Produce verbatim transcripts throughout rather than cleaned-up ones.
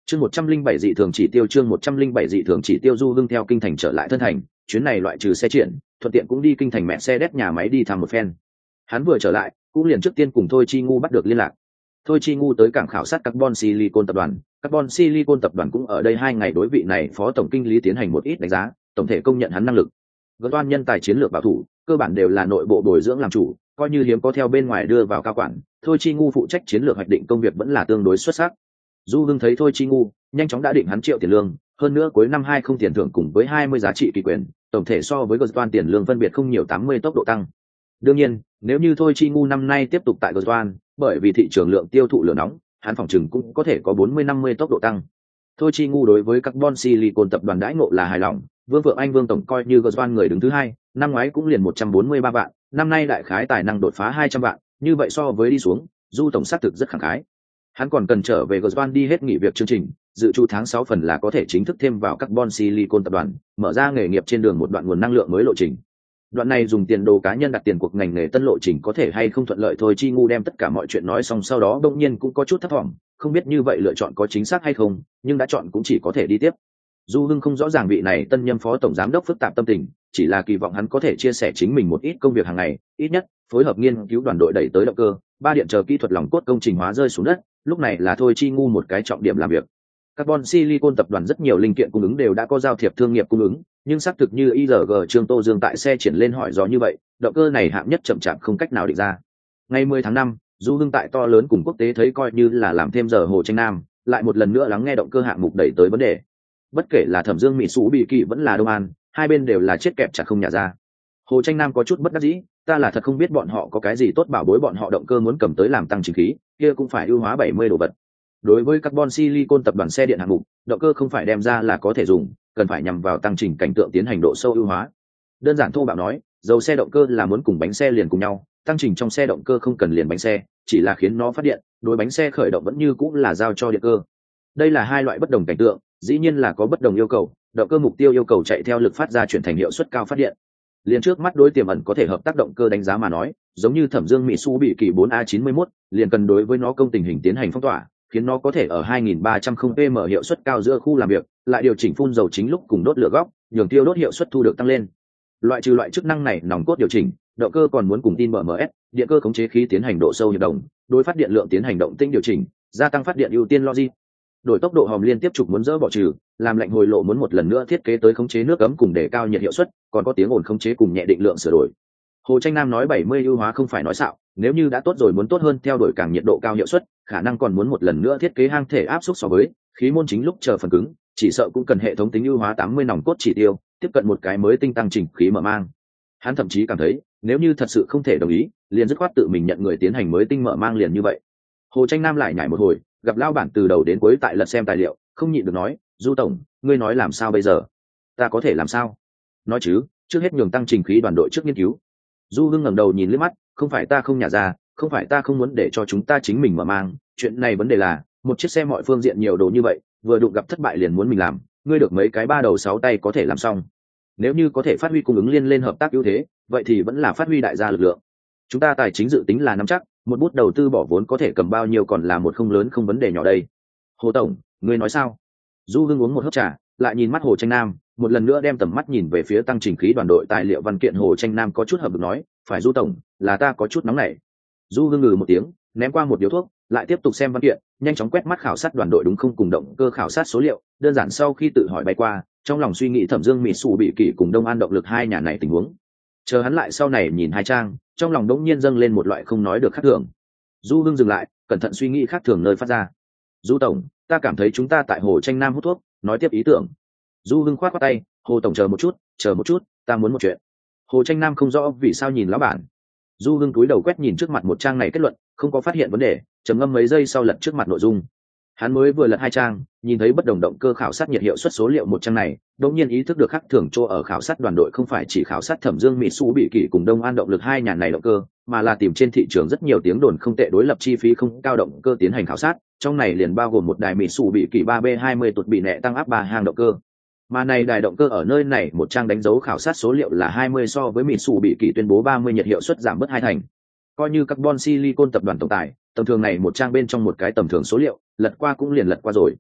Chương một trăm linh bảy dị thường chỉ tiêu chương một trăm linh bảy dị thường chỉ tiêu Du Hưng theo kinh thành trở lại thân thành, chuyến này loại trừ xe triển, thuận tiện cũng đi kinh thành mẹ xe đét nhà máy đi thăm một phen. Hắn vừa trở lại, cũng liền trước tiên cùng Thôi Chi Ngu bắt được liên lạc. Thôi Chi Ngu tới cảng khảo sát Carbon Silicon tập đoàn, Carbon Silicon tập đoàn cũng ở đây hai ngày đối vị này phó tổng kinh lý tiến hành một ít đánh giá, tổng thể công nhận hắn năng lực. Gớt toan nhân tài chiến lược bảo thủ, cơ bản đều là nội bộ bồi dưỡng làm chủ, coi như hiếm có theo bên ngoài đưa vào cao quản, Thôi Chi Ngu phụ trách chiến lược hoạch định công việc vẫn là tương đối xuất sắc. Du Hưng thấy Thôi Chi Ngu, nhanh chóng đã định hắn triệu tiền lương, hơn nữa cuối năm hai không tiền thưởng cùng với hai mươi giá trị kỳ quyền, tổng thể so với Gớt toan tiền lương phân biệt không nhiều tám mươi tốc độ tăng. Đương nhiên, nếu như Thôi Chi Ngu năm nay tiếp tục tại Gớt toan, bởi vì thị trường lượng tiêu thụ lửa nóng, hắn phòng chừng cũng có thể có bốn mươi năm mươi tốc độ tăng. Thôi Chi Ngu đối với Carbon Silicon tập đoàn đãi ngộ là hài lòng, Vương Vượng Anh Vương tổng coi như Gớt toan người đứng thứ hai, năm ngoái cũng liền một trăm bốn mươi ba vạn, năm nay đại khái tài năng đột phá hai trăm vạn, như vậy so với đi xuống, Du tổng xác thực rất khẳng khái. Hắn còn cần trở về Gớt toan đi hết nghỉ việc chương trình, dự trù tháng sáu phần là có thể chính thức thêm vào Carbon Silicon tập đoàn, mở ra nghề nghiệp trên đường một đoạn nguồn năng lượng mới lộ trình. Đoạn này dùng tiền đồ cá nhân đặt tiền cuộc ngành nghề tân lộ trình có thể hay không thuận lợi thôi. Chi Ngu đem tất cả mọi chuyện nói xong sau đó đông nhiên cũng có chút thất vọng, không biết như vậy lựa chọn có chính xác hay không, nhưng đã chọn cũng chỉ có thể đi tiếp. Du Hưng không rõ ràng vị này tân nhâm phó tổng giám đốc phức tạp tâm tình, chỉ là kỳ vọng hắn có thể chia sẻ chính mình một ít công việc hàng ngày, ít nhất phối hợp nghiên cứu đoàn đội đẩy tới động cơ, ba điện chờ kỹ thuật lòng cốt công trình hóa rơi xuống đất, lúc này là thôi Chi Ngu một cái trọng điểm làm việc. Carbon Silicon tập đoàn rất nhiều linh kiện cung ứng đều đã có giao thiệp thương nghiệp cung ứng, nhưng xác thực như i rờ giê Trương Tô Dương tại xe triển lên hỏi rõ như vậy, động cơ này hạng nhất chậm chạp không cách nào định ra. Ngày mười tháng năm, Du Hưng tại to lớn cùng quốc tế thấy coi như là làm thêm giờ Hồ Tranh Nam, lại một lần nữa lắng nghe động cơ hạng mục đẩy tới vấn đề. Bất kể là Thẩm Dương Mỹ Sú Bị Kỳ vẫn là Đông An, hai bên đều là chết kẹp chặt không nhả ra. Hồ Tranh Nam có chút bất đắc dĩ, ta là thật không biết bọn họ có cái gì tốt bảo bối bọn họ động cơ muốn cầm tới làm tăng chính khí, kia cũng phải ưu hóa bảy mươi đồ vật. Đối với Carbon Silicon tập đoàn xe điện hạng mục, động cơ không phải đem ra là có thể dùng, cần phải nhằm vào tăng trình cảnh tượng tiến hành độ sâu ưu hóa. Đơn giản thô bạo nói, dầu xe động cơ là muốn cùng bánh xe liền cùng nhau, tăng trình trong xe động cơ không cần liền bánh xe, chỉ là khiến nó phát điện, đối bánh xe khởi động vẫn như cũng là giao cho điện cơ. Đây là hai loại bất đồng cảnh tượng, dĩ nhiên là có bất đồng yêu cầu, động cơ mục tiêu yêu cầu chạy theo lực phát ra chuyển thành hiệu suất cao phát điện. Liền trước mắt đối tiềm ẩn có thể hợp tác động cơ đánh giá mà nói, giống như Thẩm Dương Mỹ Su bị kỳ bốn A chín mươi mốt, liền cần đối với nó công tình hình tiến hành phong tỏa, khiến nó có thể ở hai nghìn ba trăm pi em hiệu suất cao giữa khu làm việc, lại điều chỉnh phun dầu chính lúc cùng đốt lửa góc, nhường tiêu đốt hiệu suất thu được tăng lên. Loại trừ loại chức năng này nòng cốt điều chỉnh, động cơ còn muốn cùng tin bê em ét, điện cơ khống chế khí tiến hành độ sâu hiệp đồng, đối phát điện lượng tiến hành động tĩnh điều chỉnh, gia tăng phát điện ưu tiên logic. Đổi tốc độ hòm liên tiếp trục muốn dỡ bỏ trừ, làm lạnh hồi lộ muốn một lần nữa thiết kế tới khống chế nước ấm cùng để cao nhiệt hiệu suất, còn có tiếng ồn khống chế cùng nhẹ định lượng sửa đổi. Hồ Tranh Nam nói bảy mươi ưu hóa không phải nói xạo, nếu như đã tốt rồi muốn tốt hơn theo đuổi càng nhiệt độ cao hiệu suất, khả năng còn muốn một lần nữa thiết kế hang thể áp suất so với khí môn chính lúc chờ phần cứng, chỉ sợ cũng cần hệ thống tính ưu hóa tám mươi nòng cốt chỉ tiêu, tiếp cận một cái mới tinh tăng trình khí mở mang. Hắn thậm chí cảm thấy, nếu như thật sự không thể đồng ý, liền dứt khoát tự mình nhận người tiến hành mới tinh mở mang liền như vậy. Hồ Tranh Nam lại nhảy một hồi, gặp lao bản từ đầu đến cuối tại lật xem tài liệu, không nhịn được nói, Du tổng, ngươi nói làm sao bây giờ? Ta có thể làm sao? Nói chứ, trước hết nhường tăng trình khí đoàn đội trước nghiên cứu. Du Hưng ngẩng đầu nhìn liếc mắt, không phải ta không nhả ra, không phải ta không muốn để cho chúng ta chính mình mở mang, chuyện này vấn đề là, một chiếc xe mọi phương diện nhiều đồ như vậy, vừa đụng gặp thất bại liền muốn mình làm, ngươi được mấy cái ba đầu sáu tay có thể làm xong. Nếu như có thể phát huy cung ứng liên lên hợp tác ưu thế, vậy thì vẫn là phát huy đại gia lực lượng. Chúng ta tài chính dự tính là nắm chắc, một bút đầu tư bỏ vốn có thể cầm bao nhiêu còn là một không lớn không vấn đề nhỏ đây. Hồ tổng, ngươi nói sao? Du Hưng uống một hớp trà, lại nhìn mắt Hồ Tranh Nam, một lần nữa đem tầm mắt nhìn về phía tăng trình khí đoàn đội tài liệu văn kiện. Hồ Tranh Nam có chút hợp được nói, phải Du tổng, là ta có chút nóng nảy. Du Hưng ngừ một tiếng, ném qua một điếu thuốc, lại tiếp tục xem văn kiện, nhanh chóng quét mắt khảo sát đoàn đội đúng không cùng động cơ khảo sát số liệu, đơn giản sau khi tự hỏi bay qua, trong lòng suy nghĩ Thẩm Dương Mỹ Sủ bị kỷ cùng Đông An động lực hai nhà này tình huống. Chờ hắn lại sau này nhìn hai trang, trong lòng đống nhiên dâng lên một loại không nói được khác thường. Du Hưng dừng lại, cẩn thận suy nghĩ khác thường nơi phát ra. Du tổng, ta cảm thấy chúng ta tại Hồ Tranh Nam hút thuốc, nói tiếp ý tưởng. Du Hưng khoát qua tay, Hồ tổng chờ một chút, chờ một chút, ta muốn một chuyện. Hồ Tranh Nam không rõ vì sao nhìn lão bản. Du Hưng cúi đầu quét nhìn trước mặt một trang này kết luận, không có phát hiện vấn đề, trầm ngâm mấy giây sau lật trước mặt nội dung. Hắn mới vừa lật hai trang, nhìn thấy bất đồng động cơ khảo sát nhiệt hiệu suất số liệu một trang này, đột nhiên ý thức được khác thường chỗ ở khảo sát đoàn đội không phải chỉ khảo sát Thẩm Dương Mỹ Su bị kỷ cùng Đông An động lực hai nhà này động cơ, mà là tìm trên thị trường rất nhiều tiếng đồn không tệ đối lập chi phí không cao động cơ tiến hành khảo sát, trong này liền bao gồm một đài Mỹ Su bị kỷ ba B hai mươi tuột bị nẹ tăng áp ba hang động cơ. Mà này đài động cơ ở nơi này một trang đánh dấu khảo sát số liệu là hai mươi so với Mỹ Su bị kỷ tuyên bố ba mươi nhiệt hiệu suất giảm bớt hai thành. Coi như Carbon Silicon tập đoàn tổng tài, tầm thường này một trang bên trong một cái tầm thường số liệu, lật qua cũng liền lật qua rồi.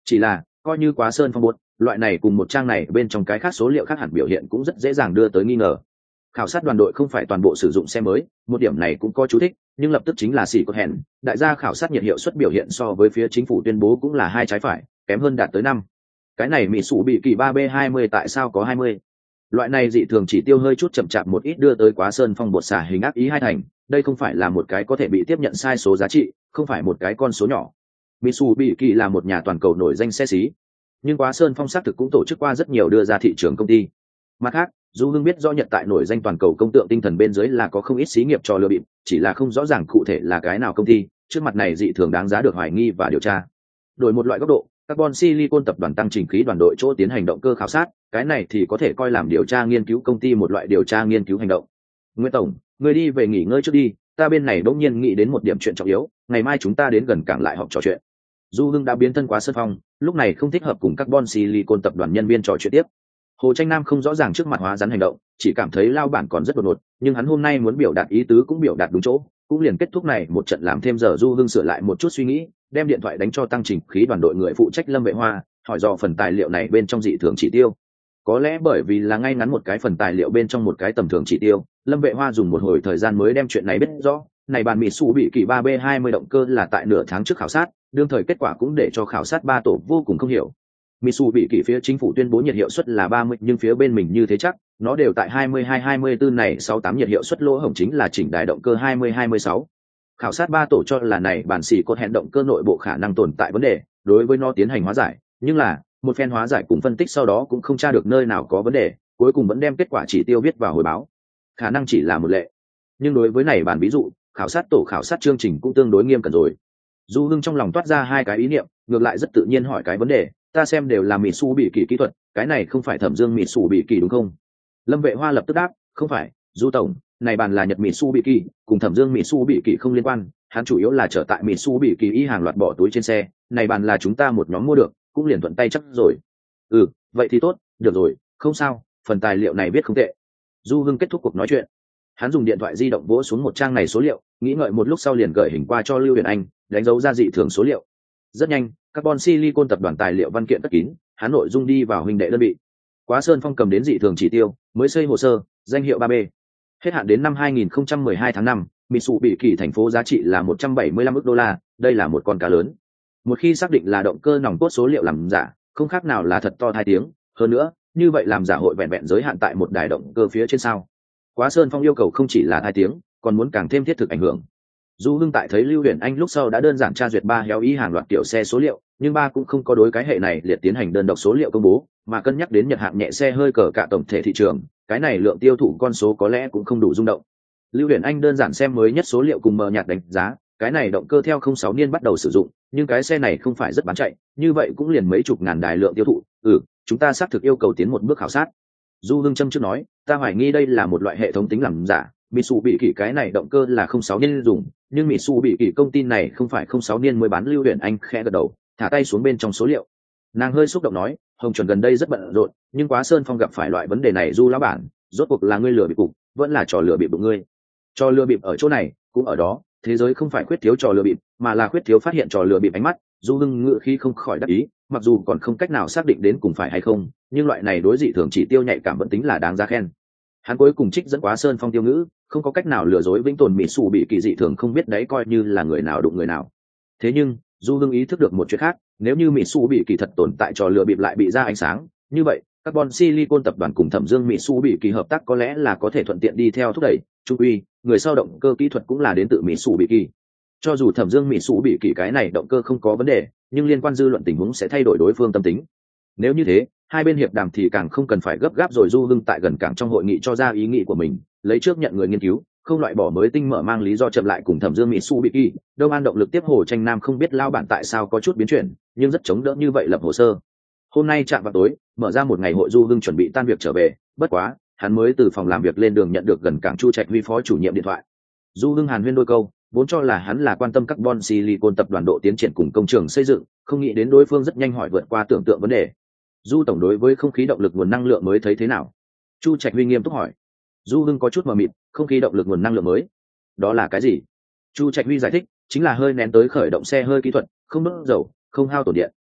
Chỉ là coi như quá sơn phong bột, loại này cùng một trang này bên trong cái khác số liệu khác hẳn biểu hiện cũng rất dễ dàng đưa tới nghi ngờ. Khảo sát đoàn đội không phải toàn bộ sử dụng xe mới, một điểm này cũng có chú thích, nhưng lập tức chính là xỉ cột hẹn, đại gia khảo sát nhiệt hiệu suất biểu hiện so với phía chính phủ tuyên bố cũng là hai trái phải, kém hơn đạt tới năm. Cái này mỹ sủ bị kỳ ba b hai mươi tại sao có hai mươi? Loại này dị thường chỉ tiêu hơi chút chậm chạp một ít đưa tới quá sơn phong bột xả hình ác ý hai thành, đây không phải là một cái có thể bị tiếp nhận sai số giá trị, không phải một cái con số nhỏ. Mitsubishi là một nhà toàn cầu nổi danh xe xí, nhưng quá sơn phong xác thực cũng tổ chức qua rất nhiều đưa ra thị trường công ty. Mặt khác, Du Hưng biết rõ Nhật tại nổi danh toàn cầu công tượng tinh thần bên dưới là có không ít xí nghiệp cho lừa bịp, chỉ là không rõ ràng cụ thể là cái nào công ty, trước mặt này dị thường đáng giá được hoài nghi và điều tra. Đổi một loại góc độ, Carbon Silicon tập đoàn tăng chỉnh khí đoàn đội chỗ tiến hành động cơ khảo sát, cái này thì có thể coi làm điều tra nghiên cứu công ty một loại điều tra nghiên cứu hành động. Nguyễn tổng, người đi về nghỉ ngơi trước đi, ta bên này đột nhiên nghĩ đến một điểm chuyện trọng yếu, ngày mai chúng ta đến gần cảng lại họp trò chuyện. Du Hưng đã biến thân quá sơn phong, lúc này không thích hợp cùng Carbon Silicon tập đoàn nhân viên trò chuyện tiếp. Hồ Tranh Nam không rõ ràng trước mặt hóa rắn hành động, chỉ cảm thấy lao bản còn rất đột ngột, nhưng hắn hôm nay muốn biểu đạt ý tứ cũng biểu đạt đúng chỗ, cũng liền kết thúc này một trận làm thêm giờ. Du Hưng sửa lại một chút suy nghĩ, đem điện thoại đánh cho tăng trình khí đoàn đội người phụ trách Lâm Vệ Hoa, hỏi dò phần tài liệu này bên trong dị thường chỉ tiêu. Có lẽ bởi vì là ngay ngắn một cái phần tài liệu bên trong một cái tầm thường chỉ tiêu, Lâm Vệ Hoa dùng một hồi thời gian mới đem chuyện này biết rõ. Này bàn Mitsubishi ba b hai mươi động cơ là tại nửa tháng trước khảo sát, đương thời kết quả cũng để cho khảo sát ba tổ vô cùng không hiểu. Mitsubishi phía chính phủ tuyên bố nhiệt hiệu suất là ba mươi, nhưng phía bên mình như thế chắc, nó đều tại hai mươi hai hai mươi tư này sáu mươi tám nhiệt hiệu suất lỗ hổng chính là chỉnh đài động cơ hai mươi hai mươi sáu. Khảo sát ba tổ cho là này bản xỉ cột hẹn động cơ nội bộ khả năng tồn tại vấn đề, đối với nó tiến hành hóa giải, nhưng là một phen hóa giải cùng phân tích sau đó cũng không tra được nơi nào có vấn đề, cuối cùng vẫn đem kết quả chỉ tiêu viết vào hồi báo. Khả năng chỉ là một lệ, nhưng đối với này bản ví dụ, khảo sát tổ khảo sát chương trình cũng tương đối nghiêm cẩn rồi. Du Hưng trong lòng toát ra hai cái ý niệm, ngược lại rất tự nhiên hỏi cái vấn đề, ta xem đều là Mitsubishi kỹ thuật, cái này không phải Thẩm Dương Mitsubishi đúng không? Lâm Vệ Hoa lập tức đáp, không phải, Du tổng, này bàn là Nhật Mitsubishi, cùng Thẩm Dương Mitsubishi không liên quan, hắn chủ yếu là trở tại Mitsubishi y hàng loạt bỏ túi trên xe, này bàn là chúng ta một nhóm mua được, cũng liền thuận tay chắc rồi. Ừ, vậy thì tốt, được rồi, không sao, phần tài liệu này viết không tệ. Du Hưng kết thúc cuộc nói chuyện. Hắn dùng điện thoại di động vỗ xuống một trang này số liệu, nghĩ ngợi một lúc sau liền gửi hình qua cho Lưu Huyền Anh, đánh dấu ra dị thường số liệu. Rất nhanh, Carbon Silicon tập đoàn tài liệu văn kiện cất kín, hắn nội dung đi vào huynh đệ đơn vị. Quá Sơn Phong cầm đến dị thường chỉ tiêu, mới xây hồ sơ, danh hiệu ba B. Hết hạn đến năm hai nghìn không trăm mười hai tháng năm, Mitsubishi thành phố giá trị là một trăm bảy mươi lăm ức đô la, đây là một con cá lớn. Một khi xác định là động cơ nòng cốt số liệu làm giả, không khác nào là thật to hai tiếng, hơn nữa, như vậy làm giả hội vẹn vẹn giới hạn tại một đài động cơ phía trên sao? Quá Sơn Phong yêu cầu không chỉ là hai tiếng, còn muốn càng thêm thiết thực ảnh hưởng. Du Hưng tại thấy Lưu Huyền Anh lúc sau đã đơn giản tra duyệt ba héo ý hàng loạt kiểu xe số liệu, nhưng ba cũng không có đối cái hệ này liệt tiến hành đơn độc số liệu công bố, mà cân nhắc đến nhật hạng nhẹ xe hơi cờ cả tổng thể thị trường, cái này lượng tiêu thụ con số có lẽ cũng không đủ rung động. Lưu Huyền Anh đơn giản xem mới nhất số liệu cùng mờ nhạt đánh giá, cái này động cơ theo không sáu niên bắt đầu sử dụng, nhưng cái xe này không phải rất bán chạy, như vậy cũng liền mấy chục ngàn đài lượng tiêu thụ. Ừ, chúng ta xác thực yêu cầu tiến một bước khảo sát. Du Hưng châm trước nói, ta hoài nghi đây là một loại hệ thống tính làm giả. Mitsubishi cái này động cơ là không sáu niên dùng, nhưng Mitsubishi công ty này không phải không sáu niên mới bán. Lưu Huyền Anh khẽ gật đầu, thả tay xuống bên trong số liệu. Nàng hơi xúc động nói, Hồng Chuẩn gần đây rất bận rộn, nhưng Quá Sơn Phong gặp phải loại vấn đề này. Du lão bản, rốt cuộc là ngươi lừa bịp cục, vẫn là trò lừa bịp của ngươi? Trò lừa bịp ở chỗ này, cũng ở đó, thế giới không phải khuyết thiếu trò lừa bịp, mà là khuyết thiếu phát hiện trò lừa bịp ánh mắt. Du Hưng ngự khí không khỏi đắc ý, mặc dù còn không cách nào xác định đến cùng phải hay không, nhưng loại này đối dị thường chỉ tiêu nhạy cảm vẫn tính là đáng giá khen. Hắn cuối cùng trích dẫn Quá Sơn Phong tiêu ngữ, không có cách nào lừa dối vĩnh tồn Mitsubishi dị thường không biết đấy, coi như là người nào đụng người nào. Thế nhưng Du Hưng ý thức được một chuyện khác, nếu như Mitsubishi thật tồn tại trò lừa bịp lại bị ra ánh sáng, như vậy Carbon Silicon tập đoàn cùng Thẩm Dương Mitsubishi hợp tác có lẽ là có thể thuận tiện đi theo thúc đẩy. Trung uy, người sau động cơ kỹ thuật cũng là đến từ Mitsubishi. Cho dù Thẩm Dương Mitsubishi cái này động cơ không có vấn đề, nhưng liên quan dư luận tình huống sẽ thay đổi đối phương tâm tính. Nếu như thế, hai bên hiệp đàm thì càng không cần phải gấp gáp rồi. Du Hưng tại gần cảng trong hội nghị cho ra ý nghĩ của mình, lấy trước nhận người nghiên cứu, không loại bỏ mới tinh mở mang lý do chậm lại cùng Thẩm Dương Mitsubishi. Đông An động lực tiếp Hồ Tranh Nam không biết lao bản tại sao có chút biến chuyển, nhưng rất chống đỡ như vậy lập hồ sơ. Hôm nay chạm vào tối, mở ra một ngày hội. Du Hưng chuẩn bị tan việc trở về, bất quá hắn mới từ phòng làm việc lên đường nhận được gần cảng Chu Trạch Huy phó chủ nhiệm điện thoại. Du Hưng hàn huyên đôi câu, vốn cho là hắn là quan tâm Carbon Silicon tập đoàn độ tiến triển cùng công trường xây dựng, không nghĩ đến đối phương rất nhanh hỏi vượt qua tưởng tượng vấn đề. Du tổng đối với không khí động lực nguồn năng lượng mới thấy thế nào? Chu Trạch Huy nghiêm túc hỏi. Du Hưng có chút mờ mịt, không khí động lực nguồn năng lượng mới, đó là cái gì? Chu Trạch Huy giải thích, chính là hơi nén tới khởi động xe hơi kỹ thuật, không đốt dầu, không hao tổn điện.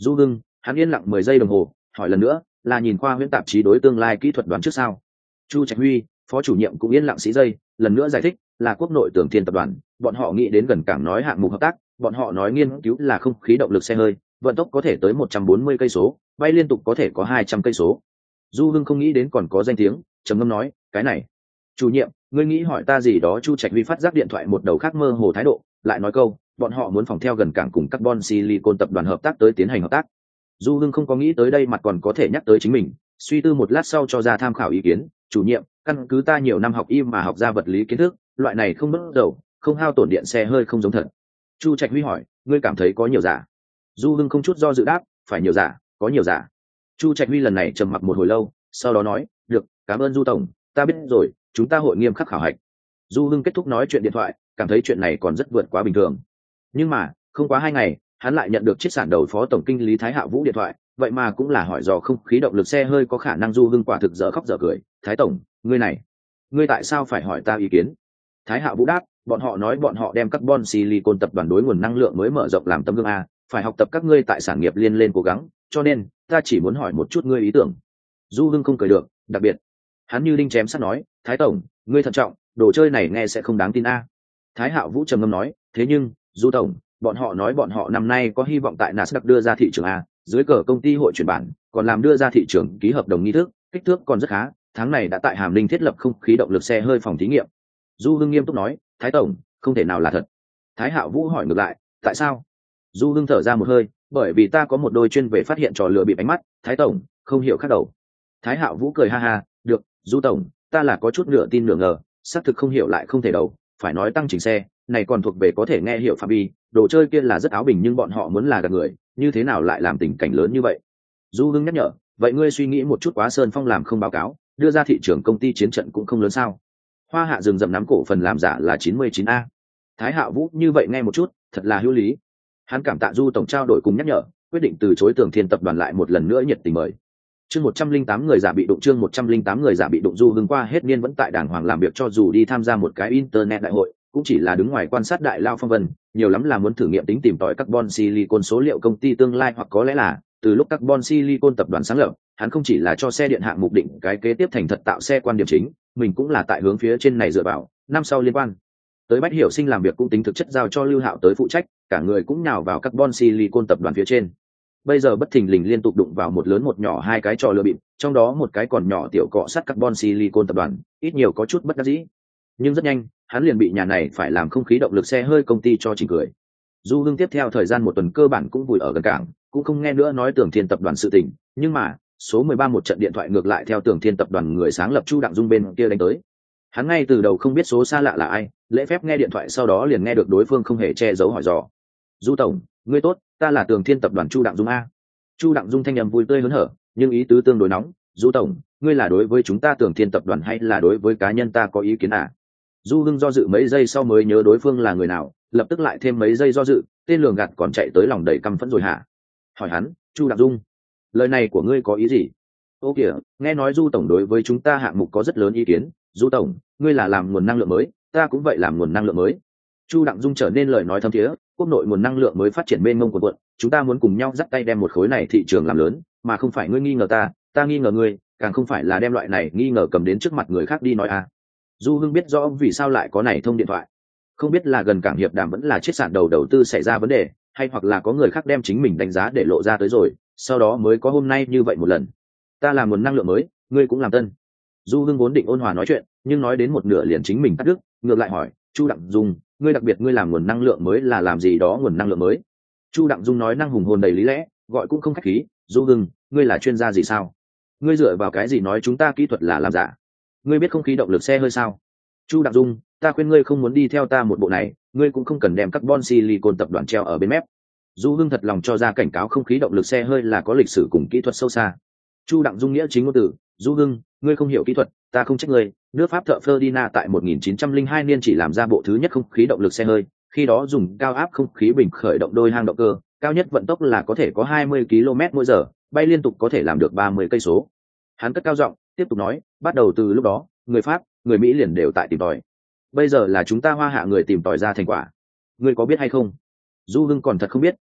Du Hưng, hắn yên lặng mười giây đồng hồ, hỏi lần nữa, là nhìn khoa huyễn tạp chí đối tương lai kỹ thuật đoán trước sao? Chu Trạch Huy, phó chủ nhiệm cũng yên lặng sĩ giây, lần nữa giải thích, là quốc nội Tưởng Thiên tập đoàn, bọn họ nghĩ đến gần cảng nói hạng mục hợp tác, bọn họ nói nghiên cứu là không khí động lực xe hơi, vận tốc có thể tới một trăm bốn mươi cây số, bay liên tục có thể có hai trăm cây số. Du Hưng không nghĩ đến còn có danh tiếng, trầm ngâm nói, cái này, chủ nhiệm, ngươi nghĩ hỏi ta gì đó? Chu Trạch Huy phát giác điện thoại một đầu khác mơ hồ thái độ, lại nói câu, bọn họ muốn phòng theo gần cảng cùng carbon silicon tập đoàn hợp tác tới tiến hành hợp tác. Du Hưng không có nghĩ tới đây mặt còn có thể nhắc tới chính mình, suy tư một lát sau cho ra tham khảo ý kiến, chủ nhiệm, căn cứ ta nhiều năm học y mà học ra vật lý kiến thức, loại này không mất dầu, không hao tổn điện xe hơi không giống thật. Chu Trạch Huy hỏi, ngươi cảm thấy có nhiều giả? Du Hưng không chút do dự đáp, phải nhiều giả, có nhiều giả. Chu Trạch Huy lần này trầm mặc một hồi lâu, sau đó nói, được, cảm ơn Du tổng, ta biết rồi, chúng ta hội nghiêm khắc khảo hạch. Du Hưng kết thúc nói chuyện điện thoại, cảm thấy chuyện này còn rất vượt quá bình thường. Nhưng mà không quá hai ngày, hắn lại nhận được chiếc sản đầu phó tổng kinh lý Thái Hạ Vũ điện thoại, vậy mà cũng là hỏi dò không khí động lực xe hơi có khả năng. Du Hưng quả thực dở khóc dở cười, Thái tổng, ngươi này, ngươi tại sao phải hỏi ta ý kiến? Thái Hạ Vũ đáp, bọn họ nói bọn họ đem carbon silicon tập đoàn đối nguồn năng lượng mới mở rộng làm tấm gương a, phải học tập các ngươi tại sản nghiệp liên lên cố gắng, cho nên ta chỉ muốn hỏi một chút ngươi ý tưởng. Du Hưng không cười được, đặc biệt hắn như đinh chém sắt nói, Thái tổng, ngươi thận trọng, đồ chơi này nghe sẽ không đáng tin a. Thái Hạ Vũ trầm ngâm nói, thế nhưng Du tổng, bọn họ nói bọn họ năm nay có hy vọng tại Nasdaq đưa ra thị trường a, dưới cờ công ty hội chuyển bản, còn làm đưa ra thị trường ký hợp đồng nghi thức, kích thước còn rất khá, tháng này đã tại Hàm Ninh thiết lập không khí động lực xe hơi phòng thí nghiệm. Du Hưng nghiêm túc nói, Thái tổng, không thể nào là thật. Thái Hạ Vũ hỏi ngược lại, tại sao? Du Hưng thở ra một hơi, bởi vì ta có một đôi chuyên về phát hiện trò lừa bịp ánh mắt, Thái tổng, không hiểu khác đầu. Thái Hạ Vũ cười ha ha, được, Du tổng, ta là có chút nửa tin nửa ngờ, xác thực không hiểu lại không thể đầu, phải nói tăng chỉnh xe, này còn thuộc về có thể nghe hiểu phạm vi, đồ chơi kia là rất áo bình nhưng bọn họ muốn là gạt người, như thế nào lại làm tình cảnh lớn như vậy? Du Hưng nhắc nhở, vậy ngươi suy nghĩ một chút, Quá Sơn Phong làm không báo cáo, đưa ra thị trường công ty chiến trận cũng không lớn sao? Hoa Hạ dừng dậm nắm cổ phần làm giả là chín mươi chín a. Thái Hạ Vũ như vậy nghe một chút, thật là hữu lý. Hắn cảm tạ Du tổng trao đổi cùng nhắc nhở, quyết định từ chối Tưởng Thiên tập đoàn lại một lần nữa nhiệt tình mời. Chương một trăm linh tám người giả bị đụng, chương một trăm linh tám người giả bị đụng. Du Hưng qua hết niên vẫn tại đàng hoàng làm việc, cho dù đi tham gia một cái internet đại hội, cũng chỉ là đứng ngoài quan sát đại lao phong vân, nhiều lắm là muốn thử nghiệm tính tìm tòi carbon silicon số liệu công ty tương lai, hoặc có lẽ là từ lúc carbon silicon tập đoàn sáng lập, hắn không chỉ là cho xe điện hạng mục định cái kế tiếp thành thật tạo xe quan điểm chính, mình cũng là tại hướng phía trên này dựa vào. Năm sau liên quan tới Bách Hiểu Sinh làm việc cũng tính thực chất giao cho Lưu Hạo tới phụ trách, cả người cũng nhào vào carbon silicon tập đoàn phía trên. Bây giờ bất thình lình liên tục đụng vào một lớn một nhỏ hai cái trò lừa bịp, trong đó một cái còn nhỏ tiểu cọ sát carbon silicon tập đoàn, ít nhiều có chút bất đắc dĩ. Nhưng rất nhanh, hắn liền bị nhà này phải làm không khí động lực xe hơi công ty cho chỉnh cười. Du Hưng tiếp theo thời gian một tuần cơ bản cũng vùi ở gần cảng, cũng không nghe nữa nói Tưởng Thiên tập đoàn sự tình, nhưng mà số mười ba một trận điện thoại ngược lại theo Tưởng Thiên tập đoàn người sáng lập Chu Đặng Dung bên kia đánh tới. Hắn ngay từ đầu không biết số xa lạ là ai, lễ phép nghe điện thoại sau đó liền nghe được đối phương không hề che giấu hỏi dò. Du tổng, ngươi tốt, ta là Tưởng Thiên tập đoàn Chu Đặng Dung a. Chu Đặng Dung thanh âm vui tươi hớn hở, nhưng ý tứ tương đối nóng. Du tổng, ngươi là đối với chúng ta Tưởng Thiên tập đoàn hay là đối với cá nhân ta có ý kiến à? Du Hưng do dự mấy giây sau mới nhớ đối phương là người nào, lập tức lại thêm mấy giây do dự, tên lường gạt còn chạy tới lòng đầy căm phẫn rồi hả? Hỏi hắn, Chu Đặng Dung, lời này của ngươi có ý gì? Ô kìa, nghe nói Du tổng đối với chúng ta hạng mục có rất lớn ý kiến. Du tổng, ngươi là làm nguồn năng lượng mới, ta cũng vậy làm nguồn năng lượng mới. Chu Đặng Dung trở nên lời nói thâm thiế, quốc nội nguồn năng lượng mới phát triển mênh mông quần quận, chúng ta muốn cùng nhau dắt tay đem một khối này thị trường làm lớn, mà không phải ngươi nghi ngờ ta, ta nghi ngờ ngươi, càng không phải là đem loại này nghi ngờ cầm đến trước mặt người khác đi nói à. Du Hưng biết rõ vì sao lại có này thông điện thoại, không biết là gần cảng hiệp đàm vẫn là chiết sản đầu đầu tư xảy ra vấn đề, hay hoặc là có người khác đem chính mình đánh giá để lộ ra tới rồi, sau đó mới có hôm nay như vậy một lần. Ta làm nguồn năng lượng mới, ngươi cũng làm tân. Du Hưng vốn định ôn hòa nói chuyện, nhưng nói đến một nửa liền chính mình cắt đứt, ngược lại hỏi, Chu Đặng Dung, ngươi đặc biệt ngươi làm nguồn năng lượng mới là làm gì đó nguồn năng lượng mới? Chu Đặng Dung nói năng hùng hồn đầy lý lẽ, gọi cũng không khách khí, Du Hưng, ngươi là chuyên gia gì sao? Ngươi dựa vào cái gì nói chúng ta kỹ thuật là làm giả? Ngươi biết không khí động lực xe hơi sao? Chu Đặng Dung, ta khuyên ngươi không muốn đi theo ta một bộ này, ngươi cũng không cần đem carbon silicon tập đoàn treo ở bên mép. Du Hưng thật lòng cho ra cảnh cáo không khí động lực xe hơi là có lịch sử cùng kỹ thuật sâu xa. Chu Đặng Dung nghĩa chính ngôn từ, Du Hưng, ngươi không hiểu kỹ thuật, ta không trách ngươi. Nước Pháp thợ Ferdinand tại một nghìn chín trăm lẻ hai niên chỉ làm ra bộ thứ nhất không khí động lực xe hơi, khi đó dùng cao áp không khí bình khởi động đôi hang động cơ, cao nhất vận tốc là có thể có hai mươi ki lô mét mỗi giờ, bay liên tục có thể làm được ba mươi cây số. Hắn cất cao giọng, tiếp tục nói, bắt đầu từ lúc đó, người Pháp, người Mỹ liền đều tại tìm tòi. Bây giờ là chúng ta Hoa Hạ người tìm tòi ra thành quả. Ngươi có biết hay không? Du Hưng còn thật không biết,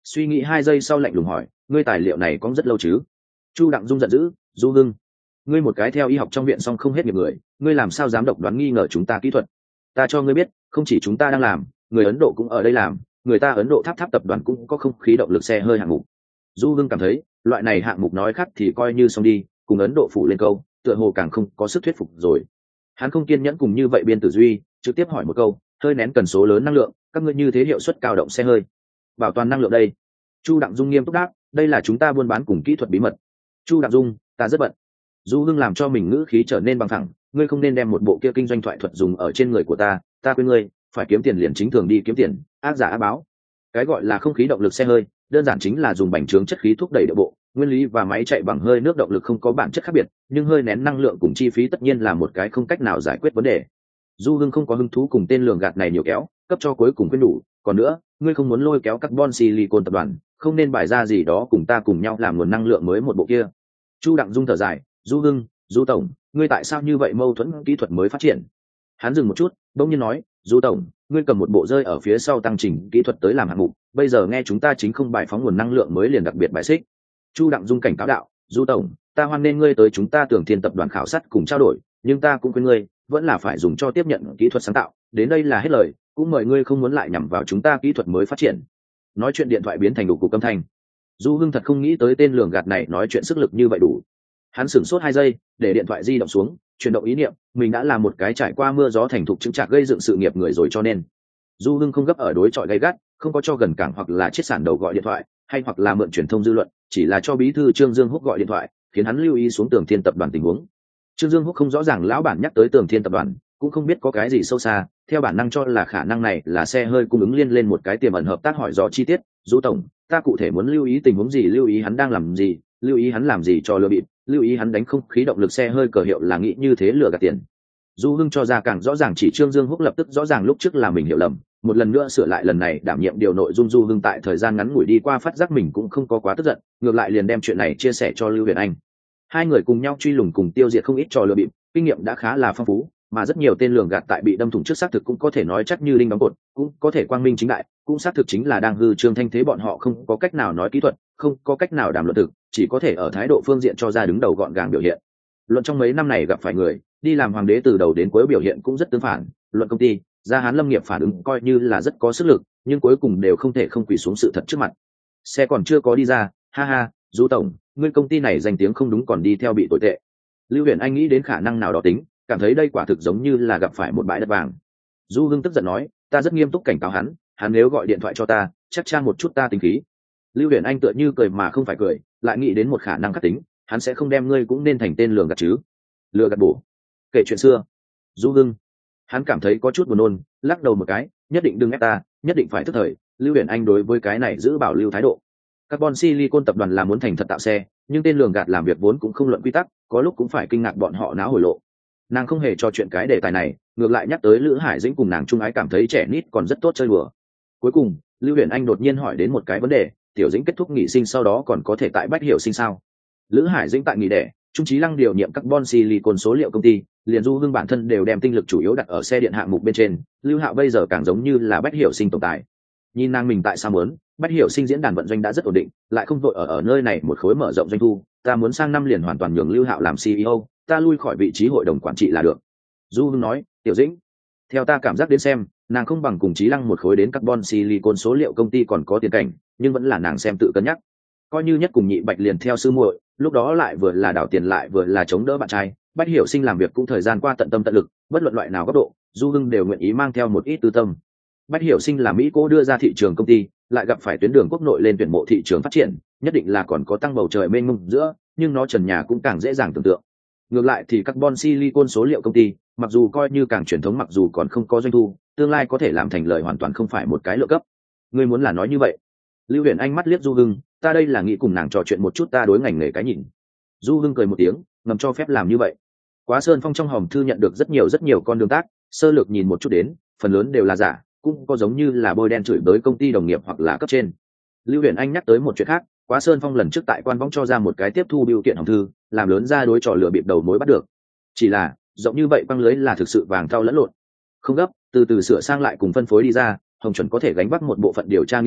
suy nghĩ hai giây sau lạnh lùng hỏi, ngươi tài liệu này có rất lâu chứ? Chu Đặng Dung giận dữ, Du Hưng, ngươi một cái theo y học trong viện xong không hết nghiệp người, ngươi làm sao dám độc đoán nghi ngờ chúng ta kỹ thuật? Ta cho ngươi biết, không chỉ chúng ta đang làm, người Ấn Độ cũng ở đây làm, người ta Ấn Độ tháp tháp tập đoàn cũng có không khí động lực xe hơi hạng mục. Du Hưng cảm thấy loại này hạng mục nói khác thì coi như xong đi, cùng Ấn Độ phụ lên câu, tựa hồ càng không có sức thuyết phục rồi. Hắn không kiên nhẫn cùng như vậy biên tử duy, trực tiếp hỏi một câu, hơi nén cần số lớn năng lượng, các ngươi như thế hiệu suất cao động xe hơi, bảo toàn năng lượng đây? Chu Đặng Dung nghiêm túc đáp, đây là chúng ta buôn bán cùng kỹ thuật bí mật. Chu Đặng Dung, ta rất bận. Du Hưng làm cho mình ngữ khí trở nên bằng thẳng, ngươi không nên đem một bộ kia kinh doanh thoại thuật dùng ở trên người của ta, ta khuyên ngươi phải kiếm tiền liền chính thường đi kiếm tiền, ác giả ác báo. Cái gọi là không khí động lực xe hơi đơn giản chính là dùng bành trướng chất khí thúc đẩy địa bộ, nguyên lý và máy chạy bằng hơi nước động lực không có bản chất khác biệt, nhưng hơi nén năng lượng cùng chi phí tất nhiên là một cái không cách nào giải quyết vấn đề. Du Hưng không có hứng thú cùng tên lường gạt này nhiều kéo, cấp cho cuối cùng khuyên đủ, còn nữa, ngươi không muốn lôi kéo carbon silicon tập đoàn, không nên bài ra gì đó cùng ta cùng nhau làm nguồn năng lượng mới một bộ kia. Chu Đặng Dung thở dài, Du Hưng, Du tổng, ngươi tại sao như vậy mâu thuẫn kỹ thuật mới phát triển? Hắn dừng một chút, bỗng nhiên nói, Du tổng, ngươi cầm một bộ rơi ở phía sau tăng trình kỹ thuật tới làm hạng mục, bây giờ nghe chúng ta chính không bài phóng nguồn năng lượng mới liền đặc biệt bài xích. Chu Đặng Dung cảnh cáo đạo, Du tổng, ta hoan nên ngươi tới chúng ta Tưởng Thiên tập đoàn khảo sát cùng trao đổi, nhưng ta cũng khuyên ngươi vẫn là phải dùng cho tiếp nhận kỹ thuật sáng tạo, đến đây là hết lời, cũng mời ngươi không muốn lại nhằm vào chúng ta kỹ thuật mới phát triển. Nói chuyện điện thoại biến thành đủ cục âm thanh. Du Hưng thật không nghĩ tới tên lường gạt này nói chuyện sức lực như vậy đủ. Hắn sửng sốt hai giây, để điện thoại di động xuống, chuyển động ý niệm, mình đã là một cái trải qua mưa gió thành thục chứng chạc gây dựng sự nghiệp người rồi, cho nên Du Hưng không gấp ở đối chọi gay gắt, không có cho gần cảng hoặc là chiết sản đầu gọi điện thoại, hay hoặc là mượn truyền thông dư luận, chỉ là cho bí thư Trương Dương Húc gọi điện thoại, khiến hắn lưu ý xuống Tưởng Thiên tập đoàn tình huống. Trương Dương Húc không rõ ràng lão bản nhắc tới Tưởng Thiên tập đoàn, cũng không biết có cái gì sâu xa, theo bản năng cho là khả năng này là xe hơi cung ứng liên lên một cái tiềm ẩn hợp tác, hỏi dò chi tiết, Du tổng, ta cụ thể muốn lưu ý tình huống gì, lưu ý hắn đang làm gì, lưu ý hắn làm gì cho lừa bịp, lưu ý hắn đánh không khí động lực xe hơi cờ hiệu là nghĩ như thế lừa gạt tiền. Du Hưng cho ra càng rõ ràng, chỉ Trương Dương Húc lập tức rõ ràng lúc trước là mình hiểu lầm, một lần nữa sửa lại, lần này đảm nhiệm điều nội dung. Du Hưng tại thời gian ngắn ngủi đi qua phát giác mình cũng không có quá tức giận, ngược lại liền đem chuyện này chia sẻ cho Lưu Huyền Anh. Hai người cùng nhau truy lùng cùng tiêu diệt không ít trò lừa bịp, kinh nghiệm đã khá là phong phú, mà rất nhiều tên lường gạt tại bị đâm thủng trước xác thực cũng có thể nói chắc như đinh đóng cột, cũng có thể quang minh chính đại, cũng xác thực chính là đang hư trương thanh thế, bọn họ không có cách nào nói kỹ thuật, không có cách nào đàm luận thực, chỉ có thể ở thái độ phương diện cho ra đứng đầu gọn gàng biểu hiện. Luận trong mấy năm này gặp phải người đi làm hoàng đế từ đầu đến cuối biểu hiện cũng rất tương phản, luận công ty, Gia Hán Lâm nghiệp phản ứng coi như là rất có sức lực, nhưng cuối cùng đều không thể không quỳ xuống sự thật trước mặt. Xe còn chưa có đi ra, ha ha, Du tổng, ngươi công ty này danh tiếng không đúng còn đi theo bị tồi tệ. Lưu Huyền Anh nghĩ đến khả năng nào đó tính, cảm thấy đây quả thực giống như là gặp phải một bãi đất vàng. Du Hưng tức giận nói, ta rất nghiêm túc cảnh cáo hắn, hắn nếu gọi điện thoại cho ta, chắc chắn một chút ta tính khí. Lưu Huyền Anh tựa như cười mà không phải cười, lại nghĩ đến một khả năng khắc tính, hắn sẽ không đem ngươi cũng nên thành tên lường gạt chứ? Lừa gạt bổ, kể chuyện xưa. Du Hưng, hắn cảm thấy có chút buồn nôn, lắc đầu một cái, nhất định đừng ép ta, nhất định phải thức thời. Lưu Huyền Anh đối với cái này giữ bảo lưu thái độ. Carbon Silicon tập đoàn là muốn thành thật tạo xe, nhưng tên lường gạt làm việc vốn cũng không luận quy tắc, có lúc cũng phải kinh ngạc bọn họ náo hồi lộ. Nàng không hề cho chuyện cái đề tài này, ngược lại nhắc tới Lữ Hải Dĩnh cùng nàng trung ái, cảm thấy trẻ nít còn rất tốt chơi đùa. Cuối cùng Lưu Huyền Anh đột nhiên hỏi đến một cái vấn đề, Tiểu Dĩnh kết thúc nghỉ sinh sau đó còn có thể tại Bách Hiểu sinh sao? Lữ Hải Dĩnh tại nghỉ đẻ, Trung Chí Lăng điều nhiệm Carbon Silicon số liệu công ty, liền Du Hưng bản thân đều đem tinh lực chủ yếu đặt ở xe điện hạng mục bên trên, Lưu Hạo bây giờ càng giống như là Bách Hiểu sinh tổng tài. Nhìn nàng mình tại sao muốn, Bách Hiểu sinh diễn đàn vận doanh đã rất ổn định, lại không vội ở ở nơi này một khối mở rộng doanh thu, ta muốn sang năm liền hoàn toàn nhường Lưu Hạo làm xê e ô, ta lui khỏi vị trí hội đồng quản trị là được. Du Hưng nói, Tiểu Dĩnh, theo ta cảm giác đến xem, nàng không bằng cùng Chí Lăng một khối đến Carbon Silicon số liệu công ty còn có tiền cảnh, nhưng vẫn là nàng xem tự cân nhắc. Coi như nhất cùng Nhị Bạch liền theo sư muội, lúc đó lại vừa là đảo tiền lại vừa là chống đỡ bạn trai, Bách Hiểu sinh làm việc cũng thời gian qua tận tâm tận lực, bất luận loại nào góc độ, Du Hưng đều nguyện ý mang theo một ít tư tâm. Bách Hiểu sinh là Mỹ cố đưa ra thị trường công ty, lại gặp phải tuyến đường quốc nội lên tuyển mộ thị trường phát triển, nhất định là còn có tăng bầu trời mênh mông giữa, nhưng nó trần nhà cũng càng dễ dàng tưởng tượng. Ngược lại thì Carbon Silicon số liệu công ty, mặc dù coi như càng truyền thống, mặc dù còn không có doanh thu, tương lai có thể làm thành lời hoàn toàn không phải một cái lựa cấp. Ngươi muốn là nói như vậy? Lưu Huyền Anh mắt liếc Du Hưng, ta đây là nghĩ cùng nàng trò chuyện một chút ta đối ngành nghề cái nhìn. Du Hưng cười một tiếng, ngầm cho phép làm như vậy. Quá Sơn Phong trong hòm thư nhận được rất nhiều rất nhiều con đường tác, sơ lược nhìn một chút đến, phần lớn đều là giả, cũng có giống như là bôi đen chửi bới công ty đồng nghiệp hoặc là cấp trên. Lưu Huyền Anh nhắc tới một chuyện khác, Quá Sơn Phong lần trước tại quan võng cho ra một cái tiếp thu biểu kiện hòm thư, làm lớn ra đối trò lừa bịp đầu mối bắt được. Chỉ là rộng như vậy băng lưới là thực sự vàng thau lẫn lộn, không gấp, từ từ sửa sang lại cùng phân phối đi ra, Hồng Chuẩn có thể gánh vác một bộ phận điều tra nghiên cứu,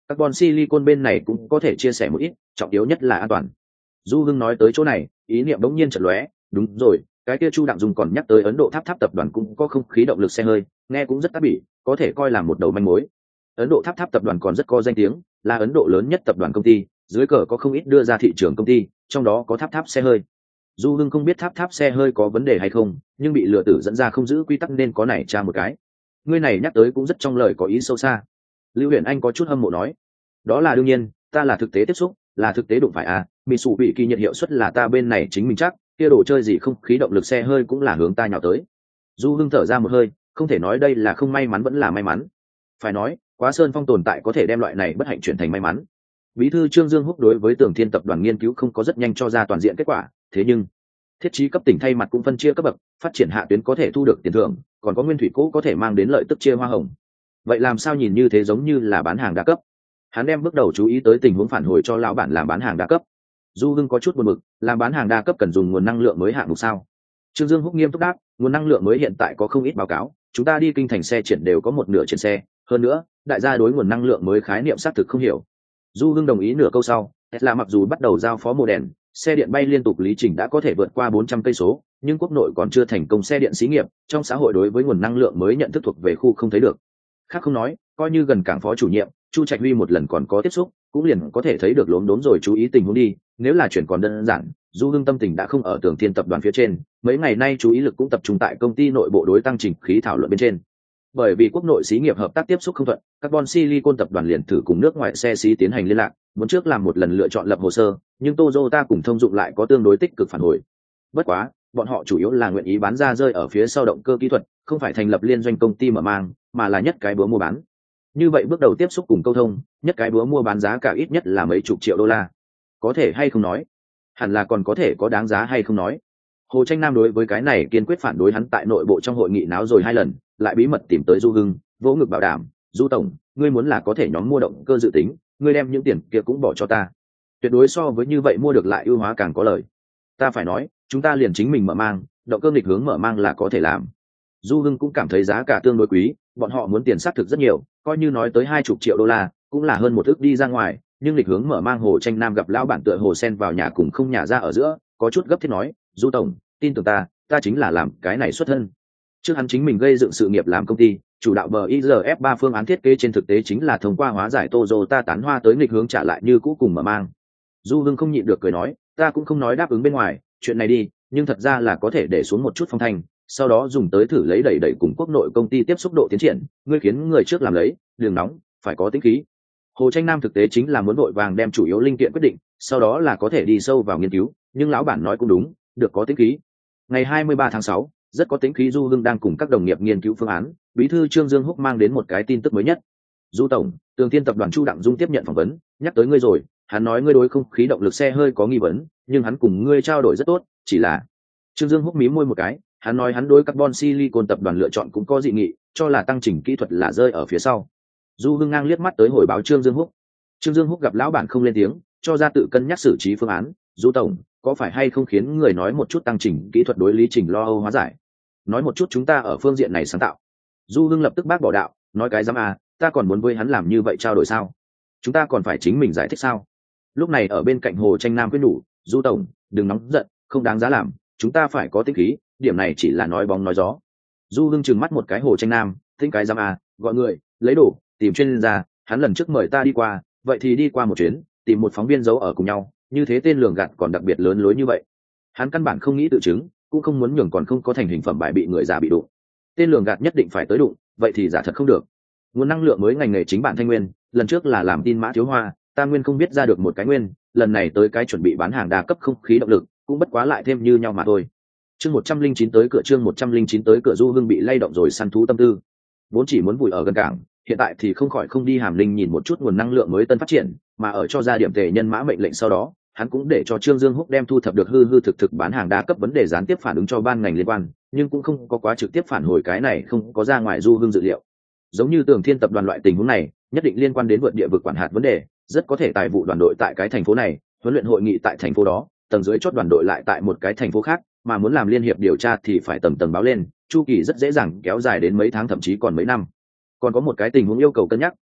carbon silicon bên này cũng có thể chia sẻ một ít, trọng yếu nhất là an toàn. Du Hưng nói tới chỗ này, ý niệm đống nhiên chợt lóe, đúng rồi, cái kia Chu Đặng Dung còn nhắc tới Ấn Độ Tháp Tháp tập đoàn cũng có không khí động lực xe hơi, nghe cũng rất tác bỉ, có thể coi là một đầu manh mối. Ấn Độ Tháp Tháp tập đoàn còn rất có danh tiếng, là Ấn Độ lớn nhất tập đoàn công ty, dưới cờ có không ít đưa ra thị trường công ty, trong đó có Tháp Tháp xe hơi. Du Hưng không biết Tháp Tháp xe hơi có vấn đề hay không, nhưng bị lừa tử dẫn ra không giữ quy tắc nên có này tra một cái. Ngươi này nhắc tới cũng rất trong lời có ý sâu xa. Lưu Huyền Anh có chút hâm mộ nói, đó là đương nhiên, ta là thực tế tiếp xúc, là thực tế đụng phải à, mỹ sủ bị kỳ nhiệt hiệu suất là ta bên này chính mình chắc, kia đồ chơi gì không khí động lực xe hơi cũng là hướng ta nhào tới. Du Hưng thở ra một hơi, không thể nói đây là không may mắn vẫn là may mắn. Phải nói, Quá Sơn Phong tồn tại có thể đem loại này bất hạnh chuyển thành may mắn. Bí thư Trương Dương Húc đối với Tưởng Thiên tập đoàn nghiên cứu không có rất nhanh cho ra toàn diện kết quả, thế nhưng thiết trí cấp tỉnh thay mặt cũng phân chia cấp bậc, phát triển hạ tuyến có thể thu được tiền thưởng, còn có nguyên thủy cũ có thể mang đến lợi tức chia hoa hồng. Vậy làm sao nhìn như thế giống như là bán hàng đa cấp? Hắn đem bước đầu chú ý tới tình huống phản hồi cho lão bản làm bán hàng đa cấp. Du Hưng có chút buồn bực, làm bán hàng đa cấp cần dùng nguồn năng lượng mới hạng mục sao? Trương Dương Húc nghiêm túc đáp, nguồn năng lượng mới hiện tại có không ít báo cáo, chúng ta đi kinh thành xe triển đều có một nửa trên xe, hơn nữa, đại gia đối nguồn năng lượng mới khái niệm xác thực không hiểu. Du Hưng đồng ý nửa câu sau, Tesla mặc dù bắt đầu giao phó mô đèn, xe điện bay liên tục lý trình đã có thể vượt qua bốn trăm cây số, nhưng quốc nội còn chưa thành công xe điện xí nghiệp, trong xã hội đối với nguồn năng lượng mới nhận thức thuộc về khu không thấy được. Khác không nói, coi như gần cảng phó chủ nhiệm, Chu Trạch Huy một lần còn có tiếp xúc, cũng liền có thể thấy được lốm đốm rồi chú ý tình huống đi, nếu là chuyện còn đơn giản, Du Hưng tâm tình đã không ở Tưởng Thiên tập đoàn phía trên, mấy ngày nay chú ý lực cũng tập trung tại công ty nội bộ đối tăng trình khí thảo luận bên trên. Bởi vì quốc nội xí nghiệp hợp tác tiếp xúc không thuận, Carbon Silicon tập đoàn liền thử cùng nước ngoài xe xí tiến hành liên lạc, muốn trước làm một lần lựa chọn lập hồ sơ, nhưng Toyota cùng thông dụng lại có tương đối tích cực phản hồi. Bất quá, bọn họ chủ yếu là nguyện ý bán ra rơi ở phía sau động cơ kỹ thuật, không phải thành lập liên doanh công ty mở mang, mà là nhất cái búa mua bán. Như vậy bước đầu tiếp xúc cùng câu thông, nhất cái búa mua bán giá cả ít nhất là mấy chục triệu đô la. Có thể hay không nói? Hẳn là còn có thể có đáng giá hay không nói. Hồ Tranh Nam đối với cái này kiên quyết phản đối, hắn tại nội bộ trong hội nghị náo rồi hai lần, lại bí mật tìm tới Du Hưng, vỗ ngực bảo đảm, Du tổng, ngươi muốn là có thể nhóm mua động cơ dự tính, ngươi đem những tiền kia cũng bỏ cho ta. Tuyệt đối so với như vậy mua được lại ưu hóa càng có lợi. Ta phải nói, chúng ta liền chính mình mở mang, động cơ nghịch hướng mở mang là có thể làm. Du Hưng cũng cảm thấy giá cả tương đối quý, bọn họ muốn tiền xác thực rất nhiều, coi như nói tới hai chục triệu đô la, cũng là hơn một ức đi ra ngoài, nhưng lịch hướng mở mang Hồ Tranh Nam gặp lão bản tựa hồ sen vào nhà cùng không nhà ra ở giữa, có chút gấp thiết nói, Du tổng, tin tưởng ta, ta chính là làm cái này xuất thân. Trước hắn chính mình gây dựng sự nghiệp làm công ty, chủ đạo bờ i rờ ép ba phương án thiết kế trên thực tế chính là thông qua hóa giải Toyota tán hoa tới nghịch hướng trả lại như cũ cùng mở mang. Du Hưng không nhịn được cười nói, ta cũng không nói đáp ứng bên ngoài, chuyện này đi, nhưng thật ra là có thể để xuống một chút phong thanh, sau đó dùng tới thử lấy đẩy đẩy cùng quốc nội công ty tiếp xúc độ tiến triển, ngươi khiến người trước làm lấy, đường nóng, phải có tính khí. Hồ Tranh Nam thực tế chính là muốn vội vàng đem chủ yếu linh kiện quyết định, sau đó là có thể đi sâu vào nghiên cứu, nhưng lão bản nói cũng đúng, được có tính khí. Ngày hai mươi ba tháng sáu, rất có tính khí Du Hưng đang cùng các đồng nghiệp nghiên cứu phương án, bí thư Trương Dương Húc mang đến một cái tin tức mới nhất. Du tổng, Tường Thiên tập đoàn Chu Đặng Dung tiếp nhận phỏng vấn, nhắc tới ngươi rồi, hắn nói ngươi đối không khí động lực xe hơi có nghi vấn, nhưng hắn cùng ngươi trao đổi rất tốt, chỉ là Trương Dương Húc mím môi một cái, hắn nói hắn đối Carbon Silicon tập đoàn lựa chọn cũng có dị nghị, cho là tăng trình kỹ thuật là rơi ở phía sau. Du Hưng ngang liếc mắt tới hồi báo Trương Dương Húc. Trương Dương Húc gặp lão bản không lên tiếng, cho ra tự cân nhắc xử trí phương án. Du tổng, có phải hay không khiến người nói một chút tăng trình kỹ thuật đối lý trình lo âu hóa giải, nói một chút chúng ta ở phương diện này sáng tạo. Du Hưng lập tức bác bỏ đạo, nói cái dám à, ta còn muốn với hắn làm như vậy trao đổi sao? Chúng ta còn phải chính mình giải thích sao? Lúc này ở bên cạnh Hồ Tranh Nam khuyên nhủ, Du tổng, đừng nóng giận, không đáng giá làm, chúng ta phải có tinh khí, điểm này chỉ là nói bóng nói gió. Du Hưng trừng mắt một cái Hồ Tranh Nam, tính cái dám à, gọi người lấy đồ tìm chuyên gia, hắn lần trước mời ta đi qua, vậy thì đi qua một chuyến, tìm một phóng viên giấu ở cùng nhau, như thế tên lường gạt còn đặc biệt lớn lối như vậy. Hắn căn bản không nghĩ tự chứng, cũng không muốn nhường còn không có thành hình phẩm bài bị người già bị đụng. Tên lường gạt nhất định phải tới đụng, vậy thì giả thật không được. Nguồn năng lượng mới ngành nghề chính bản Thanh Nguyên, lần trước là làm tin mã thiếu hoa, Tam Nguyên không biết ra được một cái nguyên, lần này tới cái chuẩn bị bán hàng đa cấp không khí động lực, cũng bất quá lại thêm như nhau mà thôi. Chương một trăm linh chín tới cửa chương một trăm linh chín tới cửa Du Hưng bị lay động rồi săn thú tâm tư. Vốn chỉ muốn vùi ở gần cảng, hiện tại thì không khỏi không đi Hàm Linh nhìn một chút nguồn năng lượng mới tân phát triển, mà ở cho ra điểm tề nhân mã mệnh lệnh sau đó, hắn cũng để cho Trương Dương Húc đem thu thập được hư hư thực thực bán hàng đa cấp vấn đề gián tiếp phản ứng cho ban ngành liên quan, nhưng cũng không có quá trực tiếp phản hồi, cái này không có ra ngoài Du Hưng dự liệu. Giống như Tường Thiên tập đoàn loại tình huống này, nhất định liên quan đến vượt địa vực quản hạt vấn đề, rất có thể tài vụ đoàn đội tại cái thành phố này, huấn luyện hội nghị tại thành phố đó, tầng dưới chốt đoàn đội lại tại một cái thành phố khác, mà muốn làm liên hiệp điều tra thì phải tầng tầng báo lên, chu kỳ rất dễ dàng kéo dài đến mấy tháng thậm chí còn mấy năm. Còn có một cái tình huống yêu cầu cân nhắc,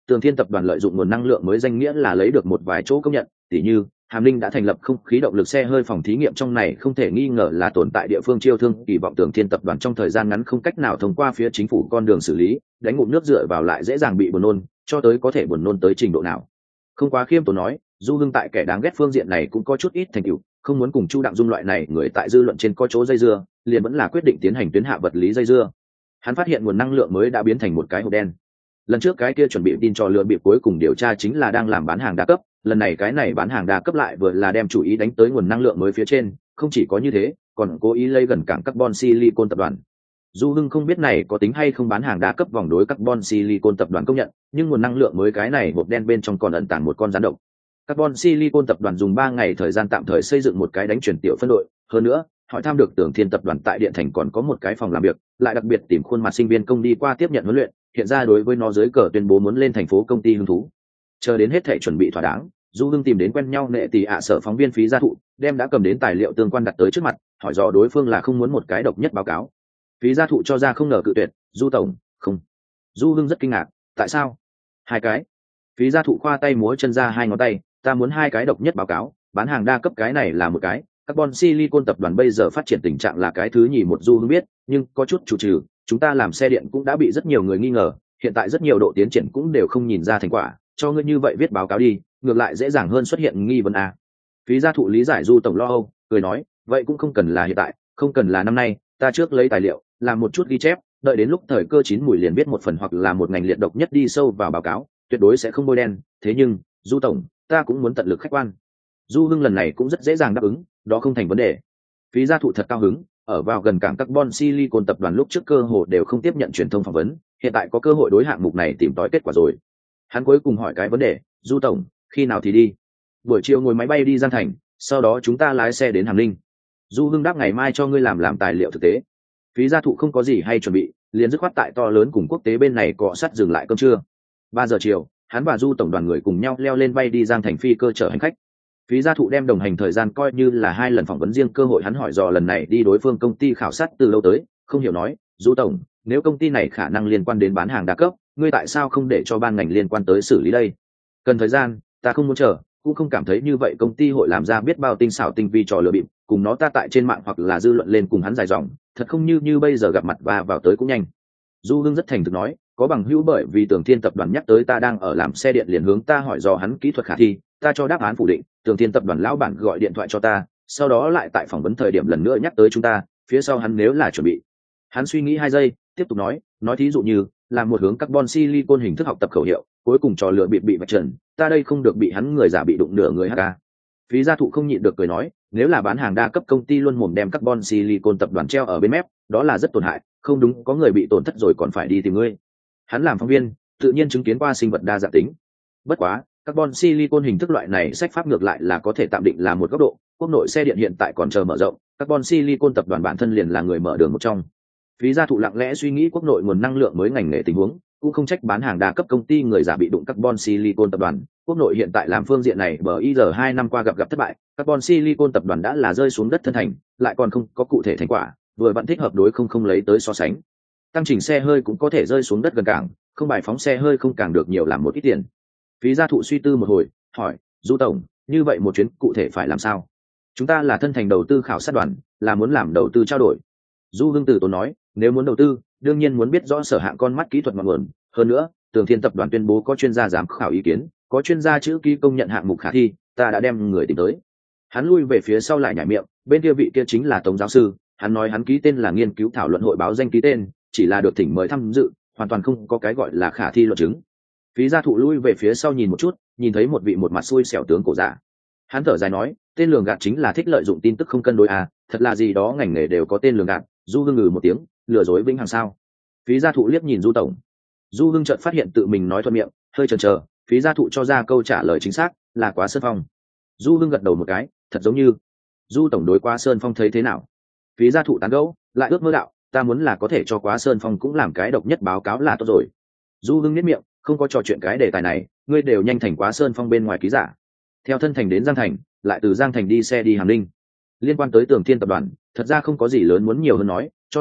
Tường Thiên tập đoàn lợi dụng nguồn năng lượng mới danh nghĩa là lấy được một vài chỗ công nhận, tỉ như Hàm Linh đã thành lập không khí động lực xe hơi phòng thí nghiệm, trong này không thể nghi ngờ là tồn tại địa phương chiêu thương, kỳ vọng Tường Thiên tập đoàn trong thời gian ngắn không cách nào thông qua phía chính phủ con đường xử lý, đánh ngụm nước dựa vào lại dễ dàng bị buồn nôn, cho tới có thể buồn nôn tới trình độ nào. Không quá khiêm tốn nói, Du Hưng tại kẻ đáng ghét phương diện này cũng có chút ít thành tựu, không muốn cùng Chu Đặng Dung loại này người tại dư luận trên có chỗ dây dưa, liền vẫn là quyết định tiến hành tuyến hạ vật lý dây dưa. Hắn phát hiện nguồn năng lượng mới đã biến thành một cái hộp đen. Lần trước cái kia chuẩn bị tin cho lừa bịp cuối cùng điều tra chính là đang làm bán hàng đa cấp, lần này cái này bán hàng đa cấp lại vừa là đem chủ ý đánh tới nguồn năng lượng mới phía trên, không chỉ có như thế, còn cố ý lấy gần cảng carbon silicon tập đoàn. Du Hưng không biết này có tính hay không bán hàng đa cấp vòng đối carbon silicon tập đoàn công nhận, nhưng nguồn năng lượng mới cái này hộp đen bên trong còn ẩn tàng một con rắn độc. Carbon silicon tập đoàn dùng ba ngày thời gian tạm thời xây dựng một cái đánh chuyển tiểu phân đội, hơn nữa, hỏi thăm được Tưởng Thiên tập đoàn tại Điện Thành còn có một cái phòng làm việc, lại đặc biệt tìm khuôn mặt sinh viên công đi qua tiếp nhận huấn luyện, hiện ra đối với nó dưới cờ tuyên bố muốn lên thành phố công ty hứng thú. Chờ đến hết thảy chuẩn bị thỏa đáng, Du Hưng tìm đến quen nhau nệ tỷ ạ sở phóng viên Phí Gia Thụ, đem đã cầm đến tài liệu tương quan đặt tới trước mặt, hỏi dò đối phương là không muốn một cái độc nhất báo cáo. Phí Gia Thụ cho ra không ngờ cự tuyệt, "Du tổng, không." Du Hưng rất kinh ngạc, "Tại sao?" "Hai cái." Phí Gia Thụ khoa tay múa chân ra hai ngón tay, "Ta muốn hai cái độc nhất báo cáo, bán hàng đa cấp cái này là một cái, Carbon Silicon tập đoàn bây giờ phát triển tình trạng là cái thứ nhì." Một Du Hưng biết, nhưng có chút chủ trừ, chúng ta làm xe điện cũng đã bị rất nhiều người nghi ngờ, hiện tại rất nhiều độ tiến triển cũng đều không nhìn ra thành quả, cho ngươi như vậy viết báo cáo đi, ngược lại dễ dàng hơn xuất hiện nghi vấn a. Phí Gia Thụ lý giải Du tổng lo âu, cười nói, vậy cũng không cần là hiện tại, không cần là năm nay, ta trước lấy tài liệu, làm một chút ghi chép, đợi đến lúc thời cơ chín mùi liền viết một phần hoặc là một ngành liệt độc nhất đi sâu vào báo cáo, tuyệt đối sẽ không bôi đen. Thế nhưng, Du tổng, ta cũng muốn tận lực khách quan. Du Hưng lần này cũng rất dễ dàng đáp ứng, đó không thành vấn đề. Phí Gia Thụ thật cao hứng, ở vào gần cảng carbon silicon tập đoàn lúc trước cơ hội đều không tiếp nhận truyền thông phỏng vấn, hiện tại có cơ hội đối hạng mục này tìm tòi kết quả rồi. Hắn cuối cùng hỏi cái vấn đề, Du tổng, khi nào thì đi? Buổi chiều ngồi máy bay đi Giang Thành, sau đó chúng ta lái xe đến Hàm Ninh. Du Hưng đáp ngày mai cho ngươi làm làm tài liệu thực tế. Phí Gia Thụ không có gì hay chuẩn bị, liền dứt khoát tại to lớn cùng quốc tế bên này cọ sắt dừng lại cơm trưa. Ba giờ chiều, hắn và Du tổng đoàn người cùng nhau leo lên bay đi Giang Thành phi cơ chở hành khách. Phí Gia Thụ đem đồng hành thời gian coi như là hai lần phỏng vấn riêng, cơ hội hắn hỏi dò lần này đi đối phương công ty khảo sát từ lâu tới, không hiểu nói, Du tổng, nếu công ty này khả năng liên quan đến bán hàng đa cấp, ngươi tại sao không để cho ban ngành liên quan tới xử lý đây? Cần thời gian, ta không muốn chờ, cũng không cảm thấy như vậy công ty hội làm ra biết bao tinh xảo tinh vi trò lừa bịp, cùng nó ta tại trên mạng hoặc là dư luận lên cùng hắn dài dòng, thật không như như bây giờ gặp mặt và vào tới cũng nhanh. Du Hưng rất thành thực nói, có bằng hữu bởi vì Tường Thiên tập đoàn nhắc tới ta đang ở làm xe điện liền hướng ta hỏi dò hắn kỹ thuật khả thi, ta cho đáp án phủ định, Tường Thiên tập đoàn lão bản gọi điện thoại cho ta, sau đó lại tại phỏng vấn thời điểm lần nữa nhắc tới chúng ta, phía sau hắn nếu là chuẩn bị. Hắn suy nghĩ hai giây, tiếp tục nói, nói thí dụ như là một hướng carbon silicon hình thức học tập khẩu hiệu, cuối cùng trò lừa bịp bị vạch trần, ta đây không được bị hắn người giả bị đụng nửa người hát ca. Phí Gia Thụ không nhịn được cười nói, nếu là bán hàng đa cấp công ty luôn mồm đem carbon silicon tập đoàn treo ở bên mép, đó là rất tổn hại, không đúng có người bị tổn thất rồi còn phải đi tìm ngươi. Hắn làm phóng viên, tự nhiên chứng kiến qua sinh vật đa dạng tính. Bất quá, carbon silicon hình thức loại này sách pháp ngược lại là có thể tạm định là một góc độ, quốc nội xe điện hiện tại còn chờ mở rộng, carbon silicon tập đoàn bản thân liền là người mở đường một trong. Phí Gia Thụ lặng lẽ suy nghĩ quốc nội nguồn năng lượng mới ngành nghề tình huống, cũng không trách bán hàng đa cấp công ty người giả bị đụng carbon silicon tập đoàn. Quốc nội hiện tại làm phương diện này bờ i giờ hai năm qua gặp gặp thất bại, carbon silicon tập đoàn đã là rơi xuống đất thân thành, lại còn không có cụ thể thành quả, vừa vẫn thích hợp đối không không lấy tới so sánh. Tăng trình xe hơi cũng có thể rơi xuống đất gần cảng, không bài phóng xe hơi không càng được nhiều làm một ít tiền. Phí Gia Thụ suy tư một hồi, hỏi, Du tổng, như vậy một chuyến cụ thể phải làm sao? Chúng ta là thân thành đầu tư khảo sát đoàn, là muốn làm đầu tư trao đổi. Du Hưng Tử tốn nói, nếu muốn đầu tư, đương nhiên muốn biết rõ sở hạng con mắt kỹ thuật ngọn nguồn, hơn nữa, Tường Thiên tập đoàn tuyên bố có chuyên gia giám khảo ý kiến, có chuyên gia chữ ký công nhận hạng mục khả thi, ta đã đem người tìm tới. Hắn lui về phía sau lại nhảy miệng, bên kia vị kia chính là Tống giáo sư, hắn nói hắn ký tên là nghiên cứu thảo luận hội báo danh ký tên, chỉ là được thỉnh mời tham dự, hoàn toàn không có cái gọi là khả thi luận chứng. Phí Gia Thụ lui về phía sau nhìn một chút, nhìn thấy một vị một mặt xui xẻo tướng cổ giả. Hắn thở dài nói, tên lường gạt chính là thích lợi dụng tin tức không cân đối à, thật là gì đó ngành nghề đều có tên lường gạt. Du Hưng ngừ một tiếng, lừa dối vĩnh hằng sao? Phí Gia Thụ liếc nhìn Du tổng. Du Hưng chợt phát hiện tự mình nói thuận miệng, hơi chần chờ, Phí Gia Thụ cho ra câu trả lời chính xác, là Quá Sơn Phong. Du Hưng gật đầu một cái, thật giống như. Du tổng đối Quá Sơn Phong thấy thế nào? Phí Gia Thụ tán gẫu, lại ước mơ đạo, ta muốn là có thể cho Quá Sơn Phong cũng làm cái độc nhất báo cáo là tốt rồi. Du Hưng nhếch miệng, không có trò chuyện cái đề tài này, ngươi đều nhanh thành Quá Sơn Phong bên ngoài ký giả. Theo thân thành đến Giang Thành, lại từ Giang Thành đi xe đi Hàm Ninh. Liên quan tới Tường Thiên tập đoàn, thật ra không có gì lớn muốn nhiều hơn nói, cho nên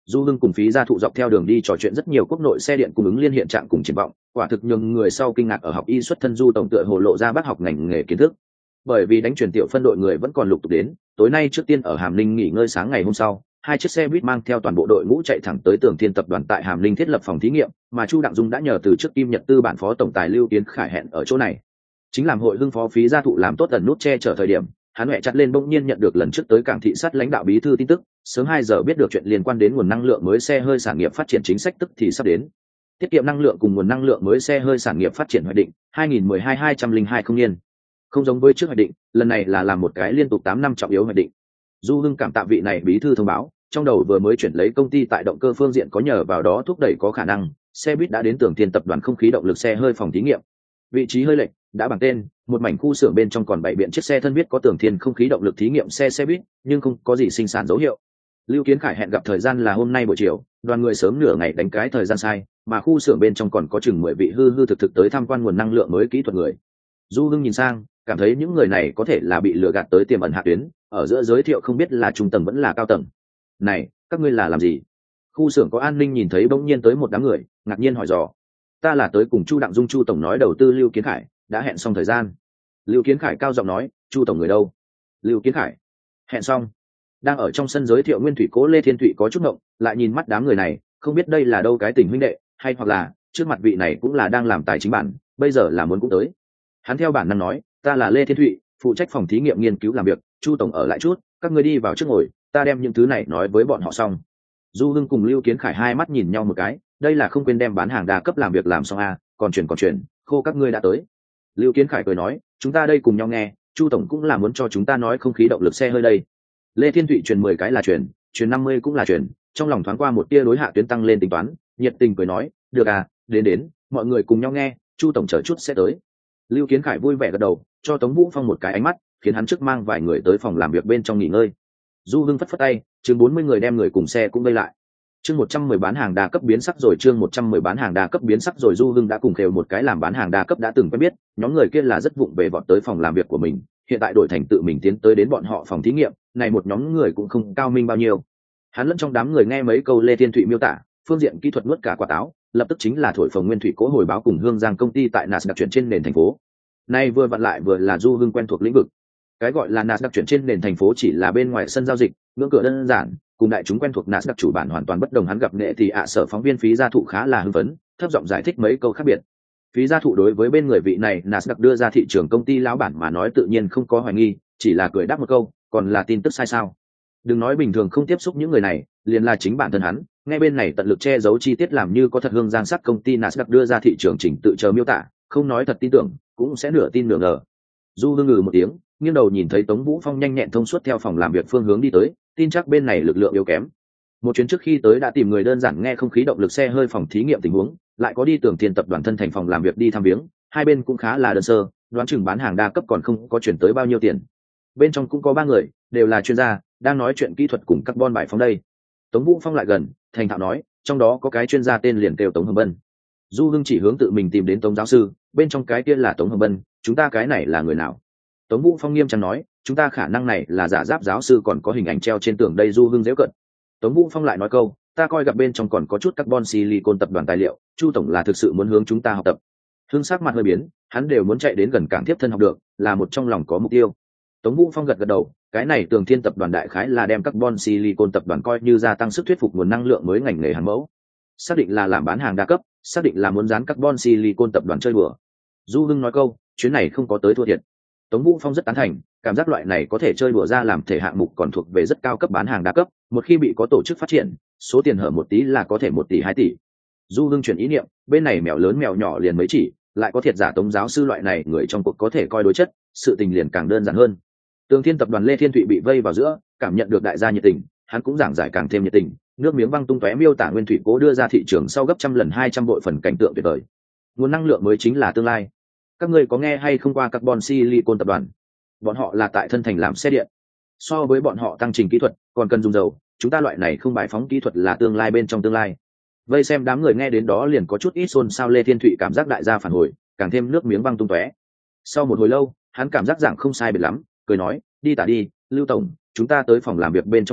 Du Hưng cùng Phí Gia Thụ dọc theo đường đi trò chuyện rất nhiều quốc nội xe điện cung ứng liên hiện trạng cùng triển vọng, quả thực nhường người sau kinh ngạc ở học y xuất thân Du tổng tựa hồ lộ ra bác học ngành nghề kiến thức. Bởi vì đánh chuyển tiểu phân đội người vẫn còn lục tục đến, tối nay trước tiên ở Hàm Ninh nghỉ ngơi sáng ngày hôm sau, hai chiếc xe buýt mang theo toàn bộ đội ngũ chạy thẳng tới Tường Thiên tập đoàn tại Hàm Ninh thiết lập phòng thí nghiệm, mà Chu Đặng Dung đã nhờ từ trước Kim Nhật Tư bản phó tổng tài Lưu Tiến Khải hẹn ở chỗ này. Chính làm hội hưng phó Phí Gia Thụ làm tốt ẩn nút che chở thời điểm, hắn huệ chặt lên bỗng nhiên nhận được lần trước tới cảng thị sát lãnh đạo bí thư tin tức, sớm hai giờ biết được chuyện liên quan đến nguồn năng lượng mới xe hơi sản nghiệp phát triển chính sách tức thì sắp đến. Tiết kiệm năng lượng cùng nguồn năng lượng mới xe hơi sản nghiệp phát triển hoạch định hai nghìn mười hai hai trăm lẻ hai không niên. Không giống với trước hoạch định, lần này là làm một cái liên tục tám năm trọng yếu hoạch định. Du Hưng cảm tạ vị này bí thư thông báo, trong đầu vừa mới chuyển lấy công ty tại động cơ phương diện có nhờ vào đó thúc đẩy có khả năng, xe buýt đã đến Tường Thiên tập đoàn không khí động lực xe hơi phòng thí nghiệm. Vị trí hơi lệch, đã bằng tên, một mảnh khu xưởng bên trong còn bảy biện chiếc xe thân viết có Tường Thiên không khí động lực thí nghiệm xe xe buýt, nhưng không có gì sinh sản dấu hiệu. Lưu Kiến Khải hẹn gặp thời gian là hôm nay buổi chiều, đoàn người sớm nửa ngày đánh cái thời gian sai, mà khu xưởng bên trong còn có chừng mười vị hư hư thực thực tới tham quan nguồn năng lượng mới kỹ thuật người. Du Hưng nhìn sang, cảm thấy những người này có thể là bị lừa gạt tới tiềm ẩn hạ tuyến, ở giữa giới thiệu không biết là trung tầng vẫn là cao tầng. Này, các ngươi là làm gì? Khu xưởng có an ninh nhìn thấy bỗng nhiên tới một đám người, ngạc nhiên hỏi dò. Ta là tới cùng Chu Đặng Dung Chu tổng nói đầu tư Lưu Kiến Khải, đã hẹn xong thời gian. Lưu Kiến Khải cao giọng nói, Chu tổng người đâu? Lưu Kiến Khải, hẹn xong. Đang ở trong sân giới thiệu Nguyên Thủy Cố Lê Thiên Thụy có chút ngộng, lại nhìn mắt đám người này, không biết đây là đâu cái tình huynh đệ, hay hoặc là trước mặt vị này cũng là đang làm tài chính bản, bây giờ là muốn cũng tới. Hắn theo bản năng nói, ta là Lê Thiên Thụy, phụ trách phòng thí nghiệm nghiên cứu làm việc, Chu tổng ở lại chút, các ngươi đi vào trước ngồi, ta đem những thứ này nói với bọn họ xong. Du Hưng cùng Lưu Kiến Khải hai mắt nhìn nhau một cái, đây là không quên đem bán hàng đa cấp làm việc làm xong à, còn chuyển còn chuyển, khô các ngươi đã tới. Lưu Kiến Khải cười nói, chúng ta đây cùng nhau nghe, Chu tổng cũng là muốn cho chúng ta nói không khí động lực xe hơi đây. Lê Thiên Thụy truyền mười cái là truyền, truyền năm mươi cũng là truyền, trong lòng thoáng qua một tia đối hạ tuyến tăng lên tính toán, nhiệt tình cười nói, được à, đến đến, mọi người cùng nhau nghe, Chu tổng chờ chút sẽ tới. Lưu Kiến Khải vui vẻ gật đầu, cho Tống Vũ Phong một cái ánh mắt, khiến hắn trước mang vài người tới phòng làm việc bên trong nghỉ ngơi. Du Hưng phất phất tay, chừng bốn mươi người đem người cùng xe cũng vây lại. Chương một trăm mười bán hàng đa cấp biến sắc rồi, chương một trăm mười bán hàng đa cấp biến sắc rồi. Du Hưng đã cùng khều một cái làm bán hàng đa cấp đã từng quen biết, nhóm người kia là rất vụng về vọt tới phòng làm việc của mình, hiện tại đổi thành tự mình tiến tới đến bọn họ phòng thí nghiệm, này một nhóm người cũng không cao minh bao nhiêu. Hắn lẫn trong đám người nghe mấy câu Lê Thiên Thụy miêu tả, phương diện kỹ thuật nuốt cả quả táo, lập tức chính là thổi phồng Nguyên Thủy Cố hồi báo cùng Hương Giang công ty tại Nasdaq chuyển trên nền thành phố. Nay vừa vặn lại vừa là Du Hưng quen thuộc lĩnh vực. Cái gọi là Nasdaq chuyển trên nền thành phố chỉ là bên ngoài sân giao dịch, ngưỡng cửa đơn giản, cùng đại chúng quen thuộc Nasdaq chủ bản hoàn toàn bất đồng. Hắn gặp nghệ thì ạ sở phóng viên Phí Gia Thụ khá là hưng phấn, thấp giọng giải thích mấy câu khác biệt. Phí Gia Thụ đối với bên người vị này Nasdaq đưa ra thị trường công ty lão bản mà nói tự nhiên không có hoài nghi, chỉ là cười đáp một câu, còn là tin tức sai sao? Đừng nói bình thường không tiếp xúc những người này, liền là chính bản thân hắn, ngay bên này tận lực che giấu chi tiết làm như có thật. Hương Giang sắc công ty Nasdaq đưa ra thị trường chỉnh tự chờ miêu tả, không nói thật tin tưởng, cũng sẽ nửa tin nửa ngờ. Du Hưng ngừ một tiếng, nghiêng đầu nhìn thấy Tống Vũ Phong nhanh nhẹn thông suốt theo phòng làm việc phương hướng đi tới, tin chắc bên này lực lượng yếu kém. Một chuyến trước khi tới đã tìm người đơn giản nghe không khí động lực xe hơi phòng thí nghiệm tình huống, lại có đi Tường Thiên tập đoàn thân thành phòng làm việc đi thăm viếng, hai bên cũng khá là đơn sơ, đoán chừng bán hàng đa cấp còn không có chuyển tới bao nhiêu tiền. Bên trong cũng có ba người, đều là chuyên gia, đang nói chuyện kỹ thuật cùng carbon bài phóng đây. Tống Vũ Phong lại gần, thành thạo nói, trong đó có cái chuyên gia tên liền kêu Tống Hồng Bân. Du Hưng chỉ hướng tự mình tìm đến Tống giáo sư, bên trong cái kia là Tống Hồng Bân, chúng ta cái này là người nào? Tống Vũ Phong nghiêm trang nói, chúng ta khả năng này là giả giáp giáo sư còn có hình ảnh treo trên tường đây. Du Hưng giễu cận. Tống Vũ Phong lại nói câu, ta coi gặp bên trong còn có chút carbon silicon tập đoàn tài liệu, Chu tổng là thực sự muốn hướng chúng ta học tập. Hưng sắc mặt hơi biến, hắn đều muốn chạy đến gần cảng tiếp thân học được, là một trong lòng có mục tiêu. Tống Vũ Phong gật gật đầu, cái này Tường Thiên tập đoàn đại khái là đem carbon silicon tập đoàn coi như gia tăng sức thuyết phục nguồn năng lượng mới ngành nghề hàng mẫu. Xác định là làm bán hàng đa cấp, xác định là muốn dán carbon silicon tập đoàn chơi đùa. Du Hưng nói câu, chuyến này không có tới thua thiệt. Tống Vũ Phong rất tán thành, cảm giác loại này có thể chơi đùa ra làm thể hạng mục còn thuộc về rất cao cấp bán hàng đa cấp, một khi bị có tổ chức phát triển, số tiền hở một tí là có thể một tỷ hai tỷ. Du Hưng chuyển ý niệm, bên này mèo lớn mèo nhỏ liền mấy chỉ, lại có thiệt giả Tống giáo sư loại này người trong cuộc có thể coi đối chất, sự tình liền càng đơn giản hơn. Tường Thiên tập đoàn Lê Thiên Thụy bị vây vào giữa, cảm nhận được đại gia nhiệt tình, hắn cũng giảng giải càng thêm nhiệt tình, nước miếng văng tung tóe miêu tả Nguyên Thủy Cố đưa ra thị trường sau gấp trăm lần hai trăm bội phần cảnh tượng tuyệt vời. Nguồn năng lượng mới chính là tương lai. Các ngươi có nghe hay không qua carbon silicon tập đoàn? Bọn họ là tại thân thành làm xe điện. So với bọn họ tăng trình kỹ thuật, còn cần dùng dầu, chúng ta loại này không bài phóng kỹ thuật là tương lai bên trong tương lai. Vây xem đám người nghe đến đó liền có chút ít xôn xao. Lê Thiên Thụy cảm giác đại gia phản hồi, càng thêm nước miếng văng tung tóe. Sau một hồi lâu, hắn cảm giác giảng không sai biệt lắm, cười nói, đi tả đi, Lưu tổng, chúng ta tới phòng làm việc bên trong ngồi,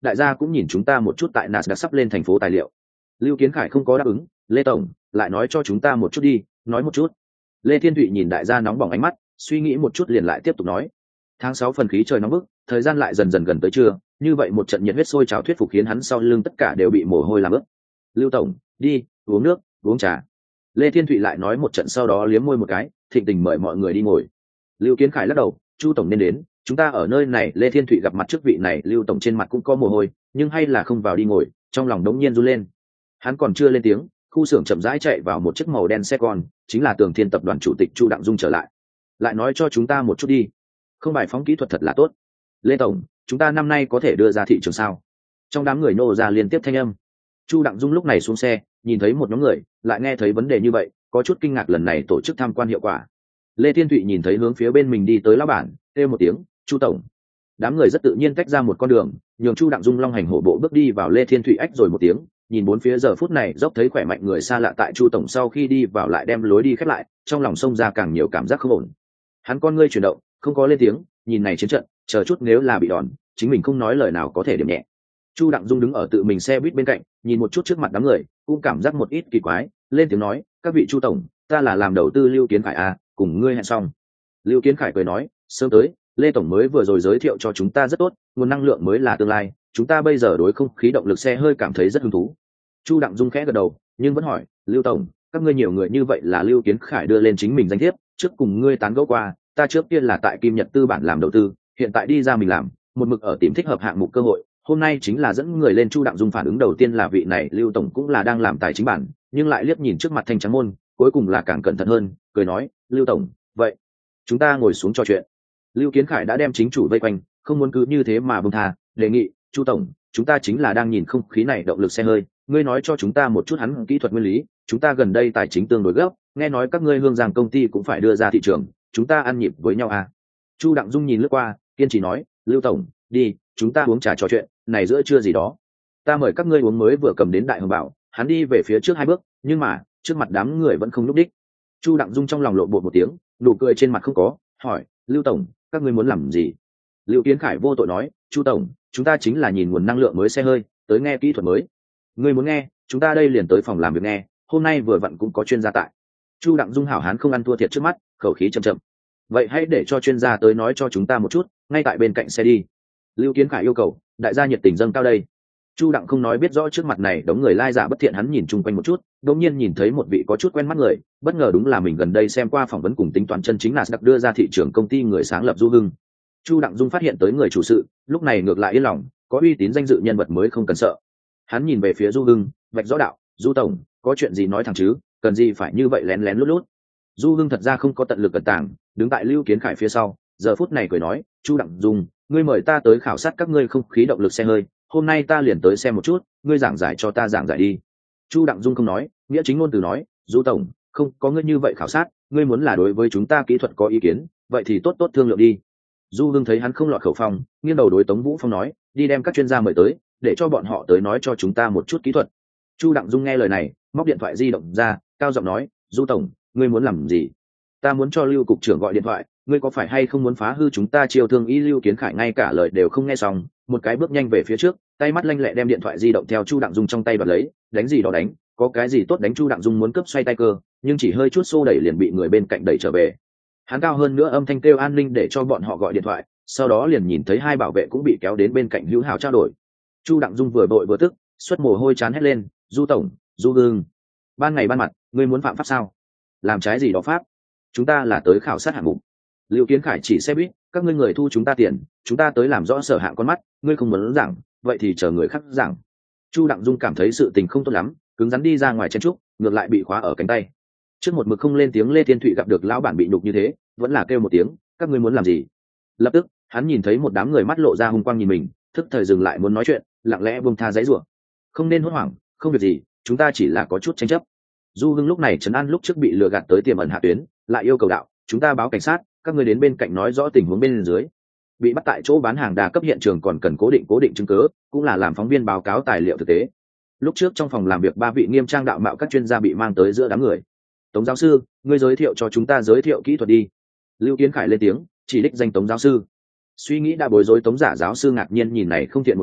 đại gia cũng nhìn chúng ta một chút tại Nasdaq sắp lên thành phố tài liệu. Lưu Kiến Khải không có đáp ứng. Lê tổng, lại nói cho chúng ta một chút đi, nói một chút. Lê Thiên Thụy nhìn đại gia nóng bỏng ánh mắt, suy nghĩ một chút liền lại tiếp tục nói. Tháng sáu phần khí trời nóng bức, thời gian lại dần dần gần tới trưa, như vậy một trận nhiệt huyết sôi trào thuyết phục khiến hắn sau lưng tất cả đều bị mồ hôi làm ướt. Lưu tổng, đi, uống nước, uống trà. Lê Thiên Thụy lại nói một trận, sau đó liếm môi một cái, thịnh tình mời mọi người đi ngồi. Lưu Kiến Khải lắc đầu, Chu tổng nên đến, chúng ta ở nơi này. Lê Thiên Thụy gặp mặt trước vị này Lưu tổng trên mặt cũng có mồ hôi, nhưng hay là không vào đi ngồi, trong lòng đống nhiên run lên. Hắn còn chưa lên tiếng, khu xưởng chậm rãi chạy vào một chiếc màu đen xe con, chính là Tường Thiên tập đoàn chủ tịch Chu Đặng Dung trở lại. Lại nói cho chúng ta một chút đi, không bài phóng kỹ thuật thật là tốt. Lê tổng, chúng ta năm nay có thể đưa ra thị trường sao? Trong đám người nô ra liên tiếp thanh âm. Chu Đặng Dung lúc này xuống xe, nhìn thấy một nhóm người, lại nghe thấy vấn đề như vậy, có chút kinh ngạc lần này tổ chức tham quan hiệu quả. Lê Thiên Thụy nhìn thấy hướng phía bên mình đi tới lão bản, kêu một tiếng, Chu tổng. Đám người rất tự nhiên tách ra một con đường, nhường Chu Đặng Dung long hành hổ bộ bước đi vào. Lê Thiên Thụy ách rồi một tiếng, nhìn bốn phía giờ phút này dốc thấy khỏe mạnh người xa lạ tại Chu tổng sau khi đi vào lại đem lối đi khép lại, trong lòng xông ra càng nhiều cảm giác không ổn. Hắn con ngươi chuyển động, không có lên tiếng, nhìn này chiến trận, chờ chút nếu là bị đòn, chính mình không nói lời nào có thể điểm nhẹ. Chu Đặng Dung đứng ở tự mình xe buýt bên cạnh, nhìn một chút trước mặt đám người, cũng cảm giác một ít kỳ quái, lên tiếng nói, các vị Chu tổng, ta là làm đầu tư Lưu Kiến Khải à, cùng ngươi hẹn xong. Lưu Kiến Khải cười nói, sớm tới, Lê tổng mới vừa rồi giới thiệu cho chúng ta rất tốt, nguồn năng lượng mới là tương lai, chúng ta bây giờ đối không khí động lực xe hơi cảm thấy rất hứng thú. Chu Đặng Dung khẽ gật đầu, nhưng vẫn hỏi, Lưu tổng, các ngươi nhiều người như vậy là Lưu Kiến Khải đưa lên chính mình danh thiếp, trước cùng ngươi tán gẫu qua, ta trước kia là tại Kim Nhật Tư bản làm đầu tư, hiện tại đi ra mình làm, một mực ở tìm thích hợp hạng mục cơ hội, hôm nay chính là dẫn người lên. Chu Đặng Dung phản ứng đầu tiên là vị này Lưu tổng cũng là đang làm tài chính bản, nhưng lại liếc nhìn trước mặt thanh trắng môn, cuối cùng là càng cẩn thận hơn, cười nói, Lưu tổng, vậy chúng ta ngồi xuống trò chuyện. Lưu Kiến Khải đã đem chính chủ vây quanh, không muốn cứ như thế mà buông tha, đề nghị, Chu tổng, chúng ta chính là đang nhìn không khí này động lực xe hơi, ngươi nói cho chúng ta một chút hắn kỹ thuật nguyên lý, chúng ta gần đây tài chính tương đối gấp, nghe nói các ngươi Hương Giang công ty cũng phải đưa ra thị trường, chúng ta ăn nhịp với nhau à. Chu Đặng Dung nhìn lướt qua, kiên trì nói, Lưu tổng, đi, chúng ta uống trà trò chuyện, này giữa trưa gì đó, ta mời các ngươi uống. Mới vừa cầm đến Đại Hồng Bảo, hắn đi về phía trước hai bước, nhưng mà trước mặt đám người vẫn không lúc đích. Chu Đặng Dung trong lòng lộ bột một tiếng, nụ cười trên mặt không có, hỏi, Lưu tổng, các ngươi muốn làm gì? Lưu Kiến Khải vô tội nói, Chu tổng, chúng ta chính là nhìn nguồn năng lượng mới xe hơi, tới nghe kỹ thuật mới. Ngươi muốn nghe, chúng ta đây liền tới phòng làm việc nghe, hôm nay vừa vặn cũng có chuyên gia tại. Chu Đặng Dung hảo hán không ăn thua thiệt trước mắt, khẩu khí chậm chậm. Vậy hãy để cho chuyên gia tới nói cho chúng ta một chút, ngay tại bên cạnh xe đi. Lưu Kiến Khải yêu cầu, đại gia nhiệt tình dâng cao đây. Chu Đặng không nói biết rõ trước mặt này đống người lai giả bất thiện, hắn nhìn chung quanh một chút, đột nhiên nhìn thấy một vị có chút quen mắt người, bất ngờ đúng là mình gần đây xem qua phỏng vấn cùng tính toán chân chính là đặc đưa ra thị trường công ty người sáng lập Du Hưng. Chu Đặng Dung phát hiện tới người chủ sự, lúc này ngược lại yên lòng, có uy tín danh dự nhân vật mới không cần sợ. Hắn nhìn về phía Du Hưng, vạch rõ đạo, Du tổng, có chuyện gì nói thẳng chứ, cần gì phải như vậy lén lén lút lút. Du Hưng thật ra không có tận lực cẩn tàng, đứng tại Lưu Kiến Khải phía sau, giờ phút này cười nói, Chu Đặng Dung, ngươi mời ta tới khảo sát các ngươi không khí động lực xe hơi, hôm nay ta liền tới xem một chút, ngươi giảng giải cho ta giảng giải đi. Chu Đặng Dung không nói, nghĩa chính ngôn từ nói, Du tổng, không có ngươi như vậy khảo sát, ngươi muốn là đối với chúng ta kỹ thuật có ý kiến, vậy thì tốt tốt thương lượng đi. Du Hưng thấy hắn không lọt khẩu phong, nghiêng đầu đối Tống Vũ Phong nói, đi đem các chuyên gia mời tới, để cho bọn họ tới nói cho chúng ta một chút kỹ thuật. Chu Đặng Dung nghe lời này, móc điện thoại di động ra, cao giọng nói, Du tổng, ngươi muốn làm gì? Ta muốn cho Lưu cục trưởng gọi điện thoại, ngươi có phải hay không muốn phá hư chúng ta chiêu thương ý? Lưu Kiến Khải ngay cả lời đều không nghe xong, một cái bước nhanh về phía trước, tay mắt lanh lẹ đem điện thoại di động theo Chu Đặng Dung trong tay đoạt lấy, đánh gì đó đánh, có cái gì tốt đánh? Chu Đặng Dung muốn cướp xoay tay cơ, nhưng chỉ hơi chút xô đẩy liền bị người bên cạnh đẩy trở về. Hắn cao hơn nữa âm thanh kêu an ninh để cho bọn họ gọi điện thoại, sau đó liền nhìn thấy hai bảo vệ cũng bị kéo đến bên cạnh hữu hảo trao đổi. Chu Đặng Dung vừa bội vừa tức, xuất mồ hôi chán hét lên, Du tổng, Du Hưng, ban ngày ban mặt, ngươi muốn phạm pháp sao? Làm trái gì đó pháp? Chúng ta là tới khảo sát hạng mục. Lưu Kiến Khải chỉ xe buýt, các ngươi người thu chúng ta tiền, chúng ta tới làm rõ sở hạng con mắt, ngươi không muốn giảng, vậy thì chờ người khác giảng. Chu Đặng Dung cảm thấy sự tình không tốt lắm, cứng rắn đi ra ngoài chen trúc, ngược lại bị khóa ở cánh tay. Trước một mực không lên tiếng Lê Thiên Thụy gặp được lão bản bị nhục như thế, vẫn là kêu một tiếng, các ngươi muốn làm gì? Lập tức, hắn nhìn thấy một đám người mắt lộ ra hung quang nhìn mình, thức thời dừng lại muốn nói chuyện, lặng lẽ buông tha giấy rủa. Không nên hốt hoảng, không việc gì, chúng ta chỉ là có chút tranh chấp. Du Hưng lúc này trấn an lúc trước bị lừa gạt tới tiềm ẩn hạ tuyến, lại yêu cầu đạo, chúng ta báo cảnh sát, các ngươi đến bên cạnh nói rõ tình huống bên dưới. Bị bắt tại chỗ bán hàng đa cấp hiện trường còn cần cố định cố định chứng cứ, cũng là làm phóng viên báo cáo tài liệu thực tế. Lúc trước trong phòng làm việc ba vị nghiêm trang đạo mạo các chuyên gia bị mang tới giữa đám người. Tống giáo sư, ngươi giới thiệu cho chúng ta giới thiệu kỹ thuật đi. Lưu Kiến Khải lên tiếng, chỉ đích danh Tống giáo sư. Suy nghĩ đã bối rối Tống giả giáo sư ngạc nhiên nhìn này không thiện một màn,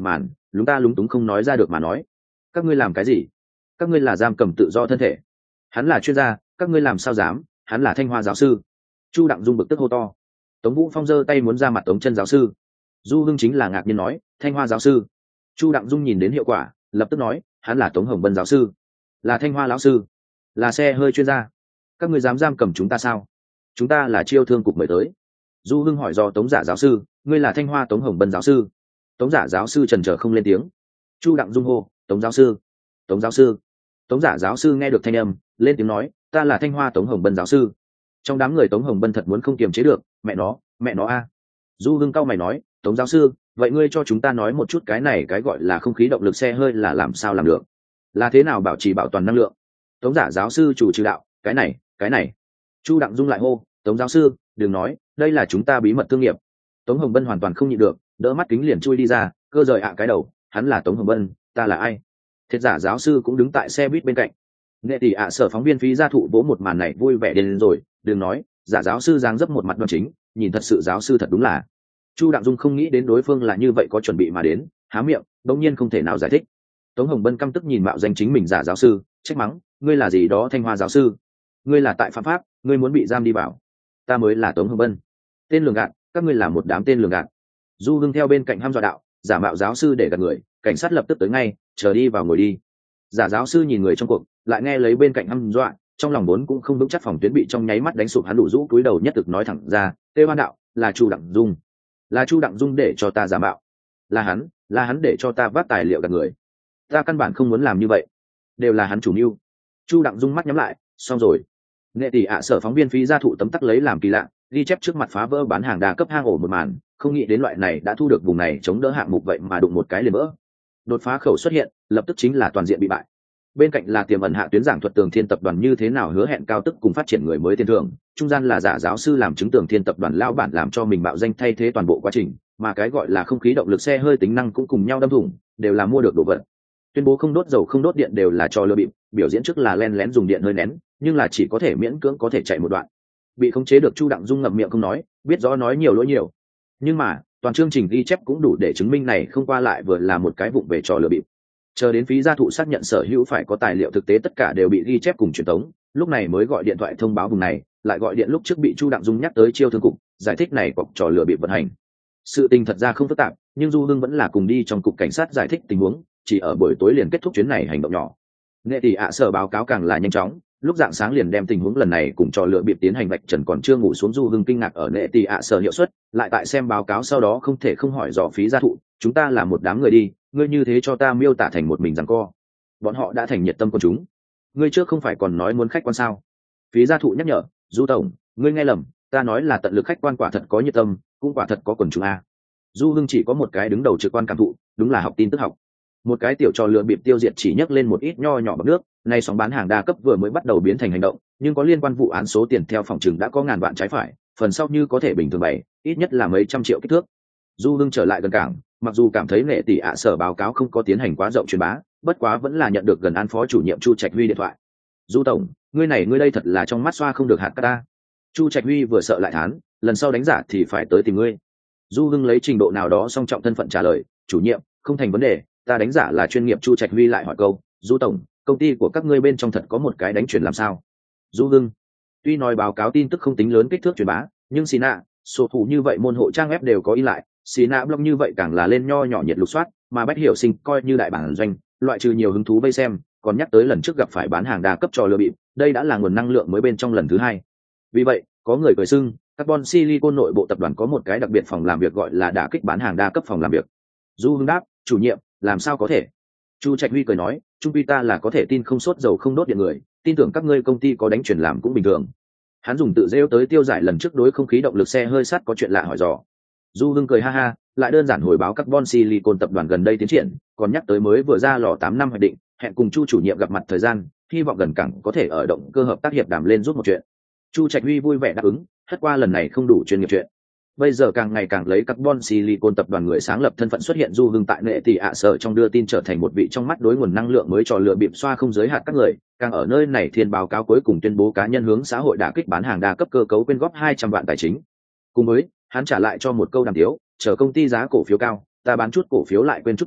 lúng ta lúng túng không nói ra được mà nói. Các ngươi làm cái gì? Các ngươi là giam cầm tự do thân thể. Hắn là chuyên gia, các ngươi làm sao dám? Hắn là Thanh Hoa giáo sư. Chu Đặng Dung bực tức hô to. Tống Vũ Phong giơ tay muốn ra mặt Tống Chân giáo sư. Du Hưng chính là ngạc nhiên nói, Thanh Hoa giáo sư. Chu Đặng Dung nhìn đến hiệu quả, lập tức nói, hắn là Tống Hồng Bân giáo sư, là Thanh Hoa lão sư, là xe hơi chuyên gia. Các ngươi dám giam cầm chúng ta sao? Chúng ta là chiêu thương cục mời tới. Du Hưng hỏi do Tống Giả giáo sư, ngươi là Thanh Hoa Tống Hồng Bân giáo sư. Tống Giả giáo sư trần trờ không lên tiếng. Chu Đặng Dung hô, Tống giáo sư, Tống giáo sư. Tống Giả giáo sư nghe được thanh âm, lên tiếng nói, ta là Thanh Hoa Tống Hồng Bân giáo sư. Trong đám người Tống Hồng Bân thật muốn không kiềm chế được, mẹ nó, mẹ nó a. Du Hưng cau mày nói, Tống giáo sư, vậy ngươi cho chúng ta nói một chút cái này cái gọi là không khí động lực xe hơi là làm sao làm được, là thế nào bảo trì bảo toàn năng lượng? Tống Giả giáo sư chủ trì đạo, cái này cái này. Chu Đặng Dung lại hô, Tống giáo sư, đừng nói, đây là chúng ta bí mật thương nghiệp. Tống Hồng Bân hoàn toàn không nhịn được, đỡ mắt kính liền chui đi ra, cơ rời ạ cái đầu, hắn là Tống Hồng Bân, ta là ai? Thiệt Giả giáo sư cũng đứng tại xe buýt bên cạnh. Nghệ tỷ ạ sở phóng viên phí gia thụ vỗ một màn này vui vẻ đến rồi, đừng nói, Giả giáo sư dáng dấp một mặt đoan chính, nhìn thật sự giáo sư thật đúng là. Chu Đặng Dung không nghĩ đến đối phương là như vậy có chuẩn bị mà đến, há miệng, đống nhiên không thể nào giải thích. Tống Hồng Bân căm tức nhìn mạo danh chính mình Giả giáo sư, trách mắng, ngươi là gì đó Thanh Hoa giáo sư? Ngươi là tại phạm pháp, ngươi muốn bị giam đi vào. Ta mới là Tống Hồng Bân. Tên lường gạt, các ngươi là một đám tên lường gạt. Du Hưng theo bên cạnh hăm dọa đạo, giả mạo giáo sư để gạt người, cảnh sát lập tức tới ngay, chờ đi vào ngồi đi. Giả giáo sư nhìn người trong cuộc, lại nghe lấy bên cạnh hăm dọa, trong lòng vốn cũng không vững chắc phòng tuyến bị trong nháy mắt đánh sụp, hắn đủ rũ cúi đầu nhất thực nói thẳng ra, tê hoan đạo, là Chu Đặng Dung, là Chu Đặng Dung để cho ta giả mạo, là hắn, là hắn để cho ta vác tài liệu gạt người, ta căn bản không muốn làm như vậy, đều là hắn chủ mưu. Chu Đặng Dung mắt nhắm lại, xong rồi. Nghệ tỷ ạ sở phóng viên phí gia thụ tấm tắc lấy làm kỳ lạ, ghi chép trước mặt phá vỡ bán hàng đa cấp hang ổ một màn, không nghĩ đến loại này đã thu được vùng này chống đỡ hạng mục vậy mà đụng một cái liền vỡ. Đột phá khẩu xuất hiện, lập tức chính là toàn diện bị bại. Bên cạnh là tiềm ẩn hạ tuyến giảng thuật Tường Thiên tập đoàn như thế nào hứa hẹn cao tức cùng phát triển người mới tiền thưởng, trung gian là giả giáo sư làm chứng Tường Thiên tập đoàn lao bản làm cho mình mạo danh thay thế toàn bộ quá trình, mà cái gọi là không khí động lực xe hơi tính năng cũng cùng nhau đâm thủng, đều là mua được đồ vật. Tuyên bố không đốt dầu không đốt điện đều là trò lừa bịp, biểu diễn trước là len lén dùng điện hơi nén, nhưng là chỉ có thể miễn cưỡng có thể chạy một đoạn. Bị khống chế được Chu Đặng Dung ngậm miệng không nói, biết rõ nói nhiều lỗi nhiều. Nhưng mà, toàn chương trình ghi chép cũng đủ để chứng minh này không qua lại vừa là một cái vụng về trò lừa bịp. Chờ đến phí gia thụ xác nhận sở hữu phải có tài liệu thực tế tất cả đều bị ghi chép cùng truyền tống, lúc này mới gọi điện thoại thông báo vùng này, lại gọi điện lúc trước bị Chu Đặng Dung nhắc tới chiêu thương cục, giải thích này cọc trò lừa bịp vận hành. Sự tình thật ra không phức tạp, nhưng Du Hưng vẫn là cùng đi trong cục cảnh sát giải thích tình huống, chỉ ở buổi tối liền kết thúc chuyến này hành động nhỏ. Nghệ tỷ ạ sở báo cáo càng là nhanh chóng, lúc dạng sáng liền đem tình huống lần này cùng trò lựa bịp tiến hành vạch trần, còn chưa ngủ xuống Du Hưng kinh ngạc ở Nghệ tỷ ạ sở hiệu suất, lại tại xem báo cáo sau đó không thể không hỏi dò phí gia thụ, chúng ta là một đám người đi, ngươi như thế cho ta miêu tả thành một mình giằng co, bọn họ đã thành nhiệt tâm của chúng, ngươi trước không phải còn nói muốn khách quan sao? Phí gia thụ nhắc nhở, Du tổng, ngươi nghe lầm, ta nói là tận lực khách quan, quả thật có nhiệt tâm, cũng quả thật có quần chúng a. Du Hưng chỉ có một cái đứng đầu trực quan cảm thụ, đúng là học tin tức học. Một cái tiểu trò lừa bịp tiêu diệt chỉ nhấc lên một ít nho nhỏ bọt nước, nay sóng bán hàng đa cấp vừa mới bắt đầu biến thành hành động, nhưng có liên quan vụ án số tiền theo phòng trừng đã có ngàn vạn trái phải, phần sau như có thể bình thường bày, ít nhất là mấy trăm triệu kích thước. Du Hưng trở lại gần cảng, mặc dù cảm thấy Nghệ tỷ ạ sở báo cáo không có tiến hành quá rộng truyền bá, bất quá vẫn là nhận được gần an phó chủ nhiệm Chu Trạch Huy điện thoại. Du tổng, ngươi này ngươi đây thật là trong mắt xoa không được hạt cát ta. Chu Trạch Huy vừa sợ lại thán, lần sau đánh giả thì phải tới tìm ngươi. Du Hưng lấy trình độ nào đó song trọng thân phận trả lời, chủ nhiệm, không thành vấn đề, ta đánh giả là chuyên nghiệp. Chu Trạch Huy lại hỏi câu, Du tổng, công ty của các ngươi bên trong thật có một cái đánh chuyển làm sao? Du Hưng, tuy nói báo cáo tin tức không tính lớn kích thước truyền bá, nhưng xì nạ, số thủ như vậy môn hộ trang web đều có in lại, xì nạ blog như vậy càng là lên nho nhỏ nhiệt lục soát, mà Bách Hiểu Sinh coi như đại bản doanh, loại trừ nhiều hứng thú vây xem, còn nhắc tới lần trước gặp phải bán hàng đa cấp trò lừa bịp, đây đã là nguồn năng lượng mới bên trong lần thứ hai. Vì vậy, có người cười xưng, Carbon Silicon nội bộ tập đoàn có một cái đặc biệt phòng làm việc gọi là đả kích bán hàng đa cấp phòng làm việc. Du Hưng đáp, chủ nhiệm, làm sao có thể? Chu Trạch Huy cười nói, trung quy ta là có thể tin không sốt dầu không đốt điện người, tin tưởng các ngươi công ty có đánh chuyển làm cũng bình thường. Hắn dùng tự rêu tới tiêu giải lần trước đối không khí động lực xe hơi sắt có chuyện lạ hỏi dò. Du Hưng cười ha ha, lại đơn giản hồi báo Carbon Silicon tập đoàn gần đây tiến triển, còn nhắc tới mới vừa ra lò tám năm hoạch định, hẹn cùng Chu chủ nhiệm gặp mặt thời gian, hy vọng gần cảng có thể ở động cơ hợp tác hiệp đàm lên giúp một chuyện. Chu Trạch Huy vui vẻ đáp ứng, hất qua lần này không đủ chuyên nghiệp chuyện. Bây giờ càng ngày càng lấy Carbon Silicon tập đoàn người sáng lập thân phận xuất hiện, Du Hưng tại Nghệ tỷ ạ sở trong đưa tin trở thành một vị trong mắt đối nguồn năng lượng mới trò lừa bịp xoa không giới hạn các người, càng ở nơi này thiên báo cáo cuối cùng tuyên bố cá nhân hướng xã hội đả kích bán hàng đa cấp cơ cấu quyên góp hai trăm vạn tài chính. Cùng với, hắn trả lại cho một câu đàm tiếu, chờ công ty giá cổ phiếu cao, ta bán chút cổ phiếu lại quên chút tiền,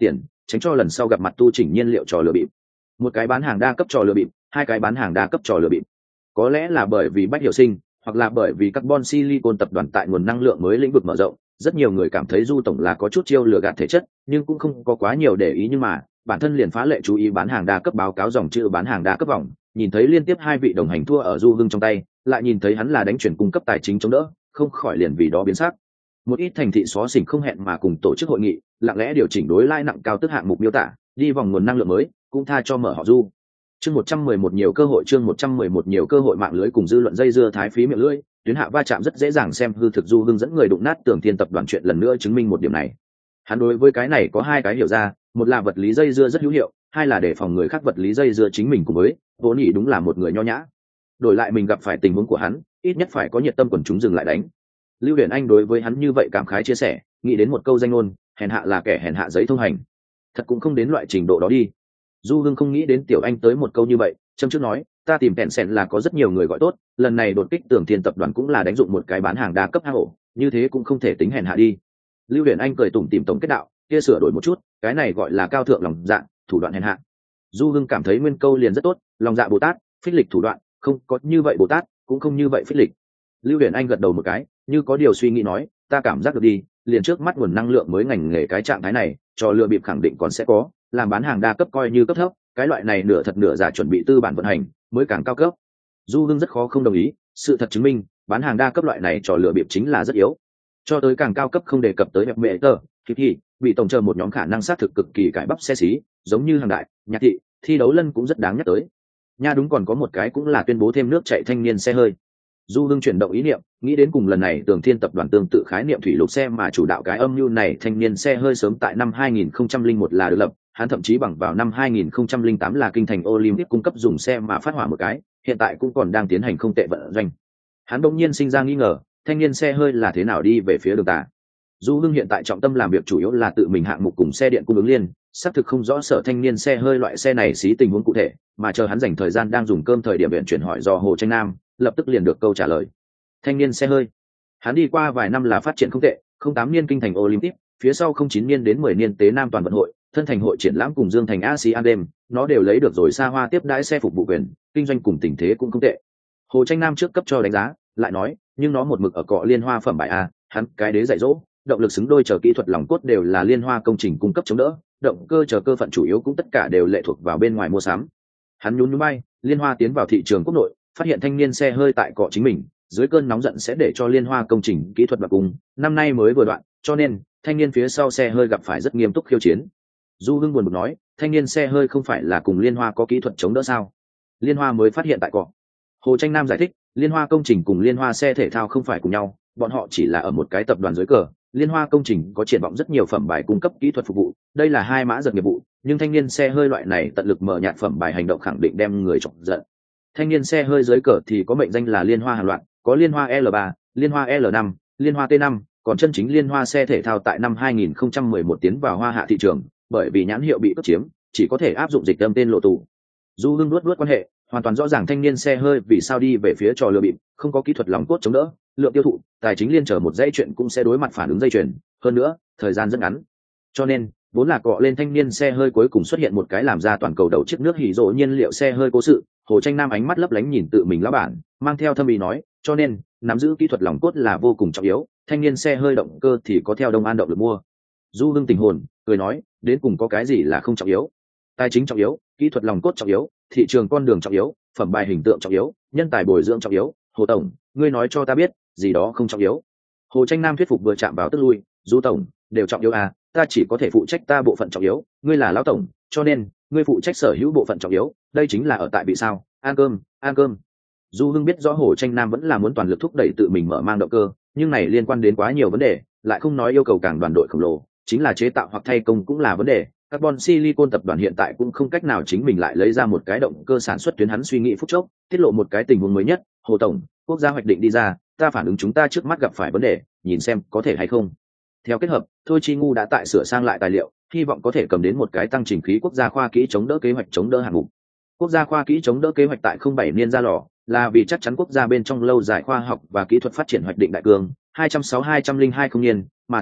tránh cho lần sau gặp mặt tu chỉnh nhiên liệu trò lừa bịp. Một cái bán hàng đa cấp trò lừa bịp, hai cái bán hàng đa cấp trò lừa bịp. Có lẽ là bởi vì Bách Hiểu Sinh, hoặc là bởi vì carbon silicon tập đoàn tại nguồn năng lượng mới lĩnh vực mở rộng, rất nhiều người cảm thấy Du tổng là có chút chiêu lừa gạt thể chất, nhưng cũng không có quá nhiều để ý. Nhưng mà bản thân liền phá lệ chú ý bán hàng đa cấp báo cáo dòng chữ bán hàng đa cấp vòng, nhìn thấy liên tiếp hai vị đồng hành thua ở Du Hưng trong tay, lại nhìn thấy hắn là đánh chuyển cung cấp tài chính chống đỡ, không khỏi liền vì đó biến sắc. Một ít thành thị xóa xỉnh không hẹn mà cùng tổ chức hội nghị, lặng lẽ điều chỉnh đối lãi nặng cao tức hạng mục miêu tả, đi vòng nguồn năng lượng mới, cũng tha cho mở họ Du. Chương một trăm mười một nhiều cơ hội, chương một trăm mười một nhiều cơ hội mạng lưới cùng dư luận dây dưa thái phí miệng lưỡi, tuyến hạ va chạm rất dễ dàng xem hư thực. Du Hưng dẫn người đụng nát Tưởng Thiên tập đoàn chuyện lần nữa chứng minh một điểm này. Hắn đối với cái này có hai cái hiểu ra, một là vật lý dây dưa rất hữu hiệu, hai là để phòng người khác vật lý dây dưa chính mình cùng với, vốn nhị đúng là một người nho nhã. Đổi lại mình gặp phải tình huống của hắn, ít nhất phải có nhiệt tâm quần chúng dừng lại đánh. Lưu Huyền Anh đối với hắn như vậy cảm khái chia sẻ, nghĩ đến một câu danh ngôn, hèn hạ là kẻ hèn hạ giấy thông hành. Thật cũng không đến loại trình độ đó đi. Du Hưng không nghĩ đến Tiểu Anh tới một câu như vậy, châm trước nói, ta tìm kẹn sẹn là có rất nhiều người gọi tốt, lần này đột kích Tưởng Thiên tập đoàn cũng là đánh dụng một cái bán hàng đa cấp hang ổ, như thế cũng không thể tính hèn hạ đi. Lưu Huyền Anh cười tủm tỉm tổng kết đạo, kia sửa đổi một chút, cái này gọi là cao thượng lòng dạ, thủ đoạn hèn hạ. Du Hưng cảm thấy nguyên câu liền rất tốt, lòng dạ Bồ Tát, phích lịch thủ đoạn, không có như vậy Bồ Tát, cũng không như vậy phích lịch. Lưu Huyền Anh gật đầu một cái, như có điều suy nghĩ nói, ta cảm giác được đi, liền trước mắt nguồn năng lượng mới ngành nghề cái trạng thái này, cho lừa bịp khẳng định còn sẽ có, làm bán hàng đa cấp coi như cấp thấp, cái loại này nửa thật nửa giả chuẩn bị tư bản vận hành mới càng cao cấp. Du Hưng rất khó không đồng ý, sự thật chứng minh bán hàng đa cấp loại này trò lừa bịp chính là rất yếu. Cho tới càng cao cấp không đề cập tới hẹp mệ tờ thì thì bị tổng chờ một nhóm khả năng xác thực cực kỳ cải bắp xe xí, giống như hàng đại nhạc thị thi đấu lân cũng rất đáng nhắc tới nha. Đúng, còn có một cái cũng là tuyên bố thêm nước chạy thanh niên xe hơi. Du Hưng chuyển động ý niệm, nghĩ đến cùng lần này Tưởng Thiên tập đoàn tương tự khái niệm thủy lục xe mà chủ đạo cái âm mưu này thanh niên xe hơi sớm tại năm hai nghìn không trăm lẻ một là được lập, hắn thậm chí bằng vào năm hai nghìn không trăm lẻ tám là kinh thành Olympic cung cấp dùng xe mà phát hỏa một cái, hiện tại cũng còn đang tiến hành không tệ vận doanh. Hắn bỗng nhiên sinh ra nghi ngờ, thanh niên xe hơi là thế nào đi về phía đường tà. Du Hưng hiện tại trọng tâm làm việc chủ yếu là tự mình hạng mục cùng xe điện cung ứng liên, xác thực không rõ sở thanh niên xe hơi loại xe này xí tình huống cụ thể, mà chờ hắn dành thời gian đang dùng cơm thời điểm viện chuyển hỏi do Hồ Tranh Nam, lập tức liền được câu trả lời. Thanh niên xe hơi, hắn đi qua vài năm là phát triển không tệ, không tám niên kinh thành Olympic, phía sau không chín niên đến mười niên tế Nam toàn vận hội, thân thành hội triển lãm cùng Dương thành Asean Đêm, nó đều lấy được rồi xa hoa tiếp đãi xe phục vụ quyền, kinh doanh cùng tình thế cũng không tệ. Hồ Tranh Nam trước cấp cho đánh giá, lại nói, nhưng nó một mực ở cọ liên hoa phẩm bài a, hắn cái đế dạy dỗ, động lực xứng đôi chờ kỹ thuật lòng cốt đều là liên hoa công trình cung cấp chống đỡ, động cơ chờ cơ phận chủ yếu cũng tất cả đều lệ thuộc vào bên ngoài mua sắm. Hắn nhún nhún bay, liên hoa tiến vào thị trường quốc nội, phát hiện thanh niên xe hơi tại cọ chính mình, dưới cơn nóng giận sẽ để cho liên hoa công trình kỹ thuật bạc cùng, năm nay mới vừa đoạn, cho nên thanh niên phía sau xe hơi gặp phải rất nghiêm túc khiêu chiến. Du Hưng buồn bực nói, thanh niên xe hơi không phải là cùng liên hoa có kỹ thuật chống đỡ sao? Liên hoa mới phát hiện tại cọ. Hồ Tranh Nam giải thích, liên hoa công trình cùng liên hoa xe thể thao không phải cùng nhau, bọn họ chỉ là ở một cái tập đoàn dưới cờ. Liên hoa công trình có triển vọng rất nhiều phẩm bài cung cấp kỹ thuật phục vụ, đây là hai mã giật nghiệp vụ, nhưng thanh niên xe hơi loại này tận lực mở nhạt phẩm bài hành động khẳng định đem người chọc giận. Thanh niên xe hơi dưới cờ thì có mệnh danh là liên hoa hàng loạt, có liên hoa L ba, liên hoa L năm, liên hoa T năm, còn chân chính liên hoa xe thể thao tại năm hai nghìn không trăm mười một tiến vào hoa hạ thị trường, bởi vì nhãn hiệu bị cướp chiếm, chỉ có thể áp dụng dịch âm tên lộ tù. Du Hưng nuốt nuốt quan hệ, hoàn toàn rõ ràng thanh niên xe hơi vì sao đi về phía trò lừa bịp, không có kỹ thuật lòng cốt chống đỡ, lượng tiêu thụ, tài chính liên trở một dây chuyện cũng sẽ đối mặt phản ứng dây chuyền, hơn nữa, thời gian rất ngắn. Cho nên, vốn là cọ lên thanh niên xe hơi cuối cùng xuất hiện một cái làm ra toàn cầu đầu chiếc nước hỉ rộ nhiên liệu xe hơi cố sự. Hồ Tranh Nam ánh mắt lấp lánh nhìn tự mình lão bản, mang theo thâm ý nói, cho nên, nắm giữ kỹ thuật lòng cốt là vô cùng trọng yếu, thanh niên xe hơi động cơ thì có theo Đông An động lực mua. Du Hưng tình hồn, cười nói, đến cùng có cái gì là không trọng yếu? Tài chính trọng yếu, kỹ thuật lòng cốt trọng yếu, thị trường con đường trọng yếu, phẩm bài hình tượng trọng yếu, nhân tài bồi dưỡng trọng yếu. Hồ tổng, ngươi nói cho ta biết, gì đó không trọng yếu? Hồ Tranh Nam thuyết phục vừa chạm vào tức lui, Du tổng, đều trọng yếu à, ta chỉ có thể phụ trách ta bộ phận trọng yếu, ngươi là lão tổng, cho nên ngươi phụ trách sở hữu bộ phận trọng yếu, đây chính là ở tại bị sao? Ăn cơm, ăn cơm. Du Hưng biết rõ Hồ Tranh Nam vẫn là muốn toàn lực thúc đẩy tự mình mở mang động cơ, nhưng này liên quan đến quá nhiều vấn đề, lại không nói yêu cầu càng đoàn đội khổng lồ, chính là chế tạo hoặc thay công cũng là vấn đề. Carbon Silicon tập đoàn hiện tại cũng không cách nào chính mình lại lấy ra một cái động cơ sản xuất tuyến. Hắn suy nghĩ phút chốc, tiết lộ một cái tình huống mới nhất. Hồ tổng, quốc gia hoạch định đi ra, ta phản ứng chúng ta trước mắt gặp phải vấn đề, nhìn xem có thể hay không. Theo kết hợp, Thôi Chi Ngu đã tại sửa sang lại tài liệu, hy vọng có thể cầm đến một cái tăng trình khí quốc gia khoa kỹ chống đỡ kế hoạch chống đỡ hạng mục. Quốc gia khoa kỹ chống đỡ kế hoạch tại không bảy niên ra lò, là vì chắc chắn quốc gia bên trong lâu dài khoa học và kỹ thuật phát triển hoạch định đại cương hai trăm sáu mươi hai trăm linh hai không niên mà thiết lập,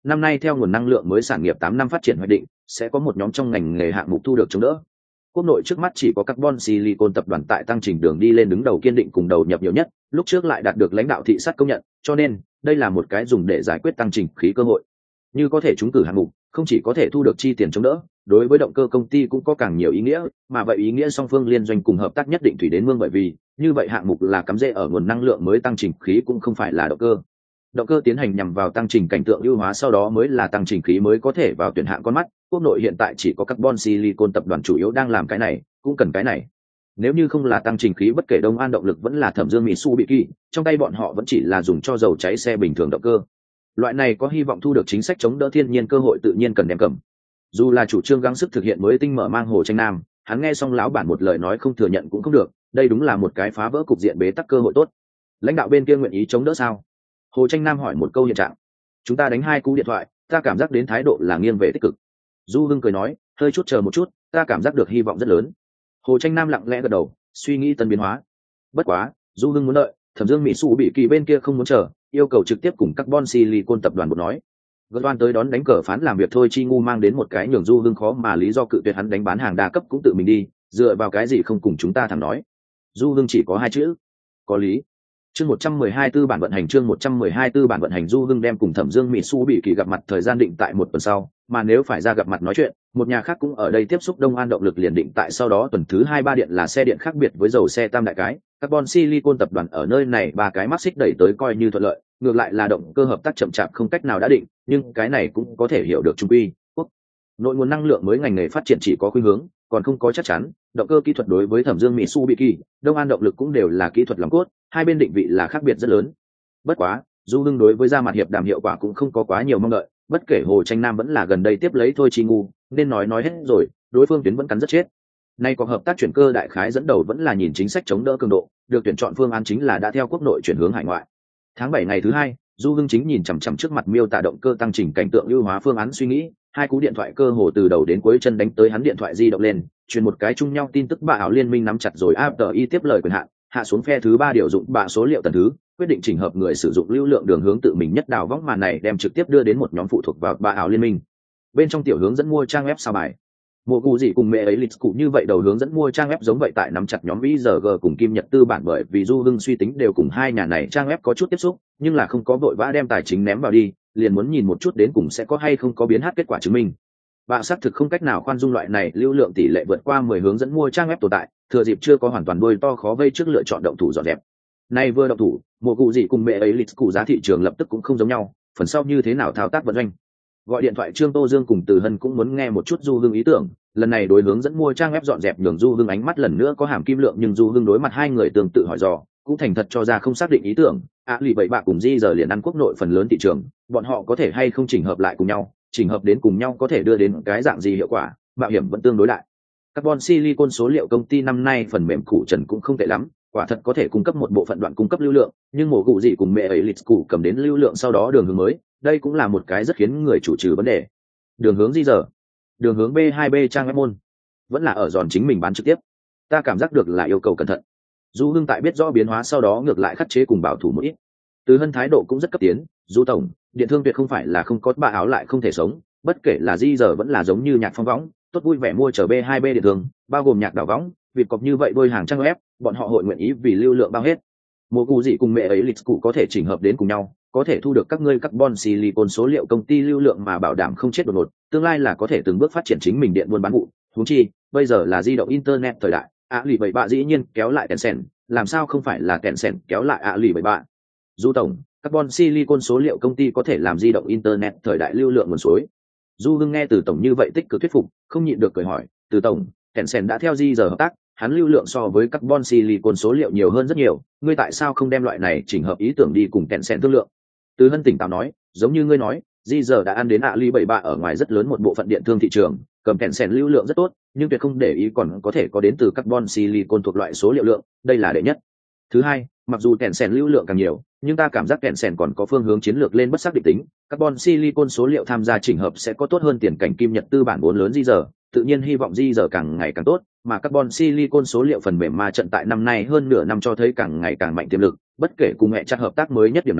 năm nay theo nguồn năng lượng mới sản nghiệp tám năm phát triển hoạch định sẽ có một nhóm trong ngành nghề hạng mục thu được chống đỡ. Quốc nội trước mắt chỉ có Carbon Silicon tập đoàn tại tăng trình đường đi lên đứng đầu kiên định cùng đầu nhập nhiều nhất, lúc trước lại đạt được lãnh đạo thị sát công nhận, cho nên đây là một cái dùng để giải quyết tăng trình khí cơ hội. Như có thể trúng cử hạng mục, không chỉ có thể thu được chi tiền chống đỡ, đối với động cơ công ty cũng có càng nhiều ý nghĩa, mà vậy ý nghĩa song phương liên doanh cùng hợp tác nhất định thủy đến mương, bởi vì như vậy hạng mục là cắm rễ ở nguồn năng lượng mới tăng trình khí cũng không phải là động cơ. Động cơ tiến hành nhằm vào tăng trình cảnh tượng ưu hóa, sau đó mới là tăng trình khí mới có thể vào tuyển hạng con mắt. Quốc nội hiện tại chỉ có Carbon Silicon tập đoàn chủ yếu đang làm cái này, cũng cần cái này. Nếu như không là tăng trình khí, bất kể Đông An động lực vẫn là Thẩm Dương Mitsubishi, trong tay bọn họ vẫn chỉ là dùng cho dầu cháy xe bình thường động cơ. Loại này có hy vọng thu được chính sách chống đỡ thiên nhiên cơ hội tự nhiên cần đem cầm. Dù là chủ trương gắng sức thực hiện mới tinh mở mang Hồ Tranh Nam, hắn nghe xong lão bản một lời nói không thừa nhận cũng không được, đây đúng là một cái phá vỡ cục diện bế tắc cơ hội tốt. Lãnh đạo bên kia nguyện ý chống đỡ sao? Hồ Tranh Nam hỏi một câu hiện trạng. Chúng ta đánh hai cú điện thoại, ta cảm giác đến thái độ là nghiêng về tích cực. Du Hưng cười nói, hơi chút chờ một chút, ta cảm giác được hy vọng rất lớn. Hồ Tranh Nam lặng lẽ gật đầu, suy nghĩ tân biến hóa. Bất quá, Du Hưng muốn đợi, Thẩm Dương Mỹ Sụ bị kỳ bên kia không muốn chờ, yêu cầu trực tiếp cùng Carbon Silicon tập đoàn một nói. Gật đoan tới đón đánh cờ phán làm việc thôi Chi Ngu mang đến một cái nhường Du Hưng khó mà lý do cự tuyệt, hắn đánh bán hàng đa cấp cũng tự mình đi, dựa vào cái gì không cùng chúng ta thẳng nói. Du Hưng chỉ có hai chữ, có lý. Chương một trăm mười hai tư bản vận hành chương một trăm mười hai tư bản vận hành Du Hưng đem cùng Thẩm Dương Mỹ Su bị kỳ gặp mặt thời gian định tại một tuần sau, mà nếu phải ra gặp mặt nói chuyện, một nhà khác cũng ở đây tiếp xúc. Đông An động lực liền định tại sau đó tuần thứ hai. Ba điện là xe điện khác biệt với dầu xe tam đại cái, Carbon Silicon tập đoàn ở nơi này ba cái mắt xích đẩy tới coi như thuận lợi, ngược lại là động cơ hợp tác chậm chạp không cách nào đã định, nhưng cái này cũng có thể hiểu được trung quy. Quốc nội nguồn năng lượng mới ngành nghề phát triển chỉ có khuynh hướng, còn không có chắc chắn. Động cơ kỹ thuật đối với Thẩm Dương Mitsubishi, Đông An động lực cũng đều là kỹ thuật lòng cốt, hai bên định vị là khác biệt rất lớn. Bất quá, Du Hưng đối với ra mặt hiệp đàm hiệu quả cũng không có quá nhiều mong đợi, bất kể Hồ Tranh Nam vẫn là gần đây tiếp lấy thôi Chi Ngu, nên nói nói hết rồi, đối phương tuyến vẫn cắn rất chết. Nay có hợp tác chuyển cơ đại khái dẫn đầu vẫn là nhìn chính sách chống đỡ cường độ, được tuyển chọn phương án chính là đã theo quốc nội chuyển hướng hải ngoại. Tháng bảy ngày thứ hai, Du Hưng chính nhìn chằm chằm trước mặt miêu tả động cơ tăng trình cảnh tượng ưu hóa phương án suy nghĩ, hai cú điện thoại cơ hồ từ đầu đến cuối chân đánh tới hắn điện thoại di động lên, truyền một cái chung nhau tin tức bạ ảo liên minh nắm chặt rồi a pê i tiếp lời quyền hạn, hạ xuống phe thứ ba điều dụng bạ số liệu tần thứ, quyết định chỉnh hợp người sử dụng lưu lượng đường hướng tự mình nhất đào võng màn này đem trực tiếp đưa đến một nhóm phụ thuộc vào bạ ảo liên minh. Bên trong tiểu hướng dẫn mua trang web sao bài. Mộ cụ gì cùng mẹ ấy lịch cụ như vậy đầu hướng dẫn mua trang web giống vậy tại nắm chặt nhóm i giê giê cùng Kim Nhật tư bản, bởi vì Du Hưng suy tính đều cùng hai nhà này trang web có chút tiếp xúc, nhưng là không có vội vã đem tài chính ném vào đi, liền muốn nhìn một chút đến cùng sẽ có hay không có biến hát kết quả chứng minh. Và xác thực không cách nào khoan dung loại này lưu lượng tỷ lệ vượt qua mười hướng dẫn mua trang web tồn tại, thừa dịp chưa có hoàn toàn đuôi to khó vây trước lựa chọn động thủ dọn dẹp. Nay vừa động thủ, mộ cụ gì cùng mẹ ấy lịch cụ giá thị trường lập tức cũng không giống nhau, phần sau như thế nào thao tác vận doanh. Gọi điện thoại Trương Tô Dương cùng Từ Hân cũng muốn nghe một chút Du Hưng ý tưởng, lần này đối hướng dẫn mua trang web dọn dẹp nhường Du Hưng ánh mắt lần nữa có hàm kim lượng, nhưng Du Hưng đối mặt hai người tương tự hỏi dò, cũng thành thật cho ra không xác định ý tưởng. À lì bảy bạ cùng Di giờ liền ăn quốc nội phần lớn thị trường, bọn họ có thể hay không chỉnh hợp lại cùng nhau, chỉnh hợp đến cùng nhau có thể đưa đến cái dạng gì hiệu quả, mạo hiểm vẫn tương đối đại. Carbon Silicon số liệu công ty năm nay phần mềm cụ trần cũng không tệ lắm, quả thật có thể cung cấp một bộ phận đoạn cung cấp lưu lượng, nhưng mổ cụ gì cùng mẹ ấy lịch cụ cầm đến lưu lượng sau đó đường hướng mới, đây cũng là một cái rất khiến người chủ trừ vấn đề. Đường hướng Di giờ, đường hướng B hai B trang web môn, vẫn là ở giòn chính mình bán trực tiếp. Ta cảm giác được là yêu cầu cẩn thận. Du Hưng tại biết rõ biến hóa sau đó ngược lại khắc chế cùng bảo thủ một ít. Từ Hân thái độ cũng rất cấp tiến, Du tổng, điện thương tuyệt không phải là không có bà áo lại không thể sống, bất kể là Di giờ vẫn là giống như nhạc phong võng, tốt vui vẻ mua chở B hai B điện thương, bao gồm nhạc đảo võng, việc cọc như vậy đôi hàng trang web, bọn họ hội nguyện ý vì lưu lượng bao hết. Mộ cụ gì cùng mẹ ấy lịch cụ có thể chỉnh hợp đến cùng nhau, có thể thu được các ngươi Carbon Silicon số liệu công ty lưu lượng mà bảo đảm không chết đột ngột, tương lai là có thể từng bước phát triển chính mình điện buôn bán vụ. Huống chi, bây giờ là di động internet thời đại, ạ lì bảy bạ dĩ nhiên kéo lại Tencent, làm sao không phải là Tencent kéo lại ạ lì bảy bạ. Du tổng, Carbon Silicon số liệu công ty có thể làm di động internet thời đại lưu lượng nguồn suối. Du Hưng nghe từ tổng như vậy tích cực thuyết phục, không nhịn được cười hỏi, từ tổng, Tencent đã theo Di giờ hợp tác, hắn lưu lượng so với Carbon Silicon số liệu nhiều hơn rất nhiều, ngươi tại sao không đem loại này chỉnh hợp ý tưởng đi cùng Tencent thương lượng? Từ Hân tỉnh táo nói, giống như ngươi nói, Di giờ đã ăn đến ạ lì bảy bạ ở ngoài rất lớn một bộ phận điện thương thị trường, cầm Tencent lưu lượng rất tốt, nhưng tuyệt không để ý còn có thể có đến từ Carbon Silicon thuộc loại số liệu lượng, đây là đệ nhất. Thứ hai, mặc dù Tencent lưu lượng càng nhiều, nhưng ta cảm giác Tencent còn có phương hướng chiến lược lên bất xác định tính, Carbon Silicon số liệu tham gia chỉnh hợp sẽ có tốt hơn tiền cảnh Kim Nhật tư bản bốn lớn Di giờ, tự nhiên hy vọng Di giờ càng ngày càng tốt, mà Carbon Silicon số liệu phần mềm ma trận tại năm nay hơn nửa năm cho thấy càng ngày càng mạnh tiềm lực, bất kể cùng mẹ chắc hợp tác mới nhất điểm nóng,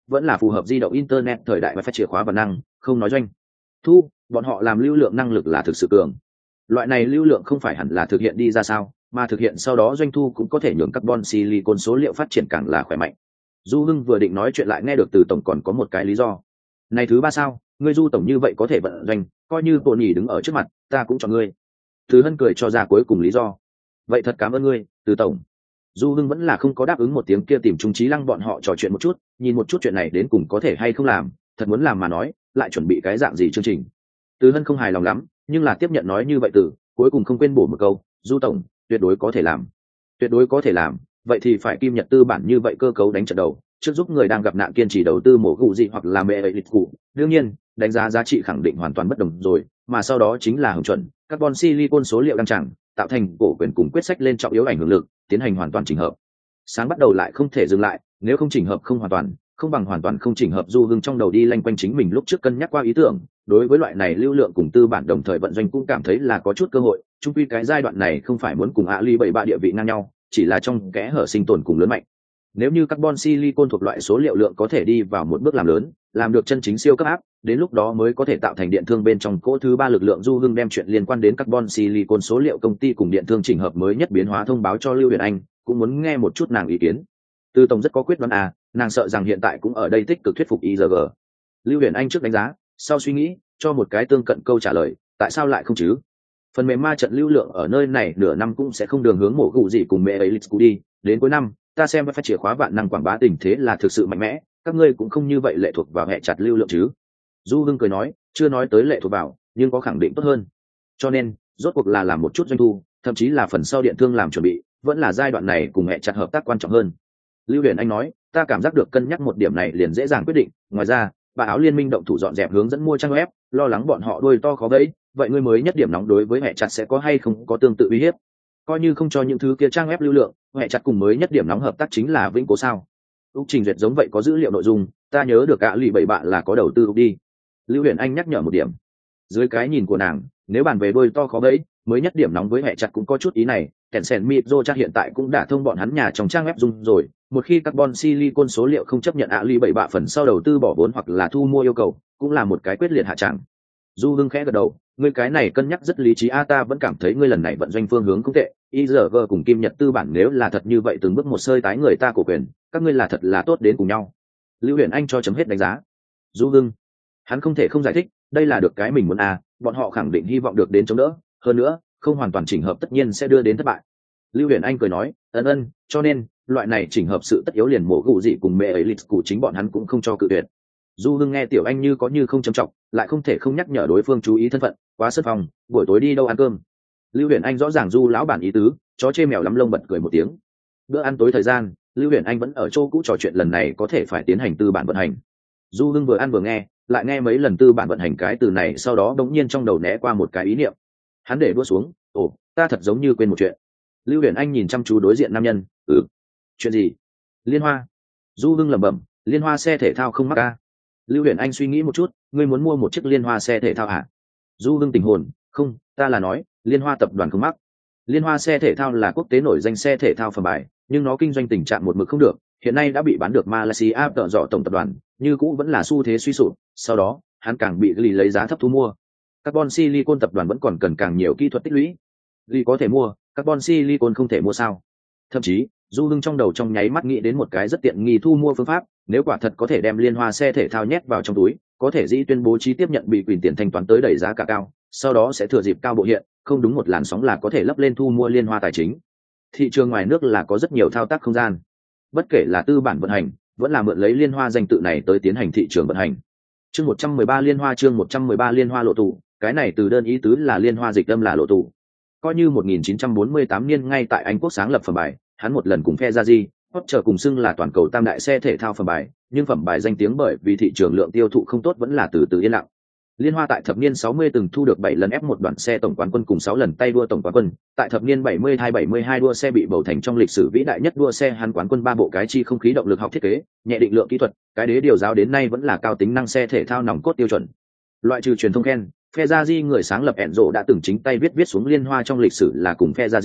vẫn là phù hợp di động internet thời đại và phát chìa khóa và năng không nói doanh thu, bọn họ làm lưu lượng năng lực là thực sự cường. Loại này lưu lượng không phải hẳn là thực hiện đi ra sao, mà thực hiện sau đó doanh thu cũng có thể nhường carbon silicon số liệu phát triển càng là khỏe mạnh. Du Hưng vừa định nói chuyện lại nghe được từ tổng còn có một cái lý do. Này thứ ba sao, ngươi Du tổng như vậy có thể vận doanh, coi như Tony nhỉ đứng ở trước mặt, ta cũng chọn ngươi. Từ Hân cười cho ra cuối cùng lý do. Vậy thật cảm ơn ngươi, Từ tổng. Du Hưng vẫn là không có đáp ứng một tiếng kia, tìm Trung Chí Lăng bọn họ trò chuyện một chút, nhìn một chút chuyện này đến cùng có thể hay không làm, thật muốn làm mà nói, lại chuẩn bị cái dạng gì chương trình. Từ Hân không hài lòng lắm, nhưng là tiếp nhận nói như vậy từ, cuối cùng không quên bổ một câu, Du tổng, tuyệt đối có thể làm. Tuyệt đối có thể làm, vậy thì phải Kim Nhật tư bản như vậy cơ cấu đánh trận đầu, trước giúp người đang gặp nạn kiên trì đầu tư mổ gù gì hoặc là mẹ ấy lịch cụ. Đương nhiên, đánh giá giá trị khẳng định hoàn toàn bất đồng rồi, mà sau đó chính là hưởng chuẩn, carbon silicon số liệu đăng chẳng, tạo thành cổ quyền cùng quyết sách lên trọng yếu ảnh hưởng lực, tiến hành hoàn toàn chỉnh hợp. Sáng bắt đầu lại không thể dừng lại, nếu không chỉnh hợp không hoàn toàn, không bằng hoàn toàn không chỉnh hợp. Du Hưng trong đầu đi lanh quanh chính mình lúc trước cân nhắc qua ý tưởng, đối với loại này lưu lượng cùng tư bản đồng thời vận doanh cũng cảm thấy là có chút cơ hội. Chung quy cái giai đoạn này không phải muốn cùng Ali bảy ba địa vị ngang nhau, chỉ là trong kẽ hở sinh tồn cùng lớn mạnh. Nếu như carbon silicon thuộc loại số liệu lượng có thể đi vào một bước làm lớn, làm được chân chính siêu cấp áp, đến lúc đó mới có thể tạo thành điện thương bên trong cỗ thứ ba lực lượng. Du Hưng đem chuyện liên quan đến carbon silicon số liệu công ty cùng điện thương chỉnh hợp mới nhất biến hóa thông báo cho Lưu Huyền Anh, cũng muốn nghe một chút nàng ý kiến. Từ tổng rất có quyết đoán à, nàng sợ rằng hiện tại cũng ở đây tích cực thuyết phục i giê giê. Lưu Huyền Anh trước đánh giá, sau suy nghĩ, cho một cái tương cận câu trả lời, tại sao lại không chứ? Phần mềm ma trận lưu lượng ở nơi này nửa năm cũng sẽ không đường hướng mổ gù gì cùng mẹ ấy lịch đi, đến cuối năm, ta xem phát chìa khóa vạn năng quảng bá tình thế là thực sự mạnh mẽ, các ngươi cũng không như vậy lệ thuộc vào hệ chặt lưu lượng chứ? Du Hưng cười nói, chưa nói tới lệ thuộc vào, nhưng có khẳng định tốt hơn. Cho nên, rốt cuộc là làm một chút doanh thu, thậm chí là phần sau điện thương làm chuẩn bị, vẫn là giai đoạn này cùng hệ chặt hợp tác quan trọng hơn. Lưu Huyền Anh nói, ta cảm giác được cân nhắc một điểm này liền dễ dàng quyết định. Ngoài ra, bà áo liên minh động thủ dọn dẹp hướng dẫn mua trang web, lo lắng bọn họ đuôi to khó bẫy. Vậy ngươi mới nhất điểm nóng đối với hệ chặt sẽ có hay không có tương tự uy hiếp? Coi như không cho những thứ kia trang web lưu lượng, hệ chặt cùng mới nhất điểm nóng hợp tác chính là vĩnh cố sao? Úc trình duyệt giống vậy có dữ liệu nội dung, ta nhớ được cả lì bảy bạn là có đầu tư Úc đi. Lưu Huyền Anh nhắc nhở một điểm. Dưới cái nhìn của nàng, nếu bàn về đuôi to khó bẫy, mới nhất điểm nóng với hệ chặt cũng có chút ý này. Tencent Micro hiện tại cũng đã thông bọn hắn nhà trong trang web dùng rồi. Một khi carbon silicon số liệu không chấp nhận Ali bảy bạ phần sau đầu tư bỏ vốn hoặc là thu mua yêu cầu, cũng là một cái quyết liệt hạ trạng. Du Hưng khẽ gật đầu, ngươi cái này cân nhắc rất lý trí a, ta vẫn cảm thấy ngươi lần này vận doanh phương hướng không tệ. i giê giê cùng Kim Nhật tư bản nếu là thật như vậy từng bước một sơi tái người ta cổ quyền, các ngươi là thật là tốt đến cùng nhau. Lưu Huyền Anh cho chấm hết đánh giá. Du Hưng, hắn không thể không giải thích, đây là được cái mình muốn à, bọn họ khẳng định hy vọng được đến chống đỡ, hơn nữa, không hoàn toàn chỉnh hợp tất nhiên sẽ đưa đến thất bại. Lưu Huyền Anh cười nói, ân ân, cho nên loại này chỉnh hợp sự tất yếu liền mổ gù dị cùng mẹ ấy lịch cụ chính bọn hắn cũng không cho cự tuyệt. Du Hưng nghe Tiểu Anh như có như không trầm trọng, lại không thể không nhắc nhở đối phương chú ý thân phận, quá sân phòng, buổi tối đi đâu ăn cơm. Lưu Huyền Anh rõ ràng Du lão bản ý tứ, chó chê mèo lắm lông bật cười một tiếng. Bữa ăn tối thời gian, Lưu Huyền Anh vẫn ở chỗ cũ trò chuyện lần này có thể phải tiến hành tư bản vận hành. Du Hưng vừa ăn vừa nghe, lại nghe mấy lần tư bản vận hành cái từ này, sau đó đống nhiên trong đầu né qua một cái ý niệm. Hắn để đua xuống, ồ, ta thật giống như quên một chuyện. Lưu Huyền Anh nhìn chăm chú đối diện nam nhân, ừ, chuyện gì? Liên Hoa. Du Hưng lẩm bẩm, Liên Hoa xe thể thao không mắc a. Lưu Huyền Anh suy nghĩ một chút, ngươi muốn mua một chiếc Liên Hoa xe thể thao hả? Du Hưng tỉnh hồn, không, ta là nói, Liên Hoa tập đoàn không mắc. Liên Hoa xe thể thao là quốc tế nổi danh xe thể thao phẩm bài, nhưng nó kinh doanh tình trạng một mực không được, hiện nay đã bị bán được Malaysia tợ dọ tổng tập đoàn, như cũ vẫn là xu thế suy sụp. Sau đó, hắn càng bị lì lấy giá thấp thu mua. Carbon Silicon tập đoàn vẫn còn cần càng nhiều kỹ thuật tích lũy. Lì có thể mua, Carbon Silicon không thể mua sao? Thậm chí, Du Hưng trong đầu trong nháy mắt nghĩ đến một cái rất tiện nghi thu mua phương pháp, nếu quả thật có thể đem Liên Hoa xe thể thao nhét vào trong túi, có thể dĩ tuyên bố chi tiếp nhận bị quyền tiền thanh toán tới đẩy giá cả cao, sau đó sẽ thừa dịp cao bộ hiện, không đúng một làn sóng là có thể lấp lên thu mua Liên Hoa tài chính. Thị trường ngoài nước là có rất nhiều thao tác không gian, bất kể là tư bản vận hành, vẫn là mượn lấy Liên Hoa danh tự này tới tiến hành thị trường vận hành. Chương một trăm mười ba Liên Hoa chương một trăm mười ba Liên Hoa lộ tụ, cái này từ đơn ý tứ là Liên Hoa dịch âm là lộ tụ. Coi như một nghìn chín trăm bốn mươi tám niên ngay tại Anh quốc sáng lập phẩm bài, hắn một lần cùng Ferrari, Porsche cùng xưng là toàn cầu tam đại xe thể thao phẩm bài, nhưng phẩm bài danh tiếng bởi vì thị trường lượng tiêu thụ không tốt vẫn là từ từ yên lặng. Liên Hoa tại thập niên sáu mươi từng thu được bảy lần ép một đoàn xe tổng quán quân cùng sáu lần tay đua tổng quán quân, tại thập niên bảy mươi hai bảy mươi hai đua xe bị bầu thành trong lịch sử vĩ đại nhất đua xe, hắn quán quân ba bộ cái chi không khí động lực học thiết kế, nhẹ định lượng kỹ thuật, cái đế điều giáo đến nay vẫn là cao tính năng xe thể thao nòng cốt tiêu chuẩn. Loại trừ truyền thông khen, Ferrari người sáng lập Enzo đã từng chính tay viết viết xuống Liên Hoa trong lịch sử là cùng Ferrari,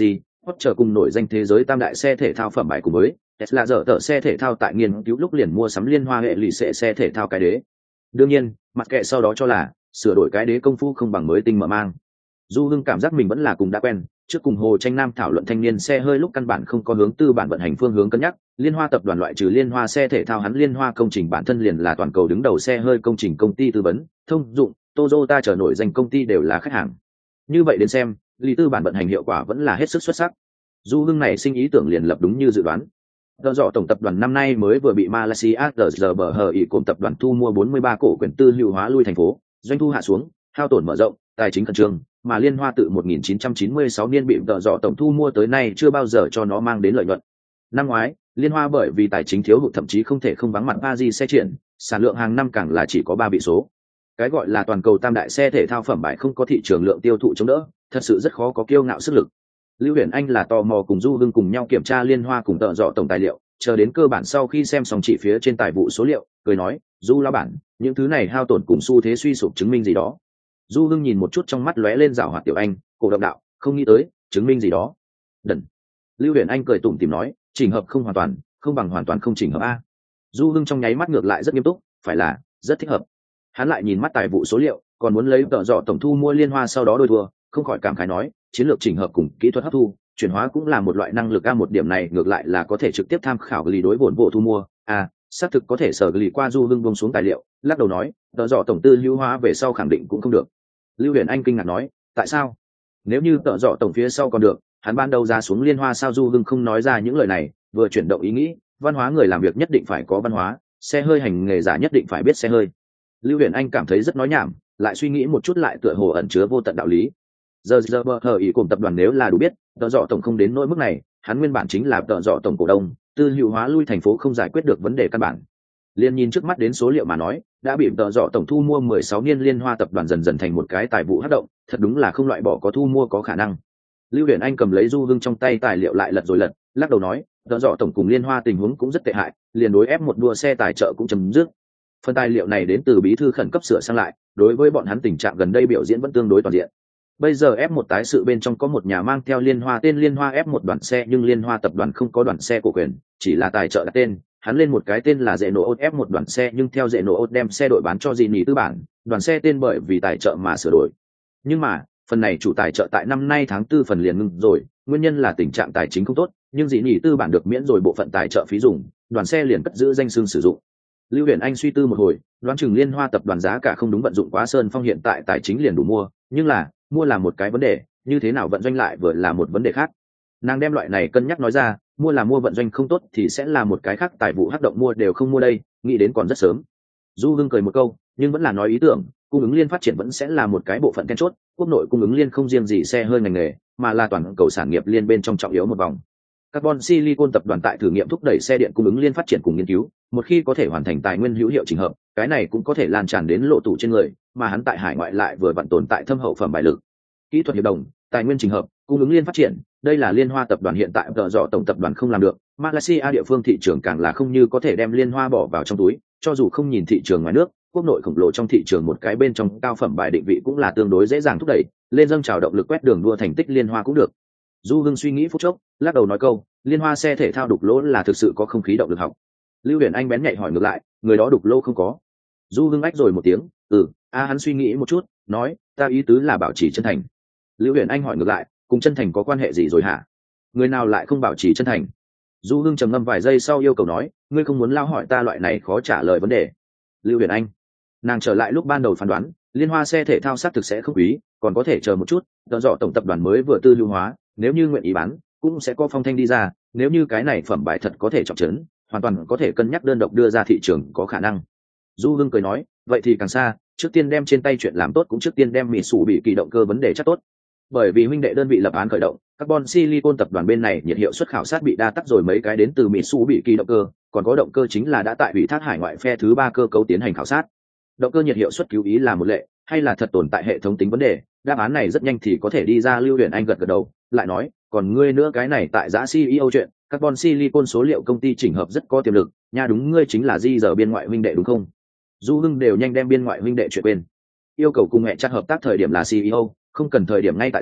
Porsche cùng nổi danh thế giới tam đại xe thể thao phẩm bài cùng với Tesla dở tờ xe thể thao tại nghiên cứu lúc liền mua sắm liên hoa hệ lụy xe xe thể thao cái đế. Đương nhiên, mặt kệ sau đó cho là sửa đổi cái đế công phu không bằng mới tinh mở mang. Du Hưng cảm giác mình vẫn là cùng đã quen, trước cùng Hồ Tranh Nam thảo luận thanh niên xe hơi lúc căn bản không có hướng tư bản vận hành phương hướng cân nhắc, Liên Hoa tập đoàn loại trừ Liên Hoa xe thể thao hắn Liên Hoa công trình bản thân liền là toàn cầu đứng đầu xe hơi công trình công ty tư vấn, thông dụng, Toyota trở nổi danh công ty đều là khách hàng. Như vậy đến xem, lý tư bản vận hành hiệu quả vẫn là hết sức xuất sắc. Du Hưng này sinh ý tưởng liền lập đúng như dự đoán. Tờ dọ tổng tập đoàn năm nay mới vừa bị Malaysia tờ giờ bờ hờ ỉ cộm tập đoàn thu mua bốn mươi ba cổ quyền tư hữu hóa lui thành phố, doanh thu hạ xuống, hao tổn mở rộng, tài chính khẩn trương, mà Liên Hoa tự một nghìn chín trăm chín mươi sáu niên bị tờ dọ tổng thu mua tới nay chưa bao giờ cho nó mang đến lợi nhuận. Năm ngoái, Liên Hoa bởi vì tài chính thiếu hụt thậm chí không thể không vắng mặt Paris xe triển, sản lượng hàng năm càng là chỉ có ba vị số. Cái gọi là toàn cầu tam đại xe thể thao phẩm bài không có thị trường lượng tiêu thụ chống đỡ, thật sự rất khó có kiêu ngạo sức lực. Lưu Huyền Anh là tò mò cùng Du Hưng cùng nhau kiểm tra Liên Hoa cùng tờ dọ tổng tài liệu, chờ đến cơ bản sau khi xem xong chỉ phía trên tài vụ số liệu, cười nói, Du lão bản, những thứ này hao tổn cùng xu thế suy sụp chứng minh gì đó. Du Hưng nhìn một chút trong mắt lóe lên rảo hoạt tiểu anh, cổ động đạo, không nghĩ tới, chứng minh gì đó. Đần. Lưu Huyền Anh cười tủm tỉm nói, chỉnh hợp không hoàn toàn, không bằng hoàn toàn không chỉnh hợp a. Du Hưng trong nháy mắt ngược lại rất nghiêm túc, phải là rất thích hợp. Hắn lại nhìn mắt tài vụ số liệu, còn muốn lấy tờ dọ tổng thu mua Liên Hoa sau đó đôi thua, không khỏi cảm khái nói, chiến lược chỉnh hợp cùng kỹ thuật hấp thu, chuyển hóa cũng là một loại năng lực a, một điểm này ngược lại là có thể trực tiếp tham khảo lý đối vốn bộ thu mua a, xác thực có thể sở lý qua. Du Hưng buông xuống tài liệu, lắc đầu nói, tờ dọ tổng tư hữu hóa về sau khẳng định cũng không được. Lưu Huyền Anh kinh ngạc nói, tại sao? Nếu như tợ dọ tổng phía sau còn được, hắn ban đầu ra xuống Liên Hoa sao? Du Hưng không nói ra những lời này, vừa chuyển động ý nghĩ, văn hóa người làm việc nhất định phải có văn hóa, xe hơi hành nghề giả nhất định phải biết xe hơi. Lưu Huyền Anh cảm thấy rất nói nhảm, lại suy nghĩ một chút lại tựa hồ ẩn chứa vô tận đạo lý. Giờ giờ bờ hờ ý cùng tập đoàn nếu là đủ biết, tợ dọ tổng không đến nỗi mức này, hắn nguyên bản chính là tợ dọ tổng cổ đông, tư hữu hóa lui thành phố không giải quyết được vấn đề căn bản. Liên nhìn trước mắt đến số liệu mà nói, đã bị tợ dọ tổng thu mua mười sáu niên Liên Hoa tập đoàn dần dần thành một cái tài vụ hấp động, thật đúng là không loại bỏ có thu mua có khả năng. Lưu Huyền Anh cầm lấy Du Hưng trong tay tài liệu lại lật rồi lật, lắc đầu nói, tợ dọ tổng cùng Liên Hoa tình huống cũng rất tệ hại, liền đối ép một đua xe tài trợ cũng chấm dứt. Phần tài liệu này đến từ bí thư khẩn cấp sửa sang lại, đối với bọn hắn tình trạng gần đây biểu diễn vẫn tương đối toàn diện. Bây giờ ép một tái sự bên trong có một nhà mang theo Liên Hoa tên Liên Hoa ép một đoàn xe, nhưng Liên Hoa tập đoàn không có đoàn xe cổ quyền, chỉ là tài trợ đặt tên, hắn lên một cái tên là Dệ Nổ ép một đoàn xe, nhưng theo Dệ Nổ đem xe đội bán cho Dị Nỉ tư bản, đoàn xe tên bởi vì tài trợ mà sửa đổi. Nhưng mà, phần này chủ tài trợ tại năm nay tháng tư phần liền ngừng rồi, nguyên nhân là tình trạng tài chính không tốt, nhưng Dị Nỉ tư bản được miễn rồi bộ phận tài trợ phí dùng, đoàn xe liền cất giữ danh xưng sử dụng. Lưu Huyền Anh suy tư một hồi, đoán chừng Liên Hoa tập đoàn giá cả không đúng vận dụng quá Sơn Phong hiện tại tài chính liền đủ mua, nhưng là, mua là một cái vấn đề, như thế nào vận doanh lại vừa là một vấn đề khác. Nàng đem loại này cân nhắc nói ra, mua là mua, vận doanh không tốt thì sẽ là một cái khác, tài vụ hắc động mua đều không mua đây, nghĩ đến còn rất sớm. Du Hưng cười một câu, nhưng vẫn là nói ý tưởng, cung ứng liên phát triển vẫn sẽ là một cái bộ phận then chốt, quốc nội cung ứng liên không riêng gì xe hơi ngành nghề, mà là toàn cầu sản nghiệp liên bên trong trọng yếu một vòng. Carbon Silicon tập đoàn tại thử nghiệm thúc đẩy xe điện cung ứng liên phát triển cùng nghiên cứu, một khi có thể hoàn thành tài nguyên hữu hiệu chỉnh hợp, cái này cũng có thể lan tràn đến lộ tủ trên người, mà hắn tại hải ngoại lại vừa vặn tồn tại thâm hậu phẩm bài lực. Kỹ thuật hiệp đồng, tài nguyên chỉnh hợp, cung ứng liên phát triển, đây là Liên Hoa tập đoàn hiện tại tợ dọ tổng tập đoàn không làm được, Malaysia địa phương thị trường càng là không như có thể đem Liên Hoa bỏ vào trong túi, cho dù không nhìn thị trường ngoài nước, quốc nội khổng lồ trong thị trường một cái bên trong cao phẩm bài định vị cũng là tương đối dễ dàng thúc đẩy, lên dâng trào động lực quét đường đua thành tích Liên Hoa cũng được. Du Hưng suy nghĩ phút chốc, lắc đầu nói câu, Liên Hoa xe thể thao đục lỗ là thực sự có không khí động lực học. Lưu Huyền Anh bén nhạy hỏi ngược lại, người đó đục lỗ không có? Du Hưng ách rồi một tiếng, ừ, a hắn suy nghĩ một chút, nói, ta ý tứ là bảo trì chân thành. Lưu Huyền Anh hỏi ngược lại, cùng chân thành có quan hệ gì rồi hả? Người nào lại không bảo trì chân thành? Du Hưng trầm ngâm vài giây sau yêu cầu nói, ngươi không muốn lao hỏi ta loại này khó trả lời vấn đề. Lưu Huyền Anh, nàng trở lại lúc ban đầu phán đoán, Liên Hoa xe thể thao xác thực sẽ không quý, còn có thể chờ một chút, tợ dọ tổng tập đoàn mới vừa tư lưu hóa, nếu như nguyện ý bán, cũng sẽ có phong thanh đi ra, nếu như cái này phẩm bài thật có thể trọng trấn, hoàn toàn có thể cân nhắc đơn độc đưa ra thị trường có khả năng. Du Hưng cười nói, vậy thì càng xa, trước tiên đem trên tay chuyện làm tốt, cũng trước tiên đem mì sủ bị kỳ động cơ vấn đề chắc tốt. Bởi vì huynh đệ đơn vị lập án khởi động, Carbon Silicon tập đoàn bên này nhiệt hiệu suất khảo sát bị đa tắc rồi mấy cái đến từ Mitsubishi động cơ, còn có động cơ chính là đã tại ủy thác hải ngoại phe thứ ba cơ cấu tiến hành khảo sát. Động cơ nhiệt hiệu suất cứu ý là một lệ, hay là thật tồn tại hệ thống tính vấn đề, đáp án này rất nhanh thì có thể đi ra. Lưu Huyền Anh gật gật đầu, lại nói, còn ngươi nữa, cái này tại giã xê e ô chuyện, Carbon Silicon số liệu công ty chỉnh hợp rất có tiềm lực, nha đúng, ngươi chính là Di giờ biên ngoại huynh đệ đúng không? Du Hưng đều nhanh đem biên ngoại huynh đệ chuyện quên. Yêu cầu cùng mẹ chắc hợp tác thời điểm là xê e ô, không cần thời điểm ngay tại giã,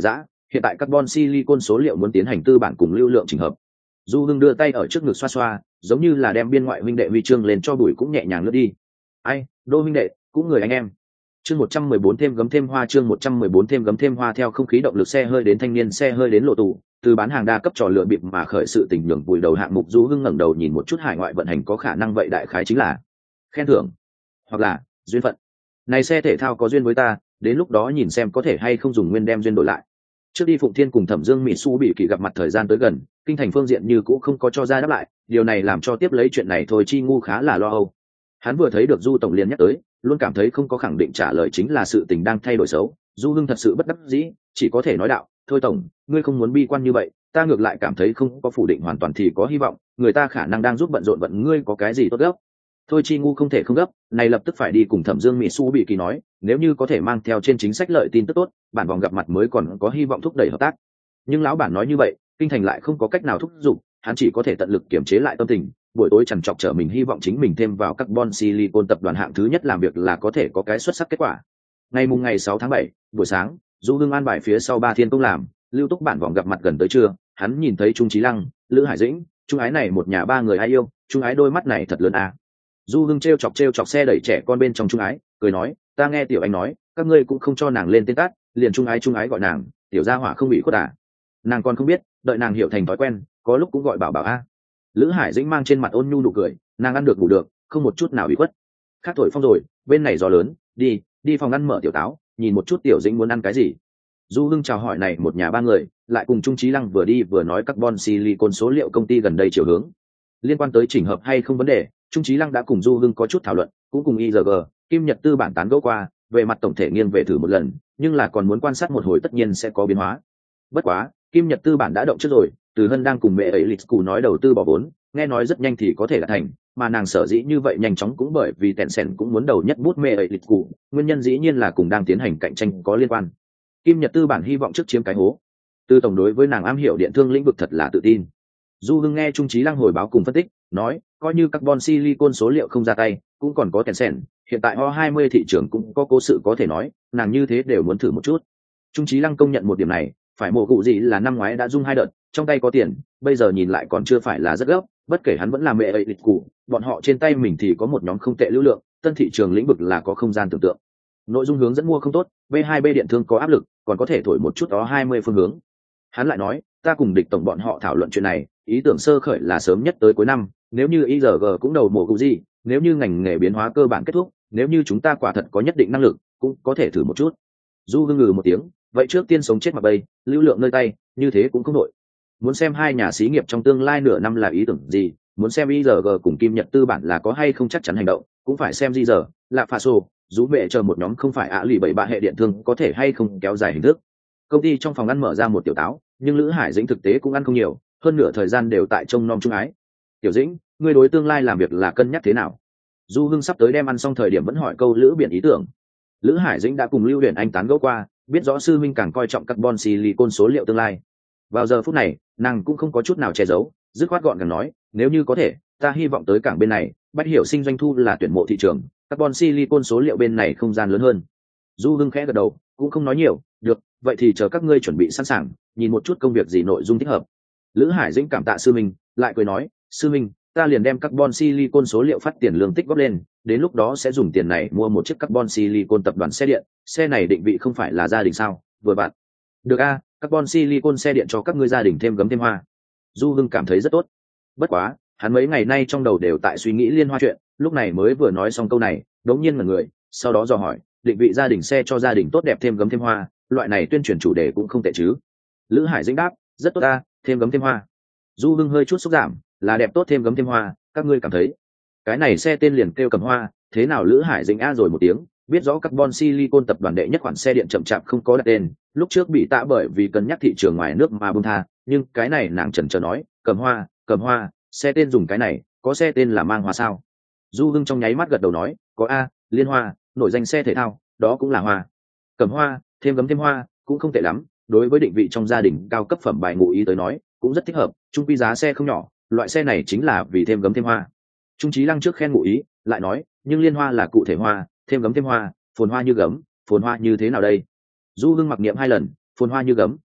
hiện tại carbon silicon số liệu muốn tiến hành tư bản cùng lưu lượng chỉnh hợp. Du Hưng đưa tay ở trước ngực xoa xoa, giống như là đem biên ngoại huynh đệ huy chương lên cho bụi cũng nhẹ nhàng lướt đi. Ai, Đô huynh đệ, cũng người anh em. Chương một trăm mười bốn thêm gấm thêm hoa, chương một trăm mười bốn thêm gấm thêm hoa. Theo không khí động lực xe hơi đến thanh niên xe hơi đến lộ tụ, từ bán hàng đa cấp trò lựa bịp mà khởi sự tình nhường vùi đầu hạng mục. Du Hưng ngẩng đầu nhìn một chút hải ngoại vận hành có khả năng vậy đại khái chính là khen thưởng hoặc là duyên phận. Này xe thể thao có duyên với ta, đến lúc đó nhìn xem có thể hay không dùng nguyên đem duyên đổi lại. Trước đi Phụng Thiên cùng Thẩm Dương Mỹ Su bị kỳ gặp mặt thời gian tới gần, kinh thành phương diện như cũ không có cho ra đáp lại, điều này làm cho tiếp lấy chuyện này thôi Chi Ngu khá là lo âu. Hắn vừa thấy được Du tổng liền nhắc tới, luôn cảm thấy không có khẳng định trả lời chính là sự tình đang thay đổi xấu. Du Hưng thật sự bất đắc dĩ, chỉ có thể nói đạo, thôi tổng, ngươi không muốn bi quan như vậy, ta ngược lại cảm thấy không có phủ định hoàn toàn thì có hy vọng, người ta khả năng đang giúp bận rộn vận, ngươi có cái gì tốt gấp. Thôi Chi Ngu không thể không gấp, này lập tức phải đi cùng Thẩm Dương Mỹ Su bị kỳ nói, nếu như có thể mang theo trên chính sách lợi tin tức tốt, bản vòng gặp mặt mới còn có hy vọng thúc đẩy hợp tác. Nhưng lão bản nói như vậy, kinh thành lại không có cách nào thúc giục, hắn chỉ có thể tận lực kiềm chế lại tâm tình, buổi tối chằn chọc trở mình hy vọng chính mình thêm vào carbon silicon tập đoàn hạng thứ nhất làm việc là có thể có cái xuất sắc kết quả. Ngày mùng ngày sáu tháng bảy, buổi sáng, Du Hưng an bài phía sau ba thiên công làm, lưu túc bản vòng gặp mặt gần tới trưa, hắn nhìn thấy Trung Chí Lăng, Lữ Hải Dĩnh, Trung Ái này một nhà ba người ai yêu, Trung Ái đôi mắt này thật lớn à. Du Hưng treo chọc treo chọc xe đẩy trẻ con bên trong Trung Ái, cười nói, ta nghe tiểu anh nói, các ngươi cũng không cho nàng lên tên tắt, liền Trung Ái Trung Ái gọi nàng, tiểu gia hỏa không bị khuất à. Nàng còn không biết, đợi nàng hiểu thành thói quen, có lúc cũng gọi bảo bảo a. Lữ Hải Dĩnh mang trên mặt ôn nhu nụ cười, nàng ăn được ngủ được, không một chút nào bị khuất. Khác thổi phong rồi, bên này gió lớn, đi, đi phòng ăn mở tiểu táo, nhìn một chút tiểu Dĩnh muốn ăn cái gì. Du Hưng chào hỏi này một nhà ba người, lại cùng Trung Chí Lăng vừa đi vừa nói carbon silicon số liệu công ty gần đây chiều hướng. Liên quan tới chỉnh hợp hay không vấn đề, Trung Chí Lăng đã cùng Du Hưng có chút thảo luận, cũng cùng i giê giê, Kim Nhật Tư bản tán gẫu qua, về mặt tổng thể nghiêng về thử một lần, nhưng là còn muốn quan sát một hồi tất nhiên sẽ có biến hóa. Bất quá, Kim Nhật Tư bản đã động trước rồi, Từ Hân đang cùng mẹ ấy lịch cù nói đầu tư bỏ vốn, nghe nói rất nhanh thì có thể đạt thành, mà nàng sở dĩ như vậy nhanh chóng cũng bởi vì Tencent cũng muốn đầu nhất bút mẹ ấy lịch cù, nguyên nhân dĩ nhiên là cùng đang tiến hành cạnh tranh có liên quan. Kim Nhật Tư bản hy vọng trước chiếm cái hố. Từ tổng đối với nàng am hiểu điện thương lĩnh vực thật là tự tin. Du Hưng nghe Trung Chí Lăng hồi báo cùng phân tích, nói, coi như carbon silicon số liệu không ra tay, cũng còn có Tencent, hiện tại O hai mươi thị trường cũng có cố sự có thể nói, nàng như thế đều muốn thử một chút. Trung Chí Lăng công nhận một điểm này, phải mổ cụ gì là năm ngoái đã dung hai đợt, trong tay có tiền, bây giờ nhìn lại còn chưa phải là rất gấp, bất kể hắn vẫn là mẹ ấy lịch cụ, bọn họ trên tay mình thì có một nhóm không tệ lưu lượng, tân thị trường lĩnh vực là có không gian tưởng tượng. Nội dung hướng dẫn mua không tốt, B hai B điện thương có áp lực, còn có thể thổi một chút O hai mươi phương hướng. Hắn lại nói, ta cùng địch tổng bọn họ thảo luận chuyện này, ý tưởng sơ khởi là sớm nhất tới cuối năm, nếu như i giê giê cũng đầu mổ cụ gì, nếu như ngành nghề biến hóa cơ bản kết thúc, nếu như chúng ta quả thật có nhất định năng lực, cũng có thể thử một chút. Du Hưng ngừ một tiếng, vậy trước tiên sống chết mặc bay, lưu lượng nơi tay, như thế cũng không đội. Muốn xem hai nhà xí nghiệp trong tương lai nửa năm là ý tưởng gì, muốn xem i giê giê cùng Kim Nhật Tư bản là có hay không chắc chắn hành động, cũng phải xem di giờ, lạ pha sô, rú bệ chờ một nhóm không phải ạ lì bảy bạ hệ điện thương có thể hay không kéo dài hình thức. Công ty trong phòng ăn mở ra một tiểu táo, nhưng Lữ Hải Dĩnh thực tế cũng ăn không nhiều, hơn nửa thời gian đều tại trông nom Trung Ái. Tiểu Dĩnh, ngươi đối tương lai làm việc là cân nhắc thế nào? Du Hưng sắp tới đem ăn xong thời điểm vẫn hỏi câu Lữ Biển ý tưởng. Lữ Hải Dĩnh đã cùng Lưu Huyền Anh tán gẫu qua, biết rõ sư minh càng coi trọng carbon silicon số liệu tương lai. Vào giờ phút này, nàng cũng không có chút nào che giấu, dứt khoát gọn gàng nói, nếu như có thể, ta hy vọng tới cảng bên này, Bách Hiểu Sinh doanh thu là tuyển mộ thị trường, carbon silicon số liệu bên này không gian lớn hơn. Du Hưng khẽ gật đầu, cũng không nói nhiều, được, vậy thì chờ các ngươi chuẩn bị sẵn sàng, nhìn một chút công việc gì nội dung thích hợp. Lữ Hải Dĩnh cảm tạ sư minh, lại cười nói, sư minh, ta liền đem carbon silicon số liệu phát tiền lương tích góp lên, đến lúc đó sẽ dùng tiền này mua một chiếc carbon silicon tập đoàn xe điện, xe này định vị không phải là gia đình sao, vừa bạn. Được a, carbon silicon xe điện cho các ngươi gia đình thêm gấm thêm hoa. Du Hưng cảm thấy rất tốt. Bất quá, hắn mấy ngày nay trong đầu đều tại suy nghĩ liên hoa chuyện, lúc này mới vừa nói xong câu này, đống nhiên mà người, sau đó dò hỏi, định vị gia đình xe cho gia đình tốt đẹp thêm gấm thêm hoa, loại này tuyên truyền chủ đề cũng không tệ chứ. Lữ Hải Dĩnh đáp, rất tốt a, thêm gấm thêm hoa. Du Hưng hơi chút xúc giảm, là đẹp tốt thêm gấm thêm hoa, các ngươi cảm thấy cái này xe tên liền kêu cầm hoa, thế nào? Lữ Hải Dĩnh a rồi một tiếng, biết rõ carbon silicon tập đoàn đệ nhất khoản xe điện chậm chạp không có đặt tên, lúc trước bị tạ bởi vì cân nhắc thị trường ngoài nước mà buông tha, nhưng cái này nàng chần chờ nói, cầm hoa, cầm hoa, xe tên dùng cái này, có xe tên là mang hoa sao? Du Hưng trong nháy mắt gật đầu nói, có a, liên hoa, nổi danh xe thể thao, đó cũng là hoa. Cầm hoa, thêm gấm thêm hoa, cũng không tệ lắm, đối với định vị trong gia đình cao cấp phẩm bài ngụ ý tới nói, cũng rất thích hợp, chung quy giá xe không nhỏ, loại xe này chính là vì thêm gấm thêm hoa. Trung Chí Lăng trước khen ngụ ý, lại nói, nhưng liên hoa là cụ thể hoa, thêm gấm thêm hoa, phồn hoa như gấm, phồn hoa như thế nào đây? Du Hưng mặc niệm hai lần, phồn hoa như gấm,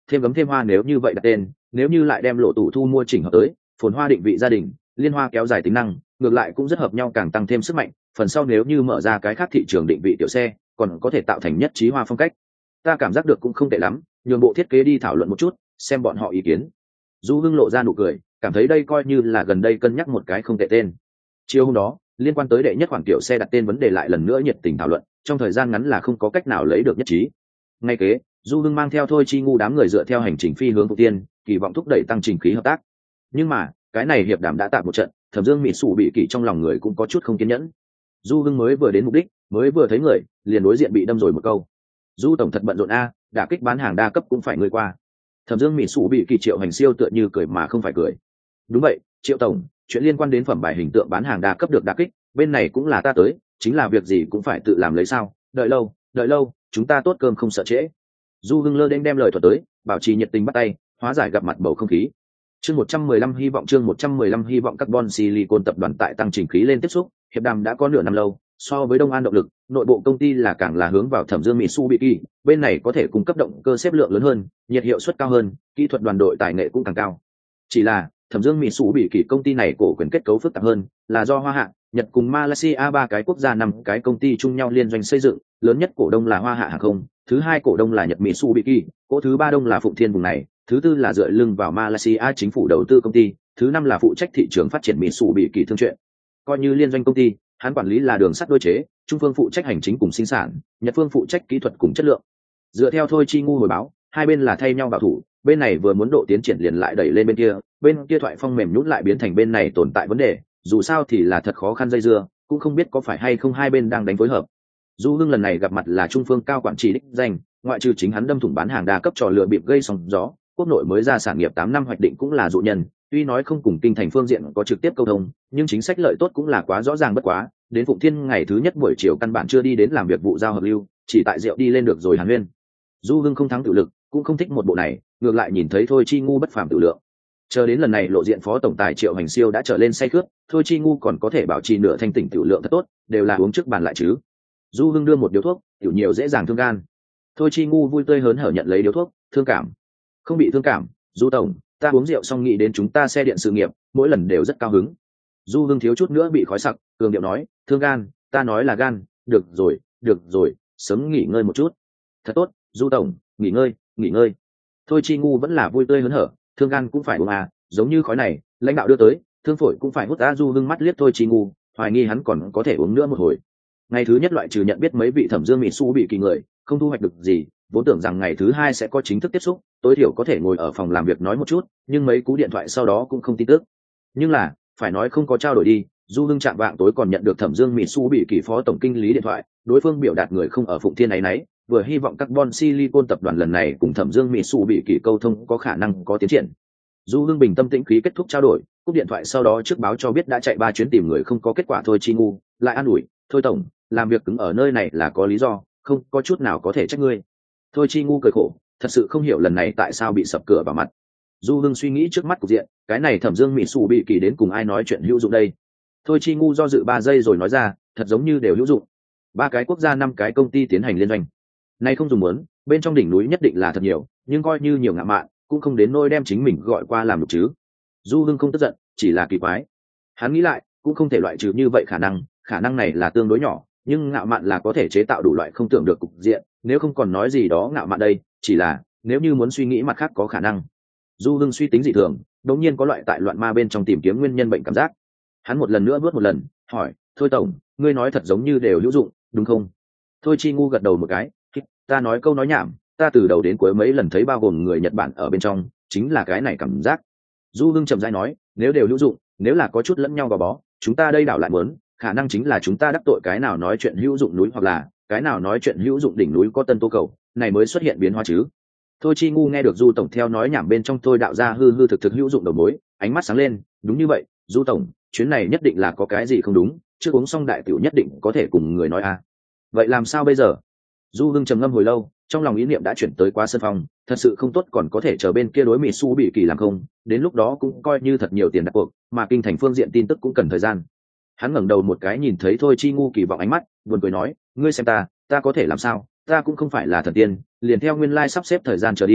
thêm gấm thêm hoa nếu như vậy đặt tên, nếu như lại đem lộ tủ thu mua chỉnh hợp tới, phồn hoa định vị gia đình, liên hoa kéo dài tính năng, ngược lại cũng rất hợp nhau, càng tăng thêm sức mạnh. Phần sau nếu như mở ra cái khác thị trường định vị tiểu xe, còn có thể tạo thành nhất trí hoa phong cách. Ta cảm giác được cũng không tệ lắm, nhường bộ thiết kế đi thảo luận một chút, xem bọn họ ý kiến. Du Hưng lộ ra nụ cười, cảm thấy đây coi như là gần đây cân nhắc một cái không tệ tên. Chiều hôm đó, liên quan tới đệ nhất khoản tiểu xe đặt tên vấn đề lại lần nữa nhiệt tình thảo luận, trong thời gian ngắn là không có cách nào lấy được nhất trí. Ngay kế, Du Hưng mang theo Thôi Chi Ngu đám người dựa theo hành trình phi hướng Phụng Tiên, kỳ vọng thúc đẩy tăng trình khí hợp tác. Nhưng mà, cái này hiệp đàm đã tạm một trận, Thẩm Dương Mị Sủ bị kỳ trong lòng người cũng có chút không kiên nhẫn. Du Hưng mới vừa đến mục đích, mới vừa thấy người, liền đối diện bị đâm rồi một câu. Du tổng thật bận rộn a, đả kích bán hàng đa cấp cũng phải người qua. Thẩm Dương Mị Sủ bị kỳ Triệu Hành Siêu tựa như cười mà không phải cười. Đúng vậy, Triệu tổng, chuyện liên quan đến phẩm bài hình tượng bán hàng đa cấp được đả kích, bên này cũng là ta tới, chính là việc gì cũng phải tự làm lấy sao? Đợi lâu, đợi lâu, chúng ta tốt cơm không sợ trễ. Du Hưng lơ đễnh đem lời thuật tới, bảo trì nhiệt tình bắt tay, hóa giải gặp mặt bầu không khí. Chương một trăm mười lăm hy vọng chương một trăm mười lăm hy vọng Carbon Silicon tập đoàn tại tăng trình khí lên tiếp xúc, hiệp đàm đã có nửa năm lâu, so với Đông An động lực, nội bộ công ty là càng là hướng vào Thẩm Dương Mitsubishi, bên này có thể cung cấp động cơ xếp lượng lớn hơn, nhiệt hiệu suất cao hơn, kỹ thuật đoàn đội tài nghệ cũng càng cao. Chỉ là, Thẩm Dương Mitsubishi công ty này cổ quyền kết cấu phức tạp hơn, là do Hoa Hạ, Nhật cùng Malaysia ba cái quốc gia năm cái công ty chung nhau liên doanh xây dựng, lớn nhất cổ đông là Hoa Hạ hàng không, thứ hai cổ đông là Nhật Mitsubishi, cổ thứ ba đông là Phụng Thiên vùng này, thứ tư là dựa lưng vào Malaysia chính phủ đầu tư công ty, thứ năm là phụ trách thị trường phát triển Mitsubishi thương chuyện. Coi như liên doanh công ty, hắn quản lý là đường sắt đôi chế, Trung phương phụ trách hành chính cùng sinh sản, Nhật phương phụ trách kỹ thuật cùng chất lượng. Dựa theo Thôi Chi Ngu hồi báo, hai bên là thay nhau bảo thủ, bên này vừa muốn độ tiến triển liền lại đẩy lên bên kia, bên kia thoại phong mềm nhũn lại biến thành bên này tồn tại vấn đề, dù sao thì là thật khó khăn dây dưa, cũng không biết có phải hay không hai bên đang đánh phối hợp. Du Hưng lần này gặp mặt là Trung phương cao quản trị đích danh, ngoại trừ chính hắn đâm thủng bán hàng đa cấp trò lừa bịp gây sóng gió, quốc nội mới ra sản nghiệp tám năm hoạch định cũng là dụ nhân, tuy nói không cùng kinh thành phương diện có trực tiếp câu thông, nhưng chính sách lợi tốt cũng là quá rõ ràng bất quá. Đến Phụng Thiên ngày thứ nhất buổi chiều căn bản chưa đi đến làm việc vụ giao hợp lưu, chỉ tại rượu đi lên được rồi hàn huyên. Du Hưng không thắng tự lực, cũng không thích một bộ này, ngược lại nhìn thấy Thôi Chi Ngu bất phàm tự lượng. Chờ đến lần này lộ diện phó tổng tài Triệu Hành Siêu đã trở lên say khướt, Thôi Chi Ngu còn có thể bảo trì nửa thanh tỉnh tự lượng thật tốt, đều là uống trước bàn lại chứ. Du Hưng đưa một điếu thuốc, tiểu nhiều dễ dàng thương gan. Thôi Chi Ngu vui tươi hớn hở nhận lấy điếu thuốc, thương cảm. Không bị thương cảm, Du tổng, ta uống rượu xong nghĩ đến chúng ta xe điện sự nghiệp, mỗi lần đều rất cao hứng. Du Hưng thiếu chút nữa bị khói sặc, cường điệu nói, thương gan, ta nói là gan, được rồi, được rồi, sớm nghỉ ngơi một chút. Thật tốt, Du tổng, nghỉ ngơi, nghỉ ngơi. Thôi Chi Ngu vẫn là vui tươi hớn hở, thương gan cũng phải uống à, giống như khói này, lãnh đạo đưa tới, thương phổi cũng phải hút á. Du Hưng mắt liếc Thôi Chi Ngu, hoài nghi hắn còn có thể uống nữa một hồi. Ngày thứ nhất loại trừ nhận biết mấy vị Thẩm Dương Mỹ Su bị kỳ người, không thu hoạch được gì, vốn tưởng rằng ngày thứ hai sẽ có chính thức tiếp xúc, tối thiểu có thể ngồi ở phòng làm việc nói một chút, nhưng mấy cú điện thoại sau đó cũng không tin tức. Nhưng là, phải nói không có trao đổi đi, Du Hưng chạm vạng tối còn nhận được Thẩm Dương Mỹ Su bị kỳ phó tổng kinh lý điện thoại, đối phương biểu đạt người không ở Phụng Thiên này nấy, vừa hy vọng Carbon Silicon tập đoàn lần này cùng Thẩm Dương Mỹ Su bị kỳ câu thông có khả năng có tiến triển. Du Hưng bình tâm tĩnh khí kết thúc trao đổi, cúp điện thoại sau đó trước báo cho biết đã chạy ba chuyến tìm người không có kết quả. Thôi Chi Ngu lại an ủi, Thôi tổng, làm việc cứng ở nơi này là có lý do, không có chút nào có thể trách ngươi. Thôi Chi Ngu cười khổ, thật sự không hiểu lần này tại sao bị sập cửa vào mặt. Du Hưng suy nghĩ trước mắt cục diện, cái này Thẩm Dương Mỹ Su bị kỳ đến cùng ai nói chuyện hữu dụng đây. Thôi Chi Ngu do dự ba giây rồi nói ra, thật giống như đều hữu dụng. Ba cái quốc gia năm cái công ty tiến hành liên doanh, nay không dùng muốn, bên trong đỉnh núi nhất định là thật nhiều, nhưng coi như nhiều ngạ mạn, cũng không đến nôi đem chính mình gọi qua làm được chứ. Du Hưng không tức giận, chỉ là kỳ quái. Hắn nghĩ lại, cũng không thể loại trừ như vậy khả năng, khả năng này là tương đối nhỏ, nhưng ngạo mạn là có thể chế tạo đủ loại không tưởng được cục diện, nếu không còn nói gì đó ngạo mạn đây, chỉ là nếu như muốn suy nghĩ mặt khác có khả năng. Du Hưng suy tính dị thường, đột nhiên có loại tại loạn ma bên trong tìm kiếm nguyên nhân bệnh cảm giác. Hắn một lần nữa bước một lần, hỏi, Thôi tổng, ngươi nói thật giống như đều hữu dụng, đúng không? Thôi Chi Ngu gật đầu một cái, ta nói câu nói nhảm, ta từ đầu đến cuối mấy lần thấy bao gồm người Nhật Bản ở bên trong, chính là cái này cảm giác. Du Hưng chậm rãi nói, nếu đều hữu dụng, nếu là có chút lẫn nhau gò bó, chúng ta đây đảo lại muốn, khả năng chính là chúng ta đắc tội cái nào nói chuyện hữu dụng núi, hoặc là cái nào nói chuyện hữu dụng đỉnh núi có tân tô cầu, này mới xuất hiện biến hóa chứ. Thôi Chi Ngu nghe được Du tổng theo nói nhảm bên trong tôi đạo ra hư hư thực thực hữu dụng đầu mối, ánh mắt sáng lên, đúng như vậy, Du tổng, chuyến này nhất định là có cái gì không đúng, trước uống xong đại tiểu nhất định có thể cùng người nói à. Vậy làm sao bây giờ? Du Hưng trầm ngâm hồi lâu, trong lòng ý niệm đã chuyển tới quá sân phòng, thật sự không tốt còn có thể chờ bên kia đối Mỹ Su bị kỳ làm không, đến lúc đó cũng coi như thật nhiều tiền đặt cuộc, mà kinh thành phương diện tin tức cũng cần thời gian. Hắn ngẩng đầu một cái nhìn thấy Thôi Chi Ngu kỳ vọng ánh mắt, buồn cười nói, ngươi xem ta, ta có thể làm sao, ta cũng không phải là thần tiên, liền theo nguyên lai sắp xếp thời gian chờ đi,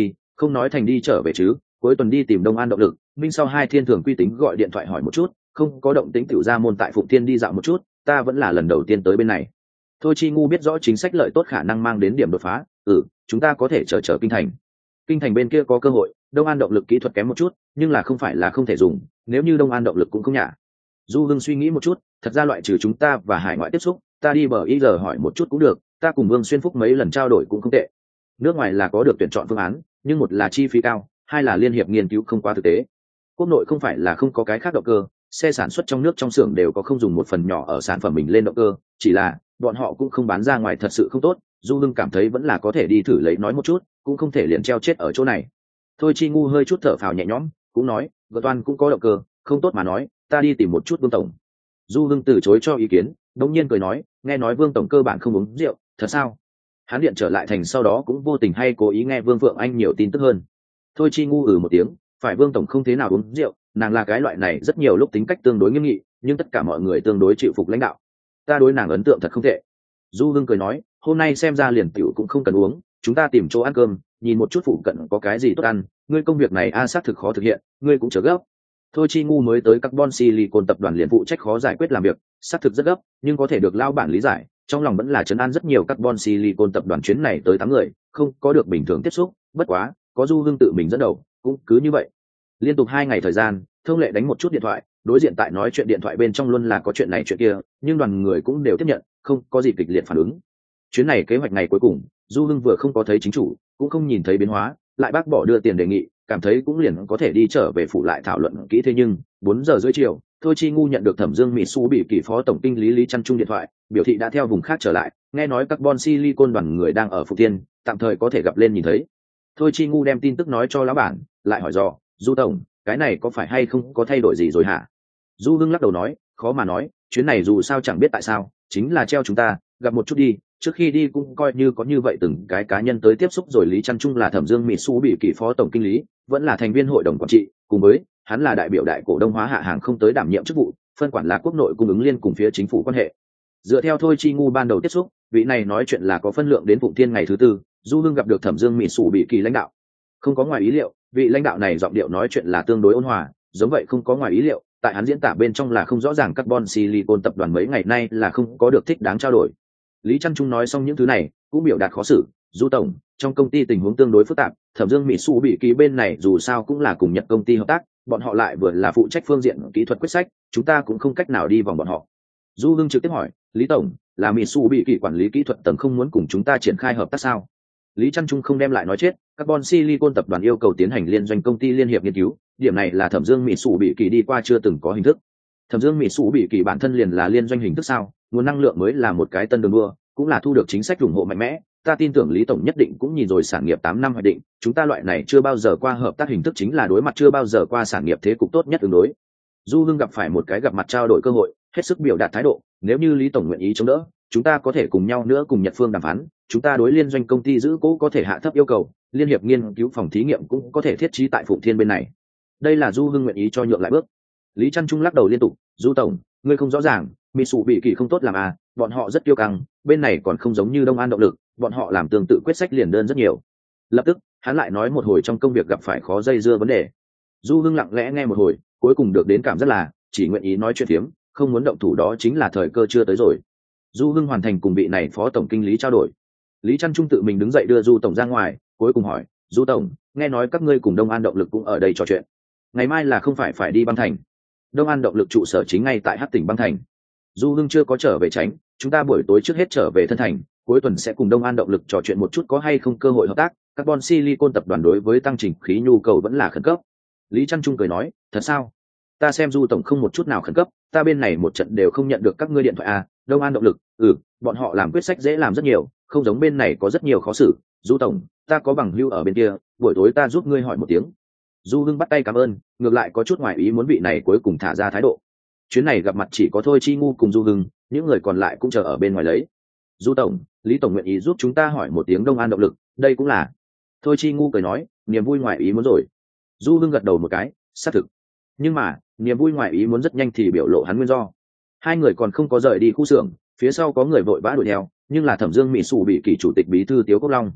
không nói thành đi trở về chứ, cuối tuần đi tìm Đông An động lực. Minh sau hai thiên thường quy tính gọi điện thoại hỏi một chút, không có động tính tiểu ra môn tại Phụng Thiên đi dạo một chút, ta vẫn là lần đầu tiên tới bên này. Thôi Chi Ngu biết rõ chính sách lợi tốt khả năng mang đến điểm đột phá, ừ, chúng ta có thể chờ chờ kinh thành. Kinh thành bên kia có cơ hội, Đông An động lực kỹ thuật kém một chút, nhưng là không phải là không thể dùng, nếu như Đông An động lực cũng không nhả. Du Hưng suy nghĩ một chút, thật ra loại trừ chúng ta và hải ngoại tiếp xúc, ta đi bờ ý giờ hỏi một chút cũng được, ta cùng Vương Xuyên Phúc mấy lần trao đổi cũng không tệ. Nước ngoài là có được tuyển chọn phương án, nhưng một là chi phí cao, hai là liên hiệp nghiên cứu không quá thực tế. Quốc nội không phải là không có cái khác động cơ, xe sản xuất trong nước trong xưởng đều có không dùng một phần nhỏ ở sản phẩm mình lên động cơ, chỉ là bọn họ cũng không bán ra ngoài thật sự không tốt. Du Hưng cảm thấy vẫn là có thể đi thử lấy nói một chút, cũng không thể liền treo chết ở chỗ này. Thôi Chi Ngu hơi chút thở phào nhẹ nhõm, cũng nói, gỡ toan cũng có động cơ, không tốt mà nói, ta đi tìm một chút Vương tổng. Du Hưng từ chối cho ý kiến, đống nhiên cười nói, nghe nói Vương tổng cơ bản không uống rượu, thật sao? Hắn điện trở lại thành sau đó cũng vô tình hay cố ý nghe Vương Phượng Anh nhiều tin tức hơn. Thôi Chi Ngu ừ một tiếng, phải Vương tổng không thế nào uống rượu, nàng là cái loại này rất nhiều lúc tính cách tương đối nghiêm nghị, nhưng tất cả mọi người tương đối chịu phục lãnh đạo. Ta đối nàng ấn tượng thật không tệ. Du Hưng cười nói, hôm nay xem ra liền tiểu cũng không cần uống, chúng ta tìm chỗ ăn cơm, nhìn một chút phụ cận có cái gì tốt ăn, ngươi công việc này a sát thực khó thực hiện, ngươi cũng chớ gấp. Thôi Chi Ngu mới tới Carbon Silicon tập đoàn liền phụ trách khó giải quyết làm việc, sát thực rất gấp, nhưng có thể được lao bản lý giải, trong lòng vẫn là trấn an rất nhiều Carbon Silicon tập đoàn chuyến này tới tám người, không có được bình thường tiếp xúc, bất quá, có Du Hưng tự mình dẫn đầu, cũng cứ như vậy. Liên tục hai ngày thời gian, Thông Lệ đánh một chút điện thoại, đối diện tại nói chuyện điện thoại bên trong luôn là có chuyện này chuyện kia, nhưng đoàn người cũng đều tiếp nhận, không có gì kịch liệt phản ứng. Chuyến này kế hoạch ngày cuối cùng, Du Hưng vừa không có thấy chính chủ, cũng không nhìn thấy biến hóa, lại bác bỏ đưa tiền đề nghị, cảm thấy cũng liền có thể đi trở về phủ lại thảo luận kỹ. Thế nhưng bốn giờ rưỡi chiều, Thôi Chi Ngu nhận được Thẩm Dương Mỹ Su bị kỳ phó tổng kinh lý Lý Trăn Trung điện thoại, biểu thị đã theo vùng khác trở lại, nghe nói Carbon Silicon đoàn người đang ở Phục Thiên, tạm thời có thể gặp lên nhìn thấy. Thôi Chi Ngu đem tin tức nói cho lão bản, lại hỏi dò, Du tổng, cái này có phải hay không có thay đổi gì rồi hả? Du Hưng lắc đầu nói, khó mà nói, chuyến này dù sao chẳng biết tại sao, chính là treo chúng ta, gặp một chút đi. Trước khi đi cũng coi như có như vậy từng cái cá nhân tới tiếp xúc rồi. Lý Trăn Trung là Thẩm Dương Mỹ Su bị kỳ phó tổng kinh lý, vẫn là thành viên hội đồng quản trị, cùng với hắn là đại biểu đại cổ đông Hóa Hạ hàng không tới đảm nhiệm chức vụ, phân quản là quốc nội cung ứng liên cùng phía chính phủ quan hệ. Dựa theo Thôi Chi Ngu ban đầu tiếp xúc, vị này nói chuyện là có phân lượng đến Phụng Thiên ngày thứ tư. Du Hưng gặp được Thẩm Dương Mỹ Su bị kỳ lãnh đạo, không có ngoài ý liệu, vị lãnh đạo này giọng điệu nói chuyện là tương đối ôn hòa, giống vậy không có ngoài ý liệu, tại hắn diễn tả bên trong là không rõ ràng Carbon Silicon tập đoàn mấy ngày nay là không có được thích đáng trao đổi. Lý Trăn Trung nói xong những thứ này, cũng biểu đạt khó xử, Du tổng, trong công ty tình huống tương đối phức tạp, Thẩm Dương Mỹ Su bị ký bên này dù sao cũng là cùng Nhật công ty hợp tác, bọn họ lại vừa là phụ trách phương diện kỹ thuật quyết sách, chúng ta cũng không cách nào đi vòng bọn họ. Du Hưng trực tiếp hỏi, Lý tổng, là Mỹ Su bị kỳ quản lý kỹ thuật tầng không muốn cùng chúng ta triển khai hợp tác sao? Lý Trăn Trung không đem lại nói chết, Carbon Silicon tập đoàn yêu cầu tiến hành liên doanh công ty liên hiệp nghiên cứu, điểm này là Thẩm Dương Mỹ Su bị kỳ đi qua chưa từng có hình thức. Thẩm Dương Mỹ Su bị kỳ bản thân liền là liên doanh hình thức sao? Nguồn năng lượng mới là một cái tân đường đua, cũng là thu được chính sách ủng hộ mạnh mẽ. Ta tin tưởng Lý tổng nhất định cũng nhìn rồi sản nghiệp tám năm hoạch định, chúng ta loại này chưa bao giờ qua hợp tác hình thức chính là đối mặt chưa bao giờ qua sản nghiệp thế cục tốt nhất ứng đối. Du Hưng gặp phải một cái gặp mặt trao đổi cơ hội, hết sức biểu đạt thái độ, nếu như Lý tổng nguyện ý chống đỡ, chúng ta có thể cùng nhau nữa cùng Nhật phương đàm phán, chúng ta đối liên doanh công ty giữ cố có thể hạ thấp yêu cầu, liên hiệp nghiên cứu phòng thí nghiệm cũng có thể thiết trí tại Phụng Thiên bên này. Đây là Du Hưng nguyện ý cho nhượng lại bước. Lý Trăn Trung lắc đầu liên tục, Du tổng, ngươi không rõ ràng, Mỹ Sụ bị kỳ không tốt làm à, bọn họ rất kiêu căng, bên này còn không giống như Đông An động lực, bọn họ làm tương tự quyết sách liền đơn rất nhiều. Lập tức hắn lại nói một hồi trong công việc gặp phải khó dây dưa vấn đề. Du Hưng lặng lẽ nghe một hồi, cuối cùng được đến cảm giác là chỉ nguyện ý nói chuyện phiếm, không muốn động thủ, đó chính là thời cơ chưa tới rồi. Du Hưng hoàn thành cùng vị này phó tổng kinh lý trao đổi. Lý Trăn Trung tự mình đứng dậy đưa Du tổng ra ngoài, cuối cùng hỏi, Du tổng, nghe nói các ngươi cùng Đông An động lực cũng ở đây trò chuyện, ngày mai là không phải phải đi băng thành? Đông An động lực trụ sở chính ngay tại Hắc tỉnh băng thành. Du Hưng chưa có trở về tránh, chúng ta buổi tối trước hết trở về thân thành, cuối tuần sẽ cùng Đông An động lực trò chuyện một chút có hay không cơ hội hợp tác. Carbon Silicon tập đoàn đối với tăng trình khí nhu cầu vẫn là khẩn cấp. Lý Trăn Trung cười nói, thật sao? Ta xem Du tổng không một chút nào khẩn cấp, ta bên này một trận đều không nhận được các ngươi điện thoại à? Đông An động lực, ừ, bọn họ làm quyết sách dễ làm rất nhiều, không giống bên này có rất nhiều khó xử. Du tổng, ta có bằng hữu ở bên kia, buổi tối ta giúp ngươi hỏi một tiếng. Du Hưng bắt tay cảm ơn, ngược lại có chút ngoài ý muốn vị này cuối cùng thả ra thái độ. Chuyến này gặp mặt chỉ có Thôi Chi Ngu cùng Du Hưng, những người còn lại cũng chờ ở bên ngoài lấy. Du tổng, Lý tổng nguyện ý giúp chúng ta hỏi một tiếng Đông An động lực, đây cũng là. Thôi Chi Ngu cười nói, niềm vui ngoài ý muốn rồi. Du Hưng gật đầu một cái, xác thực. Nhưng mà niềm vui ngoài ý muốn rất nhanh thì biểu lộ hắn nguyên do. Hai người còn không có rời đi khu xưởng, phía sau có người vội vã đuổi theo, nhưng là Thẩm Dương Mỹ Sụ bị kỳ chủ tịch bí thư Tiếu Quốc Long.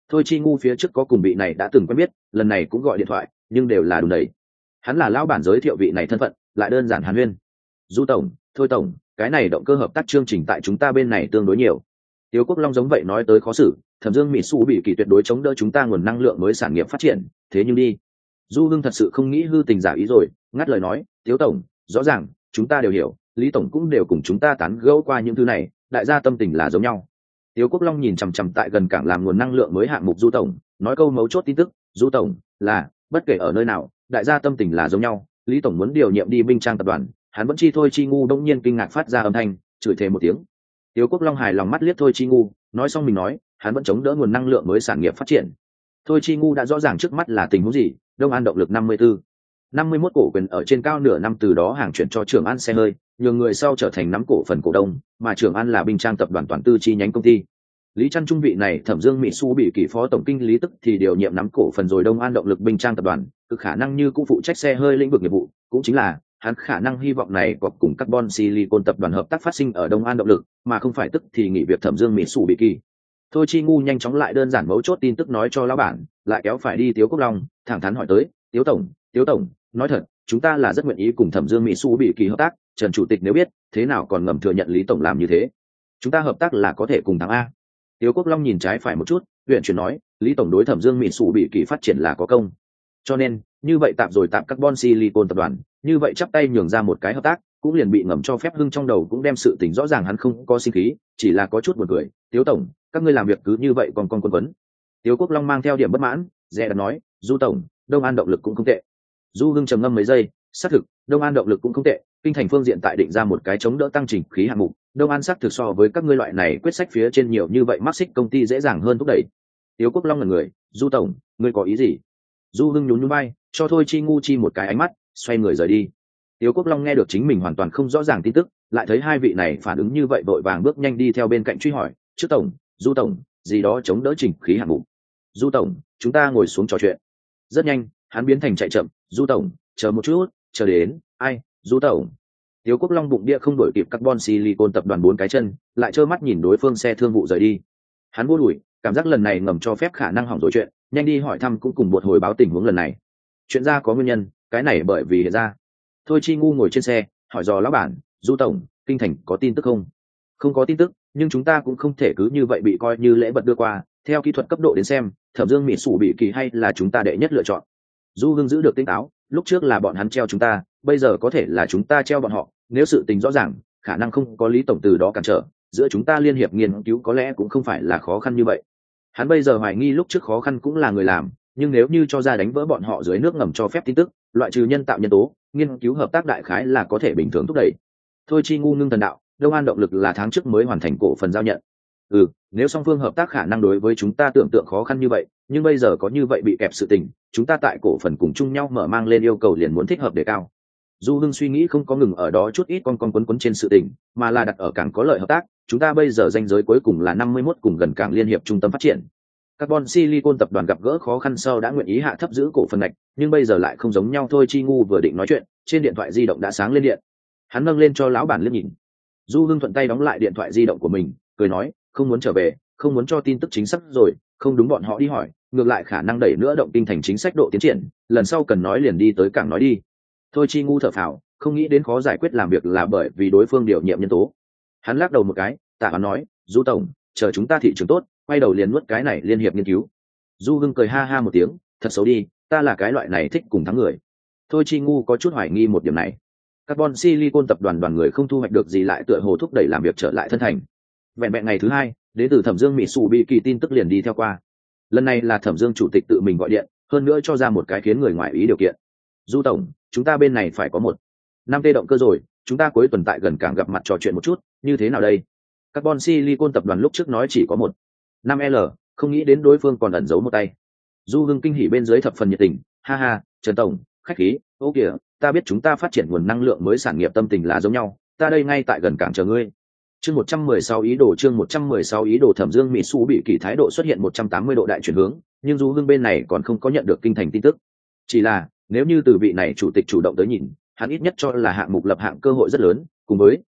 Thôi Chi Ngu phía trước có cùng vị này đã từng quen biết, lần này cũng gọi điện thoại, nhưng đều là đùn đầy. Hắn là lão bản giới thiệu vị này thân phận, lại đơn giản hàn huyên. Du tổng, Thôi tổng, cái này động cơ hợp tác chương trình tại chúng ta bên này tương đối nhiều. Tiếu Quốc Long giống vậy nói tới khó xử, Thẩm Dương Mỹ Su bị kỳ tuyệt đối chống đỡ chúng ta nguồn năng lượng mới sản nghiệp phát triển, thế nhưng đi. Du Hưng thật sự không nghĩ hư tình giả ý rồi, ngắt lời nói, Tiếu tổng, rõ ràng, chúng ta đều hiểu, Lý tổng cũng đều cùng chúng ta tán gẫu qua những thứ này, đại gia tâm tình là giống nhau. Tiếu Quốc Long nhìn chằm chằm tại gần cảng làm nguồn năng lượng mới hạng mục Du tổng, nói câu mấu chốt tin tức, Du tổng, là, bất kể ở nơi nào, đại gia tâm tình là giống nhau, Lý tổng muốn điều nhiệm đi Minh Trang tập đoàn, hắn vẫn chi Thôi Chi Ngu đông nhiên kinh ngạc phát ra âm thanh, chửi thề một tiếng. Tiếu Quốc Long hài lòng mắt liếc Thôi Chi Ngu, nói xong mình nói, hắn vẫn chống đỡ nguồn năng lượng mới sản nghiệp phát triển. Thôi Chi Ngu đã rõ ràng trước mắt là tình huống gì, Đông An động lực năm mươi tư, năm mươi mốt cổ quyền ở trên cao nửa năm từ đó hàng chuyển cho Trường An xe hơi, nhường người sau trở thành nắm cổ phần cổ đông, mà Trường An là Bình Trang tập đoàn toàn tư chi nhánh công ty. Lý Trăn Trung vị này Thẩm Dương Mỹ Su bị kỳ phó tổng kinh lý tức thì điều nhiệm nắm cổ phần rồi Đông An động lực Bình Trang tập đoàn, cực khả năng như cũng phụ trách xe hơi lĩnh vực nghiệp vụ, cũng chính là hắn khả năng hy vọng này có cùng Carbon Silicon tập đoàn hợp tác phát sinh ở Đông An động lực, mà không phải tức thì nghỉ việc Thẩm Dương Mỹ Su bị kỳ. Thôi Chi Ngu nhanh chóng lại đơn giản mấu chốt tin tức nói cho lão bản, lại kéo phải đi Tiếu Quốc Long, thẳng thắn hỏi tới, Tiếu tổng, Tiếu tổng, nói thật, chúng ta là rất nguyện ý cùng Thẩm Dương Mỹ Su bị kỳ hợp tác, Trần chủ tịch nếu biết, thế nào còn ngầm thừa nhận Lý tổng làm như thế? Chúng ta hợp tác là có thể cùng thắng a. Tiếu Quốc Long nhìn trái phải một chút, huyện chuyển nói, Lý tổng đối Thẩm Dương Mỹ Su bị kỳ phát triển là có công. Cho nên, như vậy tạm rồi tạm Carbon Silicon tập đoàn, như vậy chắp tay nhường ra một cái hợp tác, cũng liền bị ngầm cho phép Hưng trong đầu cũng đem sự tình rõ ràng hắn không có sinh khí, chỉ là có chút buồn cười, Tiếu tổng, các ngươi làm việc cứ như vậy còn con quân quấn. Tiếu Quốc Long mang theo điểm bất mãn, dè đặt nói, Du tổng, Đông An động lực cũng không tệ. Du Hưng trầm ngâm mấy giây, xác thực, Đông An động lực cũng không tệ, kinh thành phương diện tại định ra một cái chống đỡ tăng trình khí hạng mục, Đông An xác thực so với các ngươi loại này quyết sách phía trên nhiều như vậy mắc xích công ty dễ dàng hơn thúc đẩy. Tiếu Quốc Long là người, Du tổng, ngươi có ý gì? Du Hưng nhún nhún vai, cho Thôi Chi Ngu chi một cái ánh mắt, xoay người rời đi. Tiếu Quốc Long nghe được chính mình hoàn toàn không rõ ràng tin tức, lại thấy hai vị này phản ứng như vậy vội vàng bước nhanh đi theo bên cạnh truy hỏi, trước tổng, Du tổng, gì đó chống đỡ trình khí hạng mục. Du tổng, chúng ta ngồi xuống trò chuyện. Rất nhanh, hắn biến thành chạy chậm, Du tổng, chờ một chút, chờ đến, ai, Du tổng. Tiếu Quốc Long bụng địa không đổi kịp Carbon Silicon tập đoàn bốn cái chân, lại trơ mắt nhìn đối phương xe thương vụ rời đi. Hắn vô đuổi, cảm giác lần này ngầm cho phép khả năng hỏng rồi chuyện, nhanh đi hỏi thăm cũng cùng một hồi báo tình huống lần này. Chuyện ra có nguyên nhân, cái này bởi vì hiện ra. Thôi Chi Ngu ngồi trên xe, hỏi dò lão bản, Du tổng, kinh thành có tin tức không? Không có tin tức, nhưng chúng ta cũng không thể cứ như vậy bị coi như lễ vật đưa qua, theo kỹ thuật cấp độ đến xem, Thẩm Dương Mỹ Sủ bị kỳ hay là chúng ta đệ nhất lựa chọn. Du Hưng giữ được tinh táo, lúc trước là bọn hắn treo chúng ta, bây giờ có thể là chúng ta treo bọn họ, nếu sự tình rõ ràng, khả năng không có Lý tổng từ đó cản trở, giữa chúng ta liên hiệp nghiên cứu có lẽ cũng không phải là khó khăn như vậy. Hắn bây giờ hoài nghi lúc trước khó khăn cũng là người làm, nhưng nếu như cho ra đánh vỡ bọn họ dưới nước ngầm cho phép tin tức, loại trừ nhân tạo nhân tố, nghiên cứu hợp tác đại khái là có thể bình thường thúc đẩy. Thôi Chi Ngu ngưng thần đạo, Đông An động lực là tháng trước mới hoàn thành cổ phần giao nhận. Ừ, nếu song phương hợp tác khả năng đối với chúng ta tưởng tượng khó khăn như vậy, nhưng bây giờ có như vậy bị kẹp sự tình, chúng ta tại cổ phần cùng chung nhau mở mang lên yêu cầu liền muốn thích hợp đề cao. Du Hưng suy nghĩ không có ngừng ở đó chút ít con con quấn quấn trên sự tình, mà là đặt ở càng có lợi hợp tác, chúng ta bây giờ danh giới cuối cùng là năm mươi mốt cùng gần cảng liên hiệp trung tâm phát triển. Carbon Silicon tập đoàn gặp gỡ khó khăn sau đã nguyện ý hạ thấp giữ cổ phần ngạch, nhưng bây giờ lại không giống nhau thôi. Chi Ngu vừa định nói chuyện, trên điện thoại di động đã sáng lên điện. Hắn nâng lên cho lão bản liếc nhìn. Du Hưng thuận tay đóng lại điện thoại di động của mình, cười nói, không muốn trở về, không muốn cho tin tức chính xác rồi, không đúng bọn họ đi hỏi, ngược lại khả năng đẩy nữa động tinh thành chính sách độ tiến triển, lần sau cần nói liền đi tới cảng nói đi. Thôi Chi Ngu thở phào, không nghĩ đến khó giải quyết làm việc là bởi vì đối phương điều nhiệm nhân tố. Hắn lắc đầu một cái, tạ hắn nói, Du tổng, chờ chúng ta thị trường tốt, quay đầu liền nuốt cái này liên hiệp nghiên cứu. Du Hưng cười ha ha một tiếng, thật xấu đi, ta là cái loại này thích cùng thắng người. Thôi Chi Ngu có chút hoài nghi một điểm này. Carbon Silicon tập đoàn đoàn người không thu hoạch được gì lại tựa hồ thúc đẩy làm việc trở lại thân thành. Vẹn vẹn ngày thứ hai, đến từ Thẩm Dương Mỹ Sủ bị kỳ tin tức liền đi theo qua. Lần này là Thẩm Dương chủ tịch tự mình gọi điện, hơn nữa cho ra một cái khiến người ngoài ý điều kiện. Du tổng, chúng ta bên này phải có một năm tê động cơ rồi, chúng ta cuối tuần tại gần cảng gặp mặt trò chuyện một chút, như thế nào đây? Carbon Silicon tập đoàn lúc trước nói chỉ có một năm L, không nghĩ đến đối phương còn ẩn giấu một tay. Du Hưng kinh hỉ bên dưới thập phần nhiệt tình, ha ha, Trần tổng, khách khí, ô kìa, ta biết chúng ta phát triển nguồn năng lượng mới sản nghiệp tâm tình là giống nhau, ta đây ngay tại gần cảng chờ ngươi. Chương một trăm mười sáu ý đồ chương một trăm mười sáu ý đồ Thẩm Dương Mỹ Su bị kỳ thái độ xuất hiện một trăm tám mươi độ đại chuyển hướng, nhưng Du Hưng bên này còn không có nhận được kinh thành tin tức. Chỉ là, nếu như từ vị này chủ tịch chủ động tới nhìn, hắn ít nhất cho là hạng mục lập hạng cơ hội rất lớn, cùng với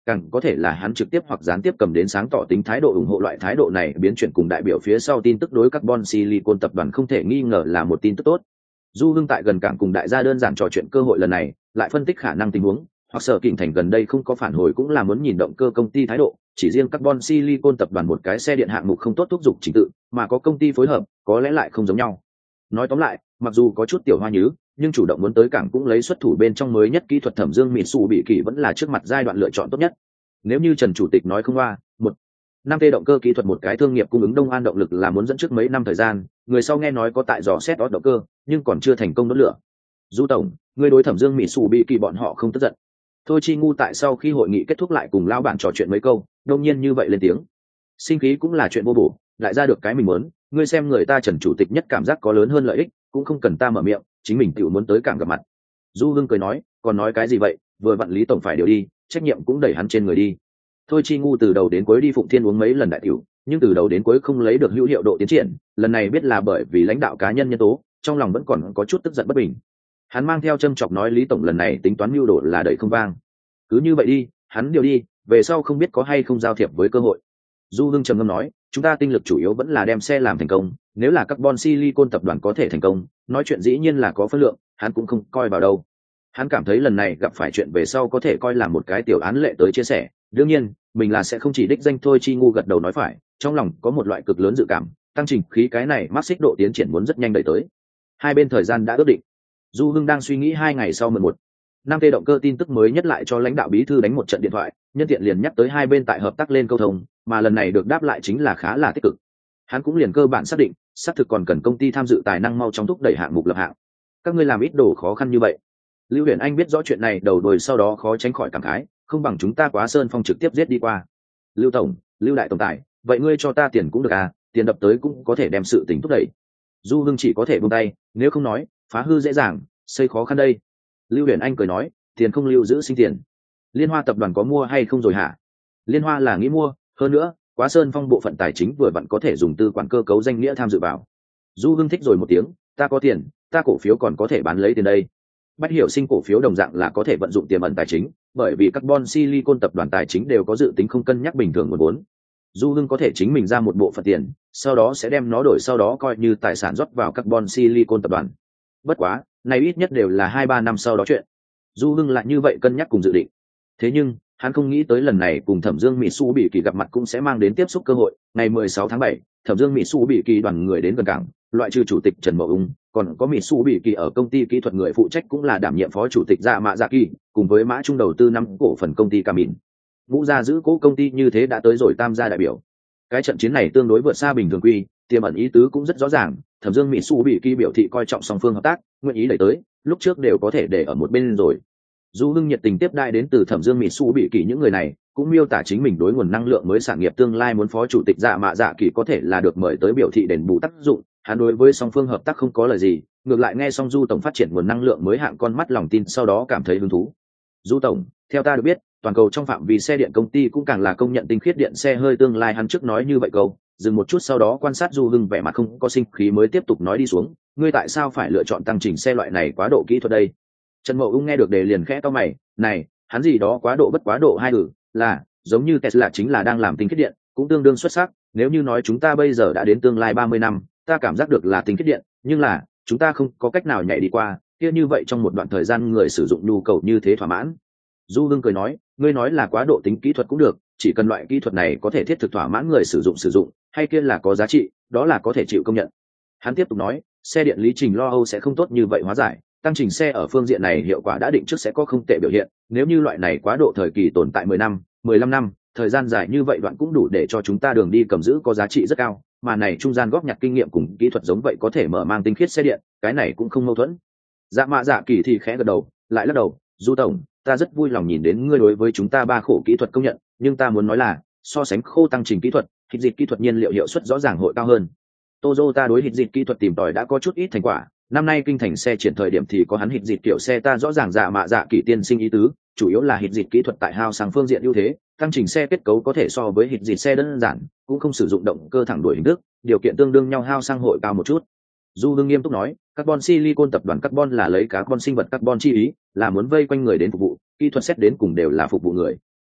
càng có thể là hắn trực tiếp hoặc gián tiếp cầm đến sáng tỏ tính thái độ ủng hộ. Loại thái độ này biến chuyển cùng đại biểu phía sau tin tức đối carbon silicon tập đoàn không thể nghi ngờ là một tin tức tốt. Du Hưng tại gần cảng cùng đại gia đơn giản trò chuyện cơ hội lần này, lại phân tích khả năng tình huống, hoặc Sở Kình Thành gần đây không có phản hồi cũng là muốn nhìn động cơ công ty thái độ, chỉ riêng carbon silicon tập đoàn một cái xe điện hạng mục không tốt thúc giục trình tự, mà có công ty phối hợp, có lẽ lại không giống nhau. Nói tóm lại, mặc dù có chút tiểu hoa nhứ, nhưng chủ động muốn tới cảng cũng lấy xuất thủ bên trong mới nhất kỹ thuật Thẩm Dương Mitsubishi vẫn là trước mặt giai đoạn lựa chọn tốt nhất. Nếu như Trần chủ tịch nói không hoa, một năm tê động cơ kỹ thuật một cái thương nghiệp cung ứng Đông An động lực là muốn dẫn trước mấy năm thời gian, người sau nghe nói có tại dò xét đó động cơ, nhưng còn chưa thành công đốt lửa. Du tổng, người đối Thẩm Dương Mitsubishi bọn họ không tức giận. Thôi Chi Ngu tại sau khi hội nghị kết thúc lại cùng lão bản trò chuyện mấy câu, đột nhiên như vậy lên tiếng. Sinh khí cũng là chuyện vô bổ, lại ra được cái mình muốn, ngươi xem người ta Trần chủ tịch nhất cảm giác có lớn hơn lợi ích, cũng không cần ta mở miệng, chính mình tự muốn tới cảng gặp mặt. Du Hưng cười nói, còn nói cái gì vậy, vừa vặn Lý tổng phải điều đi, trách nhiệm cũng đẩy hắn trên người đi. Thôi Chi Ngu từ đầu đến cuối đi Phụng Thiên uống mấy lần đại tiểu, nhưng từ đầu đến cuối không lấy được hữu hiệu độ tiến triển, lần này biết là bởi vì lãnh đạo cá nhân nhân tố, trong lòng vẫn còn có chút tức giận bất bình. Hắn mang theo châm chọc nói Lý tổng lần này tính toán mưu đồ là đẩy không vang. Cứ như vậy đi, hắn điều đi, về sau không biết có hay không giao thiệp với cơ hội. Du Hưng trầm ngâm nói, chúng ta tinh lực chủ yếu vẫn là đem xe làm thành công, nếu là carbon silicon tập đoàn có thể thành công, nói chuyện dĩ nhiên là có phân lượng, hắn cũng không coi vào đâu. Hắn cảm thấy lần này gặp phải chuyện về sau có thể coi là một cái tiểu án lệ tới chia sẻ, đương nhiên, mình là sẽ không chỉ đích danh thôi. Chi Ngu gật đầu nói phải, trong lòng có một loại cực lớn dự cảm, tăng trình khí cái này mắc xích độ tiến triển muốn rất nhanh đẩy tới. Hai bên thời gian đã ước định. Du Hưng đang suy nghĩ hai ngày sau mười một năm tê động cơ tin tức mới nhất lại cho lãnh đạo bí thư đánh một trận điện thoại, nhân tiện liền nhắc tới hai bên tại hợp tác lên câu thông, mà lần này được đáp lại chính là khá là tích cực. Hắn cũng liền cơ bản xác định, xác thực còn cần công ty tham dự tài năng mau chóng thúc đẩy hạng mục lập hạng. Các ngươi làm ít đồ khó khăn như vậy. Lưu Huyền Anh biết rõ chuyện này đầu đuôi sau đó khó tránh khỏi cảm khái, không bằng chúng ta quá sơn phong trực tiếp giết đi qua. Lưu tổng, Lưu đại tổng tài, vậy ngươi cho ta tiền cũng được à, tiền đập tới cũng có thể đem sự tình thúc đẩy. Du Hưng chỉ có thể buông tay, nếu không nói, phá hư dễ dàng, xây khó khăn đây. Lưu Huyền Anh cười nói, tiền không lưu giữ sinh tiền. Liên Hoa tập đoàn có mua hay không rồi hả? Liên Hoa là nghĩ mua, hơn nữa, Quá Sơn Phong bộ phận tài chính vừa vặn có thể dùng tư quản cơ cấu danh nghĩa tham dự vào. Du Hưng thích rồi một tiếng, ta có tiền, ta cổ phiếu còn có thể bán lấy tiền đây. Bách Hiểu Sinh cổ phiếu đồng dạng là có thể vận dụng tiềm ẩn tài chính, bởi vì carbon silicon tập đoàn tài chính đều có dự tính không cân nhắc bình thường nguồn vốn. Du Hưng có thể chính mình ra một bộ phận tiền, sau đó sẽ đem nó đổi sau đó coi như tài sản rót vào carbon silicon tập đoàn. Bất quá, này ít nhất đều là hai ba năm sau đó chuyện. Du Hưng lại như vậy cân nhắc cùng dự định. Thế nhưng, hắn không nghĩ tới lần này cùng Thẩm Dương Mitsubishi gặp mặt cũng sẽ mang đến tiếp xúc cơ hội. Ngày mười sáu tháng bảy, Thẩm Dương Mitsubishi đoàn người đến gần cảng, loại trừ chủ tịch Trần Mậu Ung, còn có Mitsubishi ở công ty kỹ thuật người phụ trách cũng là đảm nhiệm phó chủ tịch Dạ Mạ Dạ Kỳ, cùng với Mã Trung đầu tư năm cổ phần công ty Camin. Vũ gia giữ cố công ty như thế đã tới rồi tam gia đại biểu. Cái trận chiến này tương đối vượt xa bình thường quy, tiềm ẩn ý tứ cũng rất rõ ràng. Thẩm Dương Mitsubishi biểu thị coi trọng song phương hợp tác, nguyện ý đẩy tới, lúc trước đều có thể để ở một bên rồi. Du Hưng nhiệt tình tiếp đãi đến từ Thẩm Dương Mitsubishi những người này, cũng miêu tả chính mình đối nguồn năng lượng mới sản nghiệp tương lai muốn phó chủ tịch Dạ Mạ Dạ Kỳ có thể là được mời tới biểu thị đền bù tác dụng. Hắn đối với song phương hợp tác không có lời gì, ngược lại nghe xong Du tổng phát triển nguồn năng lượng mới hạng con mắt lòng tin sau đó cảm thấy hứng thú. Du tổng, theo ta được biết, toàn cầu trong phạm vi xe điện công ty cũng càng là công nhận tinh khiết điện xe hơi tương lai. Hắn trước nói như vậy câu, dừng một chút sau đó quan sát Du Hưng vẻ mặt không có sinh khí mới tiếp tục nói đi xuống, ngươi tại sao phải lựa chọn tăng trình xe loại này quá độ kỹ thuật đây? Trần Mậu Ung nghe được đề liền khẽ cau mày, này, hắn gì đó quá độ bất quá độ hai từ, là, giống như Tesla chính là đang làm tinh khiết điện, cũng tương đương xuất sắc, nếu như nói chúng ta bây giờ đã đến tương lai ba mươi năm, ta cảm giác được là tinh khiết điện, nhưng là, chúng ta không có cách nào nhảy đi qua, kia như vậy trong một đoạn thời gian người sử dụng nhu cầu như thế thỏa mãn. Du Hưng cười nói, ngươi nói là quá độ tính kỹ thuật cũng được, chỉ cần loại kỹ thuật này có thể thiết thực thỏa mãn người sử dụng sử dụng, hay kia là có giá trị, đó là có thể chịu công nhận. Hắn tiếp tục nói, xe điện lý trình lo âu sẽ không tốt như vậy hóa giải, tăng trình xe ở phương diện này hiệu quả đã định trước sẽ có không tệ biểu hiện, nếu như loại này quá độ thời kỳ tồn tại mười năm, mười lăm năm, thời gian dài như vậy đoạn cũng đủ để cho chúng ta đường đi cầm giữ có giá trị rất cao, mà này trung gian góp nhặt kinh nghiệm cùng kỹ thuật giống vậy có thể mở mang tinh khiết xe điện, cái này cũng không mâu thuẫn. Dạ Mạ Dạ Kỳ thì khẽ gật đầu, lại lắc đầu, Du tổng, ta rất vui lòng nhìn đến ngươi đối với chúng ta ba khổ kỹ thuật công nhận, nhưng ta muốn nói là, so sánh khô tăng trình kỹ thuật, hít dịch kỹ thuật nhiên liệu hiệu suất rõ ràng hội cao hơn. Toyota đối hít dịch kỹ thuật tìm tòi đã có chút ít thành quả, năm nay kinh thành xe triển thời điểm thì có hắn hít dịch kiểu xe ta rõ ràng Dạ Mạ Dạ Kỳ tiên sinh ý tứ, chủ yếu là hít dịch kỹ thuật tại hao sang phương diện ưu thế, tăng trình xe kết cấu có thể so với hít dịch xe đơn giản, cũng không sử dụng động cơ thẳng đuổi hình thức, điều kiện tương đương nhau hao sang hội cao một chút. Du Hưng nghiêm túc nói, carbon silicon tập đoàn carbon là lấy carbon sinh vật carbon chi ý, là muốn vây quanh người đến phục vụ, kỹ thuật xét đến cùng đều là phục vụ người.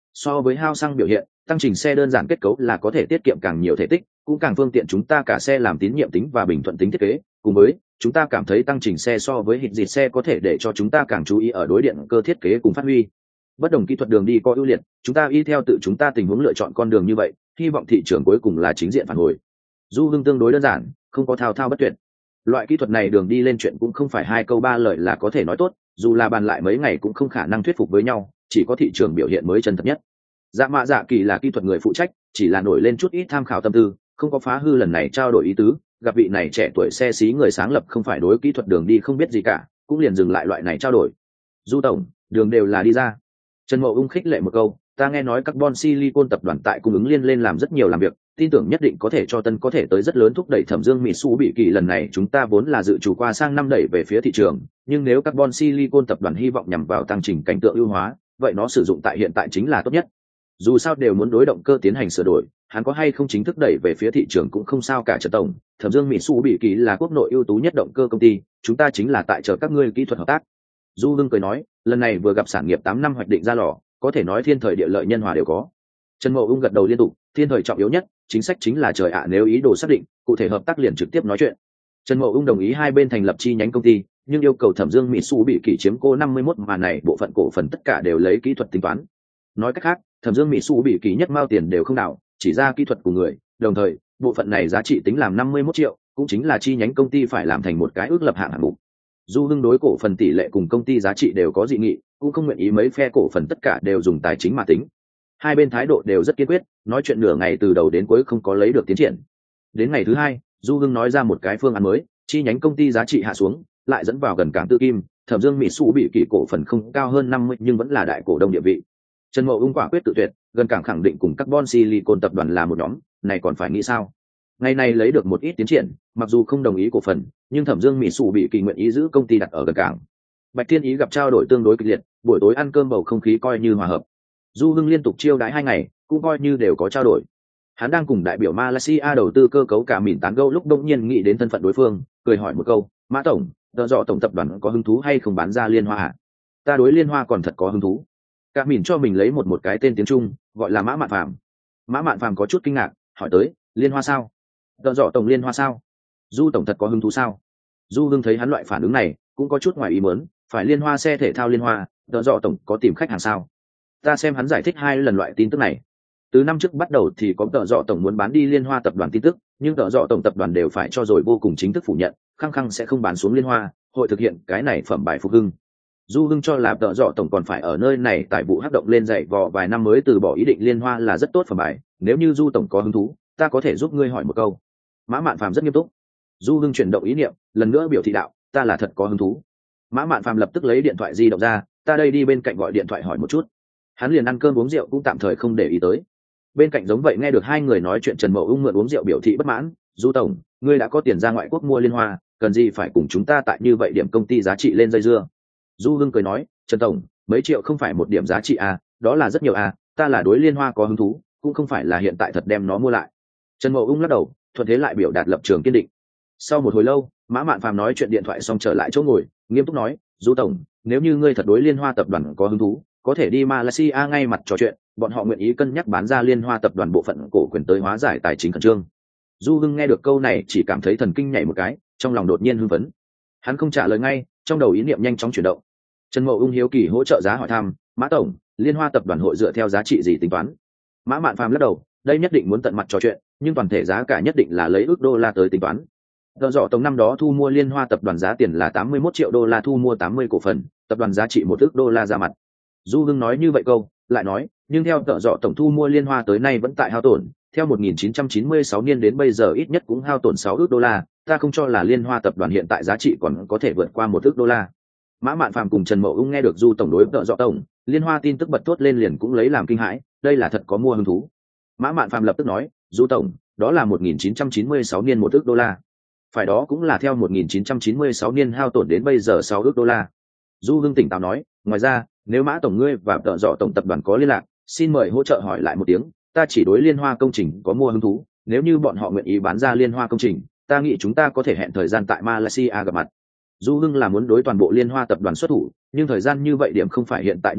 So với hao xăng biểu hiện, tăng trình xe đơn giản kết cấu là có thể tiết kiệm càng nhiều thể tích, cũng càng phương tiện chúng ta cả xe làm tín nhiệm tính và bình thuận tính thiết kế. Cùng với, chúng ta cảm thấy tăng trình xe so với hít dịt xe có thể để cho chúng ta càng chú ý ở đối điện cơ thiết kế cùng phát huy. Bất đồng kỹ thuật đường đi có ưu liệt, chúng ta y theo tự chúng ta tình huống lựa chọn con đường như vậy, hy vọng thị trường cuối cùng là chính diện phản hồi. Du Hưng tương đối đơn giản, không có thao thao bất tuyệt. Loại kỹ thuật này đường đi lên chuyện cũng không phải hai câu ba lời là có thể nói tốt, dù là bàn lại mấy ngày cũng không khả năng thuyết phục với nhau, chỉ có thị trường biểu hiện mới chân thật nhất. Dạ Mạ Dạ Kỳ là kỹ thuật người phụ trách, chỉ là nổi lên chút ít tham khảo tâm tư, không có phá hư lần này trao đổi ý tứ. Gặp vị này trẻ tuổi xe xí người sáng lập không phải đối kỹ thuật đường đi không biết gì cả, cũng liền dừng lại loại này trao đổi. Du tổng, đường đều là đi ra. Trần Mậu Ung khích lệ một câu, ta nghe nói Carbon Silicon tập đoàn tại cung ứng liên lên làm rất nhiều làm việc, tin tưởng nhất định có thể cho tân có thể tới rất lớn thúc đẩy Thẩm Dương Mitsubishi lần này chúng ta vốn là dự chủ qua sang năm đẩy về phía thị trường, nhưng nếu Carbon Silicon tập đoàn hy vọng nhằm vào tăng trình cảnh tượng ưu hóa, vậy nó sử dụng tại hiện tại chính là tốt nhất. Dù sao đều muốn đối động cơ tiến hành sửa đổi, hắn có hay không chính thức đẩy về phía thị trường cũng không sao cả. Trần tổng, Thẩm Dương Mitsubishi là quốc nội ưu tú nhất động cơ công ty, chúng ta chính là tại chờ các ngươi kỹ thuật hợp tác. Du Hưng cười nói, lần này vừa gặp sản nghiệp tám năm hoạch định ra lò, có thể nói thiên thời địa lợi nhân hòa đều có. Trần Mậu Ung gật đầu liên tục, thiên thời trọng yếu nhất, chính sách chính là trời ạ, nếu ý đồ xác định, cụ thể hợp tác liền trực tiếp nói chuyện. Trần Mậu Ung đồng ý hai bên thành lập chi nhánh công ty, nhưng yêu cầu Thẩm Dương Mitsubishi chiếm cô năm mươi mốt mà này bộ phận cổ phần tất cả đều lấy kỹ thuật tính toán. Nói cách khác, Thẩm Dương Mitsubishi nhất mao tiền đều không đảo, chỉ ra kỹ thuật của người, đồng thời, bộ phận này giá trị tính làm năm mươi mốt triệu, cũng chính là chi nhánh công ty phải làm thành một cái ước lập hạng hạng mục. Du Hưng đối cổ phần tỷ lệ cùng công ty giá trị đều có dị nghị, cũng không nguyện ý mấy phe cổ phần tất cả đều dùng tài chính mà tính. Hai bên thái độ đều rất kiên quyết, nói chuyện nửa ngày từ đầu đến cuối không có lấy được tiến triển. Đến ngày thứ hai, Du Hưng nói ra một cái phương án mới, chi nhánh công ty giá trị hạ xuống, lại dẫn vào gần cảng Tư Kim, Thẩm Dương Mitsubishi cổ phần không cao hơn năm mươi nhưng vẫn là đại cổ đông địa vị. Trần Mậu Ung quả quyết tự tuyệt, gần cảng khẳng định cùng Carbon Silicon tập đoàn là một nhóm, này còn phải nghĩ sao? Ngày này lấy được một ít tiến triển, mặc dù không đồng ý cổ phần, nhưng Thẩm Dương Mitsubishi nguyện ý giữ công ty đặt ở gần cảng. Bạch Thiên Ý gặp trao đổi tương đối kịch liệt, buổi tối ăn cơm bầu không khí coi như hòa hợp. Du Hưng liên tục chiêu đãi hai ngày, cũng coi như đều có trao đổi. Hắn đang cùng đại biểu Malaysia đầu tư cơ cấu cả mìn tán gẫu lúc đông nhiên nghĩ đến thân phận đối phương, cười hỏi một câu, Mã tổng, tờ dọ tổng tập đoàn có hứng thú hay không bán ra Liên Hoa à? Ta đối Liên Hoa còn thật có hứng thú. Cả mìn cho mình lấy một một cái tên tiếng Trung, gọi là Mã Mạn Phàm. Mã Mạn Phàm có chút kinh ngạc, hỏi tới, Liên Hoa sao? Tờ dọ tổng Liên Hoa sao? Du tổng thật có hứng thú sao? Du Hưng thấy hắn loại phản ứng này, cũng có chút ngoài ý muốn, phải Liên Hoa xe thể thao Liên Hoa, tờ dọ tổng có tìm khách hàng sao? Ta xem hắn giải thích hai lần loại tin tức này. Từ năm trước bắt đầu thì có tờ dọ tổng muốn bán đi Liên Hoa tập đoàn tin tức, nhưng tờ dọ tổng tập đoàn đều phải cho rồi vô cùng chính thức phủ nhận, khăng khăng sẽ không bán xuống Liên Hoa, hội thực hiện cái này phẩm bài phục hưng. Du Hưng cho là tờ dọ tổng còn phải ở nơi này tại vụ hắc động lên dạy vò vài năm mới từ bỏ ý định Liên Hoa là rất tốt phẩm bài, nếu như Du tổng có hứng thú, ta có thể giúp ngươi hỏi một câu. Mã Mạn Phàm rất nghiêm túc. Du Hưng chuyển động ý niệm, lần nữa biểu thị đạo, ta là thật có hứng thú. Mã Mạn Phàm lập tức lấy điện thoại di động ra, ta đây đi bên cạnh gọi điện thoại hỏi một chút. Hắn liền ăn cơm uống rượu cũng tạm thời không để ý tới. Bên cạnh giống vậy nghe được hai người nói chuyện, Trần Mậu Ung mượn uống rượu biểu thị bất mãn, Du tổng, ngươi đã có tiền ra ngoại quốc mua Liên Hoa, cần gì phải cùng chúng ta tại như vậy điểm công ty giá trị lên dây dưa. Du Hưng cười nói, Trần tổng, mấy triệu không phải một điểm giá trị à, đó là rất nhiều à, ta là đối Liên Hoa có hứng thú, cũng không phải là hiện tại thật đem nó mua lại. Trần Mậu Ung lắc đầu, thuận thế lại biểu đạt lập trường kiên định. Sau một hồi lâu, Mã Mạn Phàm nói chuyện điện thoại xong trở lại chỗ ngồi, nghiêm túc nói, Du tổng, nếu như ngươi thật đối Liên Hoa tập đoàn có hứng thú, có thể đi Malaysia ngay mặt trò chuyện, bọn họ nguyện ý cân nhắc bán ra Liên Hoa tập đoàn bộ phận cổ quyền tới hóa giải tài chính khẩn trương. Du Hưng nghe được câu này chỉ cảm thấy thần kinh nhảy một cái, trong lòng đột nhiên hưng phấn. Hắn không trả lời ngay, trong đầu ý niệm nhanh chóng chuyển động. Trần Mậu Ung hiếu kỳ hỗ trợ giá hỏi thăm, Mã tổng, Liên Hoa tập đoàn hội dựa theo giá trị gì tính toán? Mã Mạn Phàm lắc đầu, đây nhất định muốn tận mặt trò chuyện, nhưng toàn thể giá cả nhất định là lấy ước đô la tới tính toán. Tờ dọ tổng năm đó thu mua Liên Hoa tập đoàn giá tiền là tám mươi mốt triệu đô la, thu mua tám mươi cổ phần, tập đoàn giá trị một ước đô la ra mặt. Du Hưng nói như vậy câu, lại nói, nhưng theo tờ dọ tổng thu mua Liên Hoa tới nay vẫn tại hao tổn, theo một nghìn chín trăm chín mươi sáu niên đến bây giờ ít nhất cũng hao tổn sáu ước đô la, ta không cho là Liên Hoa tập đoàn hiện tại giá trị còn có thể vượt qua một ước đô la. Mã Mạn Phàm cùng Trần Mậu Ung nghe được Du tổng đối tờ dọ tổng, Liên Hoa tin tức bật thốt lên liền cũng lấy làm kinh hãi, đây là thật có mua hứng thú. Mã Mạn Phàm lập tức nói, Du tổng, đó là một nghìn chín trăm chín mươi sáu niên một ước đô la. Phải đó cũng là theo một nghìn chín trăm chín mươi sáu niên hao tổn đến bây giờ sáu ước đô la. Du Hưng tỉnh táo nói, ngoài ra, nếu Mã tổng ngươi và tợ dọ tổng tập đoàn có liên lạc, xin mời hỗ trợ hỏi lại một tiếng, ta chỉ đối Liên Hoa công trình có mua hứng thú, nếu như bọn họ nguyện ý bán ra Liên Hoa công trình, ta nghĩ chúng ta có thể hẹn thời gian tại Malaysia gặp mặt. Du Hưng là muốn đối toàn bộ Liên Hoa tập đoàn xuất thủ, nhưng thời gian như vậy điểm không phải hiện tại, nhưng là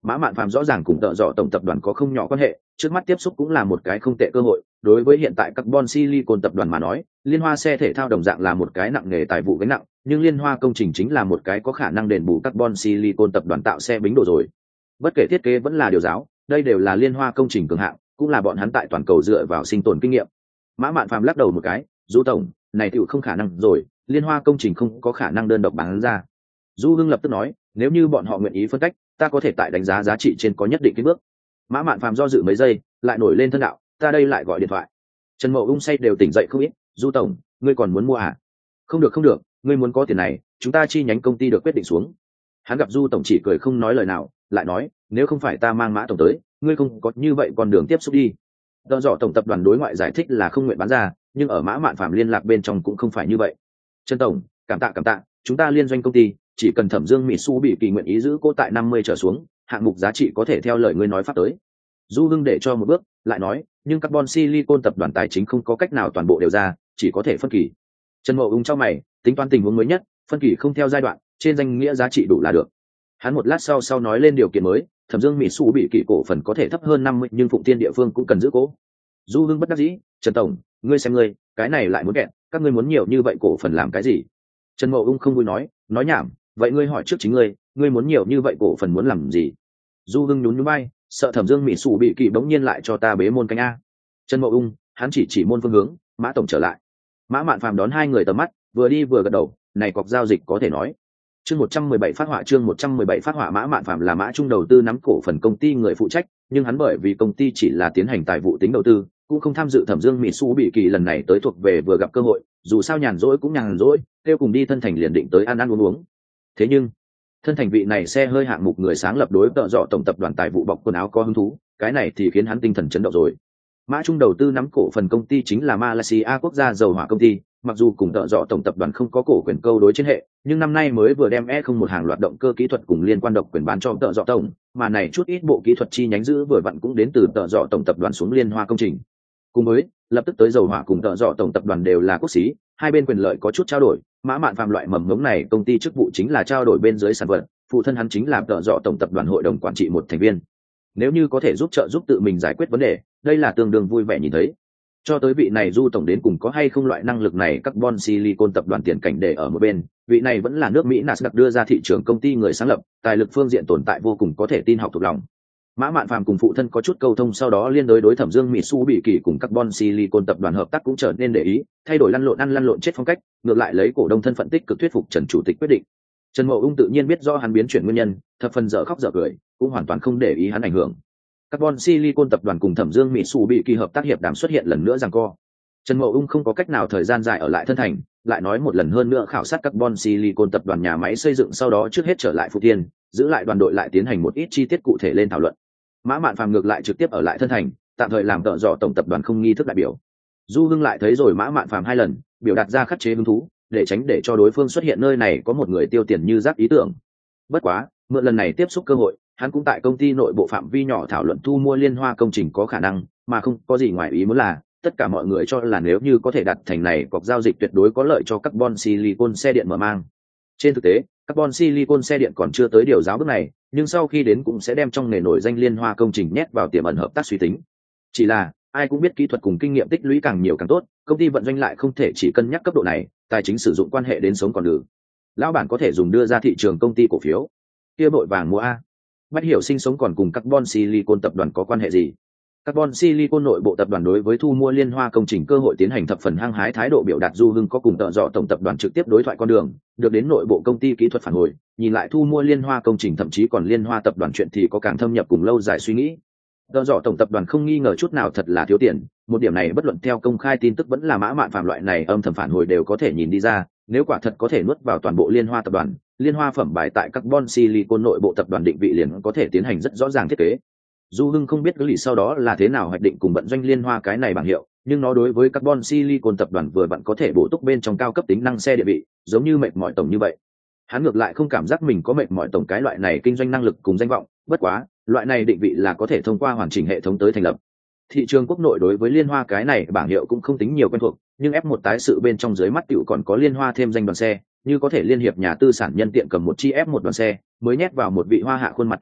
Mã Mạn Phàm rõ ràng cùng Tợ Dọ tổng tập đoàn có không nhỏ quan hệ, trước mắt tiếp xúc cũng là một cái không tệ cơ hội. Đối với hiện tại Carbon Silicon tập đoàn mà nói, Liên Hoa xe thể thao đồng dạng là một cái nặng nghề tài vụ gánh nặng, nhưng Liên Hoa công trình chính là một cái có khả năng đền bù Carbon Silicon tập đoàn tạo xe bính đồ rồi. Bất kể thiết kế vẫn là điều giáo, đây đều là Liên Hoa công trình cường hạng, cũng là bọn hắn tại toàn cầu dựa vào sinh tồn kinh nghiệm. Mã Mạn Phàm lắc đầu một cái, "Du tổng, này tựu không khả năng rồi, Liên Hoa công trình không có khả năng đơn độc bán ra." Du Hưng lập tức nói, "Nếu như bọn họ nguyện ý phân cách, ta có thể tại đánh giá giá trị trên có nhất định cái bước." Mã Mạn Phàm do dự mấy giây, lại nổi lên thân đạo, "Ta đây lại gọi điện thoại." Trần Mậu Ung say đều tỉnh dậy không ít, "Du tổng, ngươi còn muốn mua à?" "Không được không được, ngươi muốn có tiền này, chúng ta chi nhánh công ty được quyết định xuống." Hắn gặp Du tổng chỉ cười không nói lời nào, lại nói, "Nếu không phải ta mang Mã tổng tới, ngươi không có như vậy còn đường tiếp xúc đi." Tợ Dọ tổng tập đoàn đối ngoại giải thích là không nguyện bán ra, nhưng ở Mã Mạn Phàm liên lạc bên trong cũng không phải như vậy. "Trần tổng, cảm tạ cảm tạ, chúng ta liên doanh công ty, chỉ cần Thẩm Dương Mỹ Su bị kỳ nguyện ý giữ cô tại năm mươi trở xuống, hạng mục giá trị có thể theo lời ngươi nói pháp tới." Du Hưng để cho một bước, lại nói, "Nhưng Carbon Silicon tập đoàn tài chính không có cách nào toàn bộ đều ra, chỉ có thể phân kỳ." Trần Mậu Ung trong mày, tính toán tình huống mới nhất, phân kỳ không theo giai đoạn, trên danh nghĩa giá trị đủ là được. Hắn một lát sau sau nói lên điều kiện mới, Thẩm Dương Mỹ Su bị kỳ cổ phần có thể thấp hơn năm mươi, nhưng Phụng Tiên địa phương cũng cần giữ cố. Du Hưng bất đắc dĩ, "Trần tổng, ngươi xem ngươi, cái này lại muốn kẹt, các ngươi muốn nhiều như vậy cổ phần làm cái gì?" Trần Mậu Ung không vui nói, "Nói nhảm, vậy ngươi hỏi trước chính ngươi, ngươi muốn nhiều như vậy cổ phần muốn làm gì?" Du Hưng nhún nhún vai, sợ Thẩm Dương Mỹ Sủ bị kỳ bỗng nhiên lại cho ta bế môn canh a. Trần Mậu Ung, hắn chỉ chỉ môn phương hướng, Mã tổng trở lại. Mã Mạn Phàm đón hai người tầm mắt, vừa đi vừa gật đầu, "Này cọc giao dịch có thể nói." Chương một trăm mười bảy phát họa chương một trăm mười bảy phát họa Mã Mạn Phàm là Mã Trung đầu tư nắm cổ phần công ty người phụ trách, nhưng hắn bởi vì công ty chỉ là tiến hành tài vụ tính đầu tư, cũng không tham dự Thẩm Dương Mỹ Sủ bị kỳ lần này tới thuộc về vừa gặp cơ hội, dù sao nhàn rỗi cũng nhàn rỗi, kêu cùng đi thân thành liền định tới ăn ăn uống uống. Thế nhưng thân thành vị này xe hơi hạng mục người sáng lập đối Tợ Dọ tổng tập đoàn tài vụ bọc quần áo có hứng thú, cái này thì khiến hắn tinh thần chấn động rồi. Mã Trung đầu tư nắm cổ phần công ty chính là Malaysia quốc gia dầu hỏa công ty, mặc dù cùng Tợ Dọ tổng tập đoàn không có cổ quyền câu đối trên hệ, nhưng năm nay mới vừa đem E không một hàng loạt động cơ kỹ thuật cùng liên quan độc quyền bán cho Tợ Dọ tổng, mà này chút ít bộ kỹ thuật chi nhánh giữ vừa vặn cũng đến từ Tợ Dọ tổng tập đoàn xuống Liên Hoa công trình. Cùng với lập tức tới dầu hỏa cùng Tợ Dọ tổng tập đoàn đều là quốc xí, hai bên quyền lợi có chút trao đổi. Mã Mạn Phàm loại mầm ngống này công ty chức vụ chính là trao đổi bên dưới sản vật, phụ thân hắn chính là Tợ Dọ tổng tập đoàn hội đồng quản trị một thành viên. Nếu như có thể giúp trợ giúp tự mình giải quyết vấn đề, đây là tương đương vui vẻ nhìn thấy. Cho tới vị này Du tổng đến cùng có hay không loại năng lực này, Carbon Silicon tập đoàn tiền cảnh để ở một bên, vị này vẫn là nước Mỹ Nasdaq đưa ra thị trường công ty người sáng lập, tài lực phương diện tồn tại vô cùng có thể tin học thuộc lòng. Mã Mạn Phàm cùng phụ thân có chút câu thông, sau đó liên đối đối Thẩm Dương Mỹ Su bị kỳ cùng Carbon Silicon tập đoàn hợp tác cũng trở nên để ý, thay đổi lăn lộn ăn lăn lộn chết phong cách, ngược lại lấy cổ đông thân phận tích cực thuyết phục Trần chủ tịch quyết định. Trần Mậu Ung tự nhiên biết do hắn biến chuyển nguyên nhân, thập phần dở khóc dở cười, cũng hoàn toàn không để ý hắn ảnh hưởng. Carbon Silicon tập đoàn cùng Thẩm Dương Mỹ Su bị kỳ hợp tác hiệp đàm xuất hiện lần nữa giằng co. Trần Mậu Ung không có cách nào thời gian dài ở lại thân thành, lại nói một lần hơn nữa khảo sát Carbon Silicon tập đoàn nhà máy xây dựng, sau đó trước hết trở lại Phụng Tiên, giữ lại đoàn đội lại tiến hành một ít chi tiết cụ thể lên thảo luận. Mã Mạn Phàm ngược lại trực tiếp ở lại thân thành, tạm thời làm Tợ Dọ tổng tập đoàn không nghi thức đại biểu. Du Hưng lại thấy rồi Mã Mạn Phàm hai lần, biểu đạt ra khắc chế hứng thú, để tránh để cho đối phương xuất hiện nơi này có một người tiêu tiền như rác ý tưởng. Bất quá, mượn lần này tiếp xúc cơ hội, hắn cũng tại công ty nội bộ phạm vi nhỏ thảo luận thu mua Liên Hoa công trình có khả năng, mà không có gì ngoài ý muốn là tất cả mọi người cho là nếu như có thể đặt thành này cuộc giao dịch tuyệt đối có lợi cho Carbon Silicon xe điện mở mang. Trên thực tế, Carbon Silicon xe điện còn chưa tới điều giáo bước này, nhưng sau khi đến cũng sẽ đem trong nghề nổi danh Liên Hoa công trình nhét vào tiềm ẩn hợp tác suy tính. Chỉ là ai cũng biết kỹ thuật cùng kinh nghiệm tích lũy càng nhiều càng tốt, công ty vận doanh lại không thể chỉ cân nhắc cấp độ này, tài chính sử dụng quan hệ đến sống còn được. Lão bản có thể dùng đưa ra thị trường công ty cổ phiếu, kia vội vàng mua a. Bách Hiểu Sinh sống còn cùng Carbon Silicon tập đoàn có quan hệ gì? Carbon Silicon nội bộ tập đoàn đối với thu mua Liên Hoa công trình cơ hội tiến hành thập phần hăng hái thái độ biểu đạt. Du Hưng có cùng Tợ Dọ tổng tập đoàn trực tiếp đối thoại con đường, được đến nội bộ công ty kỹ thuật phản hồi, nhìn lại thu mua Liên Hoa công trình thậm chí còn Liên Hoa tập đoàn chuyện thì có càng thâm nhập cùng lâu dài suy nghĩ. Tợ Dọ tổng tập đoàn không nghi ngờ chút nào thật là thiếu tiền, một điểm này bất luận theo công khai tin tức vẫn là Mã Mạn Phàm loại này âm thầm phản hồi đều có thể nhìn đi ra, nếu quả thật có thể nuốt vào toàn bộ Liên Hoa tập đoàn, Liên Hoa phẩm bài tại Carbon Silicon nội bộ tập đoàn định vị liền có thể tiến hành rất rõ ràng thiết kế. Du Hưng không biết cái lý sau đó là thế nào hoạch định cùng vận doanh Liên Hoa cái này bảng hiệu, nhưng nó đối với Carbon Silicon tập đoàn vừa vặn có thể bổ túc bên trong cao cấp tính năng xe địa vị, giống như mệt mỏi tổng như vậy. Hắn ngược lại không cảm giác mình có mệt mỏi tổng cái loại này kinh doanh năng lực cùng danh vọng, bất quá, loại này định vị là có thể thông qua hoàn chỉnh hệ thống tới thành lập. Thị trường quốc nội đối với Liên Hoa cái này bảng hiệu cũng không tính nhiều quen thuộc, nhưng ép một tái sự bên trong dưới mắt tiểu còn có Liên Hoa thêm danh đoàn xe, như có thể liên hiệp nhà tư sản nhân tiện cầm một chi ép một đoàn xe, mới nhét vào một vị hoa hạ khuôn mặt tay đua,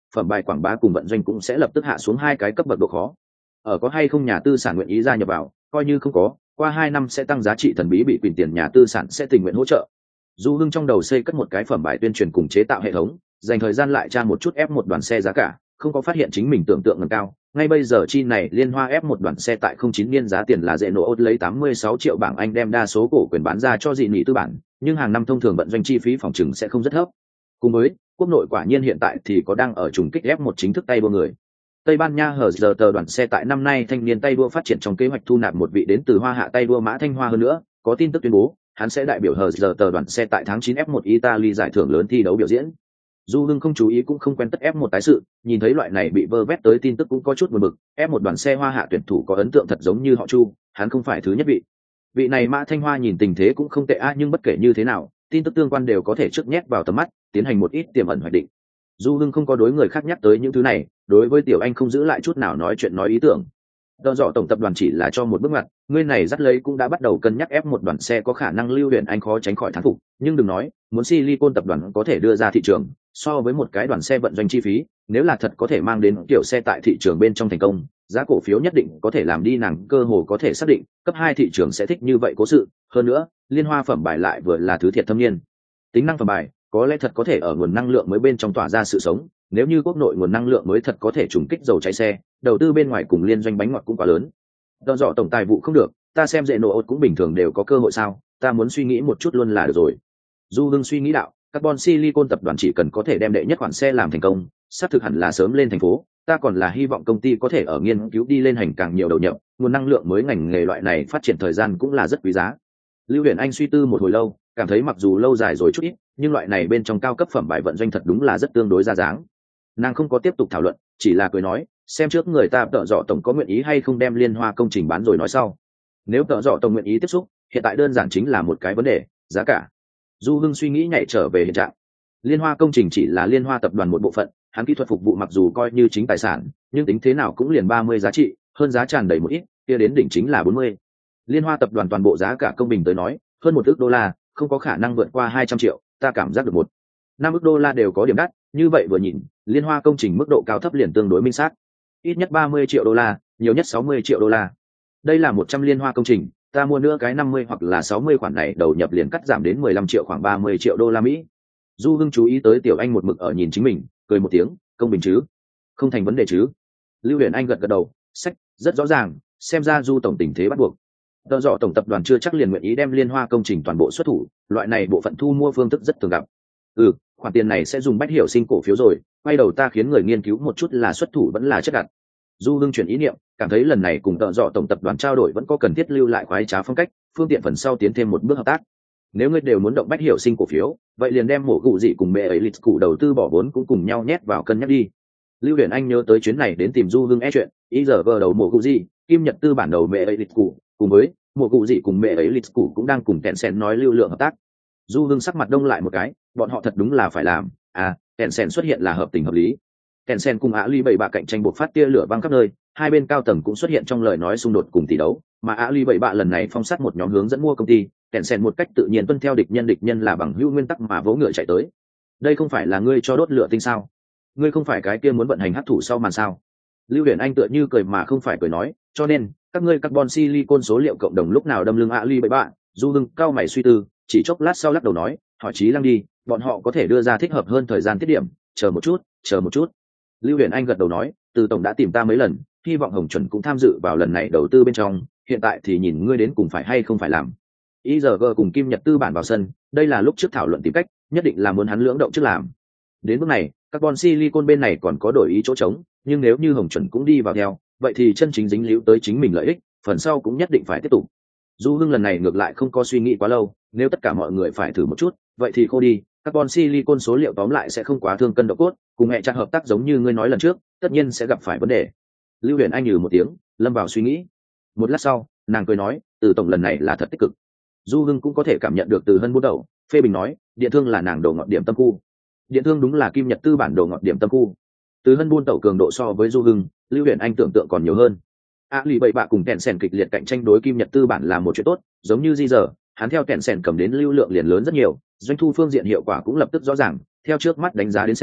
phẩm bài quảng bá cùng vận doanh cũng sẽ lập tức hạ xuống hai cái cấp bậc độ khó. Ở có hay không nhà tư sản nguyện ý gia nhập vào, coi như không có, qua hai năm sẽ tăng giá trị thần bí bị quyền tiền nhà tư sản sẽ tình nguyện hỗ trợ. Du Hưng trong đầu xây cất một cái phẩm bài tuyên truyền cùng chế tạo hệ thống, dành thời gian lại tra một chút ép một đoàn xe giá cả, không có phát hiện chính mình tưởng tượng ngầm cao. Ngay bây giờ chi này liên hoa ép một đoàn xe tại không chín niên giá tiền là dễ nổ ốt lấy tám mươi sáu triệu bảng Anh đem đa số cổ quyền bán ra cho dị nghị tư bản, nhưng hàng năm thông thường vận doanh chi phí phòng trừng sẽ không rất thấp. Cùng với, quốc nội quả nhiên hiện tại thì có đang ở trùng kích ép một chính thức tay đua người. Tây Ban Nha hở giờ tờ đoàn xe tại năm nay thanh niên tay đua phát triển trong kế hoạch thu nạp một vị đến từ Hoa Hạ tay đua Mã Thanh Hoa hơn nữa, có tin tức tuyên bố, hắn sẽ đại biểu hở giờ tờ đoàn xe tại tháng chín ép một Italy giải thưởng lớn thi đấu biểu diễn. Du Hưng không chú ý cũng không quen tất ép một tái sự, nhìn thấy loại này bị vơ vét tới tin tức cũng có chút buồn bực, ép một đoàn xe Hoa Hạ tuyển thủ có ấn tượng thật giống như họ Chu, hắn không phải thứ nhất vị. Vị này Mã Thanh Hoa nhìn tình thế cũng không tệ a, nhưng bất kể như thế nào, tin tức tương quan đều có thể trước nhét vào tầm mắt, tiến hành một ít tiềm ẩn hoạch định. Du Hưng không có đối người khác nhắc tới những thứ này, đối với Tiểu Anh không giữ lại chút nào nói chuyện nói ý tưởng. Đo dọ tổng tập đoàn chỉ là cho một bước ngoặt, người này dắt lấy cũng đã bắt đầu cân nhắc ép một đoàn xe có khả năng lưu huyền anh khó tránh khỏi thán phục, nhưng đừng nói, muốn Silicon tập đoàn có thể đưa ra thị trường, so với một cái đoàn xe vận doanh chi phí, nếu là thật có thể mang đến kiểu xe tại thị trường bên trong thành công, giá cổ phiếu nhất định có thể làm đi nàng cơ hồ có thể xác định, cấp hai thị trường sẽ thích như vậy cố sự, hơn nữa, liên hoa phẩm bài lại vừa là thứ thiệt thâm niên. Tính năng phẩm bài, có lẽ thật có thể ở nguồn năng lượng mới bên trong tỏa ra sự sống, nếu như quốc nội nguồn năng lượng mới thật có thể trùng kích dầu cháy xe, đầu tư bên ngoài cùng liên doanh bánh ngọt cũng quá lớn. Đo dọ tổng tài vụ không được, ta xem dễ nổ ốt cũng bình thường đều có cơ hội sao, ta muốn suy nghĩ một chút luôn là được rồi. Du Hưng suy nghĩ đạo, Carbon Silicon tập đoàn chỉ cần có thể đem đệ nhất khoản xe làm thành công, xác thực hẳn là sớm lên thành phố, ta còn là hy vọng công ty có thể ở nghiên cứu đi lên hành càng nhiều đầu nhập, nguồn năng lượng mới ngành nghề loại này phát triển thời gian cũng là rất quý giá. Lưu Huyền Anh suy tư một hồi lâu, cảm thấy mặc dù lâu dài rồi chút ít, nhưng loại này bên trong cao cấp phẩm bài vận doanh thật đúng là rất tương đối ra dáng. Nàng không có tiếp tục thảo luận, chỉ là cười nói, xem trước người ta Tợ Dọ tổng có nguyện ý hay không đem liên hoa công trình bán rồi nói sau. Nếu Tợ Dọ tổng nguyện ý tiếp xúc, hiện tại đơn giản chính là một cái vấn đề, giá cả. Du Hưng suy nghĩ nhảy trở về hiện trạng. Liên hoa công trình chỉ là liên hoa tập đoàn một bộ phận, hắn kỹ thuật phục vụ mặc dù coi như chính tài sản, nhưng tính thế nào cũng liền ba mươi giá trị, hơn giá tràn đầy một ít, kia đến đỉnh chính là bốn mươi. Liên hoa tập đoàn toàn bộ giá cả công bình tới nói, hơn một ức đô la, không có khả năng vượt qua hai trăm triệu, ta cảm giác được một năm ức đô la đều có điểm đắt, như vậy vừa nhìn, liên hoa công trình mức độ cao thấp liền tương đối minh xác. Ít nhất ba mươi triệu đô la, nhiều nhất sáu mươi triệu đô la. Đây là một trăm liên hoa công trình, ta mua nữa cái năm mươi hoặc là sáu mươi khoản này đầu nhập liền cắt giảm đến mười lăm triệu khoảng ba mươi triệu đô la Mỹ. Du Hưng chú ý tới Tiểu Anh một mực ở nhìn chính mình, cười một tiếng, công bình chứ? Không thành vấn đề chứ? Lưu Huyền Anh gật gật đầu, sách, rất rõ ràng, xem ra Du tổng tình thế bắt buộc. Tờ dọ tổng tập đoàn chưa chắc liền nguyện ý đem liên hoa công trình toàn bộ xuất thủ, loại này bộ phận thu mua phương thức rất thường gặp. Ừ, khoản tiền này sẽ dùng bách hiểu sinh cổ phiếu rồi, quay đầu ta khiến người nghiên cứu một chút là xuất thủ vẫn là chất đặt. Du Hưng chuyển ý niệm, cảm thấy lần này cùng tợ dọ tổng tập đoàn trao đổi vẫn có cần thiết lưu lại khoái trá phong cách, phương tiện phần sau tiến thêm một bước hợp tác. Nếu ngươi đều muốn động bách hiểu sinh cổ phiếu, vậy liền đem mổ gụ dị cùng mẹ ấy lịch cụ đầu tư bỏ vốn cũng cùng nhau nhét vào cân nhắc đi. Lưu Huyền Anh nhớ tới chuyến này đến tìm Du Hưng e chuyện, ý giờ vờ đầu mổ gụ dị, kim nhật tư bản đầu mẹ ấy lịch cụ, cùng với mổ gụ dị cùng mẹ ấy lịch cụ cũng đang cùng kẹn sen nói lưu lượng hợp tác. Du Hưng sắc mặt đông lại một cái, bọn họ thật đúng là phải làm, à, kẹn sen xuất hiện là hợp tình hợp lý. Kèn sen cùng Á Ly bảy bạ cạnh tranh buộc phát tia lửa văng khắp nơi, hai bên cao tầng cũng xuất hiện trong lời nói xung đột cùng tỷ đấu, mà Á Ly bảy bạ lần này phong sát một nhóm hướng dẫn mua công ty, kèn sen một cách tự nhiên tuân theo địch nhân địch nhân là bằng hữu nguyên tắc mà vỗ ngựa chạy tới. Đây không phải là ngươi cho đốt lửa tinh sao? Ngươi không phải cái kia muốn vận hành hắc thủ sau màn sao? Lưu Huyền Anh tựa như cười mà không phải cười nói, cho nên các ngươi carbon silicon số liệu cộng đồng lúc nào đâm lưng Á Ly bảy bạ? Du Hưng cao mày suy tư, chỉ chốc lát sau lắc đầu nói, hỏi Chí Lăng đi, bọn họ có thể đưa ra thích hợp hơn thời gian tiết điểm, chờ một chút, chờ một chút. Lưu Huyền Anh gật đầu nói, từ tổng đã tìm ta mấy lần, hy vọng Hồng Chuẩn cũng tham dự vào lần này đầu tư bên trong, hiện tại thì nhìn ngươi đến cùng phải hay không phải làm. i giê giê cùng Kim Nhật tư bản vào sân, đây là lúc trước thảo luận tìm cách, nhất định là muốn hắn lưỡng động trước làm. Đến bước này, Carbon Silicon bên này còn có đổi ý chỗ trống, nhưng nếu như Hồng Chuẩn cũng đi vào theo, vậy thì chân chính dính líu tới chính mình lợi ích, phần sau cũng nhất định phải tiếp tục. Du Hưng lần này ngược lại không có suy nghĩ quá lâu, nếu tất cả mọi người phải thử một chút, vậy thì khô đi. Carbon Silicon số liệu tóm lại sẽ không quá thương cân độ cốt, cùng hệ chặt hợp tác giống như ngươi nói lần trước, tất nhiên sẽ gặp phải vấn đề. Lưu Huyền Anh nhừ một tiếng, lâm vào suy nghĩ. Một lát sau, nàng cười nói, từ tổng lần này là thật tích cực. Du Hưng cũng có thể cảm nhận được từ Hân bút đầu, phê bình nói, điện thương là nàng đồ ngọt điểm tâm khu. Điện thương đúng là Kim Nhật tư bản đồ ngọt điểm tâm khu. Từ Hân buôn tẩu cường độ so với Du Hưng, Lưu Huyền Anh tưởng tượng còn nhiều hơn. Á lì bảy bạ cùng kẹn sèn kịch liệt cạnh tranh đối Kim Nhật tư bản là một chuyện tốt, giống như di giờ, hắn theo kẹn sèn cầm đến lưu lượng liền lớn rất nhiều, doanh thu phương diện hiệu quả cũng lập tức rõ ràng, theo trước mắt đánh giá đến xem,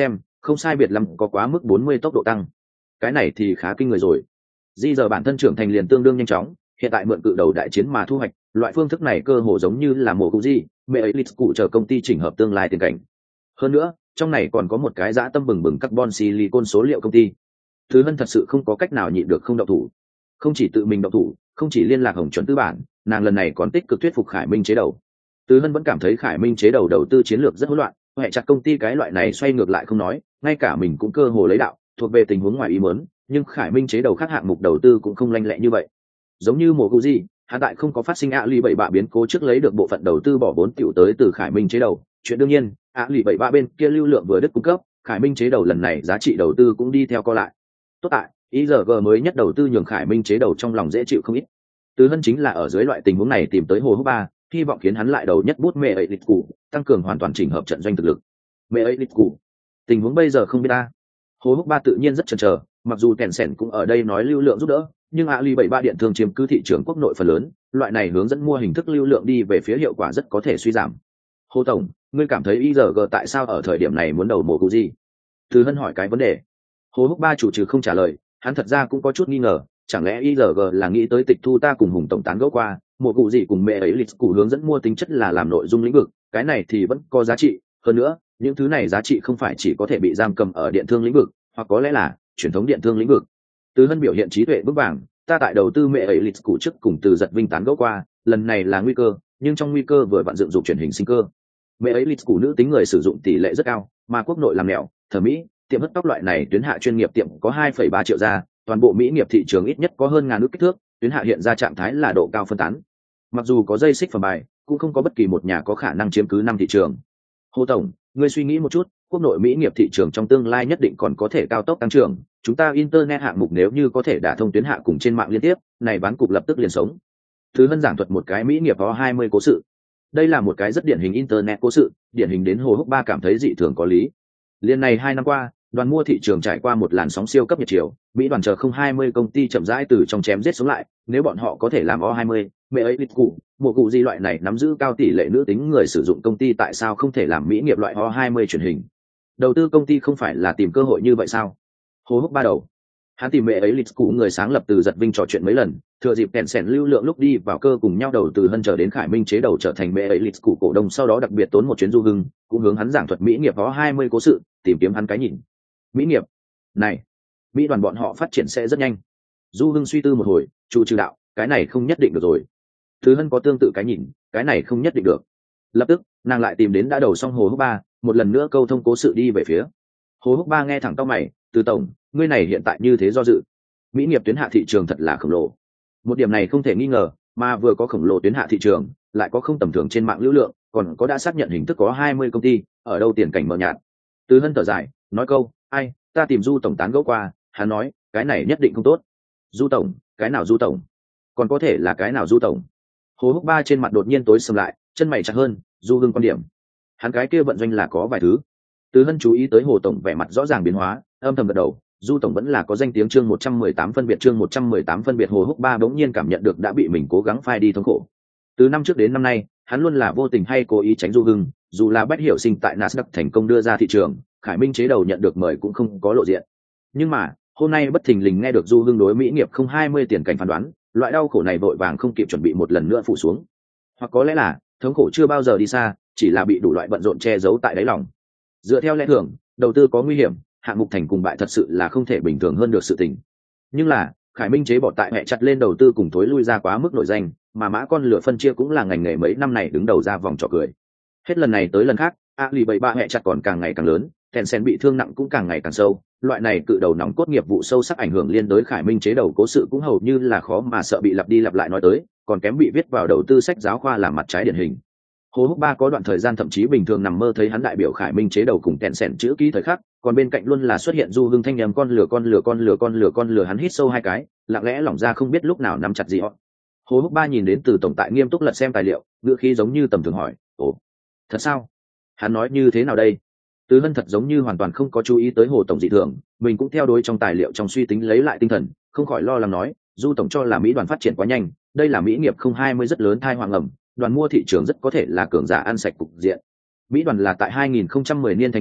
không sai biệt lắm có quá mức bốn mươi tốc độ tăng. Cái này thì khá kinh người rồi. Di giờ bản thân trưởng thành liền tương đương nhanh chóng, hiện tại mượn cự đầu đại chiến mà thu hoạch, loại phương thức này cơ hồ giống như là mổ cụ gì, mẹ ấy lịch cụ chờ công ty chỉnh hợp tương lai tiền cảnh. Hơn nữa, trong này còn có một cái dã tâm bừng bừng carbon silicon số liệu công ty. Thứ Hân thật sự không có cách nào nhịn được không động thủ. Không chỉ tự mình động thủ, không chỉ liên lạc Hồng Chuẩn tư bản, nàng lần này còn tích cực thuyết phục Khải Minh chế đầu. Từ Hân vẫn cảm thấy Khải Minh chế đầu đầu tư chiến lược rất hỗn loạn, hệ chặt công ty cái loại này xoay ngược lại không nói, ngay cả mình cũng cơ hồ lấy đạo, thuộc về tình huống ngoài ý muốn, nhưng Khải Minh chế đầu khác hạng mục đầu tư cũng không lanh lẹ như vậy. Giống như mùa gì, hiện tại không có phát sinh ạ lì bảy bạ biến cố trước lấy được bộ phận đầu tư bỏ vốn tiểu tới từ Khải Minh chế đầu, chuyện đương nhiên, ạ lì bảy bạ bên kia lưu lượng vừa đứt cung cấp, Khải Minh chế đầu lần này giá trị đầu tư cũng đi theo co lại. Tốt tại, i rờ giê mới nhất đầu tư nhường Khải Minh chế đầu trong lòng dễ chịu không ít. Từ Hân chính là ở dưới loại tình huống này tìm tới Hồ Húc Ba, hy vọng khiến hắn lại đầu nhất bút mẹ ấy lịch cụ, tăng cường hoàn toàn chỉnh hợp trận doanh thực lực. Mẹ ấy lịch cụ, tình huống bây giờ không biết ta. Hồ Húc Ba tự nhiên rất chần chờ, mặc dù kèn sẻn cũng ở đây nói lưu lượng giúp đỡ, nhưng Ali bảy ba điện thường chiếm cứ thị trường quốc nội phần lớn, loại này hướng dẫn mua hình thức lưu lượng đi về phía hiệu quả rất có thể suy giảm. Hồ tổng, ngươi cảm thấy i rờ giê tại sao ở thời điểm này muốn đầu mổ cụ gì? Từ Hân hỏi cái vấn đề. Hồ Húc Ba chủ trừ không trả lời, hắn thật ra cũng có chút nghi ngờ, chẳng lẽ i rờ giê là nghĩ tới tịch thu ta cùng Hùng tổng tán gẫu qua, mổ cụ gì cùng mẹ ấy lịch cụ hướng dẫn mua tính chất là làm nội dung lĩnh vực, cái này thì vẫn có giá trị, hơn nữa, những thứ này giá trị không phải chỉ có thể bị giam cầm ở điện thương lĩnh vực, hoặc có lẽ là truyền thống điện thương lĩnh vực. Từ Hân biểu hiện trí tuệ vững vàng, ta tại đầu tư mẹ ấy lịch cụ trước cùng Từ Giật Vinh tán gẫu qua, lần này là nguy cơ, nhưng trong nguy cơ vừa vặn dựng dụng truyền hình sinh cơ. Mẹ ấy lịch cụ nữ tính người sử dụng tỷ lệ rất cao, mà quốc nội làm mẹo, thẩm mỹ, tiệm hớt tóc loại này tuyến hạ chuyên nghiệp tiệm có hai phẩy ba triệu gia, toàn bộ mỹ nghiệp thị trường ít nhất có hơn ngàn nước kích thước, tuyến hạ hiện ra trạng thái là độ cao phân tán. Mặc dù có dây xích phẩm bài, cũng không có bất kỳ một nhà có khả năng chiếm cứ năm thị trường. Hồ tổng, ngươi suy nghĩ một chút, quốc nội mỹ nghiệp thị trường trong tương lai nhất định còn có thể cao tốc tăng trưởng, chúng ta internet hạng mục nếu như có thể đả thông tuyến hạ cùng trên mạng liên tiếp, này bán cục lập tức liền sống. Thứ Hân giảng thuật một cái mỹ nghiệp có hai mươi cố sự. Đây là một cái rất điển hình internet cố sự, điển hình đến Hồ Húc Ba cảm thấy dị thường có lý. Liên này hai năm qua, đoàn mua thị trường trải qua một làn sóng siêu cấp nhiệt chiều, mỹ đoàn chờ không hai mươi công ty chậm rãi từ trong chém giết xuống lại, nếu bọn họ có thể làm o hai mươi, mẹ ấy lịch cụ, một cụ gì loại này nắm giữ cao tỷ lệ nữ tính người sử dụng công ty tại sao không thể làm mỹ nghiệp loại o hai mươi truyền hình? Đầu tư công ty không phải là tìm cơ hội như vậy sao? Hồ Húc Ba đầu. Hắn tìm mẹ ấy lịch cụ người sáng lập Từ Giật Vinh trò chuyện mấy lần, thừa dịp kèn sèn lưu lượng lúc đi vào cơ cùng nhau đầu từ Hân trở đến Khải Minh chế đầu trở thành mẹ ấy lịch cụ cổ đông, sau đó đặc biệt tốn một chuyến du hưng, cũng hướng hắn giảng thuật mỹ nghiệp o hai mươi cố sự, tìm kiếm hắn cái nhìn. Mỹ nghiệp này, mỹ đoàn bọn họ phát triển sẽ rất nhanh. Du hưng suy tư một hồi, chủ trừ đạo, cái này không nhất định được rồi. Thứ Hân có tương tự cái nhìn, cái này không nhất định được. Lập tức nàng lại tìm đến đã đầu xong Hồ Húc Ba, một lần nữa câu thông cố sự đi về phía. Hồ Húc Ba nghe thẳng tao mày, Từ tổng, ngươi này hiện tại như thế do dự. Mỹ nghiệp tuyến hạ thị trường thật là khổng lồ, một điểm này không thể nghi ngờ, mà vừa có khổng lồ tuyến hạ thị trường, lại có không tầm thường trên mạng lưu lượng, còn có đã xác nhận hình thức có hai mươi công ty, ở đâu tiền cảnh mờ nhạt. Từ Hân thở dài, nói câu, ai, ta tìm Du tổng tán gẫu qua, hắn nói, cái này nhất định không tốt. Du tổng, cái nào Du tổng? Còn có thể là cái nào Du tổng? Hồ Húc Ba trên mặt đột nhiên tối sầm lại, chân mày chặt hơn, Du hưng quan điểm. Hắn cái kia vận doanh là có vài thứ. Từ Hân chú ý tới Hồ tổng vẻ mặt rõ ràng biến hóa, âm thầm gật đầu, Du tổng vẫn là có danh tiếng. Chương một trăm mười tám phân biệt chương một trăm mười tám phân biệt Hồ Húc Ba bỗng nhiên cảm nhận được đã bị mình cố gắng phai đi thống khổ. Từ năm trước đến năm nay, hắn luôn là vô tình hay cố ý tránh Du hưng, dù là Bách Hiểu Sinh tại Nasdaq thành công đưa ra thị trường, Khải Minh chế đầu nhận được mời cũng không có lộ diện. Nhưng mà, hôm nay bất thình lình nghe được Du hưng đối mỹ nghiệp không hai mươi tiền cảnh phán đoán, loại đau khổ này vội vàng không kịp chuẩn bị một lần nữa phụ xuống. Hoặc có lẽ là, thống khổ chưa bao giờ đi xa, chỉ là bị đủ loại bận rộn che giấu tại đáy lòng. Dựa theo lẽ thường, đầu tư có nguy hiểm, hạng mục thành cùng bại thật sự là không thể bình thường hơn được sự tình. Nhưng là, Khải Minh chế bỏ tại mẹ chặt lên đầu tư cùng thối lui ra quá mức nổi danh, mà mã con lửa phân chia cũng là ngành nghề mấy năm này đứng đầu ra vòng trò cười. Hết lần này tới lần khác, a lì bảy ba mẹ chặt còn càng ngày càng lớn, Tencent bị thương nặng cũng càng ngày càng sâu, loại này cự đầu nòng cốt nghiệp vụ sâu sắc ảnh hưởng liên đối Khải Minh chế đầu cố sự cũng hầu như là khó mà sợ bị lặp đi lặp lại nói tới, còn kém bị viết vào đầu tư sách giáo khoa làm mặt trái điển hình. Hồ Húc Ba có đoạn thời gian thậm chí bình thường nằm mơ thấy hắn đại biểu Khải Minh chế đầu cùng Tencent chữ ký thời khắc, còn bên cạnh luôn là xuất hiện Du hưng thanh nhầm con lửa con lửa con lửa con lửa con lửa hắn hít sâu hai cái, lặng lẽ lỏng ra không biết lúc nào nắm chặt gì họ. Hồ Húc Ba nhìn đến Từ tổng tại nghiêm túc lật xem tài liệu, ngữ khí giống như tầm thường hỏi, ồ, thật sao? Hắn nói như thế nào đây? Từ Hân thật giống như hoàn toàn không có chú ý tới Hồ tổng dị thường, mình cũng theo đuổi trong tài liệu trong suy tính lấy lại tinh thần, không khỏi lo lắng nói, Du tổng cho là Mỹ đoàn phát triển quá nhanh, đây là Mỹ nghiệp không hai mươi rất lớn thai hoàng ẩm, đoàn mua thị trường rất có thể là cường giả ăn sạch cục diện. Mỹ đoàn là tại hai nghìn không trăm mười niên thành lập,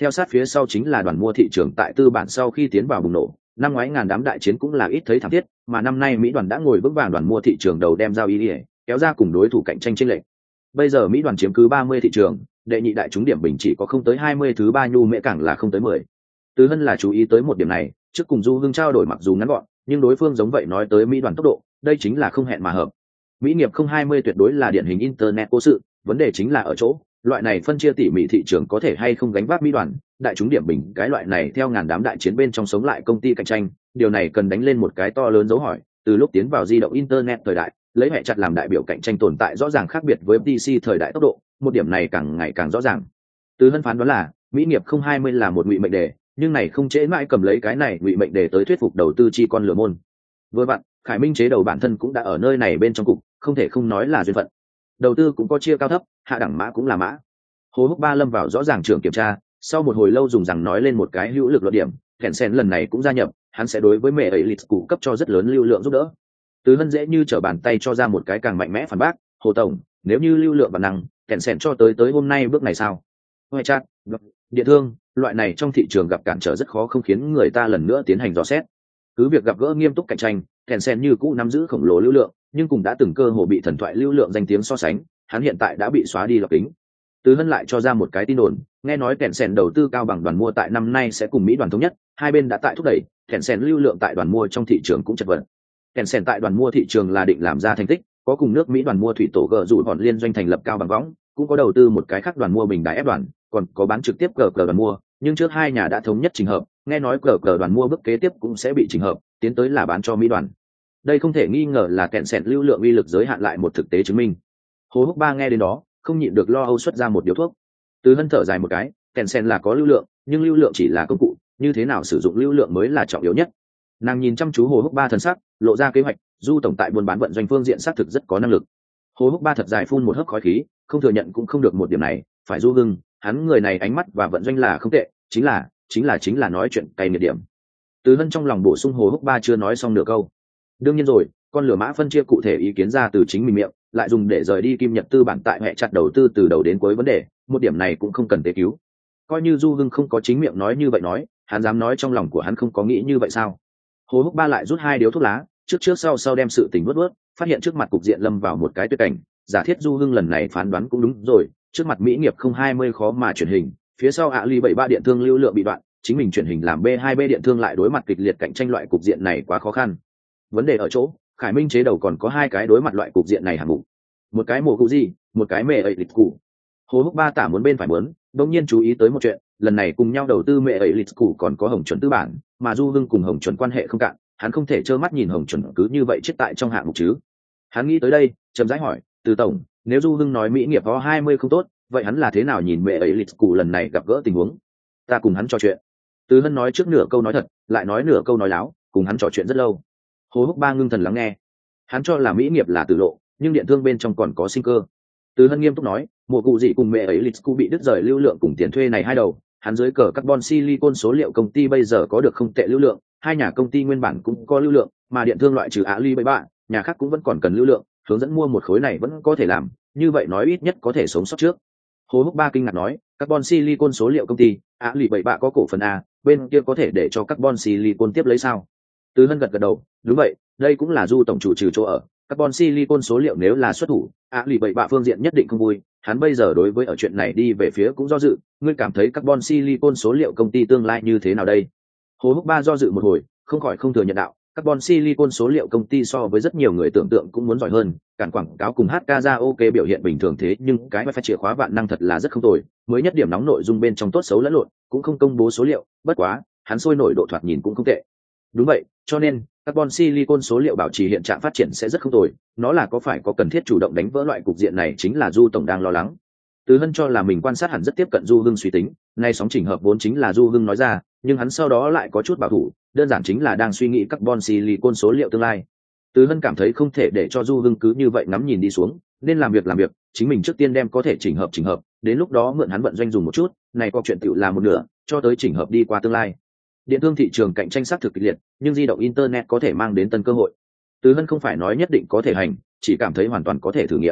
theo sát phía sau chính là đoàn mua thị trường tại tư bản sau khi tiến vào bùng nổ. Năm ngoái ngàn đám đại chiến cũng là ít thấy thảm thiết, mà năm nay Mỹ đoàn đã ngồi vững vàng đoàn mua thị trường đầu đem giao ý, kéo ra cùng đối thủ cạnh tranh chênh lệch. Bây giờ Mỹ đoàn chiếm cứ ba mươi thị trường, đệ nhị đại chúng điểm bình chỉ có không tới hai mươi, thứ ba nhu mễ càng là không tới mười. Từ Hân là chú ý tới một điểm này, trước cùng Du Hưng trao đổi mặc dù ngắn gọn, nhưng đối phương giống vậy nói tới Mỹ đoàn tốc độ, đây chính là không hẹn mà hợp. Mỹ nghiệp không hai mươi tuyệt đối là điển hình internet cố sự, vấn đề chính là ở chỗ, loại này phân chia tỉ mỉ thị trường có thể hay không gánh vác Mỹ đoàn, đại chúng điểm bình cái loại này theo ngàn đám đại chiến bên trong sống lại công ty cạnh tranh, điều này cần đánh lên một cái to lớn dấu hỏi. Từ lúc tiến vào di động internet thời đại, lấy hệ chặt làm đại biểu cạnh tranh tồn tại rõ ràng khác biệt với ép tê xê thời đại tốc độ, một điểm này càng ngày càng rõ ràng. Từ Hân phán đoán là Mỹ nghiệp không hai mươi là một ngụy mệnh đề, nhưng này không trễ mãi cầm lấy cái này ngụy mệnh đề tới thuyết phục đầu tư chi con lừa môn. Vừa bạn, Khải Minh chế đầu bản thân cũng đã ở nơi này bên trong cục, không thể không nói là duyên phận. Đầu tư cũng có chia cao thấp, hạ đẳng mã cũng là mã. Hồ Húc Ba lâm vào rõ ràng trưởng kiểm tra, sau một hồi lâu dùng rằng nói lên một cái hữu lực luận điểm, kèn sen lần này cũng gia nhập, hắn sẽ đối với mẹ ấy lịch cụ cấp cho rất lớn lưu lượng giúp đỡ. Từ Hân dễ như trở bàn tay cho ra một cái càng mạnh mẽ phản bác, Hồ tổng, nếu như lưu lượng và năng, kèn sen cho tới tới hôm nay bước này sao? Ngoại chat, điện thương, loại này trong thị trường gặp cản trở rất khó không khiến người ta lần nữa tiến hành dò xét. Cứ việc gặp gỡ nghiêm túc cạnh tranh, kèn sen như cũ nắm giữ khổng lồ lưu lượng, nhưng cũng đã từng cơ hồ bị thần thoại lưu lượng danh tiếng so sánh, hắn hiện tại đã bị xóa đi lọc kính. Từ Hân lại cho ra một cái tin đồn, nghe nói kèn sen đầu tư cao bằng đoàn mua tại năm nay sẽ cùng Mỹ đoàn thống nhất, hai bên đã tại thúc đẩy, kèn sen lưu lượng tại đoàn mua trong thị trường cũng chật vật. Kèn sen tại đoàn mua thị trường là định làm ra thành tích, có cùng nước Mỹ đoàn mua thủy tổ gờ rủ bọn liên doanh thành lập cao bằng võng, cũng có đầu tư một cái khác đoàn mua bình đài ép đoàn, còn có bán trực tiếp cờ cờ đoàn mua, nhưng trước hai nhà đã thống nhất chỉnh hợp, nghe nói cờ cờ đoàn mua bước kế tiếp cũng sẽ bị chỉnh hợp, tiến tới là bán cho Mỹ đoàn. Đây không thể nghi ngờ là kèn sen lưu lượng uy lực giới hạn lại một thực tế chứng minh. Hồ Húc Ba nghe đến đó, không nhịn được lo âu xuất ra một điếu thuốc. Từ Hân thở dài một cái, kèn sen là có lưu lượng, nhưng lưu lượng chỉ là công cụ, như thế nào sử dụng lưu lượng mới là trọng yếu nhất. Nàng nhìn chăm chú Hồ Húc Ba thần sắc, lộ ra kế hoạch, Du tổng tại buôn bán vận doanh phương diện xác thực rất có năng lực. Hồ Húc Ba thật dài phun một hớp khói khí, không thừa nhận cũng không được một điểm này, phải Du Hưng, hắn người này ánh mắt và vận doanh là không tệ, chính là, chính là chính là nói chuyện cay nghiệt điểm. Từ Hân trong lòng bổ sung Hồ Húc Ba chưa nói xong nửa câu. Đương nhiên rồi, con lửa mã phân chia cụ thể ý kiến ra từ chính mình miệng, lại dùng để rời đi kim nhật tư bản tại hệ chặt đầu tư từ đầu đến cuối vấn đề, một điểm này cũng không cần tế cứu. Coi như Du Hưng không có chính miệng nói như vậy nói, hắn dám nói trong lòng của hắn không có nghĩ như vậy sao? Hồ Húc Ba lại rút hai điếu thuốc lá, trước trước sau sau đem sự tình vớt vớt, phát hiện trước mặt cục diện lâm vào một cái tuyệt cảnh. Giả thiết Du Hưng lần này phán đoán cũng đúng rồi, trước mặt Mỹ nghiệp không hai mươi khó mà chuyển hình, phía sau ạ ly bảy ba điện thương lưu lượng bị đoạn, chính mình chuyển hình làm B hai B điện thương lại đối mặt kịch liệt cạnh tranh, loại cục diện này quá khó khăn. Vấn đề ở chỗ, Khải Minh chế đầu còn có hai cái đối mặt loại cục diện này hạng mục, một cái mổ cụ gì, một cái mẹ ấy lịch cụ. Hồ Húc Ba tả muốn bên phải muốn, đột nhiên chú ý tới một chuyện, lần này cùng nhau đầu tư mẹ ấy lịch cụ còn có Hồng Chuẩn tư bản, mà Du Hưng cùng Hồng Chuẩn quan hệ không cạn, hắn không thể trơ mắt nhìn Hồng Chuẩn cứ như vậy chết tại trong hạng mục chứ. Hắn nghĩ tới đây, chậm rãi hỏi, Từ tổng, nếu Du Hưng nói Mỹ nghiệp có hai mươi không tốt, vậy hắn là thế nào nhìn mẹ ấy lịch cụ lần này gặp gỡ tình huống? Ta cùng hắn trò chuyện. Từ Hân nói trước nửa câu nói thật, lại nói nửa câu nói láo, cùng hắn trò chuyện rất lâu. Hồ Húc Ba ngưng thần lắng nghe. Hắn cho là Mỹ nghiệp là tử lộ, nhưng điện thương bên trong còn có sinh cơ. Từ Hân nghiêm túc nói, mùa cụ gì cùng mẹ ấy lịch cụ bị đứt rời lưu lượng cùng tiền thuê này hai đầu, hắn dưới cờ carbon silicon số liệu công ty bây giờ có được không tệ lưu lượng, hai nhà công ty nguyên bản cũng có lưu lượng, mà điện thương loại trừ Á Ly bảy ba, nhà khác cũng vẫn còn cần lưu lượng, hướng dẫn mua một khối này vẫn có thể làm, như vậy nói ít nhất có thể sống sót trước. Hồ Húc Ba kinh ngạc nói, carbon silicon số liệu công ty, Á Ly bảy ba có cổ phần A, bên kia có thể để cho carbon silicon tiếp lấy sao? Từ Hân gật gật đầu, đúng vậy, đây cũng là Du tổng chủ trừ chỗ ở. Carbon silicon số liệu nếu là xuất thủ, Á Ly bảy ba phương diện nhất định không vui, hắn bây giờ đối với ở chuyện này đi về phía cũng do dự, ngươi cảm thấy carbon silicon số liệu công ty tương lai như thế nào đây? Hồ Húc Ba do dự một hồi, không khỏi không thừa nhận đạo, carbon silicon số liệu công ty so với rất nhiều người tưởng tượng cũng muốn giỏi hơn, cản quảng cáo cùng hát ca ra ok biểu hiện bình thường thế nhưng cái wifi chìa khóa vạn năng thật là rất không tồi, mới nhất điểm nóng nội dung bên trong tốt xấu lẫn lộn, cũng không công bố số liệu, bất quá, hắn sôi nổi độ thoạt nhìn cũng không tệ. Đúng vậy, cho nên carbon silicon số liệu bảo trì hiện trạng phát triển sẽ rất không tồi, nó là có phải có cần thiết chủ động đánh vỡ loại cục diện này chính là Du tổng đang lo lắng. Từ Hân cho là mình quan sát hẳn rất tiếp cận Du Hưng suy tính, nay sóng chỉnh hợp vốn chính là Du Hưng nói ra, nhưng hắn sau đó lại có chút bảo thủ, đơn giản chính là đang suy nghĩ carbon silicon số liệu tương lai. Từ Hân cảm thấy không thể để cho Du Hưng cứ như vậy ngắm nhìn đi xuống, nên làm việc làm việc, chính mình trước tiên đem có thể chỉnh hợp chỉnh hợp, đến lúc đó mượn hắn vận doanh dùng một chút, này có chuyện tựu là một nửa, cho tới chỉnh hợp đi qua tương lai. Điện thương thị trường cạnh tranh xác thực kịch liệt, nhưng di động internet có thể mang đến tân cơ hội. Từ Hân không phải nói nhất định có thể hành, chỉ cảm thấy hoàn toàn có thể thử nghiệm.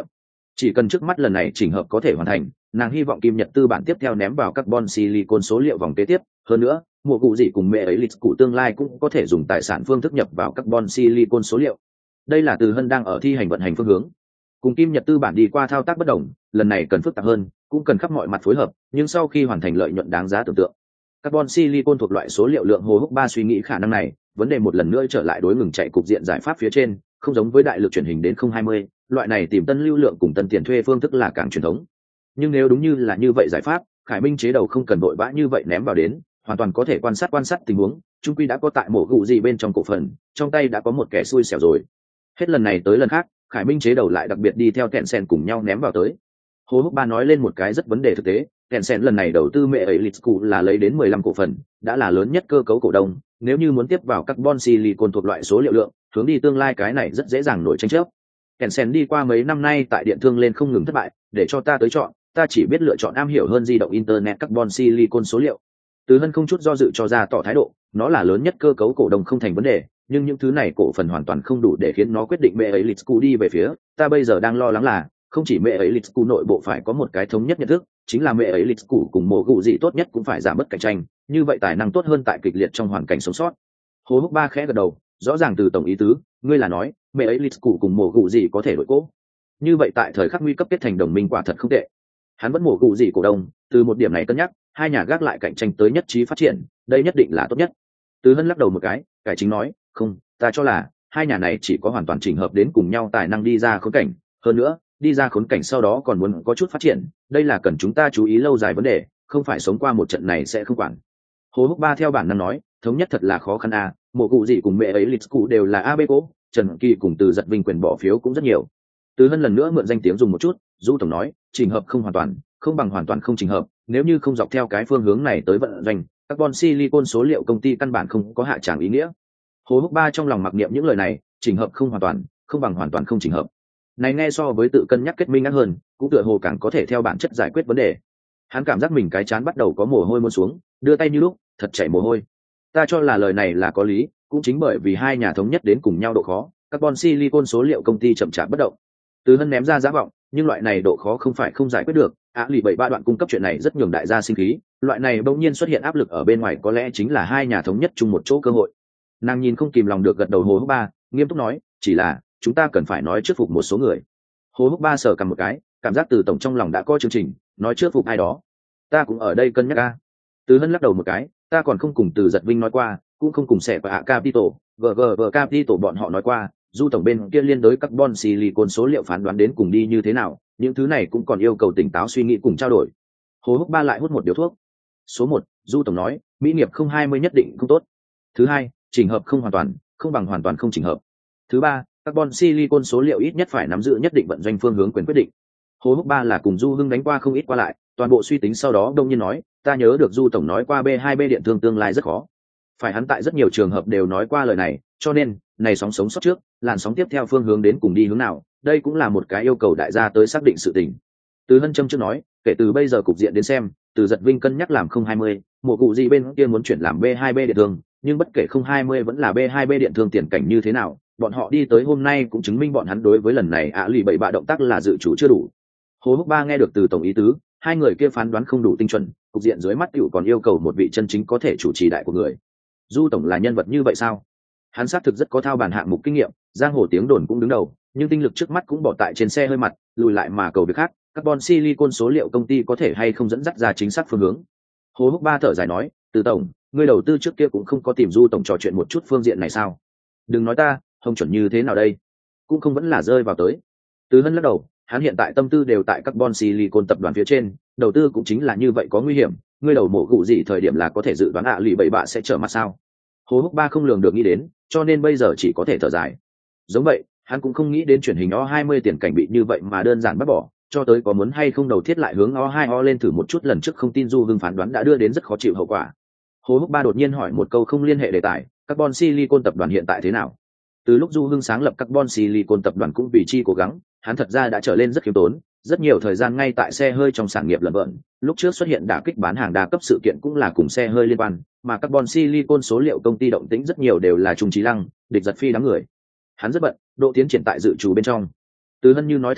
Chỉ cần trước mắt lần này chỉnh hợp có thể hoàn thành, nàng hy vọng Kim Nhật Tư bản tiếp theo ném vào carbon silicon số liệu vòng kế tiếp. Hơn nữa, mùa cụ gì cùng mẹ ấy lịch cụ tương lai cũng có thể dùng tài sản phương thức nhập vào carbon silicon số liệu. Đây là Từ Hân đang ở thi hành vận hành phương hướng. Cùng Kim Nhật Tư bản đi qua thao tác bất đồng, lần này cần phức tạp hơn, cũng cần khắp mọi mặt phối hợp, nhưng sau khi hoàn thành lợi nhuận đáng giá tưởng tượng. Carbon silicon thuộc loại số liệu lượng hô húc ba suy nghĩ khả năng này, vấn đề một lần nữa trở lại đối ngừng chạy cục diện giải pháp phía trên, không giống với đại lực truyền hình đến không hai mươi, loại này tìm tân lưu lượng cùng tân tiền thuê phương thức là càng truyền thống. Nhưng nếu đúng như là như vậy giải pháp, Khải Minh chế đầu không cần vội vã như vậy ném vào đến, hoàn toàn có thể quan sát quan sát tình huống, chung quy đã có tại mổ gụ gì bên trong cổ phần, trong tay đã có một kẻ xui xẻo rồi. Hết lần này tới lần khác, Khải Minh chế đầu lại đặc biệt đi theo kẹn sen cùng nhau ném vào tới. Hồ Húc Ba nói lên một cái rất vấn đề thực tế, kẹn sen lần này đầu tư mẹ ấy lịch cụ là lấy đến mười lăm cổ phần, đã là lớn nhất cơ cấu cổ đông, nếu như muốn tiếp vào carbon silicon thuộc loại số liệu lượng, hướng đi tương lai cái này rất dễ dàng nổi tranh chấp. Kẹn sen đi qua mấy năm nay tại điện thương lên không ngừng thất bại, để cho ta tới chọn, ta chỉ biết lựa chọn am hiểu hơn di động internet carbon silicon số liệu. Từ Hân không chút do dự cho ra tỏ thái độ, nó là lớn nhất cơ cấu cổ đông không thành vấn đề, nhưng những thứ này cổ phần hoàn toàn không đủ để khiến nó quyết định mẹ ấy lịch cụ đi về phía. Ta bây giờ đang lo lắng là không chỉ mẹ ấy lịch cụ nội bộ phải có một cái thống nhất nhận thức, chính là mẹ ấy lịch cụ cùng mổ gụ gì tốt nhất cũng phải giảm bớt cạnh tranh, như vậy tài năng tốt hơn tại kịch liệt trong hoàn cảnh sống sót. Hồ Húc Ba khẽ gật đầu, rõ ràng từ tổng ý tứ, ngươi là nói mẹ ấy lịch cụ cùng mổ gụ gì có thể đổi cố, như vậy tại thời khắc nguy cấp kết thành đồng minh quả thật không tệ. Hắn vẫn mổ gụ gì cổ đông, từ một điểm này cân nhắc, hai nhà gác lại cạnh tranh tới nhất trí phát triển, đây nhất định là tốt nhất. Từ Hân lắc đầu một cái, cải chính nói, không, ta cho là hai nhà này chỉ có hoàn toàn chỉnh hợp đến cùng nhau tài năng đi ra khốn cảnh, hơn nữa đi ra khốn cảnh sau đó còn muốn có chút phát triển, đây là cần chúng ta chú ý lâu dài vấn đề, không phải sống qua một trận này sẽ không quản. Hồ Húc Ba theo bản năng nói, thống nhất thật là khó khăn à, mộ cụ gì cùng mẹ ấy lịch cụ đều là a bê cố, Trần Kỳ cùng Từ Giật Vinh quyền bỏ phiếu cũng rất nhiều. Từ Hân lần nữa mượn danh tiếng dùng một chút, Du tổng nói, chỉnh hợp không hoàn toàn, không bằng hoàn toàn không chỉnh hợp, nếu như không dọc theo cái phương hướng này tới vận doanh, carbon silicon số liệu công ty căn bản không có hạ tràng ý nghĩa. Hồ Húc Ba trong lòng mặc niệm những lời này, chỉnh hợp không hoàn toàn, không bằng hoàn toàn không chỉnh hợp. Này nghe so với tự cân nhắc kết minh ngắn hơn, cũng tựa hồ càng có thể theo bản chất giải quyết vấn đề. Hắn cảm giác mình cái chán bắt đầu có mồ hôi muốn xuống, đưa tay như lúc, thật chảy mồ hôi. Ta cho là lời này là có lý, cũng chính bởi vì hai nhà thống nhất đến cùng nhau độ khó, carbon silicon số liệu công ty chậm chạp bất động. Từ Hân ném ra giá vọng, nhưng loại này độ khó không phải không giải quyết được, á lì bảy ba đoạn cung cấp chuyện này rất nhường đại gia sinh khí, loại này bỗng nhiên xuất hiện áp lực ở bên ngoài có lẽ chính là hai nhà thống nhất chung một chỗ cơ hội. Nàng nhìn không kìm lòng được gật đầu. Hồ Húc Ba nghiêm túc nói, chỉ là chúng ta cần phải nói trước phục một số người. Hồ Húc Ba sờ cầm một cái, cảm giác Từ tổng trong lòng đã có chương trình, nói trước phục ai đó. Ta cũng ở đây cân nhắc a. Từ Hân lắc đầu một cái, ta còn không cùng Từ Giật Vinh nói qua, cũng không cùng sẻ và hạ capital, vờ vờ vờ capital bọn họ nói qua, Du tổng bên kia liên đối carbon silicon số liệu phán đoán đến cùng đi như thế nào, những thứ này cũng còn yêu cầu tỉnh táo suy nghĩ cùng trao đổi. Hồ Húc Ba lại hút một điếu thuốc. Số một, Du tổng nói, mỹ nghiệp không hai mươi nhất định không tốt. Thứ hai, chỉnh hợp không hoàn toàn, không bằng hoàn toàn không chỉnh hợp. Thứ ba, carbon silicon số liệu ít nhất phải nắm giữ nhất định vận doanh phương hướng quyền quyết định. Hồ Húc Ba là cùng Du Hưng đánh qua không ít qua lại, toàn bộ suy tính sau đó đông nhiên nói, ta nhớ được Du tổng nói qua B hai B điện thương tương lai rất khó. Phải hắn tại rất nhiều trường hợp đều nói qua lời này, cho nên, này sóng sống sót trước, làn sóng tiếp theo phương hướng đến cùng đi hướng nào, đây cũng là một cái yêu cầu đại gia tới xác định sự tình. Từ Hân Trâm trước nói, kể từ bây giờ cục diện đến xem, Từ Giật Vinh cân nhắc làm không hai mươi, một cụ gì bên kia muốn chuyển làm B hai B điện thương, nhưng bất kể không hai mươi vẫn là B hai B điện thương tiền cảnh như thế nào, bọn họ đi tới hôm nay cũng chứng minh bọn hắn đối với lần này ạ lì bảy bạ động tác là dự chủ chưa đủ. Hồ Húc Ba nghe được từ tổng ý tứ, hai người kia phán đoán không đủ tinh chuẩn, cục diện dưới mắt tiểu còn yêu cầu một vị chân chính có thể chủ trì đại của người. Du tổng là nhân vật như vậy sao? Hắn xác thực rất có thao bản hạng mục kinh nghiệm, giang hồ tiếng đồn cũng đứng đầu, nhưng tinh lực trước mắt cũng bỏ tại trên xe hơi mặt, lùi lại mà cầu việc khác, carbon silicon số liệu công ty có thể hay không dẫn dắt ra chính xác phương hướng. Hồ Húc Ba thở dài nói, Từ tổng, người đầu tư trước kia cũng không có tìm Du tổng trò chuyện một chút phương diện này sao? Đừng nói ta, không chuẩn như thế nào đây? Cũng không vẫn là rơi vào tới. Từ Hân lắc đầu, hắn hiện tại tâm tư đều tại carbon silicon tập đoàn phía trên, đầu tư cũng chính là như vậy có nguy hiểm, ngươi đầu mổ gụ gì thời điểm là có thể dự đoán ạ lì bảy bạ sẽ trở mặt sao? Hồ Húc Ba không lường được nghĩ đến, cho nên bây giờ chỉ có thể thở dài. Giống vậy, hắn cũng không nghĩ đến truyền hình O hai mươi tiền cảnh bị như vậy mà đơn giản bắt bỏ, cho tới có muốn hay không đầu thiết lại hướng O hai O lên thử một chút lần trước không tin Du Hưng phán đoán đã đưa đến rất khó chịu hậu quả. Hồ Húc Ba đột nhiên hỏi một câu không liên hệ đề tài, carbon silicon tập đoàn hiện tại thế nào? Từ lúc Du Hưng sáng lập carbon silicon tập đoàn cũng vì chi cố gắng, hắn thật ra đã trở lên rất khiêm tốn, rất nhiều thời gian ngay tại xe hơi trong sản nghiệp lợn vợn, lúc trước xuất hiện đả kích bán hàng đa cấp sự kiện cũng là cùng xe hơi liên quan, mà carbon silicon số liệu công ty động tĩnh rất nhiều đều là Trung Trí Lăng, Địch Giật Phi đám người. Hắn rất bận, độ tiến triển tại dự trù bên trong. Từ Hân như nói thật đạo,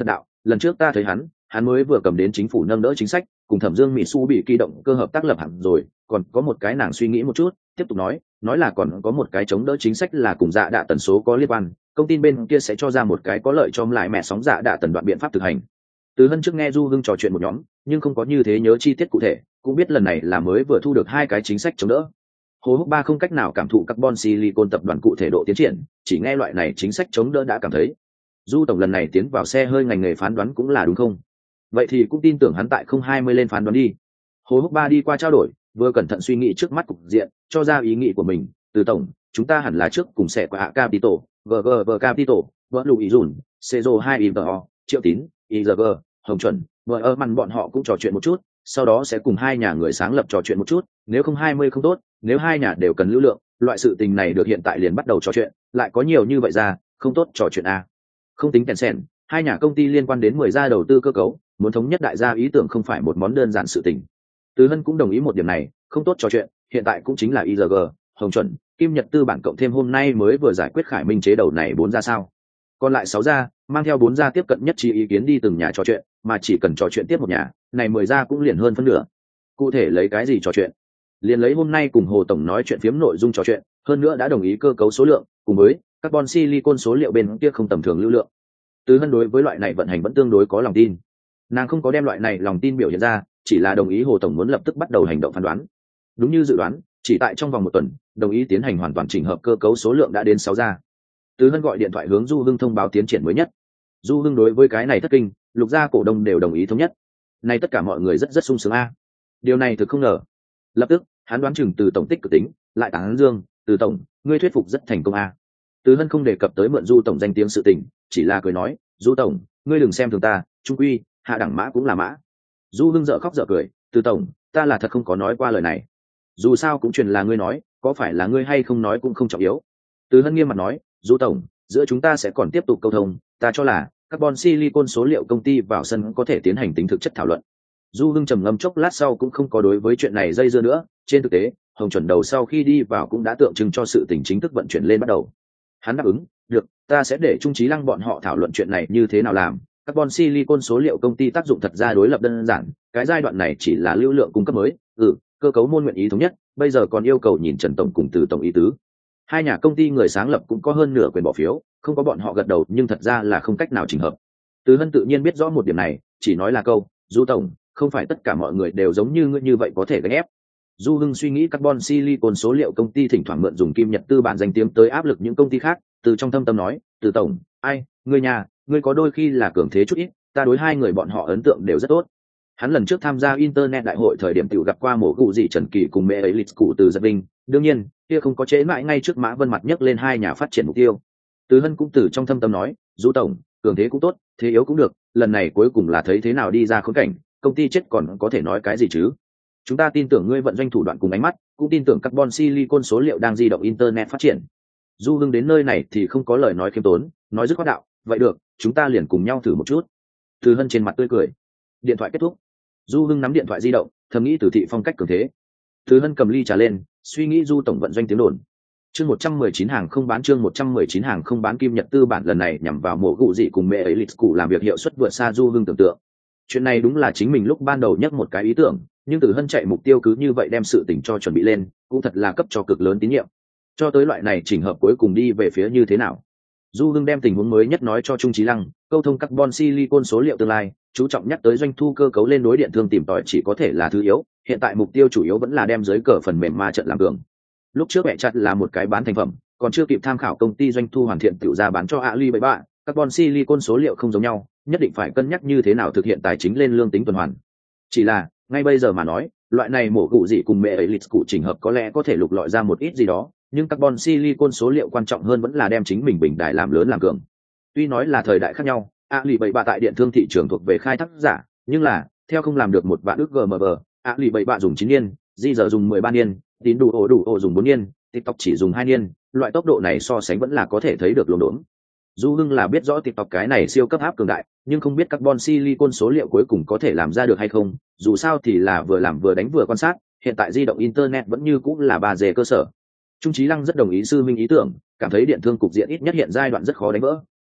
lần trước ta thấy hắn hắn mới vừa cầm đến chính phủ nâng đỡ chính sách, cùng Thẩm Dương Mỹ Su bị kỳ động cơ hợp tác lập hẳn rồi, còn có một cái nàng suy nghĩ một chút, tiếp tục nói, nói là còn có một cái chống đỡ chính sách là cùng dạ đạ tần số có liên quan, công ty bên kia sẽ cho ra một cái có lợi cho lại mẹ sóng dạ đạ tần đoạn biện pháp thực hành. Từ Hân trước nghe Du Hưng trò chuyện một nhóm, nhưng không có như thế nhớ chi tiết cụ thể, cũng biết lần này là mới vừa thu được hai cái chính sách chống đỡ. Hồ Húc Ba không cách nào cảm thụ carbon silicon tập đoàn cụ thể độ tiến triển, chỉ nghe loại này chính sách chống đỡ đã cảm thấy. Du tổng lần này tiến vào xe hơi ngành nghề phán đoán cũng là đúng không? Vậy thì cũng tin tưởng hắn tại không hai mươi lên phán đoán đi. Hồ Húc Ba đi qua trao đổi, vừa cẩn thận suy nghĩ trước mắt cục diện, cho ra ý nghĩ của mình. Từ tổng, chúng ta hẳn là trước cùng sẽ qua hạ Capital, giê giê vê Capital, vỡ lụ ý dùn, Cezo hai i vê o, Triệu Tín, i giê giê, Hồng Chuẩn, vợ ơ mặn bọn họ cũng trò chuyện một chút, sau đó sẽ cùng hai nhà người sáng lập trò chuyện một chút, nếu không hai mươi không tốt, nếu hai nhà đều cần lưu lượng, loại sự tình này được hiện tại liền bắt đầu trò chuyện, lại có nhiều như vậy ra, không tốt trò chuyện a. Không tính tiền sen, hai nhà công ty liên quan đến mười gia đầu tư cơ cấu, muốn thống nhất đại gia ý tưởng không phải một món đơn giản sự tình. Từ Hân cũng đồng ý một điểm này, không tốt trò chuyện, hiện tại cũng chính là i giê giê, Hồng Chuẩn, Kim Nhật tư bản cộng thêm hôm nay mới vừa giải quyết Khải Minh chế đầu này bốn ra sao. Còn lại sáu gia, mang theo bốn gia tiếp cận nhất trí ý kiến đi từng nhà trò chuyện, mà chỉ cần trò chuyện tiếp một nhà, này mười gia cũng liền hơn phân nửa. Cụ thể lấy cái gì trò chuyện? Liền lấy hôm nay cùng Hồ tổng nói chuyện phiếm nội dung trò chuyện, hơn nữa đã đồng ý cơ cấu số lượng, cùng với carbon silicon số liệu bên kia không tầm thường lưu lượng. Từ Hân đối với loại này vận hành vẫn tương đối có lòng tin. Nàng không có đem loại này lòng tin biểu hiện ra, chỉ là đồng ý Hồ tổng muốn lập tức bắt đầu hành động phán đoán. Đúng như dự đoán, chỉ tại trong vòng một tuần, đồng ý tiến hành hoàn toàn chỉnh hợp cơ cấu số lượng đã đến sáu gia. Từ Hân gọi điện thoại hướng Du Hưng thông báo tiến triển mới nhất. Du Hưng đối với cái này thất kinh, lục gia cổ đông đều đồng ý thống nhất. Này tất cả mọi người rất rất sung sướng a. Điều này thực không ngờ. Lập tức, hắn đoán chừng Từ tổng tích cực tính, lại tán dương, Từ tổng, ngươi thuyết phục rất thành công a. Từ Hân không đề cập tới mượn Du tổng danh tiếng sự tình, chỉ là cười nói, Du tổng, ngươi đừng xem thường ta, trung quy, hạ đẳng mã cũng là mã. Du Hưng dở khóc dở cười, Từ tổng, ta là thật không có nói qua lời này. Dù sao cũng truyền là ngươi nói, có phải là ngươi hay không nói cũng không trọng yếu. Từ Hân nghiêm mặt nói, Du tổng, giữa chúng ta sẽ còn tiếp tục câu thông, ta cho là carbon silicon số liệu công ty vào sân có thể tiến hành tính thực chất thảo luận. Du Hưng trầm ngâm chốc lát sau cũng không có đối với chuyện này dây dưa nữa, trên thực tế, Hồng Chuẩn đầu sau khi đi vào cũng đã tượng trưng cho sự tình chính thức vận chuyển lên bắt đầu. Hắn đáp ứng, được, ta sẽ để Trung Chí Lăng bọn họ thảo luận chuyện này như thế nào làm. Carbon silicon số liệu công ty tác dụng thật ra đối lập đơn giản, cái giai đoạn này chỉ là lưu lượng cung cấp mới, ừ, cơ cấu môn nguyện ý thống nhất, bây giờ còn yêu cầu nhìn Trần tổng cùng Từ tổng ý tứ. Hai nhà công ty người sáng lập cũng có hơn nửa quyền bỏ phiếu, không có bọn họ gật đầu nhưng thật ra là không cách nào chỉnh hợp. Từ Hân tự nhiên biết rõ một điểm này, chỉ nói là câu, Du tổng, không phải tất cả mọi người đều giống như ngươi như vậy có thể gánh ép. Du Hưng suy nghĩ carbon silicon số liệu công ty thỉnh thoảng mượn dùng Kim Nhật tư bản danh tiếng tới áp lực những công ty khác, từ trong thâm tâm nói, Từ tổng, ai, ngươi nhà, ngươi có đôi khi là cường thế chút ít, ta đối hai người bọn họ ấn tượng đều rất tốt. Hắn lần trước tham gia internet đại hội thời điểm tiểu gặp qua mổ cụ gì Trần Kỳ cùng mẹ ấy lịch cụ Từ Giật Linh, đương nhiên, kia không có chế mãi ngay trước Mã Vân mặt nhấc lên hai nhà phát triển mục tiêu. Từ Hân cũng từ trong thâm tâm nói, Du tổng, cường thế cũng tốt, thế yếu cũng được, lần này cuối cùng là thấy thế nào đi ra khốn cảnh, công ty chết còn có thể nói cái gì chứ? Chúng ta tin tưởng ngươi vận doanh thủ đoạn cùng ánh mắt, cũng tin tưởng carbon silicon số liệu đang di động internet phát triển. Du Hưng đến nơi này thì không có lời nói khiêm tốn, nói dứt khoát đạo, vậy được, chúng ta liền cùng nhau thử một chút. Từ Hân trên mặt tươi cười. Điện thoại kết thúc. Du Hưng nắm điện thoại di động, thầm nghĩ Từ thị phong cách cường thế. Từ Hân cầm ly trà lên, suy nghĩ Du tổng vận doanh tiếng đồn. Chương một trăm mười chín hàng không bán chương một trăm mười chín hàng không bán Kim Nhật tư bản lần này nhằm vào mổ gụ dị cùng mẹ ấy lịch cụ làm việc hiệu suất vượt xa Du Hưng tưởng tượng. Chuyện này đúng là chính mình lúc ban đầu nhắc một cái ý tưởng, nhưng Từ Hân chạy mục tiêu cứ như vậy đem sự tình cho chuẩn bị lên, cũng thật là cấp cho cực lớn tín nhiệm. Cho tới loại này chỉnh hợp cuối cùng đi về phía như thế nào. Du Hưng đem tình huống mới nhất nói cho Trung Chí Lăng, câu thông carbon silicon số liệu tương lai, chú trọng nhắc tới doanh thu cơ cấu lên đối điện thương tìm tòi chỉ có thể là thứ yếu, hiện tại mục tiêu chủ yếu vẫn là đem dưới cờ phần mềm ma trận làm cường. Lúc trước mẹ chặt là một cái bán thành phẩm, còn chưa kịp tham khảo công ty doanh thu hoàn thiện tiểu ra bán cho Alibaba, carbon silicon số liệu không giống nhau, nhất định phải cân nhắc như thế nào thực hiện tài chính lên lương tính tuần hoàn. Chỉ là, ngay bây giờ mà nói, loại này mổ cụ gì cùng mẹ ấy lịch cụ chỉnh hợp có lẽ có thể lục lọi ra một ít gì đó, nhưng carbon silicon số liệu quan trọng hơn vẫn là đem chính mình bình đại làm lớn làm cường. Tuy nói là thời đại khác nhau, Alibaba tại điện thương thị trường thuộc về khai thác giả, nhưng là, theo không làm được một vạn ước giê em bê, Alibaba dùng chín niên, di giờ dùng mười ba niên, tín đủ ổ đủ ổ dùng bốn niên, TikTok chỉ dùng hai niên, loại tốc độ này so sánh vẫn là có thể thấy được lồn đốn. Du Hưng là biết rõ TikTok cái này siêu cấp áp cường đại, nhưng không biết carbon silicon số liệu cuối cùng có thể làm ra được hay không, dù sao thì là vừa làm vừa đánh vừa quan sát, hiện tại di động internet vẫn như cũng là ba G cơ sở. Trung Chí Lăng rất đồng ý sư minh ý tưởng, cảm thấy điện thương cục diện ít nhất hiện giai đoạn rất khó đánh vỡ,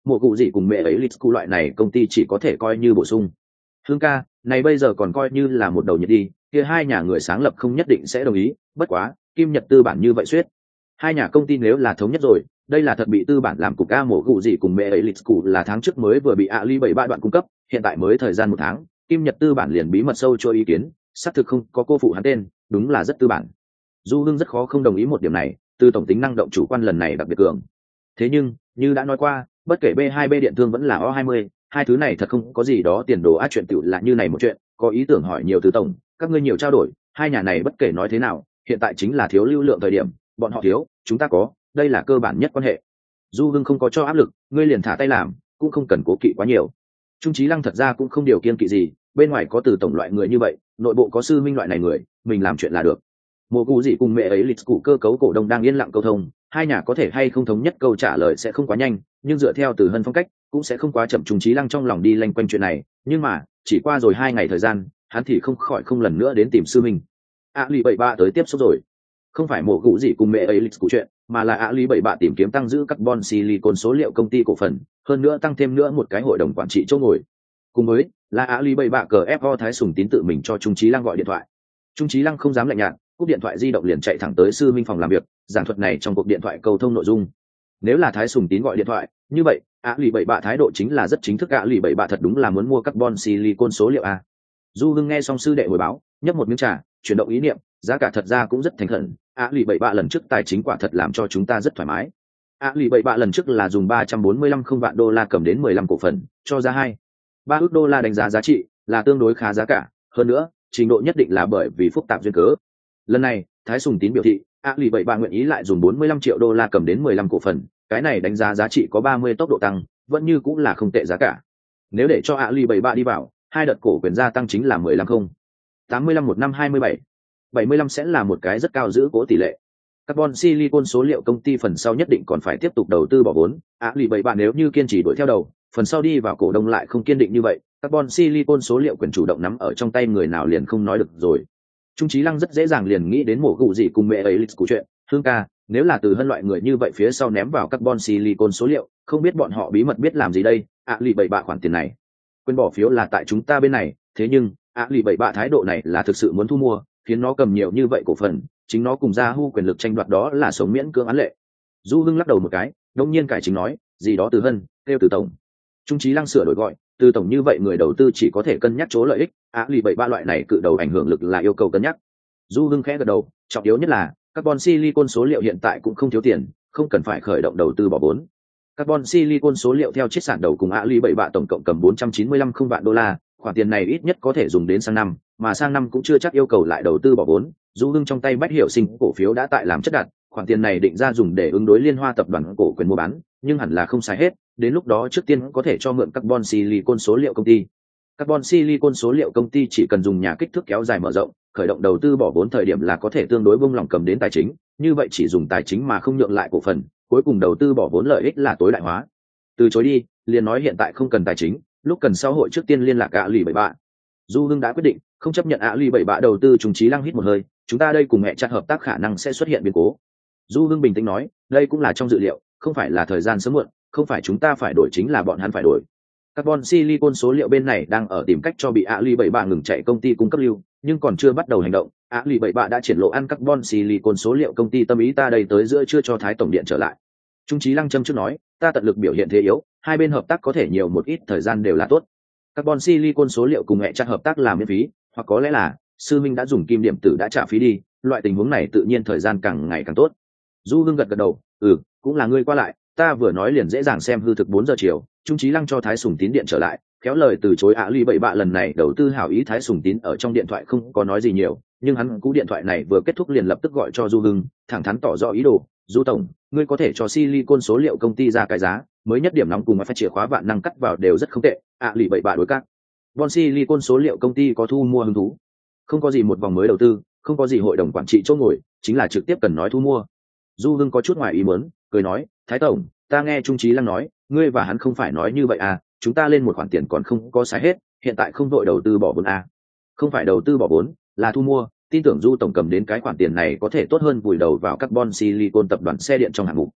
mùa cụ gì cùng mẹ ấy lịch cụ loại này công ty chỉ có thể coi như bổ sung. Hương ca, này bây giờ còn coi như là một đầu nhiệt đi, kia hai nhà người sáng lập không nhất định sẽ đồng ý, bất quá kim nhật tư bản như vậy suyết, hai nhà công ty nếu là thống nhất rồi, đây là thật bị tư bản làm cục a. Mổ cụ gì cùng mẹ ấy lịch cụ là tháng trước mới vừa bị Ali bảy ba đoạn cung cấp, hiện tại mới thời gian một tháng, kim nhật tư bản liền bí mật sâu cho ý kiến, xác thực không có cô phụ hắn tên, đúng là rất tư bản. Du Hưng rất khó không đồng ý một điểm này, từ tổng tính năng động chủ quan lần này đặc biệt cường. Thế nhưng như đã nói qua, bất kể B hai B điện thương vẫn là O hai mươi, hai thứ này thật không có gì đó tiền đồ á. Chuyện tiểu là như này một chuyện, có ý tưởng hỏi nhiều từ tổng, các ngươi nhiều trao đổi, hai nhà này bất kể nói thế nào, hiện tại chính là thiếu lưu lượng thời điểm, bọn họ thiếu, chúng ta có, đây là cơ bản nhất quan hệ. Du Hưng không có cho áp lực, ngươi liền thả tay làm, cũng không cần cố kỵ quá nhiều. Trung Chí Lăng thật ra cũng không điều kiên kỵ gì, bên ngoài có từ tổng loại người như vậy, nội bộ có sư minh loại này người, mình làm chuyện là được. Mùa cụ gì cùng mẹ ấy lịch cụ cơ cấu cổ đông đang yên lặng câu thông, hai nhà có thể hay không thống nhất câu trả lời sẽ không quá nhanh, nhưng dựa theo từ Hân phong cách cũng sẽ không quá chậm. Trung Chí Lăng trong lòng đi lanh quanh chuyện này, nhưng mà chỉ qua rồi hai ngày thời gian, hắn thì không khỏi không lần nữa đến tìm sư minh. A Lý bảy ba tới tiếp xúc rồi, không phải mùa cụ gì cùng mẹ ấy lịch cụ chuyện, mà là A Lý bảy ba tìm kiếm tăng giữ carbon silicon số liệu công ty cổ phần, hơn nữa tăng thêm nữa một cái hội đồng quản trị chỗ ngồi. Cùng với là A Lý bảy ba cờ ép o Thái Sùng Tín tự mình cho Trung Chí Lăng gọi điện thoại. Trung Chí Lăng không dám lạnh nhạt, cúp điện thoại di động liền chạy thẳng tới sư minh phòng làm việc, giảng thuật này trong cuộc điện thoại cầu thông nội dung. Nếu là Thái Sùng Tín gọi điện thoại, như vậy A Lý bảy ba thái độ chính là rất chính thức. A Lý bảy ba thật đúng là muốn mua carbon silicon số liệu a. Du Hưng nghe xong sư đệ hồi báo, nhấp một miếng trà, chuyển động ý niệm, giá cả thật ra cũng rất thành khẩn. A Lý bảy ba lần trước tài chính quả thật làm cho chúng ta rất thoải mái. A Lý bảy ba lần trước là dùng ba trăm bốn mươi lăm không vạn đô la cầm đến mười lăm cổ phần, cho ra hai ba ước đô la đánh giá giá trị, là tương đối khá giá cả. Hơn nữa, trình độ nhất định là bởi vì phức tạp duyên cớ. Lần này Thái Sùng Tín biểu thị A Lý bảy ba nguyện ý lại dùng bốn mươi lăm triệu đô la cầm đến mười lăm cổ phần, cái này đánh giá giá trị có ba mươi tốc độ tăng, vẫn như cũng là không tệ giá cả. Nếu để cho A Lý bảy ba đi vào, hai đợt cổ quyền gia tăng chính là mười lăm không tám mươi lăm một năm hai mươi bảy bảy mươi lăm sẽ là một cái rất cao giữ cố tỷ lệ. Carbon Silicon số liệu công ty phần sau nhất định còn phải tiếp tục đầu tư bỏ vốn. A Lý bảy ba nếu như kiên trì đuổi theo đầu, phần sau đi vào cổ đông lại không kiên định như vậy, Carbon Silicon số liệu quyền chủ động nắm ở trong tay người nào liền không nói được rồi. Trung Chí Lăng rất dễ dàng liền nghĩ đến mổ gụ gì cùng mẹ ấy lịch cụ chuyện. Hương ca, nếu là từ Hân loại người như vậy phía sau ném vào Carbon Silicon số liệu, không biết bọn họ bí mật biết làm gì đây. A Lý bảy ba khoản tiền này, quyền bỏ phiếu là tại chúng ta bên này, thế nhưng A Lý bảy ba thái độ này là thực sự muốn thu mua, khiến nó cầm nhiều như vậy cổ phần, chính nó cùng Yahoo quyền lực tranh đoạt đó là sống miễn cưỡng án lệ. Du Hưng lắc đầu một cái, đột nhiên cải chính nói, gì đó từ Hân, kêu từ tổng. Trung Chí Lăng sửa đổi gọi, từ tổng như vậy người đầu tư chỉ có thể cân nhắc chỗ lợi ích, A Lý bảy ba loại này cự đầu ảnh hưởng lực là yêu cầu cân nhắc. Du Hưng khẽ gật đầu, trọng yếu nhất là Carbon Silicon số liệu hiện tại cũng không thiếu tiền, không cần phải khởi động đầu tư bỏ vốn. Carbon Silicon số liệu theo chiết sản đầu cùng A Lý bảy ba tổng cộng cầm bốn trăm chín mươi lăm không vạn đô la, khoản tiền này ít nhất có thể dùng đến sang năm, mà sang năm cũng chưa chắc yêu cầu lại đầu tư bỏ vốn. Du Hưng trong tay Bách Hiểu Sinh cổ phiếu đã tại làm chất đặt, khoản tiền này định ra dùng để ứng đối Liên Hoa tập đoàn cổ quyền mua bán, nhưng hẳn là không xài hết, đến lúc đó trước tiên có thể cho mượn Carbon Silicon số liệu công ty. Carbon Silicon số liệu công ty chỉ cần dùng nhà kích thước kéo dài mở rộng, khởi động đầu tư bỏ vốn thời điểm là có thể tương đối bung lỏng cầm đến tài chính, như vậy chỉ dùng tài chính mà không nhượng lại cổ phần, cuối cùng đầu tư bỏ vốn lợi ích là tối đại hóa. Từ chối đi, liền nói hiện tại không cần tài chính, lúc cần xã hội trước tiên liên lạc A Lý bảy ba. Du Hưng đã quyết định không chấp nhận A Lý bảy ba đầu tư. Trung Chí Lăng hít một hơi, chúng ta đây cùng mẹ chặt hợp tác khả năng sẽ xuất hiện biến cố. Du Hưng bình tĩnh nói, đây cũng là trong dự liệu, không phải là thời gian sớm muộn, không phải chúng ta phải đổi chính là bọn hắn phải đổi. Carbon Silicon số liệu bên này đang ở tìm cách cho bị A Lý bảy ba ngừng chạy công ty cung cấp lưu, nhưng còn chưa bắt đầu hành động. A Lý bảy ba đã triển lộ ăn Carbon Silicon số liệu công ty tâm ý, ta đây tới giữa chưa cho Thái tổng điện trở lại. Trung Chí Lăng châm trước nói, ta tận lực biểu hiện thế yếu, hai bên hợp tác có thể nhiều một ít thời gian đều là tốt. Carbon Silicon số liệu cùng mẹ chặt hợp tác làm miễn phí, hoặc có lẽ là sư minh đã dùng kim điểm tử đã trả phí đi, loại tình huống này tự nhiên thời gian càng ngày càng tốt. Du Hưng gật gật đầu, ừ, cũng là ngươi qua lại, ta vừa nói liền dễ dàng xem hư thực. Bốn giờ chiều, Trung Chí Lăng cho Thái Sùng Tín điện trở lại, kéo lời từ chối A Lý bảy ba lần này đầu tư hảo ý. Thái Sùng Tín ở trong điện thoại không có nói gì nhiều, nhưng hắn cú điện thoại này vừa kết thúc liền lập tức gọi cho Du Hưng, thẳng thắn tỏ rõ ý đồ. Du tổng, ngươi có thể cho Silicon số liệu công ty ra cái giá mới nhất, điểm nóng cùng mà phát chìa khóa vạn năng cắt vào đều rất không tệ. A Lý bảy ba đối các Bon Silicon số liệu công ty có thu mua hứng thú? Không có gì một vòng mới đầu tư, không có gì hội đồng quản trị chỗ ngồi, chính là trực tiếp cần nói thu mua. Du Hưng có chút ngoài ý muốn, cười nói, Thái tổng, ta nghe Trung Chí Lăng nói, ngươi và hắn không phải nói như vậy à, chúng ta lên một khoản tiền còn không có xài hết, hiện tại không đội đầu tư bỏ vốn à. Không phải đầu tư bỏ vốn, là thu mua, tin tưởng Du tổng cầm đến cái khoản tiền này có thể tốt hơn vùi đầu vào Carbon Silicon tập đoàn xe điện trong hạng mục.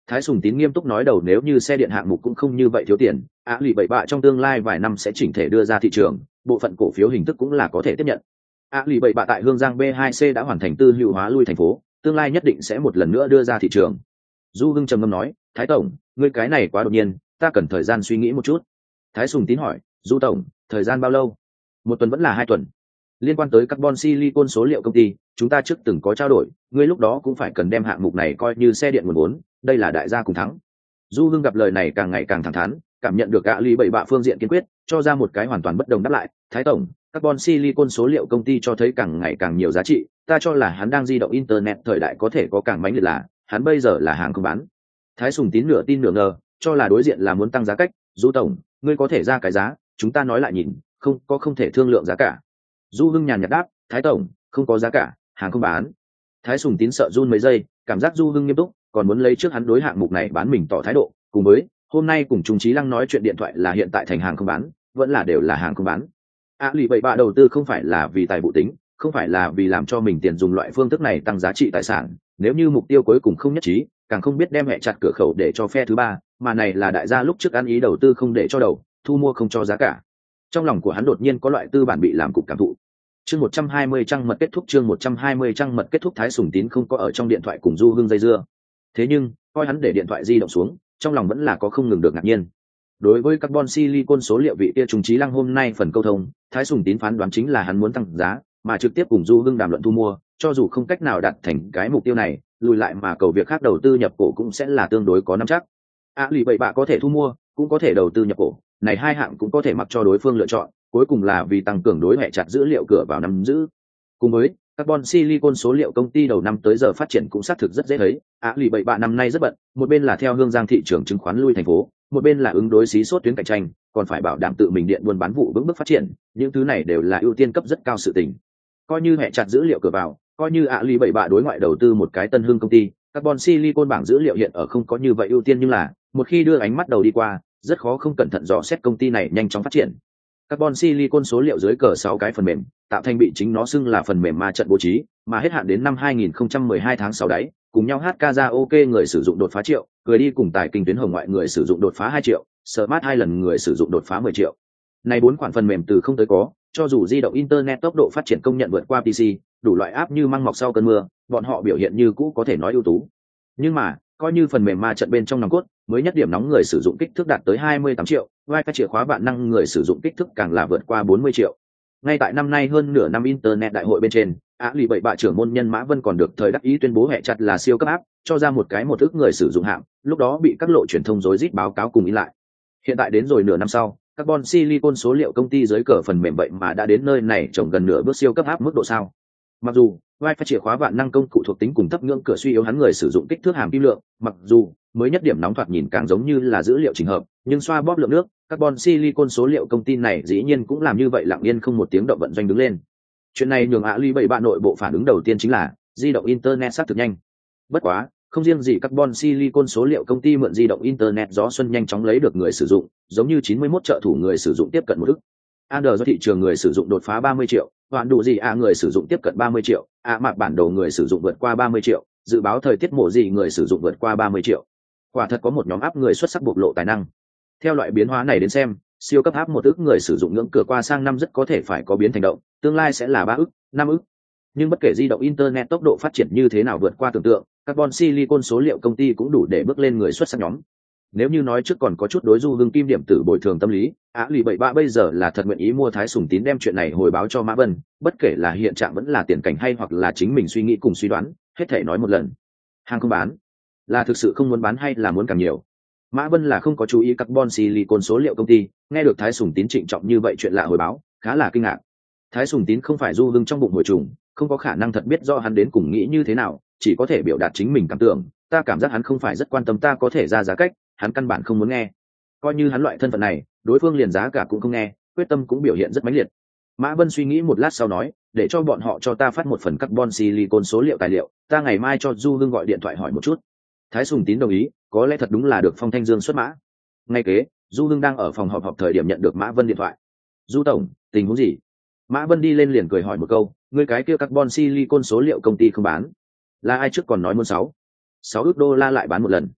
Thái Sùng Tín nghiêm túc nói đầu nếu như xe điện hạng mục cũng không như vậy thiếu tiền, ạ lì bảy bạ trong tương lai vài năm sẽ chỉnh thể đưa ra thị trường, bộ phận cổ phiếu hình thức cũng là có thể tiếp nhận. ạ lì bảy bạ tại Hương Giang B hai C đã hoàn thành tư hữu hóa lui thành phố, tương lai nhất định sẽ một lần nữa đưa ra thị trường. Du Hưng trầm ngâm nói, Thái Tổng, ngươi cái này quá đột nhiên, ta cần thời gian suy nghĩ một chút. Thái Sùng Tín hỏi, Du Tổng, thời gian bao lâu? Một tuần vẫn là hai tuần? Liên quan tới carbon silicon số liệu công ty, chúng ta trước từng có trao đổi, ngươi lúc đó cũng phải cần đem hạng mục này coi như xe điện nguồn vốn, đây là đại gia cùng thắng. Du Hưng gặp lời này càng ngày càng thẳng thắn, cảm nhận được gã lý bảy bạ phương diện kiên quyết, cho ra một cái hoàn toàn bất đồng đáp lại. Thái Tổng, carbon silicon số liệu công ty cho thấy càng ngày càng nhiều giá trị, ta cho là hắn đang di động internet thời đại có thể có càng mãnh liệt là, hắn bây giờ là hàng không bán. Thái Sùng Tín nửa tin nửa ngờ, cho là đối diện là muốn tăng giá cách. Du Tổng, ngươi có thể ra cái giá, chúng ta nói lại nhìn, không có không thể thương lượng giá cả. Du Hưng nhàn nhạt đáp, Thái Tổng, không có giá cả, hàng không bán. Thái Sùng Tín sợ run mấy giây, cảm giác Du Hưng nghiêm túc, còn muốn lấy trước hắn đối hạng mục này bán mình tỏ thái độ, cùng với hôm nay cùng Trung Chí Lăng nói chuyện điện thoại là hiện tại thành hàng không bán, vẫn là đều là hàng không bán. A lì bảy bạ đầu tư không phải là vì tài vụ tính, không phải là vì làm cho mình tiền dùng loại phương thức này tăng giá trị tài sản, nếu như mục tiêu cuối cùng không nhất trí, càng không biết đem hẹ chặt cửa khẩu để cho phe thứ ba, mà này là đại gia lúc trước ăn ý đầu tư không để cho đầu, thu mua không cho giá cả. Trong lòng của hắn đột nhiên có loại tư bản bị làm cục cảm thụ. Chương một trăm hai mươi trang mật kết thúc chương một trăm hai mươi trang mật kết thúc Thái Sùng Tín không có ở trong điện thoại cùng Du Hưng dây dưa. Thế nhưng, coi hắn để điện thoại di động xuống, trong lòng vẫn là có không ngừng được ngạc nhiên. Đối với carbon silicon số liệu vị kia Trung Chí Lăng hôm nay phần câu thông, Thái Sùng Tín phán đoán chính là hắn muốn tăng giá, mà trực tiếp cùng Du Hưng đàm luận thu mua, cho dù không cách nào đạt thành cái mục tiêu này, lùi lại mà cầu việc khác đầu tư nhập cổ cũng sẽ là tương đối có nắm chắc. À lì bảy bạ có thể thu mua, cũng có thể đầu tư nhập cổ, này hai hạng cũng có thể mặc cho đối phương lựa chọn, cuối cùng là vì tăng cường đối hệ chặt dữ liệu cửa vào nắm giữ. Cùng với carbon silicon số liệu công ty đầu năm tới giờ phát triển cũng xác thực rất dễ thấy. À lì bảy bạ năm nay rất bận, một bên là theo Hương Giang thị trường chứng khoán lui thành phố, một bên là ứng đối xí sốt tuyến cạnh tranh, còn phải bảo đảm tự mình điện buôn bán vụ vững bước phát triển, những thứ này đều là ưu tiên cấp rất cao sự tình. Coi như hệ chặt dữ liệu cửa vào, coi như ạ lì bảy bạ đối ngoại đầu tư một cái tân hương công ty, carbon silicon bảng dữ liệu hiện ở không có như vậy ưu tiên, nhưng là một khi đưa ánh mắt đầu đi qua, rất khó không cẩn thận dò xét công ty này nhanh chóng phát triển. Carbon silicon số liệu dưới cờ sáu cái phần mềm, tạo thành bị chính nó xưng là phần mềm ma trận bố trí, mà hết hạn đến năm hai nghìn không trăm mười hai tháng sáu đấy, cùng nhau hát karaoke người sử dụng đột phá triệu, người đi cùng tài kinh tuyến hồng ngoại người sử dụng đột phá hai triệu, smart hai lần người sử dụng đột phá mười triệu. Này bốn khoản phần mềm từ không tới có, cho dù di động internet tốc độ phát triển công nhận vượt qua pê xê, đủ loại app như măng mọc sau cơn mưa, bọn họ biểu hiện như cũ có thể nói ưu tú. Nhưng mà, coi như phần mềm ma trận bên trong nòng cốt, mới nhất điểm nóng người sử dụng kích thước đạt tới hai mươi tám triệu, wifi chìa khóa vạn năng người sử dụng kích thước càng là vượt qua bốn mươi triệu. Ngay tại năm nay hơn nửa năm internet đại hội bên trên, á lì bảy bạ trưởng môn nhân Mã Vân còn được thời đắc ý tuyên bố hệ chặt là siêu cấp app, cho ra một cái một ức người sử dụng hạng, lúc đó bị các lộ truyền thông rối rít báo cáo cùng ý lại. Hiện tại đến rồi nửa năm sau, carbon silicon số liệu công ty dưới cờ phần mềm vậy mà đã đến nơi này trồng gần nửa bước siêu cấp áp mức độ sao. Mặc dù wifi chìa khóa vạn năng công cụ thuộc tính cùng thấp ngưỡng cửa suy yếu hắn người sử dụng kích thước hàm kim lượng, mặc dù mới nhất điểm nóng thoạt nhìn càng giống như là dữ liệu chỉnh hợp, nhưng xoa bóp lượng nước, carbon silicon số liệu công ty này dĩ nhiên cũng làm như vậy lặng yên không một tiếng động vận doanh đứng lên. Chuyện này nhường ạ lì bảy bạ nội bộ phản ứng đầu tiên chính là di động internet xác thực nhanh. Bất quá, không riêng gì carbon silicon số liệu công ty mượn di động internet gió xuân nhanh chóng lấy được người sử dụng, giống như chín mươi mốt trợ thủ người sử dụng tiếp cận một ức. Android do thị trường người sử dụng đột phá ba mươi triệu, hoàn đủ gì ạ người sử dụng tiếp cận ba mươi triệu, ạ mạc bản đồ người sử dụng vượt qua ba mươi triệu, dự báo thời tiết mùa gì người sử dụng vượt qua ba mươi triệu. Quả thật có một nhóm áp người xuất sắc bộc lộ tài năng. Theo loại biến hóa này đến xem, siêu cấp áp một ức người sử dụng ngưỡng cửa qua sang năm rất có thể phải có biến thành động, tương lai sẽ là ba ức, năm ức. Nhưng bất kể di động internet tốc độ phát triển như thế nào vượt qua tưởng tượng, carbon silicon số liệu công ty cũng đủ để bước lên người xuất sắc nhóm. Nếu như nói trước còn có chút đối Du Hưng kim điểm tử bồi thường tâm lý, á lì bảy bạ bây giờ là thật nguyện ý mua Thái Sùng Tín đem chuyện này hồi báo cho Mã Vân, bất kể là hiện trạng vẫn là tiền cảnh hay hoặc là chính mình suy nghĩ cùng suy đoán, hết thể nói một lần. Hàng không bán, là thực sự không muốn bán hay là muốn càng nhiều. Mã Vân là không có chú ý carbon silicon số liệu công ty, nghe được Thái Sùng Tín trịnh trọng như vậy chuyện lạ hồi báo, khá là kinh ngạc. Thái Sùng Tín không phải Du Hưng trong bụng hồi trùng, không có khả năng thật biết rõ hắn đến cùng nghĩ như thế nào, chỉ có thể biểu đạt chính mình cảm tưởng, ta cảm giác hắn không phải rất quan tâm ta có thể ra giá cách, hắn căn bản không muốn nghe. Coi như hắn loại thân phận này, đối phương liền giá cả cũng không nghe, quyết tâm cũng biểu hiện rất mãnh liệt. Mã Vân suy nghĩ một lát sau nói, để cho bọn họ cho ta phát một phần carbon silicon số liệu tài liệu, ta ngày mai cho Du Hưng gọi điện thoại hỏi một chút. Thái Sùng Tín đồng ý, có lẽ thật đúng là được Phong Thanh Dương xuất mã. Ngay kế, Du Hưng đang ở phòng họp họp thời điểm nhận được Mã Vân điện thoại. Du tổng, tình huống gì? Mã Vân đi lên liền cười hỏi một câu, người cái kia carbon silicon số liệu công ty không bán, là ai trước còn nói muốn sáu sáu ước đô la lại bán một lần.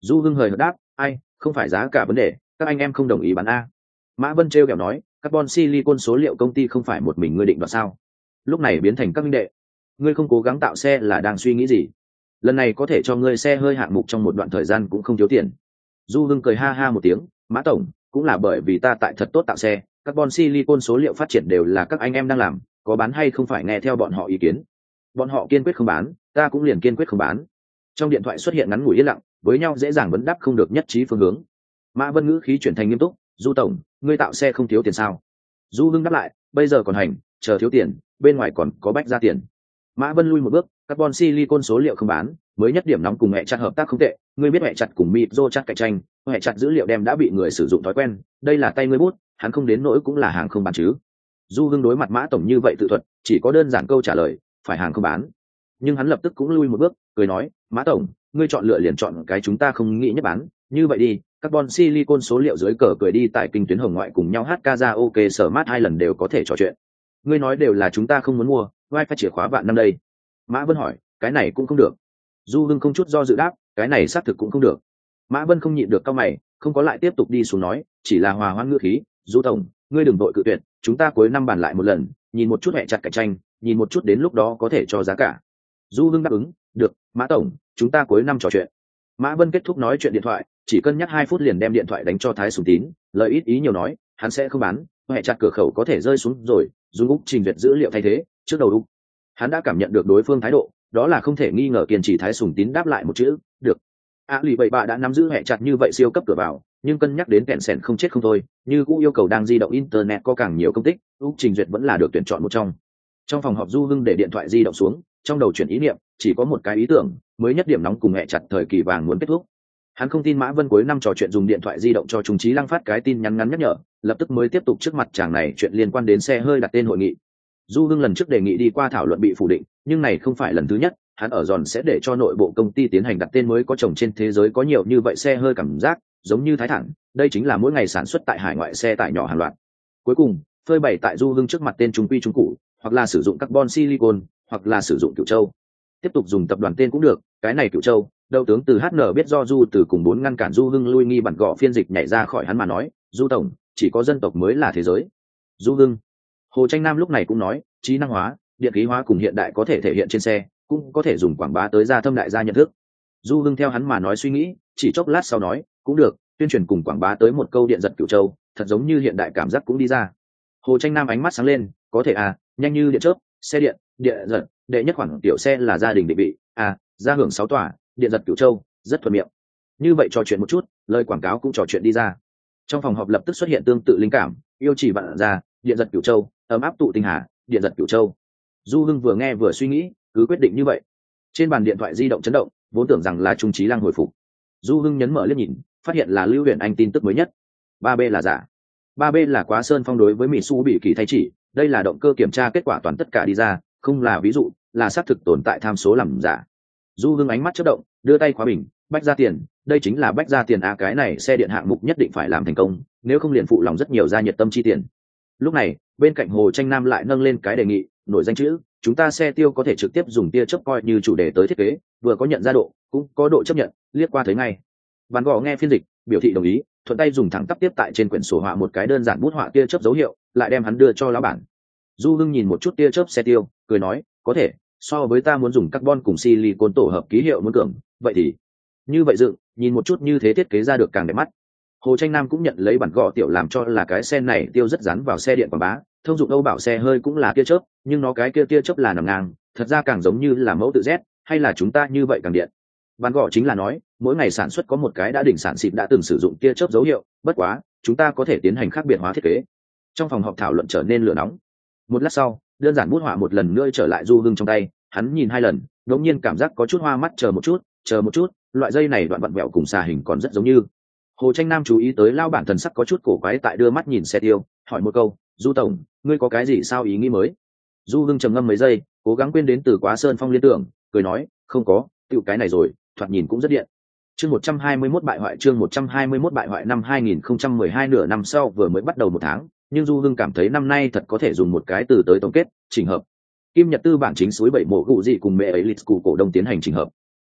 Du Hưng hời hợt đáp, ai, không phải giá cả vấn đề, các anh em không đồng ý bán a. Mã Vân trêu kẹo nói, carbon silicon số liệu công ty không phải một mình ngươi định đoạt sao? Lúc này biến thành các minh đệ, ngươi không cố gắng tạo xe là đang suy nghĩ gì? Lần này có thể cho ngươi xe hơi hạng mục trong một đoạn thời gian cũng không thiếu tiền. Du Hưng cười ha ha một tiếng, Mã tổng, cũng là bởi vì ta tại thật tốt tạo xe, carbon silicon số liệu phát triển đều là các anh em đang làm, có bán hay không phải nghe theo bọn họ ý kiến. Bọn họ kiên quyết không bán, ta cũng liền kiên quyết không bán. Trong điện thoại xuất hiện ngắn ngủi yên lặng, với nhau dễ dàng vấn đáp không được nhất trí phương hướng. Mã Vân ngữ khí chuyển thành nghiêm túc, Du tổng, ngươi tạo xe không thiếu tiền sao? Du Hưng đáp lại, bây giờ còn hành, chờ thiếu tiền, bên ngoài còn có bách ra tiền. Mã Vân lui một bước, carbon silicon số liệu không bán, mới nhất điểm nóng cùng mẹ chặt hợp tác không tệ, ngươi biết mẹ chặt cùng Mipzo chặt cạnh tranh, mẹ chặt dữ liệu đem đã bị người sử dụng thói quen, đây là tay ngươi bút, hắn không đến nỗi cũng là hàng không bán chứ. Du Hưng đối mặt Mã tổng như vậy tự thuật, chỉ có đơn giản câu trả lời, phải hàng không bán. Nhưng hắn lập tức cũng lui một bước, cười nói, Mã tổng, ngươi chọn lựa liền chọn cái chúng ta không nghĩ nhất bán, như vậy đi, carbon silicon số liệu dưới cờ cười đi tại kinh tuyến hồng ngoại cùng nhau hát karaoke Smart hai lần đều có thể trò chuyện. Ngươi nói đều là chúng ta không muốn mua, wifi chìa khóa vạn năm đây. Mã Vân hỏi, cái này cũng không được. Du Hưng không chút do dự đáp, cái này xác thực cũng không được. Mã Vân không nhịn được cau mày, không có lại tiếp tục đi xuống nói, chỉ là hòa hoãn ngữ khí, Du tổng, ngươi đừng vội cự tuyệt, chúng ta cuối năm bàn lại một lần, nhìn một chút hẹ chặt cạnh tranh, nhìn một chút đến lúc đó có thể cho giá cả. Du Hưng đáp ứng, được, Mã tổng, chúng ta cuối năm trò chuyện. Mã Vân kết thúc nói chuyện điện thoại, chỉ cân nhắc hai phút liền đem điện thoại đánh cho Thái Sùng Tín, lời ít ý nhiều nói, hắn sẽ không bán, hẹ chặt cửa khẩu có thể rơi xuống rồi, dùng Úc trình duyệt dữ liệu thay thế, trước đầu Úc. Hắn đã cảm nhận được đối phương thái độ, đó là không thể nghi ngờ, kiên trì. Thái Sùng Tín đáp lại một chữ, được. A lì bảy bạ đã nắm giữ hẹ chặt như vậy siêu cấp cửa vào, nhưng cân nhắc đến kẹn sẻn không chết không thôi, như cũng yêu cầu đang di động internet có càng nhiều công tích, Úc trình duyệt vẫn là được tuyển chọn một trong. Trong phòng họp, Du Hưng để điện thoại di động xuống, trong đầu chuyển ý niệm, chỉ có một cái ý tưởng, mới nhất điểm nóng cùng hẹ chặt thời kỳ vàng muốn kết thúc. Hắn không tin Mã Vân cuối năm trò chuyện dùng điện thoại di động cho Trung Chí Lăng phát cái tin nhắn ngắn nhắc nhở, lập tức mới tiếp tục trước mặt chàng này chuyện liên quan đến xe hơi đặt tên hội nghị. Du Hưng lần trước đề nghị đi qua thảo luận bị phủ định, nhưng này không phải lần thứ nhất, hắn ở giòn sẽ để cho nội bộ công ty tiến hành đặt tên mới có chồng trên thế giới có nhiều như vậy xe hơi cảm giác, giống như Thái Thản, đây chính là mỗi ngày sản xuất tại hải ngoại xe tải nhỏ hàng loạt. Cuối cùng, phơi bày tại Du Hưng trước mặt tên trung quy trung cụ, hoặc là sử dụng carbon silicon, hoặc là sử dụng Cửu Châu. Tiếp tục dùng tập đoàn tên cũng được, cái này Cửu Châu, đầu tướng từ hát en biết do Du từ cùng bốn ngăn cản Du Hưng lui nghi bản gọ phiên dịch nhảy ra khỏi hắn mà nói, Du tổng, chỉ có dân tộc mới là thế giới. Du Hưng. Hồ Tranh Nam lúc này cũng nói, trí năng hóa, điện khí hóa cùng hiện đại có thể thể hiện trên xe, cũng có thể dùng quảng bá tới gia thâm đại gia nhận thức. Du Hưng theo hắn mà nói suy nghĩ, chỉ chốc lát sau nói, cũng được, tuyên truyền cùng quảng bá tới một câu điện giật Cửu Châu, thật giống như hiện đại cảm giác cũng đi ra. Hồ Tranh Nam ánh mắt sáng lên, có thể à, nhanh như điện chớp, xe điện, điện giật, đệ nhất khoản tiểu xe là gia đình định vị, à, ra hưởng sáu tòa, điện giật Cửu Châu, rất thuận miệng. Như vậy trò chuyện một chút, lời quảng cáo cũng trò chuyện đi ra. Trong phòng họp lập tức xuất hiện tương tự linh cảm, yêu chỉ vạn ra, điện giật Cửu Châu, ấm áp tụ tinh hà, điện giật Cửu Châu. Du Hưng vừa nghe vừa suy nghĩ, cứ quyết định như vậy. Trên bàn điện thoại di động chấn động, vốn tưởng rằng là Trung Chí Lăng hồi phục. Du Hưng nhấn mở liếc nhìn, phát hiện là Lưu Huyền Anh tin tức mới nhất. ba B là giả. ba B là Quá Sơn Phong đối với Mitsubishi thay chỉ, đây là động cơ kiểm tra kết quả toàn tất cả đi ra, không là ví dụ, là xác thực tồn tại tham số làm giả. Du Hưng ánh mắt chớp động, đưa tay khóa bình, bách ra tiền, đây chính là bách ra tiền a, cái này xe điện hạng mục nhất định phải làm thành công, nếu không liền phụ lòng rất nhiều gia nhiệt tâm chi tiền. Lúc này, bên cạnh Hồ Tranh Nam lại nâng lên cái đề nghị, nổi danh chữ, chúng ta xe tiêu có thể trực tiếp dùng tia chớp coi như chủ đề tới thiết kế, vừa có nhận ra độ, cũng có độ chấp nhận, liếc qua thấy ngay. Ván gò nghe phiên dịch, biểu thị đồng ý, thuận tay dùng thẳng tắp tiếp tại trên quyển sổ họa một cái đơn giản bút họa tia chớp dấu hiệu, lại đem hắn đưa cho lão bản. Du Hưng nhìn một chút tia chớp xe tiêu, cười nói, có thể, so với ta muốn dùng carbon cùng silicon tổ hợp ký hiệu muốn cường, vậy thì như vậy dựng, nhìn một chút như thế thiết kế ra được càng đẹp mắt. Hồ Tranh Nam cũng nhận lấy bản gõ tiểu làm cho là cái xe này tiêu rất dán vào xe điện quảng bá, thông dụng Âu bảo xe hơi cũng là tia chớp, nhưng nó cái kia tia chớp là nằm ngang, thật ra càng giống như là mẫu tự Z, hay là chúng ta như vậy càng điện. Bản gõ chính là nói, mỗi ngày sản xuất có một cái đã đỉnh sản xịt đã từng sử dụng tia chớp dấu hiệu, bất quá, chúng ta có thể tiến hành khác biệt hóa thiết kế. Trong phòng họp thảo luận trở nên lửa nóng. Một lát sau, đơn giản bút họa một lần nữa trở lại Du Hưng trong tay, hắn nhìn hai lần, đột nhiên cảm giác có chút hoa mắt, chờ một chút, chờ một chút, loại dây này đoạn vặn vẹo cùng xà hình còn rất giống như. Hồ Tranh Nam chú ý tới lao bản thần sắc có chút cổ quái tại đưa mắt nhìn xe tiêu, hỏi một câu, Du tổng, ngươi có cái gì sao ý nghĩ mới? Du Hưng trầm ngâm mấy giây, cố gắng quên đến từ Quá Sơn Phong liên tưởng, cười nói, không có, tựu cái này rồi, thoạt nhìn cũng rất điện. Chương một trăm hai mươi mốt bại hoại, chương một trăm hai mươi mốt bại hoại. Năm hai nghìn không trăm mười hai nửa năm sau vừa mới bắt đầu một tháng, nhưng Du Hưng cảm thấy năm nay thật có thể dùng một cái từ tới tổng kết, chỉnh hợp. Kim Nhật Tư bản chính suối bảy mộ cụ gì cùng mẹ ấy lịch cụ cổ đông tiến hành chỉnh hợp.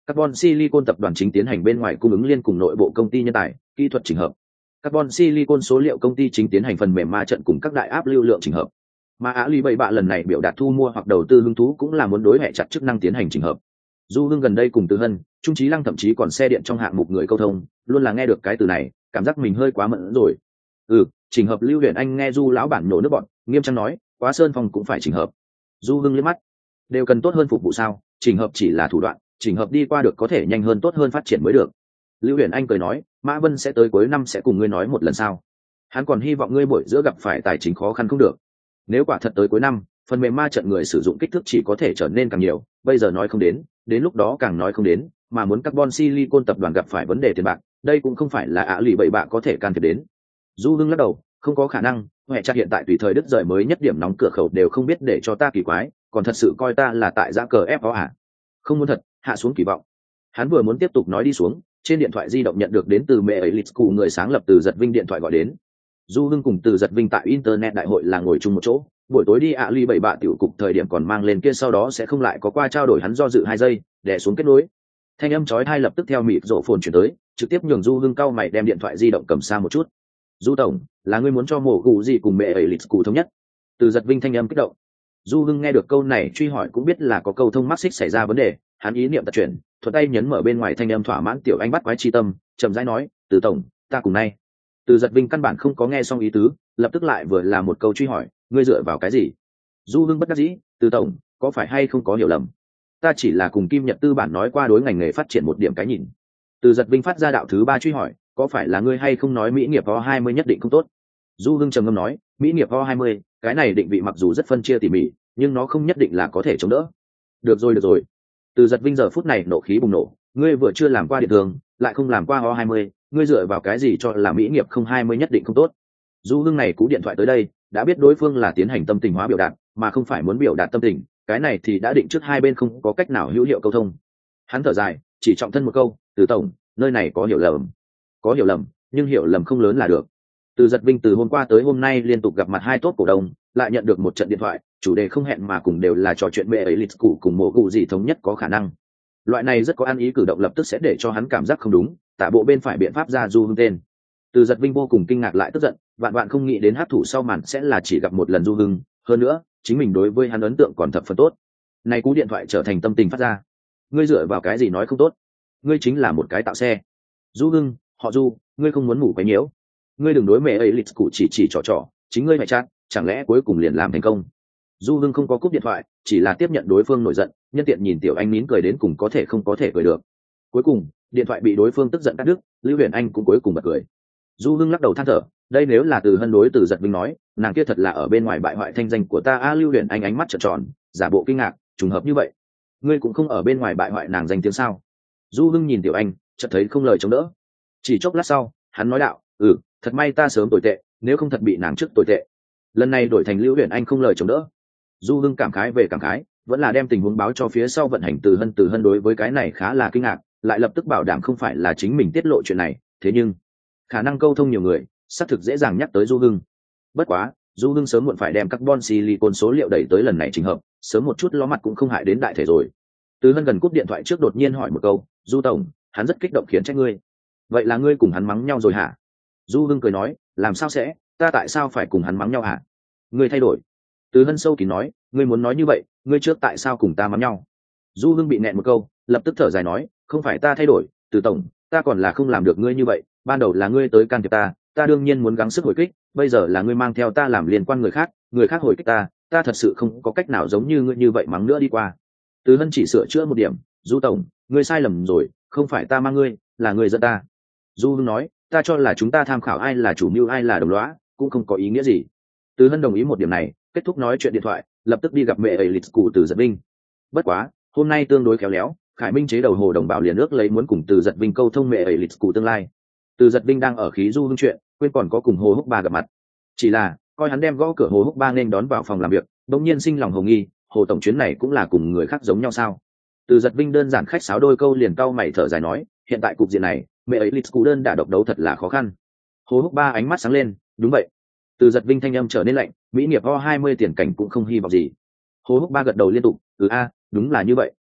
Carbon Silicon tập đoàn chính tiến hành bên ngoài cung ứng liên cùng nội bộ công ty nhân tài, kỹ thuật chỉnh hợp. Carbon Silicon số liệu công ty chính tiến hành phần mềm ma trận cùng các đại áp lưu lượng chỉnh hợp. Mà Alibaba lần này biểu đạt thu mua hoặc đầu tư hứng thú cũng là muốn đối hệ chặt chức năng tiến hành chỉnh hợp. Du Hưng gần đây cùng Từ Hân, Trung Chí Lăng thậm chí còn xe điện trong hạng mục người câu thông, luôn là nghe được cái từ này, cảm giác mình hơi quá mẫn rồi. Ừ, chỉnh hợp. Lưu Huyền Anh nghe Du lão bản nổ nước bọn, nghiêm trang nói, quá sơn phòng cũng phải chỉnh hợp. Du Hưng liếc mắt, đều cần tốt hơn phục vụ sao? Chỉnh hợp chỉ là thủ đoạn, chỉnh hợp đi qua được có thể nhanh hơn tốt hơn phát triển mới được. Lưu Huyền Anh cười nói, Mã Vân sẽ tới cuối năm sẽ cùng ngươi nói một lần sao? Hắn còn hy vọng ngươi buổi giữa gặp phải tài chính khó khăn không được. Nếu quả thật tới cuối năm, phần mềm ma trận người sử dụng kích thước chỉ có thể trở nên càng nhiều, bây giờ nói không đến, đến lúc đó càng nói không đến, mà muốn Carbon Silicon tập đoàn gặp phải vấn đề tiền bạc, đây cũng không phải là Ả lì bậy bạ có thể can thiệp đến. Du Hưng lắc đầu, không có khả năng, hệ chặt hiện tại tùy thời đứt rời mới nhất điểm nóng cửa khẩu đều không biết để cho ta kỳ quái, còn thật sự coi ta là tại giã cờ ép đó à? Không muốn thật, hạ xuống kỳ vọng. Hắn vừa muốn tiếp tục nói đi xuống, trên điện thoại di động nhận được đến từ mẹ ấy lịch cụ người sáng lập Từ Giật Vinh điện thoại gọi đến. Du Hưng cùng Từ Giật Vinh tại internet đại hội là ngồi chung một chỗ, buổi tối đi ạ ly bảy bạ tiểu cục thời điểm còn mang lên kia, sau đó sẽ không lại có qua trao đổi. Hắn do dự hai giây đè xuống kết nối, thanh âm chói tai lập tức theo mịt rộ phồn chuyển tới, trực tiếp nhường Du Hưng cau mày đem điện thoại di động cầm xa một chút. Du tổng, là ngươi muốn cho mổ gù gì cùng mẹ ấy lịch cụ thống nhất? Từ Giật Vinh thanh âm kích động. Du Hưng nghe được câu này truy hỏi cũng biết là có câu thông mắc xích xảy ra vấn đề, hắn ý niệm tật chuyển, thuận tay nhấn mở bên ngoài thanh âm thỏa mãn tiểu anh bắt quái chi tâm, chậm rãi nói, Từ tổng, ta cùng nay. Từ Giật Vinh căn bản không có nghe xong ý tứ, lập tức lại vừa là một câu truy hỏi, ngươi dựa vào cái gì? Du Hưng bất đắc dĩ, Từ tổng, có phải hay không có hiểu lầm? Ta chỉ là cùng Kim Nhật tư bản nói qua đối ngành nghề phát triển một điểm cái nhìn. Từ Giật Vinh phát ra đạo thứ ba truy hỏi, có phải là ngươi hay không nói Mỹ nghiệp O hai mươi nhất định không tốt? Du Hưng trầm ngâm nói, Mỹ nghiệp O hai mươi, cái này định vị mặc dù rất phân chia tỉ mỉ, nhưng nó không nhất định là có thể chống đỡ. Được rồi được rồi. Từ Giật Vinh giờ phút này nộ khí bùng nổ, ngươi vừa chưa làm qua điện thường, lại không làm qua O hai mươi, ngươi dựa vào cái gì cho là Mỹ nghiệp không hai mươi nhất định không tốt? Du Hưng này cú điện thoại tới đây, đã biết đối phương là tiến hành tâm tình hóa biểu đạt, mà không phải muốn biểu đạt tâm tình, cái này thì đã định trước hai bên không có cách nào hữu hiệu câu thông. Hắn thở dài, chỉ trọng thân một câu, Từ tổng, nơi này có hiểu lầm. Có hiểu lầm, nhưng hiểu lầm không lớn là được. Từ Giật Vinh từ hôm qua tới hôm nay liên tục gặp mặt hai tốt cổ đông, lại nhận được một trận điện thoại, chủ đề không hẹn mà cùng đều là trò chuyện mẹ ấy lịch cụ cùng mộ cụ gì thống nhất có khả năng. Loại này rất có ăn ý cử động lập tức sẽ để cho hắn cảm giác không đúng, tạ bộ bên phải biện pháp ra Du Hưng tên. Từ Giật Vinh vô cùng kinh ngạc lại tức giận, vạn vạn không nghĩ đến hát thủ sau màn sẽ là chỉ gặp một lần Du Hưng, hơn nữa, chính mình đối với hắn ấn tượng còn thập phần tốt. Này cú điện thoại trở thành tâm tình phát ra. Ngươi dựa vào cái gì nói không tốt? Ngươi chính là một cái tạo xe. Du Hưng, họ Du, ngươi không muốn ngủ quấy nhiễu. Ngươi đừng đối mẹ ấy lịch cụ chỉ chỉ trò trò, chính ngươi phải chát, chẳng lẽ cuối cùng liền làm thành công? Du Hưng không có cúp điện thoại, chỉ là tiếp nhận đối phương nổi giận, nhân tiện nhìn tiểu anh nín cười đến cùng có thể không có thể cười được. Cuối cùng, điện thoại bị đối phương tức giận cắt đứt, Lưu Huyền Anh cũng cuối cùng bật cười. Du Hưng lắc đầu than thở, đây nếu là Từ Hân đối Từ Giật Vinh nói, nàng kia thật là ở bên ngoài bại hoại thanh danh của ta. A Lưu Huyền Anh ánh mắt trợn tròn, giả bộ kinh ngạc, trùng hợp như vậy, ngươi cũng không ở bên ngoài bại hoại nàng danh tiếng sao? Du Hưng nhìn tiểu anh, chợt thấy không lời chống đỡ. Chỉ chốc lát sau, hắn nói đạo, ừ, thật may ta sớm tồi tệ, nếu không thật bị nàng trước tồi tệ. Lần này đổi thành Lưu Huyền Anh không lời chống đỡ. Du Hưng cảm khái về cảm khái, vẫn là đem tình huống báo cho phía sau vận hành Từ Hân. Từ Hân đối với cái này khá là kinh ngạc, lại lập tức bảo đảm không phải là chính mình tiết lộ chuyện này, thế nhưng khả năng câu thông nhiều người, xác thực dễ dàng nhắc tới Du Hưng. Bất quá, Du Hưng sớm muộn phải đem carbon silicon số liệu đẩy tới lần này trình hợp, sớm một chút ló mặt cũng không hại đến đại thể rồi. Từ Hân gần cúp điện thoại trước đột nhiên hỏi một câu, Du tổng, hắn rất kích động khiến trách ngươi. Vậy là ngươi cùng hắn mắng nhau rồi hả? Du Hưng cười nói, làm sao sẽ, ta tại sao phải cùng hắn mắng nhau hả? Ngươi thay đổi. Từ Hân sâu kín nói, ngươi muốn nói như vậy, ngươi trước tại sao cùng ta mắng nhau? Du Hưng bị nẹn một câu, lập tức thở dài nói, không phải ta thay đổi, Từ tổng, ta còn là không làm được ngươi như vậy, ban đầu là ngươi tới can thiệp ta, ta đương nhiên muốn gắng sức hồi kích, bây giờ là ngươi mang theo ta làm liên quan người khác, người khác hồi kích ta, ta thật sự không có cách nào giống như ngươi như vậy mắng nữa đi qua. Từ Hân chỉ sửa chữa một điểm, Du tổng, ngươi sai lầm rồi, không phải ta mang ngươi, là ngươi dẫn ta. Du Hưng nói, ta cho là chúng ta tham khảo ai là chủ mưu ai là đồng lõa, cũng không có ý nghĩa gì. Từ Hân đồng ý một điểm này, kết thúc nói chuyện điện thoại, lập tức đi gặp mẹ ấy lịch cụ Từ Giật Vinh. Bất quá, hôm nay tương đối khéo léo, Khải Minh chế đầu Hồ Đồng Bảo liền ước lấy muốn cùng Từ Giật Vinh câu thông mẹ ấy lịch cụ tương lai. Từ Giật Vinh đang ở khí Du Hưng chuyện, quên còn có cùng Hồ Húc Ba gặp mặt. Chỉ là, coi hắn đem gõ cửa Hồ Húc Ba nên đón vào phòng làm việc, đột nhiên sinh lòng hồ nghi, Hồ tổng chuyến này cũng là cùng người khác giống nhau sao? Từ Giật Vinh đơn giản khách sáo đôi câu liền cau mày thở dài nói, hiện tại cục diện này, mẹ ấy lịch cụ đơn đả độc đấu thật là khó khăn. Hồ Húc Ba ánh mắt sáng lên, đúng vậy. Từ Giật Vinh thanh âm trở nên lạnh, mỹ nghiệp O hai mươi tiền cảnh cũng không hy vọng gì. Hồ Húc Ba gật đầu liên tục, ừ a, đúng là như vậy.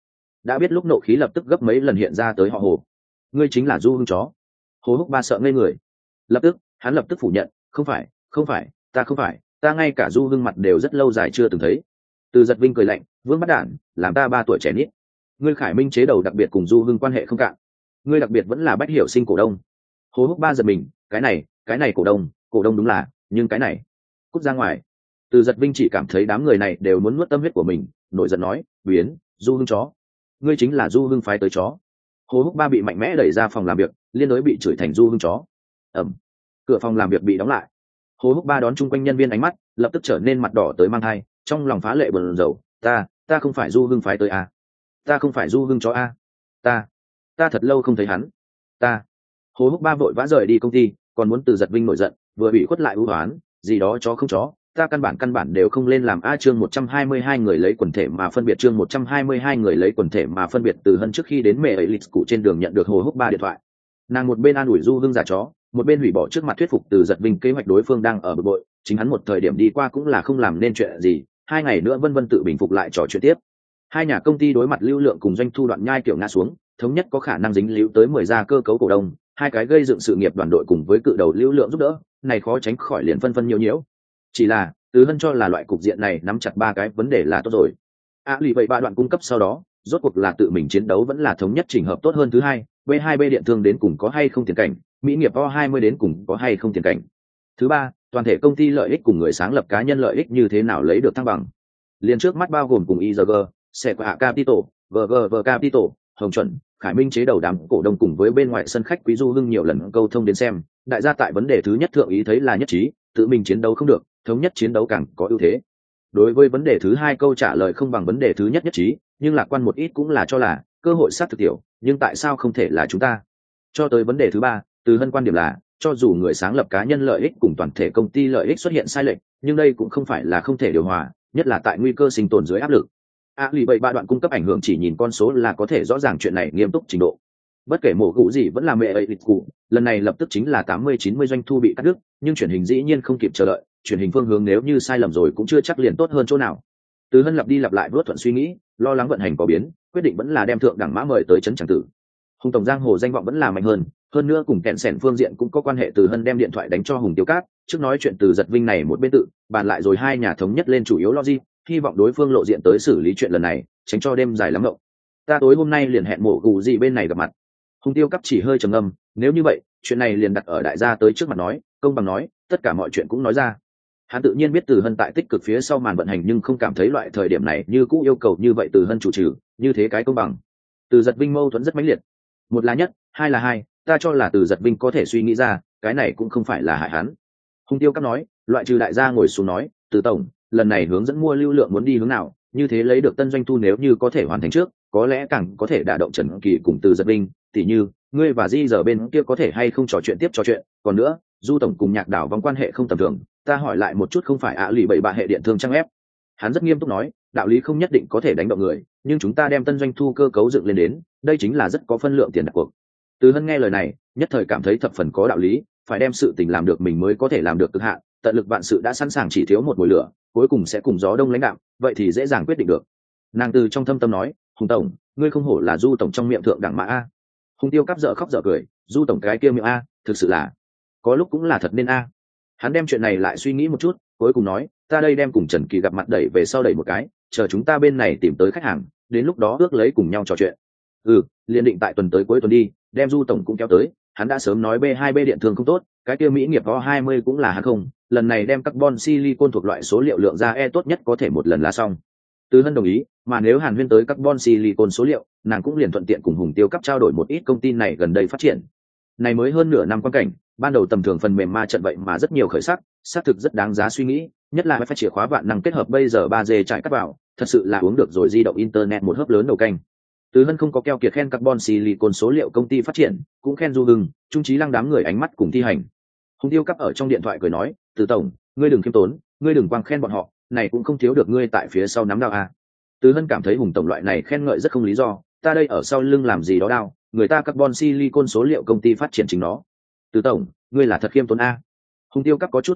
đã biết lúc nộ khí lập tức gấp mấy lần hiện ra tới họ Hồ. Ngươi chính là Du Hưng chó. Hồ Húc Ba sợ ngây người, lập tức hắn lập tức phủ nhận, không phải, không phải, ta không phải, ta ngay cả Du Hưng mặt đều rất lâu dài chưa từng thấy. Từ Giật Vinh cười lạnh, Vương Bắt Đản, làm ta ba tuổi trẻ nít. Ngươi Khải Minh chế đầu đặc biệt cùng Du Hưng quan hệ không cạn, ngươi đặc biệt vẫn là Bách Hiểu Sinh cổ đông. Hồ Húc Ba giật mình, cái này, cái này cổ đông, cổ đông đúng là, nhưng cái này, cút ra ngoài. Từ Giật Vinh chỉ cảm thấy đám người này đều muốn nuốt tâm huyết của mình, nổi giận nói, biến, Du Hưng chó, ngươi chính là Du Hưng phái tới chó. Hồ Húc Ba bị mạnh mẽ đẩy ra phòng làm việc, liên đối bị chửi thành Du Hưng chó. Ẩm, cửa phòng làm việc bị đóng lại. Hồ Húc Ba đón chung quanh nhân viên ánh mắt, lập tức trở nên mặt đỏ tới mang thai, trong lòng phá lệ bần dầu, ta, ta không phải Du Hưng phái tới à? Ta không phải Du Hưng chó à? Ta, ta thật lâu không thấy hắn, ta. Hồ Húc Ba vội vã rời đi công ty, còn muốn Từ Giật Vinh nổi giận, vừa bị khuất lại ưu hoán, gì đó chó không chó, ta căn bản căn bản đều không lên làm a. Chương một trăm hai mươi hai người lấy quần thể mà phân biệt, chương một trăm hai mươi hai người lấy quần thể mà phân biệt. Từ Hân trước khi đến mẹ ấy lịch cụ trên đường nhận được Hồ Húc Ba điện thoại, nàng một bên an ủi Du Hưng giả chó, một bên hủy bỏ trước mặt thuyết phục Từ Giật Vinh kế hoạch đối phương đang ở bực bội, chính hắn một thời điểm đi qua cũng là không làm nên chuyện gì, hai ngày nữa vân vân tự bình phục lại trò chuyện tiếp. Hai nhà công ty đối mặt lưu lượng cùng doanh thu đoạn nhai kiểu ngã xuống, thống nhất có khả năng dính líu tới mười gia cơ cấu cổ đông, hai cái gây dựng sự nghiệp đoàn đội cùng với cự đầu lưu lượng giúp đỡ, này khó tránh khỏi liền phân phân nhiều nhiễu. Chỉ là Từ Hân cho là loại cục diện này nắm chặt ba cái vấn đề là tốt rồi. À lì vậy ba đoạn cung cấp sau đó, rốt cuộc là tự mình chiến đấu vẫn là thống nhất chỉnh hợp tốt hơn. Thứ hai, B hai B điện thương đến cùng có hay không tiền cảnh, mỹ nghiệp O hai mươi đến cùng có hay không tiền cảnh. Thứ ba, toàn thể công ty lợi ích cùng người sáng lập cá nhân lợi ích như thế nào lấy được thăng bằng. Liên trước mắt bao gồm cùng i giê giê, Sequoia Capital, vê giê vê Capital, Hồng Chuẩn, Khải Minh chế đầu đám cổ đông cùng với bên ngoài sân khách Quý Du Hưng nhiều lần câu thông đến xem, đại gia tại vấn đề thứ nhất thượng ý thấy là nhất trí, tự mình chiến đấu không được, thống nhất chiến đấu càng có ưu thế. Đối với vấn đề thứ hai câu trả lời không bằng vấn đề thứ nhất nhất trí, nhưng lạc quan một ít cũng là cho là cơ hội sát thực tiểu, nhưng tại sao không thể là chúng ta? Cho tới vấn đề thứ ba, Từ Hân quan điểm là, cho dù người sáng lập cá nhân lợi ích cùng toàn thể công ty lợi ích xuất hiện sai lệch, nhưng đây cũng không phải là không thể điều hòa, nhất là tại nguy cơ sinh tồn dưới áp lực. À lì bảy ba đoạn cung cấp ảnh hưởng chỉ nhìn con số là có thể rõ ràng chuyện này nghiêm túc trình độ. Bất kể mổ gụ gì vẫn là mẹ ấy lịch cụ, lần này lập tức chính là tám mươi chín mươi doanh thu bị cắt đứt, nhưng truyền hình dĩ nhiên không kịp chờ đợi, truyền hình phương hướng nếu như sai lầm rồi cũng chưa chắc liền tốt hơn chỗ nào. Từ Hân lặp đi lặp lại vớt thuận suy nghĩ, lo lắng vận hành có biến, quyết định vẫn là đem thượng đẳng mã mời tới trấn Tràng Tử. Hùng tổng giang hồ danh vọng vẫn là mạnh hơn, hơn nữa cùng kẹn sẻn phương diện cũng có quan hệ. Từ Hân đem điện thoại đánh cho Hùng Tiêu Cát, trước nói chuyện Từ Giật Vinh này một bên tự bàn lại rồi hai nhà thống nhất lên chủ yếu logic, hy vọng đối phương lộ diện tới xử lý chuyện lần này, tránh cho đêm dài lắm ngộng. Ta tối hôm nay liền hẹn mổ gù gì bên này gặp mặt. Hùng Tiêu Cát chỉ hơi trầm ngâm, nếu như vậy, chuyện này liền đặt ở đại gia tới trước mặt nói, công bằng nói, tất cả mọi chuyện cũng nói ra. Hắn tự nhiên biết Từ Hân tại tích cực phía sau màn vận hành, nhưng không cảm thấy loại thời điểm này như cũ yêu cầu như vậy Từ Hân chủ trừ, như thế cái công bằng. Từ Giật Vinh mâu thuẫn rất mãnh liệt. Một là nhất, hai là hai, ta cho là Từ Giật Vinh có thể suy nghĩ ra, cái này cũng không phải là hại hắn. Hùng Tiêu Cát nói, loại trừ đại gia ngồi xuống nói, Từ tổng, lần này hướng dẫn mua lưu lượng muốn đi hướng nào, như thế lấy được tân doanh thu nếu như có thể hoàn thành trước, có lẽ càng có thể đả động Trần Kỳ cùng Từ Giật Vinh, tỉ như, ngươi và Di giờ bên kia có thể hay không trò chuyện tiếp trò chuyện, còn nữa, Du tổng cùng Nhạc Đảo vòng quan hệ không tầm thường, ta hỏi lại một chút không phải ạ lì bảy bạ hệ điện thương trang ép. Hắn rất nghiêm túc nói, đạo lý không nhất định có thể đánh động người, nhưng chúng ta đem tân doanh thu cơ cấu dựng lên đến, đây chính là rất có phân lượng tiền đặt cuộc. Từ Hân nghe lời này, nhất thời cảm thấy thập phần có đạo lý, phải đem sự tình làm được mình mới có thể làm được cực hạn, tận lực vạn sự đã sẵn sàng chỉ thiếu một mùi lửa, cuối cùng sẽ cùng gió đông lãnh đạm, vậy thì dễ dàng quyết định được. Nàng từ trong thâm tâm nói, Hùng tổng, ngươi không hổ là Du tổng trong miệng thượng đẳng mã a. Hùng Tiêu Cáp dở khóc dở cười, Du tổng cái kia miệng a, thực sự là, có lúc cũng là thật nên a. Hắn đem chuyện này lại suy nghĩ một chút, cuối cùng nói, ta đây đem cùng Trần Kỳ gặp mặt đẩy về sau đẩy một cái, chờ chúng ta bên này tìm tới khách hàng, đến lúc đó ước lấy cùng nhau trò chuyện. Ừ, liên định tại tuần tới cuối tuần đi, đem Du tổng cũng kéo tới, hắn đã sớm nói B hai B điện thương không tốt, cái kia mỹ nghiệp O hai mươi cũng là hắn không, lần này đem carbon silicon thuộc loại số liệu lượng ra e tốt nhất có thể một lần là xong. Từ Hân đồng ý, mà nếu Hàn Huyên tới carbon silicon số liệu, nàng cũng liền thuận tiện cùng Hùng Tiêu Cấp trao đổi một ít công ty này gần đây phát triển. Này mới hơn nửa năm quan cảnh, ban đầu tầm thường phần mềm ma trận vậy mà rất nhiều khởi sắc, xác thực rất đáng giá suy nghĩ, nhất là phải chìa khóa vạn năng kết hợp bây giờ ba G trải cắt vào, thật sự là uống được rồi di động internet một hớp lớn đầu canh. Từ Hân không có keo kiệt khen carbon silicon số liệu công ty phát triển, cũng khen Du Hưng, Trung Trí Lăng đám người ánh mắt cùng thi hành. Hùng Tiêu Cấp ở trong điện thoại cười nói, Từ tổng, ngươi đừng khiêm tốn, ngươi đừng quang khen bọn họ, này cũng không thiếu được ngươi tại phía sau nắm đao à. Từ Hân cảm thấy Hùng tổng loại này khen ngợi rất không lý do, ta đây ở sau lưng làm gì đó đao, người ta carbon silicon số liệu công ty phát triển chính nó. Từ tổng, ngươi là thật khiêm tốn a. Hùng Tiêu Cấp có chút buồn bực,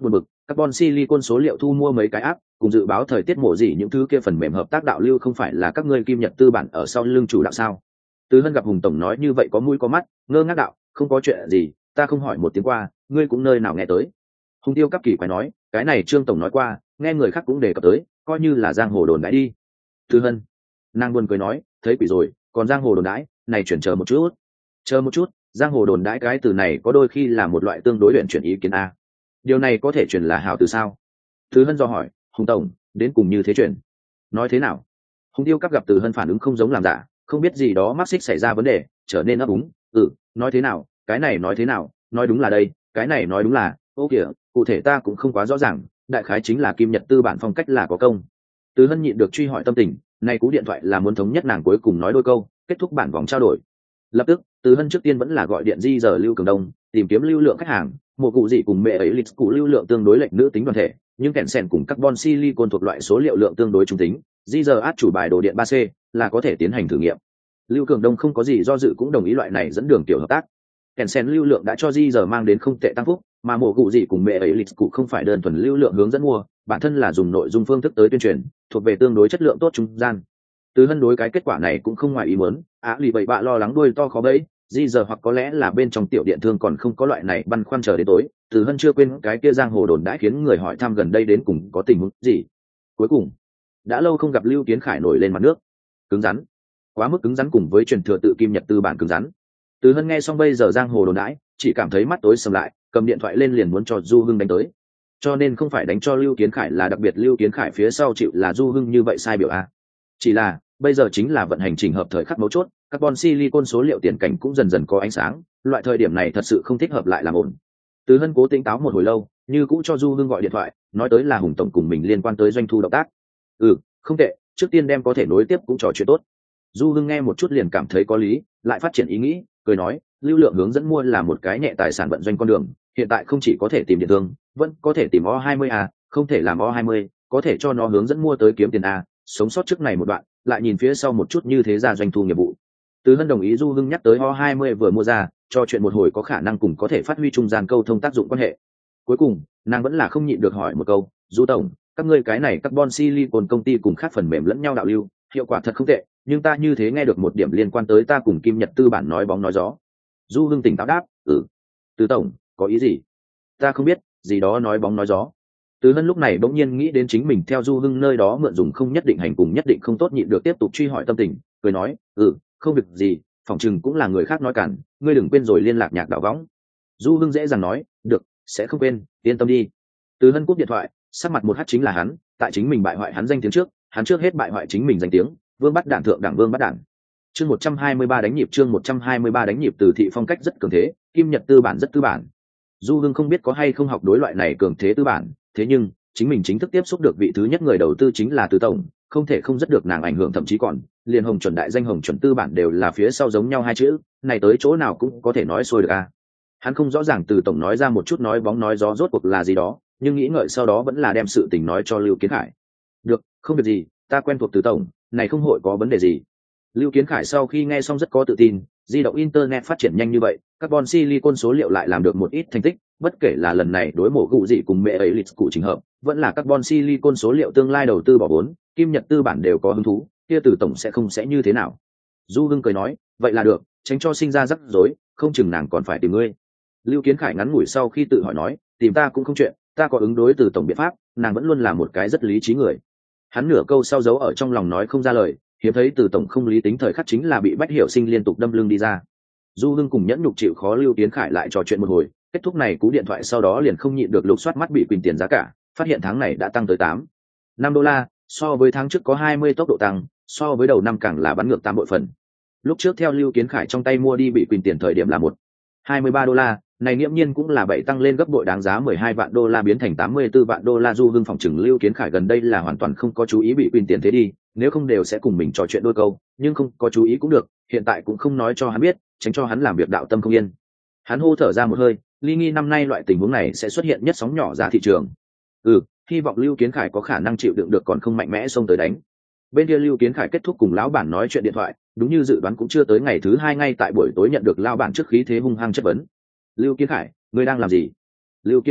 carbon silicon số liệu thu mua mấy cái áp cùng dự báo thời tiết mổ gì những thứ kia phần mềm hợp tác đạo lưu không phải là các ngươi kim nhật tư bản ở sau lưng chủ đạo sao? Từ Hân gặp Hùng tổng nói như vậy có mũi có mắt, ngơ ngác đạo, không có chuyện gì, ta không hỏi một tiếng qua, ngươi cũng nơi nào nghe tới. Hùng Tiêu cấp kỳ quái nói, cái này Trương tổng nói qua, nghe người khác cũng đề cập tới, coi như là giang hồ đồn đãi đi. Từ Hân, nàng buồn cười nói, thấy quỷ rồi, còn giang hồ đồn đãi, này chuyển chờ một chút. Chờ một chút, giang hồ đồn đãi cái từ này có đôi khi là một loại tương đối luyện chuyển ý kiến a. Điều này có thể chuyển là hào từ sao? Từ Hân do hỏi, Hùng tổng, đến cùng như thế chuyển. Nói thế nào? Hùng Tiêu cấp gặp Từ Hân phản ứng không giống làm giả, không biết gì đó mắc xích xảy ra vấn đề, trở nên ấp úng. Ừ, nói thế nào? Cái này nói thế nào? Nói đúng là đây, cái này nói đúng là, ô kìa, cụ thể ta cũng không quá rõ ràng, đại khái chính là kim nhật tư bản phong cách là có công. Từ Hân nhịn được truy hỏi tâm tình, này cú điện thoại là muốn thống nhất nàng cuối cùng nói đôi câu, kết thúc bản vòng trao đổi. Lập tức, Từ Hân trước tiên vẫn là gọi điện di giờ Lưu Cường Đông, tìm kiếm lưu lượng khách hàng, một cụ gì cùng mẹ ấy lịch cụ lưu lượng tương đối lệch nữ tính đoàn thể, nhưng kèn sen cùng carbon silicon thuộc loại số liệu lượng tương đối trung tính, di giờ át chủ bài đồ điện ba C là có thể tiến hành thử nghiệm. Lưu Cường Đông không có gì do dự cũng đồng ý loại này dẫn đường tiểu hợp tác. Kèn sen lưu lượng đã cho di giờ mang đến không tệ tăng phúc, mà một cụ gì cùng mẹ ấy lịch cụ không phải đơn thuần lưu lượng hướng dẫn mua, bản thân là dùng nội dung phương thức tới tuyên truyền, thuộc về tương đối chất lượng tốt trung gian. Từ Hân đối cái kết quả này cũng không ngoài ý muốn, á lì bậy bạ lo lắng đuôi to khó bẫy, di giờ hoặc có lẽ là bên trong tiểu điện thương còn không có loại này băn khoăn chờ đến tối. Từ Hân chưa quên cái kia giang hồ đồn đã khiến người hỏi thăm gần đây đến cùng có tình huống gì. Cuối cùng, đã lâu không gặp Lưu Kiến Khải nổi lên mặt nước, cứng rắn, quá mức cứng rắn cùng với truyền thừa tự kim nhật tư bản cứng rắn. Từ Hân nghe xong bây giờ giang hồ đồn đãi, chỉ cảm thấy mắt tối sầm lại, cầm điện thoại lên liền muốn cho Du Hưng đánh tới. Cho nên không phải đánh cho Lưu Kiến Khải là đặc biệt Lưu Kiến Khải phía sau chịu là Du Hưng như vậy sai biểu a. Chỉ là bây giờ chính là vận hành chỉnh hợp thời khắc mấu chốt, carbon silicon số liệu tiền cảnh cũng dần dần có ánh sáng, loại thời điểm này thật sự không thích hợp lại làm ổn. Từ Hân cố tỉnh táo một hồi lâu, như cũ cho Du Hưng gọi điện thoại, nói tới là Hùng tổng cùng mình liên quan tới doanh thu động tác. Ừ, không tệ, trước tiên đem có thể nối tiếp cũng trò chuyện tốt. Du Hưng nghe một chút liền cảm thấy có lý, lại phát triển ý nghĩ, cười nói, lưu lượng hướng dẫn mua là một cái nhẹ tài sản vận doanh con đường, hiện tại không chỉ có thể tìm điện thương, vẫn có thể tìm O hai mươi a, không thể làm O hai mươi, có thể cho nó hướng dẫn mua tới kiếm tiền a, sống sót trước này một đoạn, lại nhìn phía sau một chút như thế ra doanh thu nghiệp vụ. Từ Hân đồng ý Du Hưng nhắc tới O hai mươi vừa mua ra, cho chuyện một hồi có khả năng cùng có thể phát huy trung gian câu thông tác dụng quan hệ. Cuối cùng, nàng vẫn là không nhịn được hỏi một câu, Du tổng, các ngươi cái này carbon silicon công ty cùng khác phần mềm lẫn nhau đạo lưu, hiệu quả thật không tệ, nhưng ta như thế nghe được một điểm liên quan tới ta cùng Kim Nhật tư bản nói bóng nói gió. Du Hưng tỉnh táo đáp, ừ. Từ tổng, có ý gì? Ta không biết, gì đó nói bóng nói gió. Từ Hân lúc này bỗng nhiên nghĩ đến chính mình theo Du Hưng nơi đó mượn dùng không nhất định hành cùng nhất định không tốt nhịn được tiếp tục truy hỏi tâm tình, cười nói, ừ, không việc gì, phỏng chừng cũng là người khác nói cản, ngươi đừng quên rồi liên lạc nhạc đạo võng. Du Hưng dễ dàng nói, được, sẽ không quên, yên tâm đi. Từ Hân cúp điện thoại, sắc mặt một hát chính là hắn, tại chính mình bại hoại hắn danh tiếng trước, hắn trước hết bại hoại chính mình danh tiếng, vương bắt đảng thượng đảng vương bắt đảng. Chương một trăm hai mươi ba đánh nhịp chương một trăm hai mươi ba đánh nhịp từ thị phong cách rất cường thế, Kim Nhật tư bản rất tư bản. Du Hưng không biết có hay không học đối loại này cường thế tư bản, thế nhưng chính mình chính thức tiếp xúc được vị thứ nhất người đầu tư chính là Từ tổng, không thể không rất được nàng ảnh hưởng, thậm chí còn liền Hồng chuẩn đại danh Hồng chuẩn tư bản đều là phía sau giống nhau hai chữ, này tới chỗ nào cũng có thể nói xuôi được a. Hắn không rõ ràng Từ tổng nói ra một chút nói bóng nói gió rốt cuộc là gì đó, nhưng nghĩ ngợi sau đó vẫn là đem sự tình nói cho Lưu Kiến Khải. Được, không việc gì, ta quen thuộc Từ tổng, này không hội có vấn đề gì. Lưu Kiến Khải sau khi nghe xong rất có tự tin, di động internet phát triển nhanh như vậy, carbon silicon số liệu lại làm được một ít thành tích, bất kể là lần này đối mổ gụ gì cùng mẹ ấy lịch cụ trình hợp, vẫn là carbon silicon số liệu tương lai đầu tư bỏ vốn, Kim Nhật tư bản đều có hứng thú, kia Từ tổng sẽ không sẽ như thế nào. Du Hưng cười nói, vậy là được, tránh cho sinh ra rắc rối, không chừng nàng còn phải tìm ngươi. Lưu Kiến Khải ngắn ngủi sau khi tự hỏi nói, tìm ta cũng không chuyện, ta có ứng đối Từ tổng biện pháp, nàng vẫn luôn là một cái rất lý trí người. Hắn nửa câu sau giấu ở trong lòng nói không ra lời, hiếm thấy Từ tổng không lý tính thời khắc chính là bị Bách Hiểu Sinh liên tục đâm lưng đi ra. Du Hưng cùng nhẫn nhục chịu khó Lưu Kiến Khải lại trò chuyện một hồi, kết thúc này cú điện thoại sau đó liền không nhịn được lục soát mắt bị quyền tiền giá cả, phát hiện tháng này đã tăng tới tám năm đô la, so với tháng trước có hai mươi tốc độ tăng, so với đầu năm càng là bắn ngược tám bội phần. Lúc trước theo Lưu Kiến Khải trong tay mua đi bị quyền tiền thời điểm là một hai mươi ba đô la, này nghiễm nhiên cũng là bảy tăng lên gấp bội, đáng giá mười hai vạn đô la biến thành tám mươi tư vạn đô la. Du Hưng phòng chừng Lưu Kiến Khải gần đây là hoàn toàn không có chú ý bị quyền tiền thế đi, nếu không đều sẽ cùng mình trò chuyện đôi câu, nhưng không có chú ý cũng được, hiện tại cũng không nói cho hắn biết, tránh cho hắn làm việc đạo tâm không yên. Hắn hô thở ra một hơi, ly nghi năm nay loại tình huống này sẽ xuất hiện nhất sóng nhỏ giá thị trường. Ừ, hy vọng Lưu Kiến Khải có khả năng chịu đựng được còn không mạnh mẽ xông tới đánh. Bên kia Lưu Kiến Khải kết thúc cùng lão bản nói chuyện điện thoại, đúng như dự đoán cũng chưa tới ngày thứ hai ngay tại buổi tối nhận được lão bản trước khí thế hung hăng chất vấn. Lưu Kiến Khải, ngươi đang làm gì? Lưu Kiến Khải,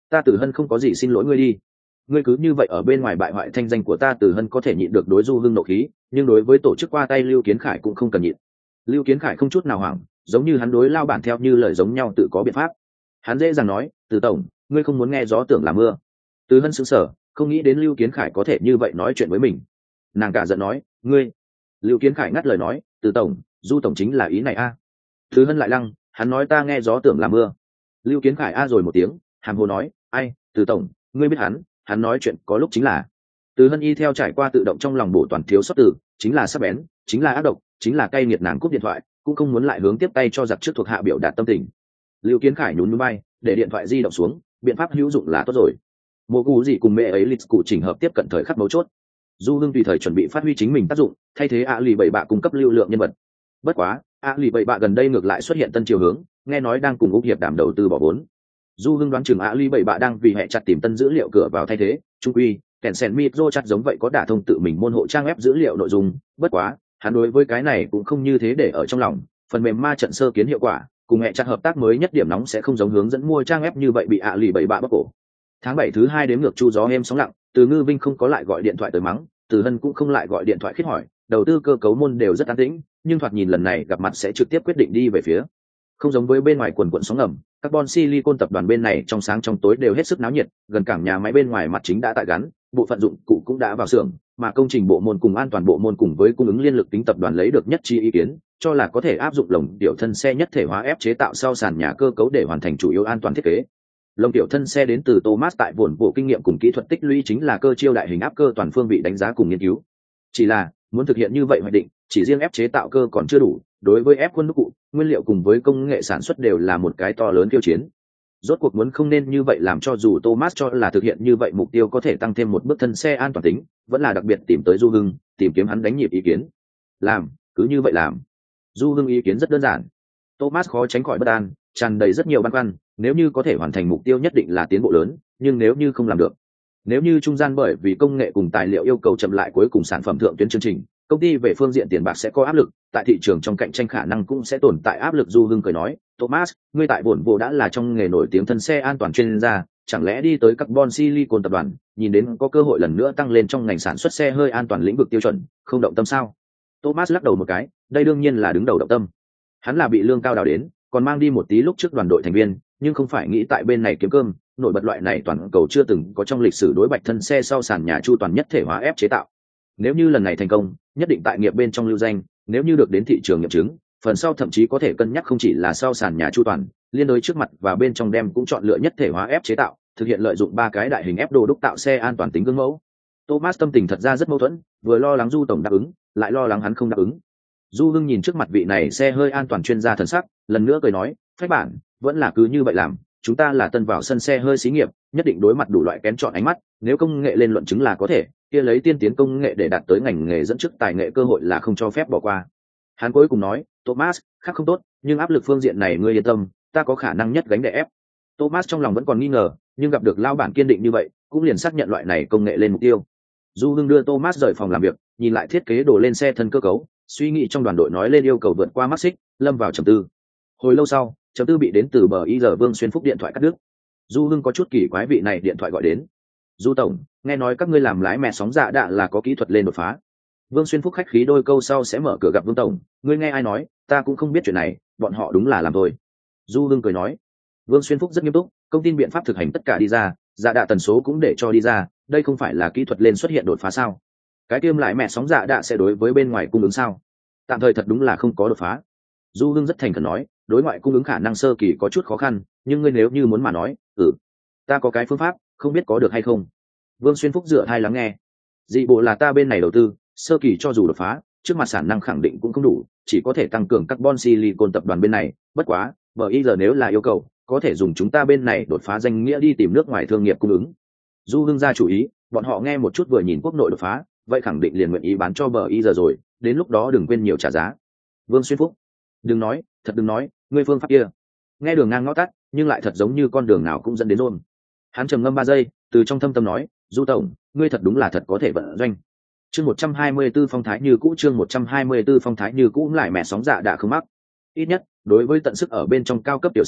ta Từ Hân không có gì xin lỗi ngươi đi. Ngươi cứ như vậy ở bên ngoài bại hoại thanh danh của ta Từ Hân có thể nhịn được đối Du Hưng nộ khí, nhưng đối với tổ chức qua tay Lưu Kiến Khải cũng không cần nhịn. Lưu Kiến Khải không chút nào hoảng, giống như hắn đối lao bản theo như lời giống nhau tự có biện pháp. Hắn dễ dàng nói, Từ tổng, ngươi không muốn nghe gió tưởng là mưa. Từ Hân sững sờ, không nghĩ đến Lưu Kiến Khải có thể như vậy nói chuyện với mình. Nàng cả giận nói, ngươi. Lưu Kiến Khải ngắt lời nói, Từ tổng, Du tổng chính là ý này a. À. Từ Hân lại lăng, hắn nói ta nghe gió tưởng là mưa. Lưu Kiến Khải a rồi một tiếng, hàm hồ nói, ai, Từ tổng, ngươi biết hắn, hắn nói chuyện có lúc chính là. Từ Hân y theo trải qua tự động trong lòng bổ toàn thiếu sót từ, chính là sắc bén, chính là ác độc, chính là cay nghiệt, nàng cúp điện thoại, cũng không muốn lại hướng tiếp tay cho giặc trước thuộc hạ biểu đạt tâm tình. Lưu Kiến Khải nhún nhún bay, để điện thoại di động xuống, biện pháp hữu dụng là tốt rồi. Mộ Cú gì cùng mẹ ấy lịch cụ chỉnh hợp tiếp cận thời khắc mấu chốt. Du Hưng tùy thời chuẩn bị phát huy chính mình tác dụng, thay thế ạ lì bảy bạ cung cấp lưu lượng nhân vật. Bất quá, ạ lì bảy bạ gần đây ngược lại xuất hiện tân chiều hướng, nghe nói đang cùng Úc hiệp đàm đầu tư bỏ vốn. Du Hưng đoán chừng ạ lì bảy bạ đang vì hệ chặt tìm tân dữ liệu cửa vào thay thế, trung quy, kèn sen micro chặt giống vậy có đả thông tự mình môn hộ trang web dữ liệu nội dung. Bất quá, hắn đối với cái này cũng không như thế để ở trong lòng, phần mềm ma trận sơ kiến hiệu quả, cùng hệ chặt hợp tác mới nhất điểm nóng sẽ không giống hướng dẫn mua trang web như vậy bị ạ lì bảy bạ bóc cổ. Tháng bảy thứ hai đếm ngược chu gió êm sóng lặng, Từ Ngư Vinh không có lại gọi điện thoại tới mắng, Từ Hân cũng không lại gọi điện thoại khiết hỏi, đầu tư cơ cấu môn đều rất an tĩnh, nhưng thoạt nhìn lần này gặp mặt sẽ trực tiếp quyết định đi về phía. Không giống với bên ngoài quần quần sóng ngầm, Carbon Silicon tập đoàn bên này trong sáng trong tối đều hết sức náo nhiệt, gần cảng nhà máy bên ngoài mặt chính đã tại gắn, bộ phận dụng cụ cũng đã vào xưởng, mà công trình bộ môn cùng an toàn bộ môn cùng với cung ứng liên lực tính tập đoàn lấy được nhất trí ý kiến, cho là có thể áp dụng lồng tiểu thân xe nhất thể hóa ép chế tạo sau sàn nhà cơ cấu để hoàn thành chủ yếu an toàn thiết kế. Lồng tiểu thân xe đến từ Thomas tại buồn bộ kinh nghiệm cùng kỹ thuật tích lũy chính là cơ chiêu đại hình áp cơ toàn phương vị đánh giá cùng nghiên cứu. Chỉ là muốn thực hiện như vậy hoạch định, chỉ riêng ép chế tạo cơ còn chưa đủ, đối với ép quân đúc cụ, nguyên liệu cùng với công nghệ sản xuất đều là một cái to lớn khiêu chiến. Rốt cuộc muốn không nên như vậy làm cho dù Thomas cho là thực hiện như vậy mục tiêu có thể tăng thêm một bước thân xe an toàn tính, vẫn là đặc biệt tìm tới Du Hưng, tìm kiếm hắn đánh nhịp ý kiến. Làm, cứ như vậy làm. Du Hưng ý kiến rất đơn giản. Thomas khó tránh khỏi bất an, tràn đầy rất nhiều băn khoăn, nếu như có thể hoàn thành mục tiêu nhất định là tiến bộ lớn, nhưng nếu như không làm được, nếu như trung gian bởi vì công nghệ cùng tài liệu yêu cầu chậm lại cuối cùng sản phẩm thượng tuyến chương trình, công ty về phương diện tiền bạc sẽ có áp lực, tại thị trường trong cạnh tranh khả năng cũng sẽ tồn tại áp lực. Du Hưng cười nói, Thomas, ngươi tại bổn bộ đã là trong nghề nổi tiếng thân xe an toàn chuyên gia, chẳng lẽ đi tới Carbon Silicon tập đoàn, nhìn đến có cơ hội lần nữa tăng lên trong ngành sản xuất xe hơi an toàn lĩnh vực tiêu chuẩn, không động tâm sao? Thomas lắc đầu một cái, đây đương nhiên là đứng đầu động tâm. Hắn là bị lương cao đào đến, còn mang đi một tí lúc trước đoàn đội thành viên, nhưng không phải nghĩ tại bên này kiếm cơm. Nổi bật loại này toàn cầu chưa từng có trong lịch sử đối bạch thân xe sau sàn nhà chu toàn nhất thể hóa ép chế tạo. Nếu như lần này thành công, nhất định tại nghiệp bên trong lưu danh, nếu như được đến thị trường nghiệm chứng, phần sau thậm chí có thể cân nhắc không chỉ là sau sàn nhà chu toàn, liên đối trước mặt và bên trong đem cũng chọn lựa nhất thể hóa ép chế tạo, thực hiện lợi dụng ba cái đại hình ép đồ đúc tạo xe an toàn tính gương mẫu. Thomas tâm tình thật ra rất mâu thuẫn, vừa lo lắng Du tổng đáp ứng, lại lo lắng hắn không đáp ứng. Du Hưng nhìn trước mặt vị này xe hơi an toàn chuyên gia thần sắc, lần nữa cười nói, phách bản, vẫn là cứ như vậy làm, chúng ta là tân vào sân xe hơi xí nghiệp, nhất định đối mặt đủ loại kén chọn ánh mắt, nếu công nghệ lên luận chứng là có thể, kia lấy tiên tiến công nghệ để đạt tới ngành nghề dẫn trước tài nghệ cơ hội là không cho phép bỏ qua. Hắn cuối cùng nói, Thomas, khác không tốt, nhưng áp lực phương diện này ngươi yên tâm, ta có khả năng nhất gánh đè ép. Thomas trong lòng vẫn còn nghi ngờ, nhưng gặp được lao bản kiên định như vậy, cũng liền xác nhận loại này công nghệ lên mục tiêu. Du Hưng đưa Thomas rời phòng làm việc, nhìn lại thiết kế đồ lên xe thân cơ cấu, suy nghĩ trong đoàn đội nói lên yêu cầu vượt qua mắt xích, lâm vào trầm tư. Hồi lâu sau, trầm tư bị đến từ bờ y giờ Vương Xuyên Phúc điện thoại cắt đứt. Du Hưng có chút kỳ quái vị này điện thoại gọi đến. Du tổng, nghe nói các ngươi làm lái mẹ sóng dạ đạ là có kỹ thuật lên đột phá. Vương Xuyên Phúc khách khí đôi câu sau sẽ mở cửa gặp Vương tổng, ngươi nghe ai nói, ta cũng không biết chuyện này, bọn họ đúng là làm thôi. Du Hưng cười nói. Vương Xuyên Phúc rất nghiêm túc, công tin biện pháp thực hành tất cả đi ra, dạ đạ tần số cũng để cho đi ra, đây không phải là kỹ thuật lên xuất hiện đột phá sao? Cái tiêm lại mẹ sóng dạ đạ sẽ đối với bên ngoài cung ứng sao? Tạm thời thật đúng là không có đột phá. Du Hưng rất thành khẩn nói, đối ngoại cung ứng khả năng sơ kỳ có chút khó khăn, nhưng ngươi nếu như muốn mà nói, ừ, ta có cái phương pháp, không biết có được hay không. Vương Xuyên Phúc dựa hai lắng nghe. Dị bộ là ta bên này đầu tư, sơ kỳ cho dù đột phá, trước mặt sản năng khẳng định cũng không đủ, chỉ có thể tăng cường carbon silicon tập đoàn bên này, bất quá, bởi ý giờ nếu là yêu cầu, có thể dùng chúng ta bên này đột phá danh nghĩa đi tìm nước ngoài thương nghiệp cung ứng. Du Hưng ra chủ ý, bọn họ nghe một chút vừa nhìn quốc nội đột phá, vậy khẳng định liền nguyện ý bán cho bờ y giờ rồi, đến lúc đó đừng quên nhiều trả giá. Vương Xuyên Phúc, đừng nói, thật đừng nói, ngươi phương pháp kia nghe đường ngang ngõ tắt, nhưng lại thật giống như con đường nào cũng dẫn đến rôn. Hắn trầm ngâm ba giây, từ trong thâm tâm nói, Du tổng, ngươi thật đúng là thật có thể vận doanh. Chương một trăm hai mươi 124 phong thái như cũ, chương một trăm hai mươi 124 phong thái như cũ lại mẹ sóng dạ đã không mắc. Ít nhất, đối với tận sức ở bên trong cao cấp tiểu xe,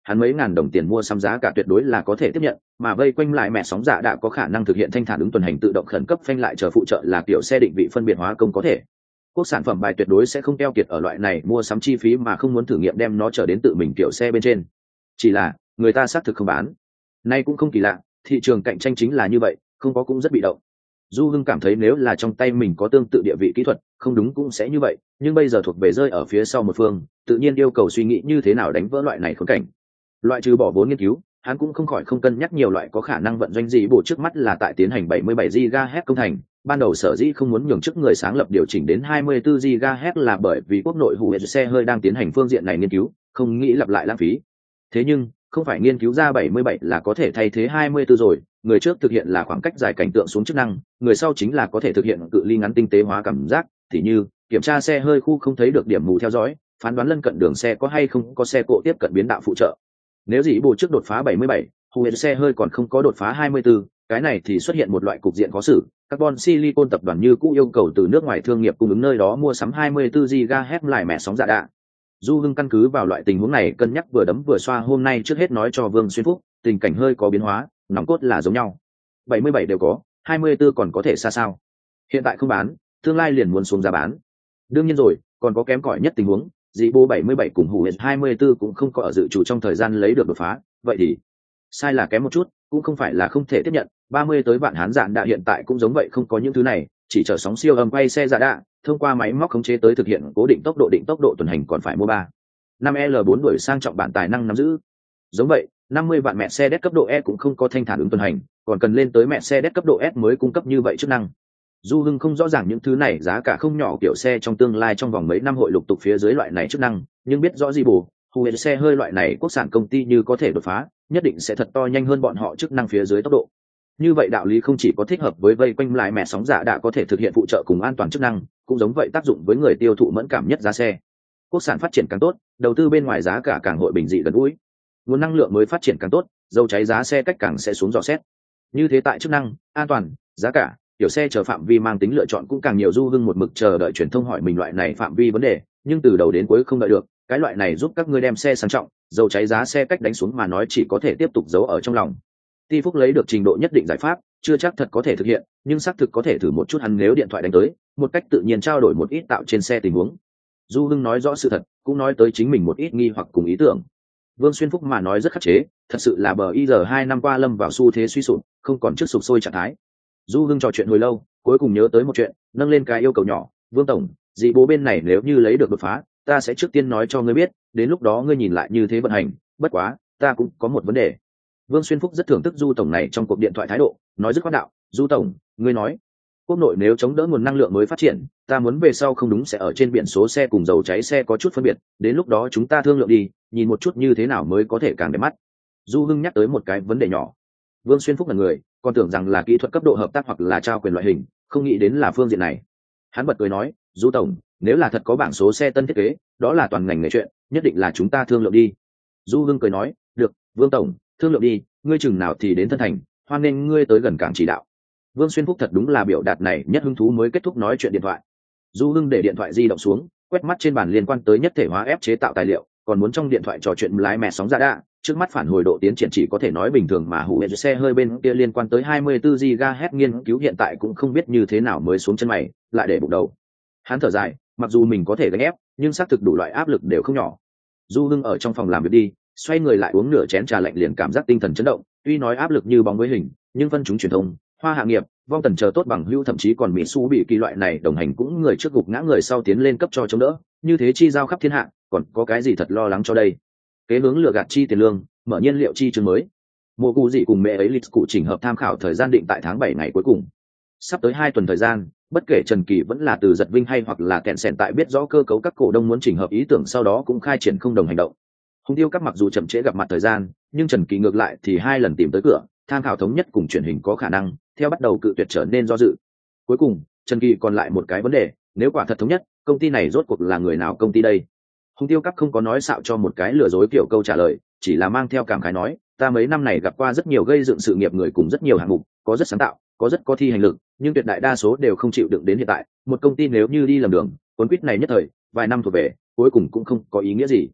hắn mấy ngàn đồng tiền mua sắm giá cả tuyệt đối là có thể tiếp nhận, mà vây quanh lại mẹ sóng giả đã có khả năng thực hiện thanh thản ứng tuần hành tự động khẩn cấp phanh lại chờ phụ trợ là kiểu xe định vị phân biệt hóa công có thể. Quốc sản phẩm bài tuyệt đối sẽ không keo kiệt ở loại này mua sắm chi phí mà không muốn thử nghiệm đem nó trở đến tự mình kiểu xe bên trên. Chỉ là người ta xác thực không bán. Nay cũng không kỳ lạ, thị trường cạnh tranh chính là như vậy, không có cũng rất bị động. Du Hưng cảm thấy nếu là trong tay mình có tương tự địa vị kỹ thuật, không đúng cũng sẽ như vậy, nhưng bây giờ thuộc về rơi ở phía sau một phương, tự nhiên yêu cầu suy nghĩ như thế nào đánh vỡ loại này khốn cảnh. Loại trừ bỏ vốn nghiên cứu, hắn cũng không khỏi không cân nhắc nhiều loại có khả năng vận doanh gì bộ trước mắt là tại tiến hành bảy mươi bảy gi ga héc công thành, ban đầu sở dĩ không muốn nhường chức người sáng lập điều chỉnh đến hai mươi tư gi ga héc là bởi vì quốc nội hủ xe hơi đang tiến hành phương diện này nghiên cứu, không nghĩ lặp lại lãng phí. Thế nhưng, không phải nghiên cứu ra bảy mươi bảy là có thể thay thế hai mươi tư rồi, người trước thực hiện là khoảng cách dài cảnh tượng xuống chức năng, người sau chính là có thể thực hiện cự ly ngắn tinh tế hóa cảm giác, tỉ như kiểm tra xe hơi khu không thấy được điểm mù theo dõi, phán đoán lân cận đường xe có hay không có xe cộ tiếp cận biến đạo phụ trợ. Nếu dĩ bộ trước đột phá bảy mươi bảy, hủ xe hơi còn không có đột phá hai mươi tư, cái này thì xuất hiện một loại cục diện khó xử. Carbon Silicon tập đoàn như cũ yêu cầu từ nước ngoài thương nghiệp cung ứng nơi đó mua sắm hai mươi tư gi ga héc lại mẹ sóng dạ đạ. Du Hưng căn cứ vào loại tình huống này cân nhắc vừa đấm vừa xoa hôm nay trước hết nói cho Vương Xuyên Phúc, tình cảnh hơi có biến hóa, nòng cốt là giống nhau. bảy mươi bảy đều có, hai mươi tư còn có thể xa sao? Hiện tại không bán, tương lai liền muốn xuống giá bán. Đương nhiên rồi, còn có kém cỏi nhất tình huống, dị bố bảy mươi bảy cùng hủ hai mươi tư cũng không có ở dự chủ trong thời gian lấy được đột phá, vậy thì sai là kém một chút, cũng không phải là không thể tiếp nhận, ba mươi tới vạn hán dạn đã hiện tại cũng giống vậy không có những thứ này, chỉ chở sóng siêu âm quay xe giả đạ, thông qua máy móc khống chế tới thực hiện cố định tốc độ định tốc độ tuần hành còn phải mua ba năm L bốn đổi sang trọng bản tài năng nắm giữ. Giống vậy, năm mươi vạn mẹ xe đét cấp độ E cũng không có thanh thản ứng tuần hành, còn cần lên tới mẹ xe đét cấp độ S mới cung cấp như vậy chức năng. Du Hưng không rõ ràng những thứ này giá cả không nhỏ kiểu xe trong tương lai trong vòng mấy năm hội lục tục phía dưới loại này chức năng, nhưng biết rõ gì bù, hù hệ xe hơi loại này quốc sản công ty như có thể đột phá, nhất định sẽ thật to nhanh hơn bọn họ chức năng phía dưới tốc độ. Như vậy đạo lý không chỉ có thích hợp với vây quanh lại mẹ sóng giả đã có thể thực hiện phụ trợ cùng an toàn chức năng, cũng giống vậy tác dụng với người tiêu thụ mẫn cảm nhất giá xe. Quốc sản phát triển càng tốt, đầu tư bên ngoài giá cả càng hội bình dị gần gũi. Nguồn năng lượng mới phát triển càng tốt, dầu cháy giá xe cách càng sẽ xuống dò xét. Như thế tại chức năng, an toàn, giá cả, tiểu xe chờ phạm vi mang tính lựa chọn cũng càng nhiều. Du Hưng một mực chờ đợi truyền thông hỏi mình loại này phạm vi vấn đề, nhưng từ đầu đến cuối không đợi được. Cái loại này giúp các ngươi đem xe sang trọng, dầu cháy giá xe cách đánh xuống mà nói chỉ có thể tiếp tục giấu ở trong lòng. Ti Phúc lấy được trình độ nhất định giải pháp, chưa chắc thật có thể thực hiện, nhưng xác thực có thể thử một chút. Hắn nếu điện thoại đánh tới, một cách tự nhiên trao đổi một ít tạo trên xe tình huống. Du Hưng nói rõ sự thật, cũng nói tới chính mình một ít nghi hoặc cùng ý tưởng. Vương Xuyên Phúc mà nói rất khắc chế, thật sự là bờ i giờ hai năm qua lâm vào xu thế suy sụp, không còn trước sụp sôi trạng thái. Du Hưng trò chuyện hồi lâu, cuối cùng nhớ tới một chuyện, nâng lên cái yêu cầu nhỏ, Vương tổng, dị bố bên này nếu như lấy được đột phá, ta sẽ trước tiên nói cho ngươi biết, đến lúc đó ngươi nhìn lại như thế vận hành, bất quá, ta cũng có một vấn đề. Vương Xuyên Phúc rất thưởng thức Du tổng này trong cuộc điện thoại thái độ, nói rất khoát đạo, Du tổng, ngươi nói, quốc nội nếu chống đỡ nguồn năng lượng mới phát triển, ta muốn về sau không đúng sẽ ở trên biển số xe cùng dầu cháy xe có chút phân biệt, đến lúc đó chúng ta thương lượng đi, nhìn một chút như thế nào mới có thể càng đẹp mắt. Du Hưng nhắc tới một cái vấn đề nhỏ. Vương Xuyên Phúc là người, còn tưởng rằng là kỹ thuật cấp độ hợp tác hoặc là trao quyền loại hình, không nghĩ đến là phương diện này. Hắn bật cười nói, Du tổng, nếu là thật có bảng số xe tân thiết kế, đó là toàn ngành nghề chuyện, nhất định là chúng ta thương lượng đi. Du Hưng cười nói, được, Vương tổng, thương lượng đi, ngươi chừng nào thì đến Thân Thành, hoan nghênh ngươi tới gần cảng chỉ đạo. Vương Xuyên Phúc thật đúng là biểu đạt này nhất hứng thú mới kết thúc nói chuyện điện thoại. Du Hưng để điện thoại di động xuống, quét mắt trên bàn liên quan tới nhất thể hóa ép chế tạo tài liệu, còn muốn trong điện thoại trò chuyện lái mẹ sóng ra đa, trước mắt phản hồi độ tiến triển chỉ có thể nói bình thường mà hủ xe hơi bên kia liên quan tới hai mươi tư gi ga héc nghiên cứu hiện tại cũng không biết như thế nào mới xuống chân mày, lại để bụng đầu. Hắn thở dài, mặc dù mình có thể gánh ép, nhưng xác thực đủ loại áp lực đều không nhỏ. Du Hưng ở trong phòng làm việc đi, xoay người lại uống nửa chén trà lạnh liền cảm giác tinh thần chấn động, tuy nói áp lực như bóng với hình, nhưng phân chúng truyền thông, Hoa Hạ nghiệp, Vong Tần chờ tốt bằng hữu thậm chí còn Mỹ Su bị kỳ loại này đồng hành cũng người trước gục ngã người sau tiến lên cấp cho chống đỡ, như thế chi giao khắp thiên hạ, còn có cái gì thật lo lắng cho đây. Kế hướng lừa gạt chi tiền lương, mở nhiên liệu chi chương mới. Mùa cụ dị cùng mẹ ấy lịch cụ chỉnh hợp tham khảo thời gian định tại tháng bảy ngày cuối cùng. Sắp tới hai tuần thời gian, bất kể Trần Kỳ vẫn là từ Giật Vinh hay hoặc là kẹn sẻn tại biết rõ cơ cấu các cổ đông muốn chỉnh hợp ý tưởng sau đó cũng khai triển không đồng hành động. Hùng Tiêu các mặc dù chậm trễ gặp mặt thời gian, nhưng Trần Kỳ ngược lại thì hai lần tìm tới cửa, tham khảo thống nhất cùng truyền hình có khả năng, theo bắt đầu cự tuyệt trở nên do dự. Cuối cùng, Trần Kỳ còn lại một cái vấn đề, nếu quả thật thống nhất, công ty này rốt cuộc là người nào công ty đây? Hùng Tiêu các không có nói xạo cho một cái lừa dối kiểu câu trả lời, chỉ là mang theo cảm khái nói, ta mấy năm này gặp qua rất nhiều gây dựng sự nghiệp người cùng rất nhiều hạng mục, có rất sáng tạo, có rất có thi hành lực, nhưng tuyệt đại đa số đều không chịu đựng đến hiện tại. Một công ty nếu như đi lầm đường, cuốn quýt này nhất thời, vài năm thuộc về, cuối cùng cũng không có ý nghĩa gì.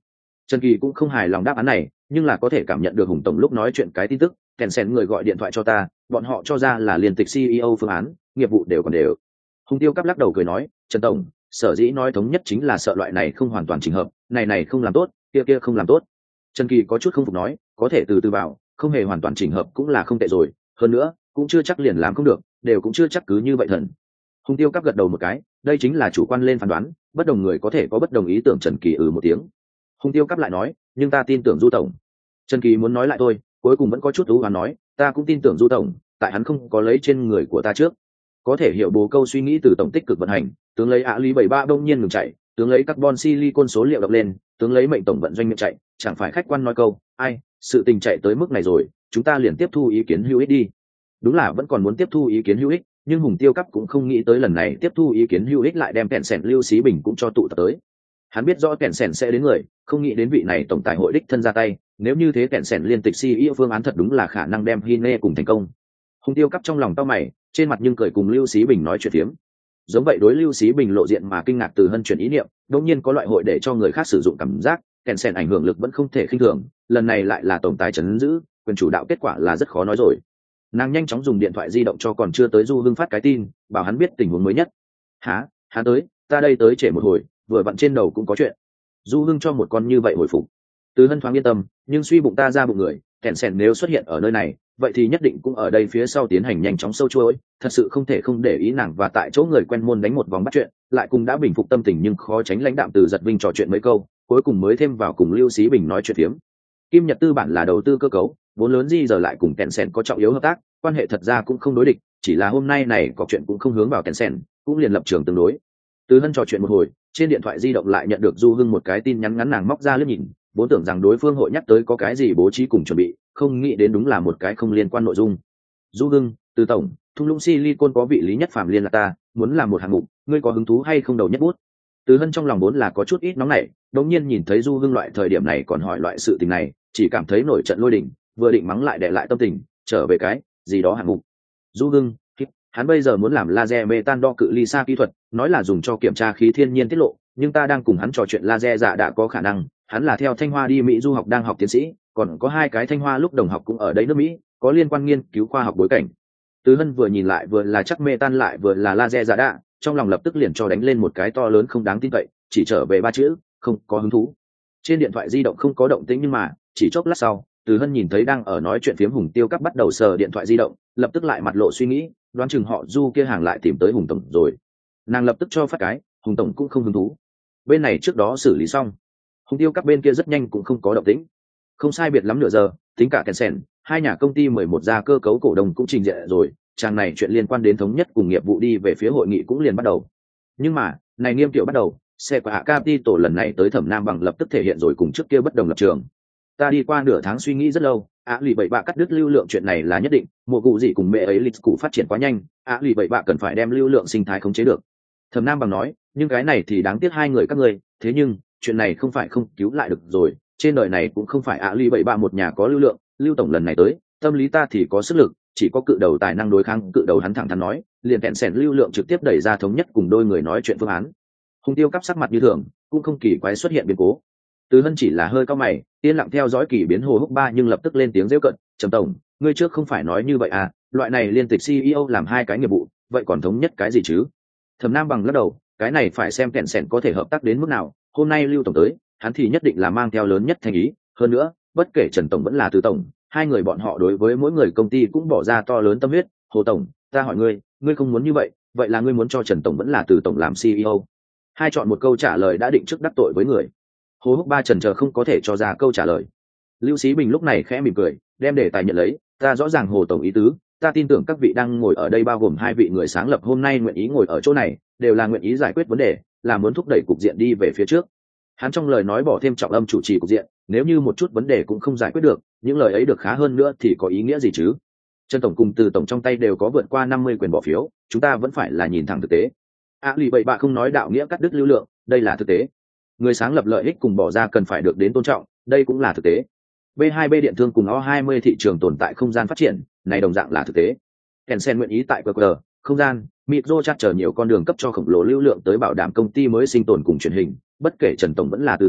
Trần Kỳ cũng không hài lòng đáp án này, nhưng là có thể cảm nhận được Hùng tổng lúc nói chuyện cái tin tức, kèn sen người gọi điện thoại cho ta, bọn họ cho ra là liên tịch xê e ô phương án, nghiệp vụ đều còn đều. Hùng Tiêu Cáp lắc đầu cười nói, Trần tổng, sở dĩ nói thống nhất chính là sợ loại này không hoàn toàn chỉnh hợp, này này không làm tốt, kia kia không làm tốt. Trần Kỳ có chút không phục nói, có thể từ từ vào, không hề hoàn toàn chỉnh hợp cũng là không tệ rồi, hơn nữa, cũng chưa chắc liền làm không được, đều cũng chưa chắc cứ như vậy thần. Hùng Tiêu Cáp gật đầu một cái, đây chính là chủ quan lên phán đoán, bất đồng người có thể có bất đồng ý tưởng. Trần Kỳ ừ một tiếng. Hùng Tiêu Cáp lại nói, nhưng ta tin tưởng Du tổng. Trần Kỳ muốn nói lại thôi, cuối cùng vẫn có chút thú và nói, ta cũng tin tưởng Du tổng, tại hắn không có lấy trên người của ta trước. Có thể hiểu bố câu suy nghĩ từ tổng tích cực vận hành, tướng lấy ạ lý bảy ba đông nhiên ngừng chạy, tướng lấy carbon silicon số liệu đọc lên, tướng lấy mệnh tổng vận doanh miệng chạy, chẳng phải khách quan nói câu, ai, sự tình chạy tới mức này rồi, chúng ta liền tiếp thu ý kiến hữu ích đi. Đúng là vẫn còn muốn tiếp thu ý kiến hữu ích, nhưng Hùng Tiêu Cáp cũng không nghĩ tới lần này tiếp thu ý kiến hữu ích lại đem kẹn sẻn Lưu Xí Bình cũng cho tụ tập tới. Hắn biết rõ kẹn sẻn sẽ đến người, không nghĩ đến vị này tổng tài hội đích thân ra tay, nếu như thế kẹn sẻn liên tịch xê e ô phương án thật đúng là khả năng đem Hine cùng thành công. Hùng Tiêu Cáp trong lòng tao mày, trên mặt nhưng cười cùng Lưu Xí Bình nói chuyện phiếm. Giống vậy đối Lưu Xí Bình lộ diện mà kinh ngạc từ Hân chuyển ý niệm, đột nhiên có loại hội để cho người khác sử dụng cảm giác, kẹn sẻn ảnh hưởng lực vẫn không thể khinh thường, lần này lại là tổng tài trấn giữ, quyền chủ đạo kết quả là rất khó nói rồi. Nàng nhanh chóng dùng điện thoại di động cho còn chưa tới Du Hưng phát cái tin, bảo hắn biết tình huống mới nhất. Hả, hắn tới, ta đây tới trễ một hồi, vừa vặn trên đầu cũng có chuyện. Du Hưng cho một con như vậy hồi phục. Từ Hân thoáng yên tâm, nhưng suy bụng ta ra bụng người, kẹn sẻn nếu xuất hiện ở nơi này, vậy thì nhất định cũng ở đây phía sau tiến hành nhanh chóng sâu chuỗi, thật sự không thể không để ý nàng và tại chỗ người quen môn đánh một vòng bắt chuyện, lại cùng đã bình phục tâm tình nhưng khó tránh lãnh đạm từ Giật Vinh trò chuyện mấy câu, cuối cùng mới thêm vào cùng Lưu Xí Bình nói chuyện phiếm. Kim Nhật Tư bản là đầu tư cơ cấu, vốn lớn di giờ lại cùng kẹn sẻn có trọng yếu hợp tác, quan hệ thật ra cũng không đối địch, chỉ là hôm nay này có chuyện cũng không hướng vào kẹn sẻn, cũng liền lập trường tương đối. Từ Hân trò chuyện một hồi, trên điện thoại di động lại nhận được Du Hưng một cái tin nhắn ngắn, nàng móc ra liếc nhìn, vốn tưởng rằng đối phương hội nhắc tới có cái gì bố trí cùng chuẩn bị, không nghĩ đến đúng là một cái không liên quan nội dung. Du Hưng, Từ tổng, thung lũng silicon có vị Lý Nhất Phàm liên lạc ta, muốn làm một hạng mục, ngươi có hứng thú hay không đầu nhất bút. Từ Hân trong lòng vốn là có chút ít nóng nảy, đột nhiên nhìn thấy Du Hưng loại thời điểm này còn hỏi loại sự tình này, chỉ cảm thấy nổi trận lôi đình, vừa định mắng lại để lại tâm tình, trở về cái gì đó hạng mục. Du Hưng, hắn bây giờ muốn làm laser metan đo cự ly xa kỹ thuật, nói là dùng cho kiểm tra khí thiên nhiên tiết lộ, nhưng ta đang cùng hắn trò chuyện laser dạ đã có khả năng, hắn là theo Thanh Hoa đi Mỹ du học đang học tiến sĩ, còn có hai cái Thanh Hoa lúc đồng học cũng ở đây nước Mỹ, có liên quan nghiên cứu khoa học bối cảnh. Từ Hân vừa nhìn lại vừa là chắc metan lại vừa là laser dạ đã, trong lòng lập tức liền cho đánh lên một cái to lớn không đáng tin cậy, chỉ trở về ba chữ, không có hứng thú. Trên điện thoại di động không có động tĩnh, nhưng mà chỉ chốc lát sau, Từ Hân nhìn thấy đang ở nói chuyện phiếm Hùng Tiêu Cáp bắt đầu sờ điện thoại di động, lập tức lại mặt lộ suy nghĩ, đoán chừng họ Du kia hàng lại tìm tới Hùng tổng rồi. Nàng lập tức cho phát cái, Hùng tổng cũng không hứng thú. Bên này trước đó xử lý xong, Hùng Tiêu Cáp bên kia rất nhanh cũng không có động tĩnh. Không sai biệt lắm nửa giờ, tính cả kèn sèn, hai nhà công ty mười một gia cơ cấu cổ đông cũng trình diện rồi, trang này chuyện liên quan đến thống nhất cùng nghiệp vụ đi về phía hội nghị cũng liền bắt đầu. Nhưng mà, này nghiêm tiểu bắt đầu, xe của Hạ Capital lần này tới Thẩm Nam Bằng lập tức thể hiện rồi cùng trước kia bất đồng lập trường. Ta đi qua nửa tháng suy nghĩ rất lâu, ạ lì bảy bạ cắt đứt lưu lượng chuyện này là nhất định, mùa cụ gì cùng mẹ ấy lịch cụ phát triển quá nhanh, ạ lì bảy bạ cần phải đem lưu lượng sinh thái khống chế được. Thẩm Nam Bằng nói, nhưng cái này thì đáng tiếc hai người các người, thế nhưng chuyện này không phải không cứu lại được rồi, trên đời này cũng không phải ạ lì bảy bạ một nhà có lưu lượng, Lưu tổng lần này tới, tâm lý ta thì có sức lực, chỉ có cự đầu tài năng đối kháng cự đầu. Hắn thẳng thắn nói, liền kẹn sẻn lưu lượng trực tiếp đẩy ra thống nhất cùng đôi người nói chuyện phương án. Hùng Tiêu Cáp sắc mặt như thường, cũng không kỳ quái xuất hiện biến cố. Từ Hân chỉ là hơi cao mày, yên lặng theo dõi kỳ biến Hồ Húc Ba, nhưng lập tức lên tiếng giễu cận, Trầm tổng, ngươi trước không phải nói như vậy à, loại này liên tịch xê e ô làm hai cái nghiệp vụ, vậy còn thống nhất cái gì chứ? Thẩm Nam Bằng lắc đầu, cái này phải xem kẹn sẻn có thể hợp tác đến mức nào, hôm nay Lưu tổng tới, hắn thì nhất định là mang theo lớn nhất thành ý, hơn nữa, bất kể Trần tổng vẫn là Từ tổng, hai người bọn họ đối với mỗi người công ty cũng bỏ ra to lớn tâm huyết. Hồ tổng, ta hỏi ngươi, ngươi không muốn như vậy, vậy là ngươi muốn cho Trần tổng vẫn là Từ tổng làm xê e ô? Hai chọn một câu trả lời đã định trước đắc tội với người. Hồ Húc Ba trần chờ không có thể cho ra câu trả lời. Lưu Xí Bình lúc này khẽ mỉm cười, đem đề tài nhận lấy, ta rõ ràng Hồ tổng ý tứ, ta tin tưởng các vị đang ngồi ở đây bao gồm hai vị người sáng lập hôm nay nguyện ý ngồi ở chỗ này, đều là nguyện ý giải quyết vấn đề, là muốn thúc đẩy cục diện đi về phía trước. Hắn trong lời nói bỏ thêm trọng âm chủ trì cục diện, nếu như một chút vấn đề cũng không giải quyết được, những lời ấy được khá hơn nữa thì có ý nghĩa gì chứ? Trần tổng cùng Từ tổng trong tay đều có vượt qua năm mươi quyền bỏ phiếu, chúng ta vẫn phải là nhìn thẳng thực tế. À lì vậy bạ không nói đạo nghĩa cắt đứt lưu lượng, đây là thực tế. Người sáng lập lợi ích cùng bỏ ra cần phải được đến tôn trọng, đây cũng là thực tế. B hai B điện thương cùng O hai mươi thị trường tồn tại không gian phát triển, này đồng dạng là thực tế. Tencent nguyện ý tại quy quy rờ, không gian, micro chat chờ nhiều con đường cấp cho khổng lồ lưu lượng tới bảo đảm công ty mới sinh tồn cùng truyền hình, bất kể Trần tổng vẫn là Từ tổng,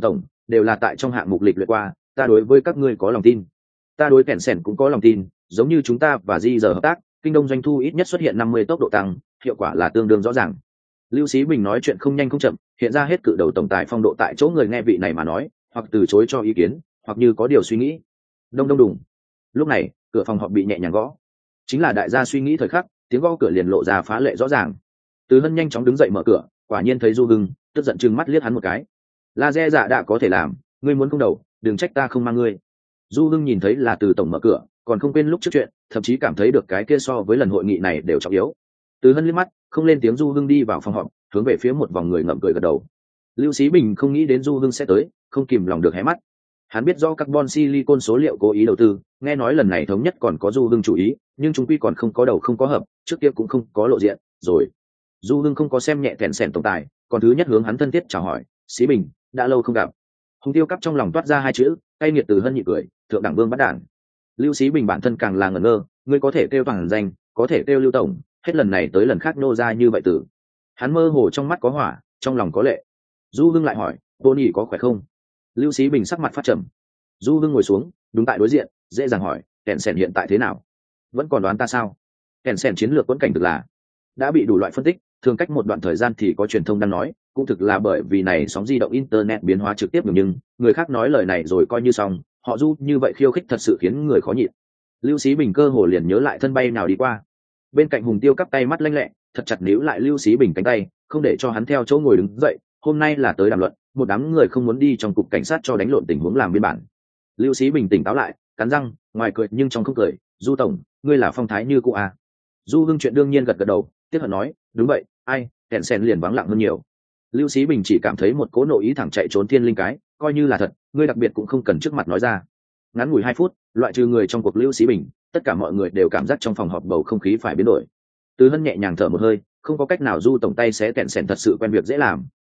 đều là tại trong hạng mục lịch luyện qua, ta đối với các ngươi có lòng tin. Ta đối kèn sèn cũng có lòng tin, giống như chúng ta và di giờ hợp tác, kinh đông doanh thu ít nhất xuất hiện năm mươi tốc độ tăng, hiệu quả là tương đương rõ ràng. Lưu Xí Bình nói chuyện không nhanh không chậm, hiện ra hết cự đầu tổng tài phong độ tại chỗ, người nghe vị này mà nói, hoặc từ chối cho ý kiến, hoặc như có điều suy nghĩ. Đông đông đùng. Lúc này, cửa phòng họp bị nhẹ nhàng gõ. Chính là đại gia suy nghĩ thời khắc, tiếng gõ cửa liền lộ ra phá lệ rõ ràng. Từ Hân nhanh chóng đứng dậy mở cửa, quả nhiên thấy Du Hưng, tức giận trừng mắt liếc hắn một cái. Laser dạ đã có thể làm, ngươi muốn công đầu, đừng trách ta không mang ngươi. Du Hưng nhìn thấy là Từ tổng mở cửa, còn không quên lúc trước chuyện, thậm chí cảm thấy được cái kia so với lần hội nghị này đều trọng yếu. Từ Hân liếc mắt, không lên tiếng. Du Hưng đi vào phòng họp, hướng về phía một vòng người ngậm cười gật đầu. Lưu Xí Bình không nghĩ đến Du Hưng sẽ tới, không kìm lòng được hé mắt. Hắn biết do carbon silicon số liệu cố ý đầu tư, nghe nói lần này thống nhất còn có Du Hưng chủ ý, nhưng chúng quy còn không có đầu không có hợp, trước kia cũng không có lộ diện, rồi. Du Hưng không có xem nhẹ kèn sèn tổng tài, còn thứ nhất hướng hắn thân thiết chào hỏi, "Xí Bình, đã lâu không gặp." Hùng Tiêu Cắp trong lòng toát ra hai chữ, cay nghiệt. Từ Hân nhị cười, "Thượng đẳng vương bắt đản." Lưu Xí Bình bản thân càng là ngẩn ngơ, ngươi có thể kêu toàn danh, có thể kêu Lưu tổng, hết lần này tới lần khác nô ra như vậy tử. Hắn mơ hồ trong mắt có hỏa, trong lòng có lệ. Du Hưng lại hỏi, "Vô nhị có khỏe không?" Lưu Xí Bình sắc mặt phát trầm. Du Hưng ngồi xuống, đúng tại đối diện, dễ dàng hỏi, "Kèn sèn hiện tại thế nào? Vẫn còn đoán ta sao?" Kèn sèn chiến lược quẫn cảnh thực là đã bị đủ loại phân tích, thường cách một đoạn thời gian thì có truyền thông đang nói, cũng thực là bởi vì này sóng di động internet biến hóa trực tiếp, nhưng người khác nói lời này rồi coi như xong, họ Du như vậy khiêu khích thật sự khiến người khó nhịn. Lưu Xí Bình cơ hồ liền nhớ lại thân bay nào đi qua. Bên cạnh Hùng Tiêu Cắp tay mắt lanh lẹ, thật chặt níu lại Lưu Xí Bình cánh tay, không để cho hắn theo chỗ ngồi đứng dậy. Hôm nay là tới đàm luận, một đám người không muốn đi trong cục cảnh sát cho đánh lộn tình huống làm biên bản. Lưu Xí Bình tỉnh táo lại, cắn răng, ngoài cười nhưng trong không cười, "Du tổng, ngươi là phong thái như cũ à?" Du Hưng chuyện đương nhiên gật gật đầu, tiếc hận nói, "Đúng vậy, ai, kẹn sen liền vắng lặng hơn nhiều." Lưu Xí Bình chỉ cảm thấy một cỗ nội ý thẳng chạy trốn thiên linh cái, coi như là thật, ngươi đặc biệt cũng không cần trước mặt nói ra. Ngắn ngủi hai phút, loại trừ người trong cuộc Lưu Xí Bình, tất cả mọi người đều cảm giác trong phòng họp bầu không khí phải biến đổi. Từ Hân nhẹ nhàng thở một hơi, không có cách nào, Du tổng tay xé kẹn sen thật sự quen việc dễ làm,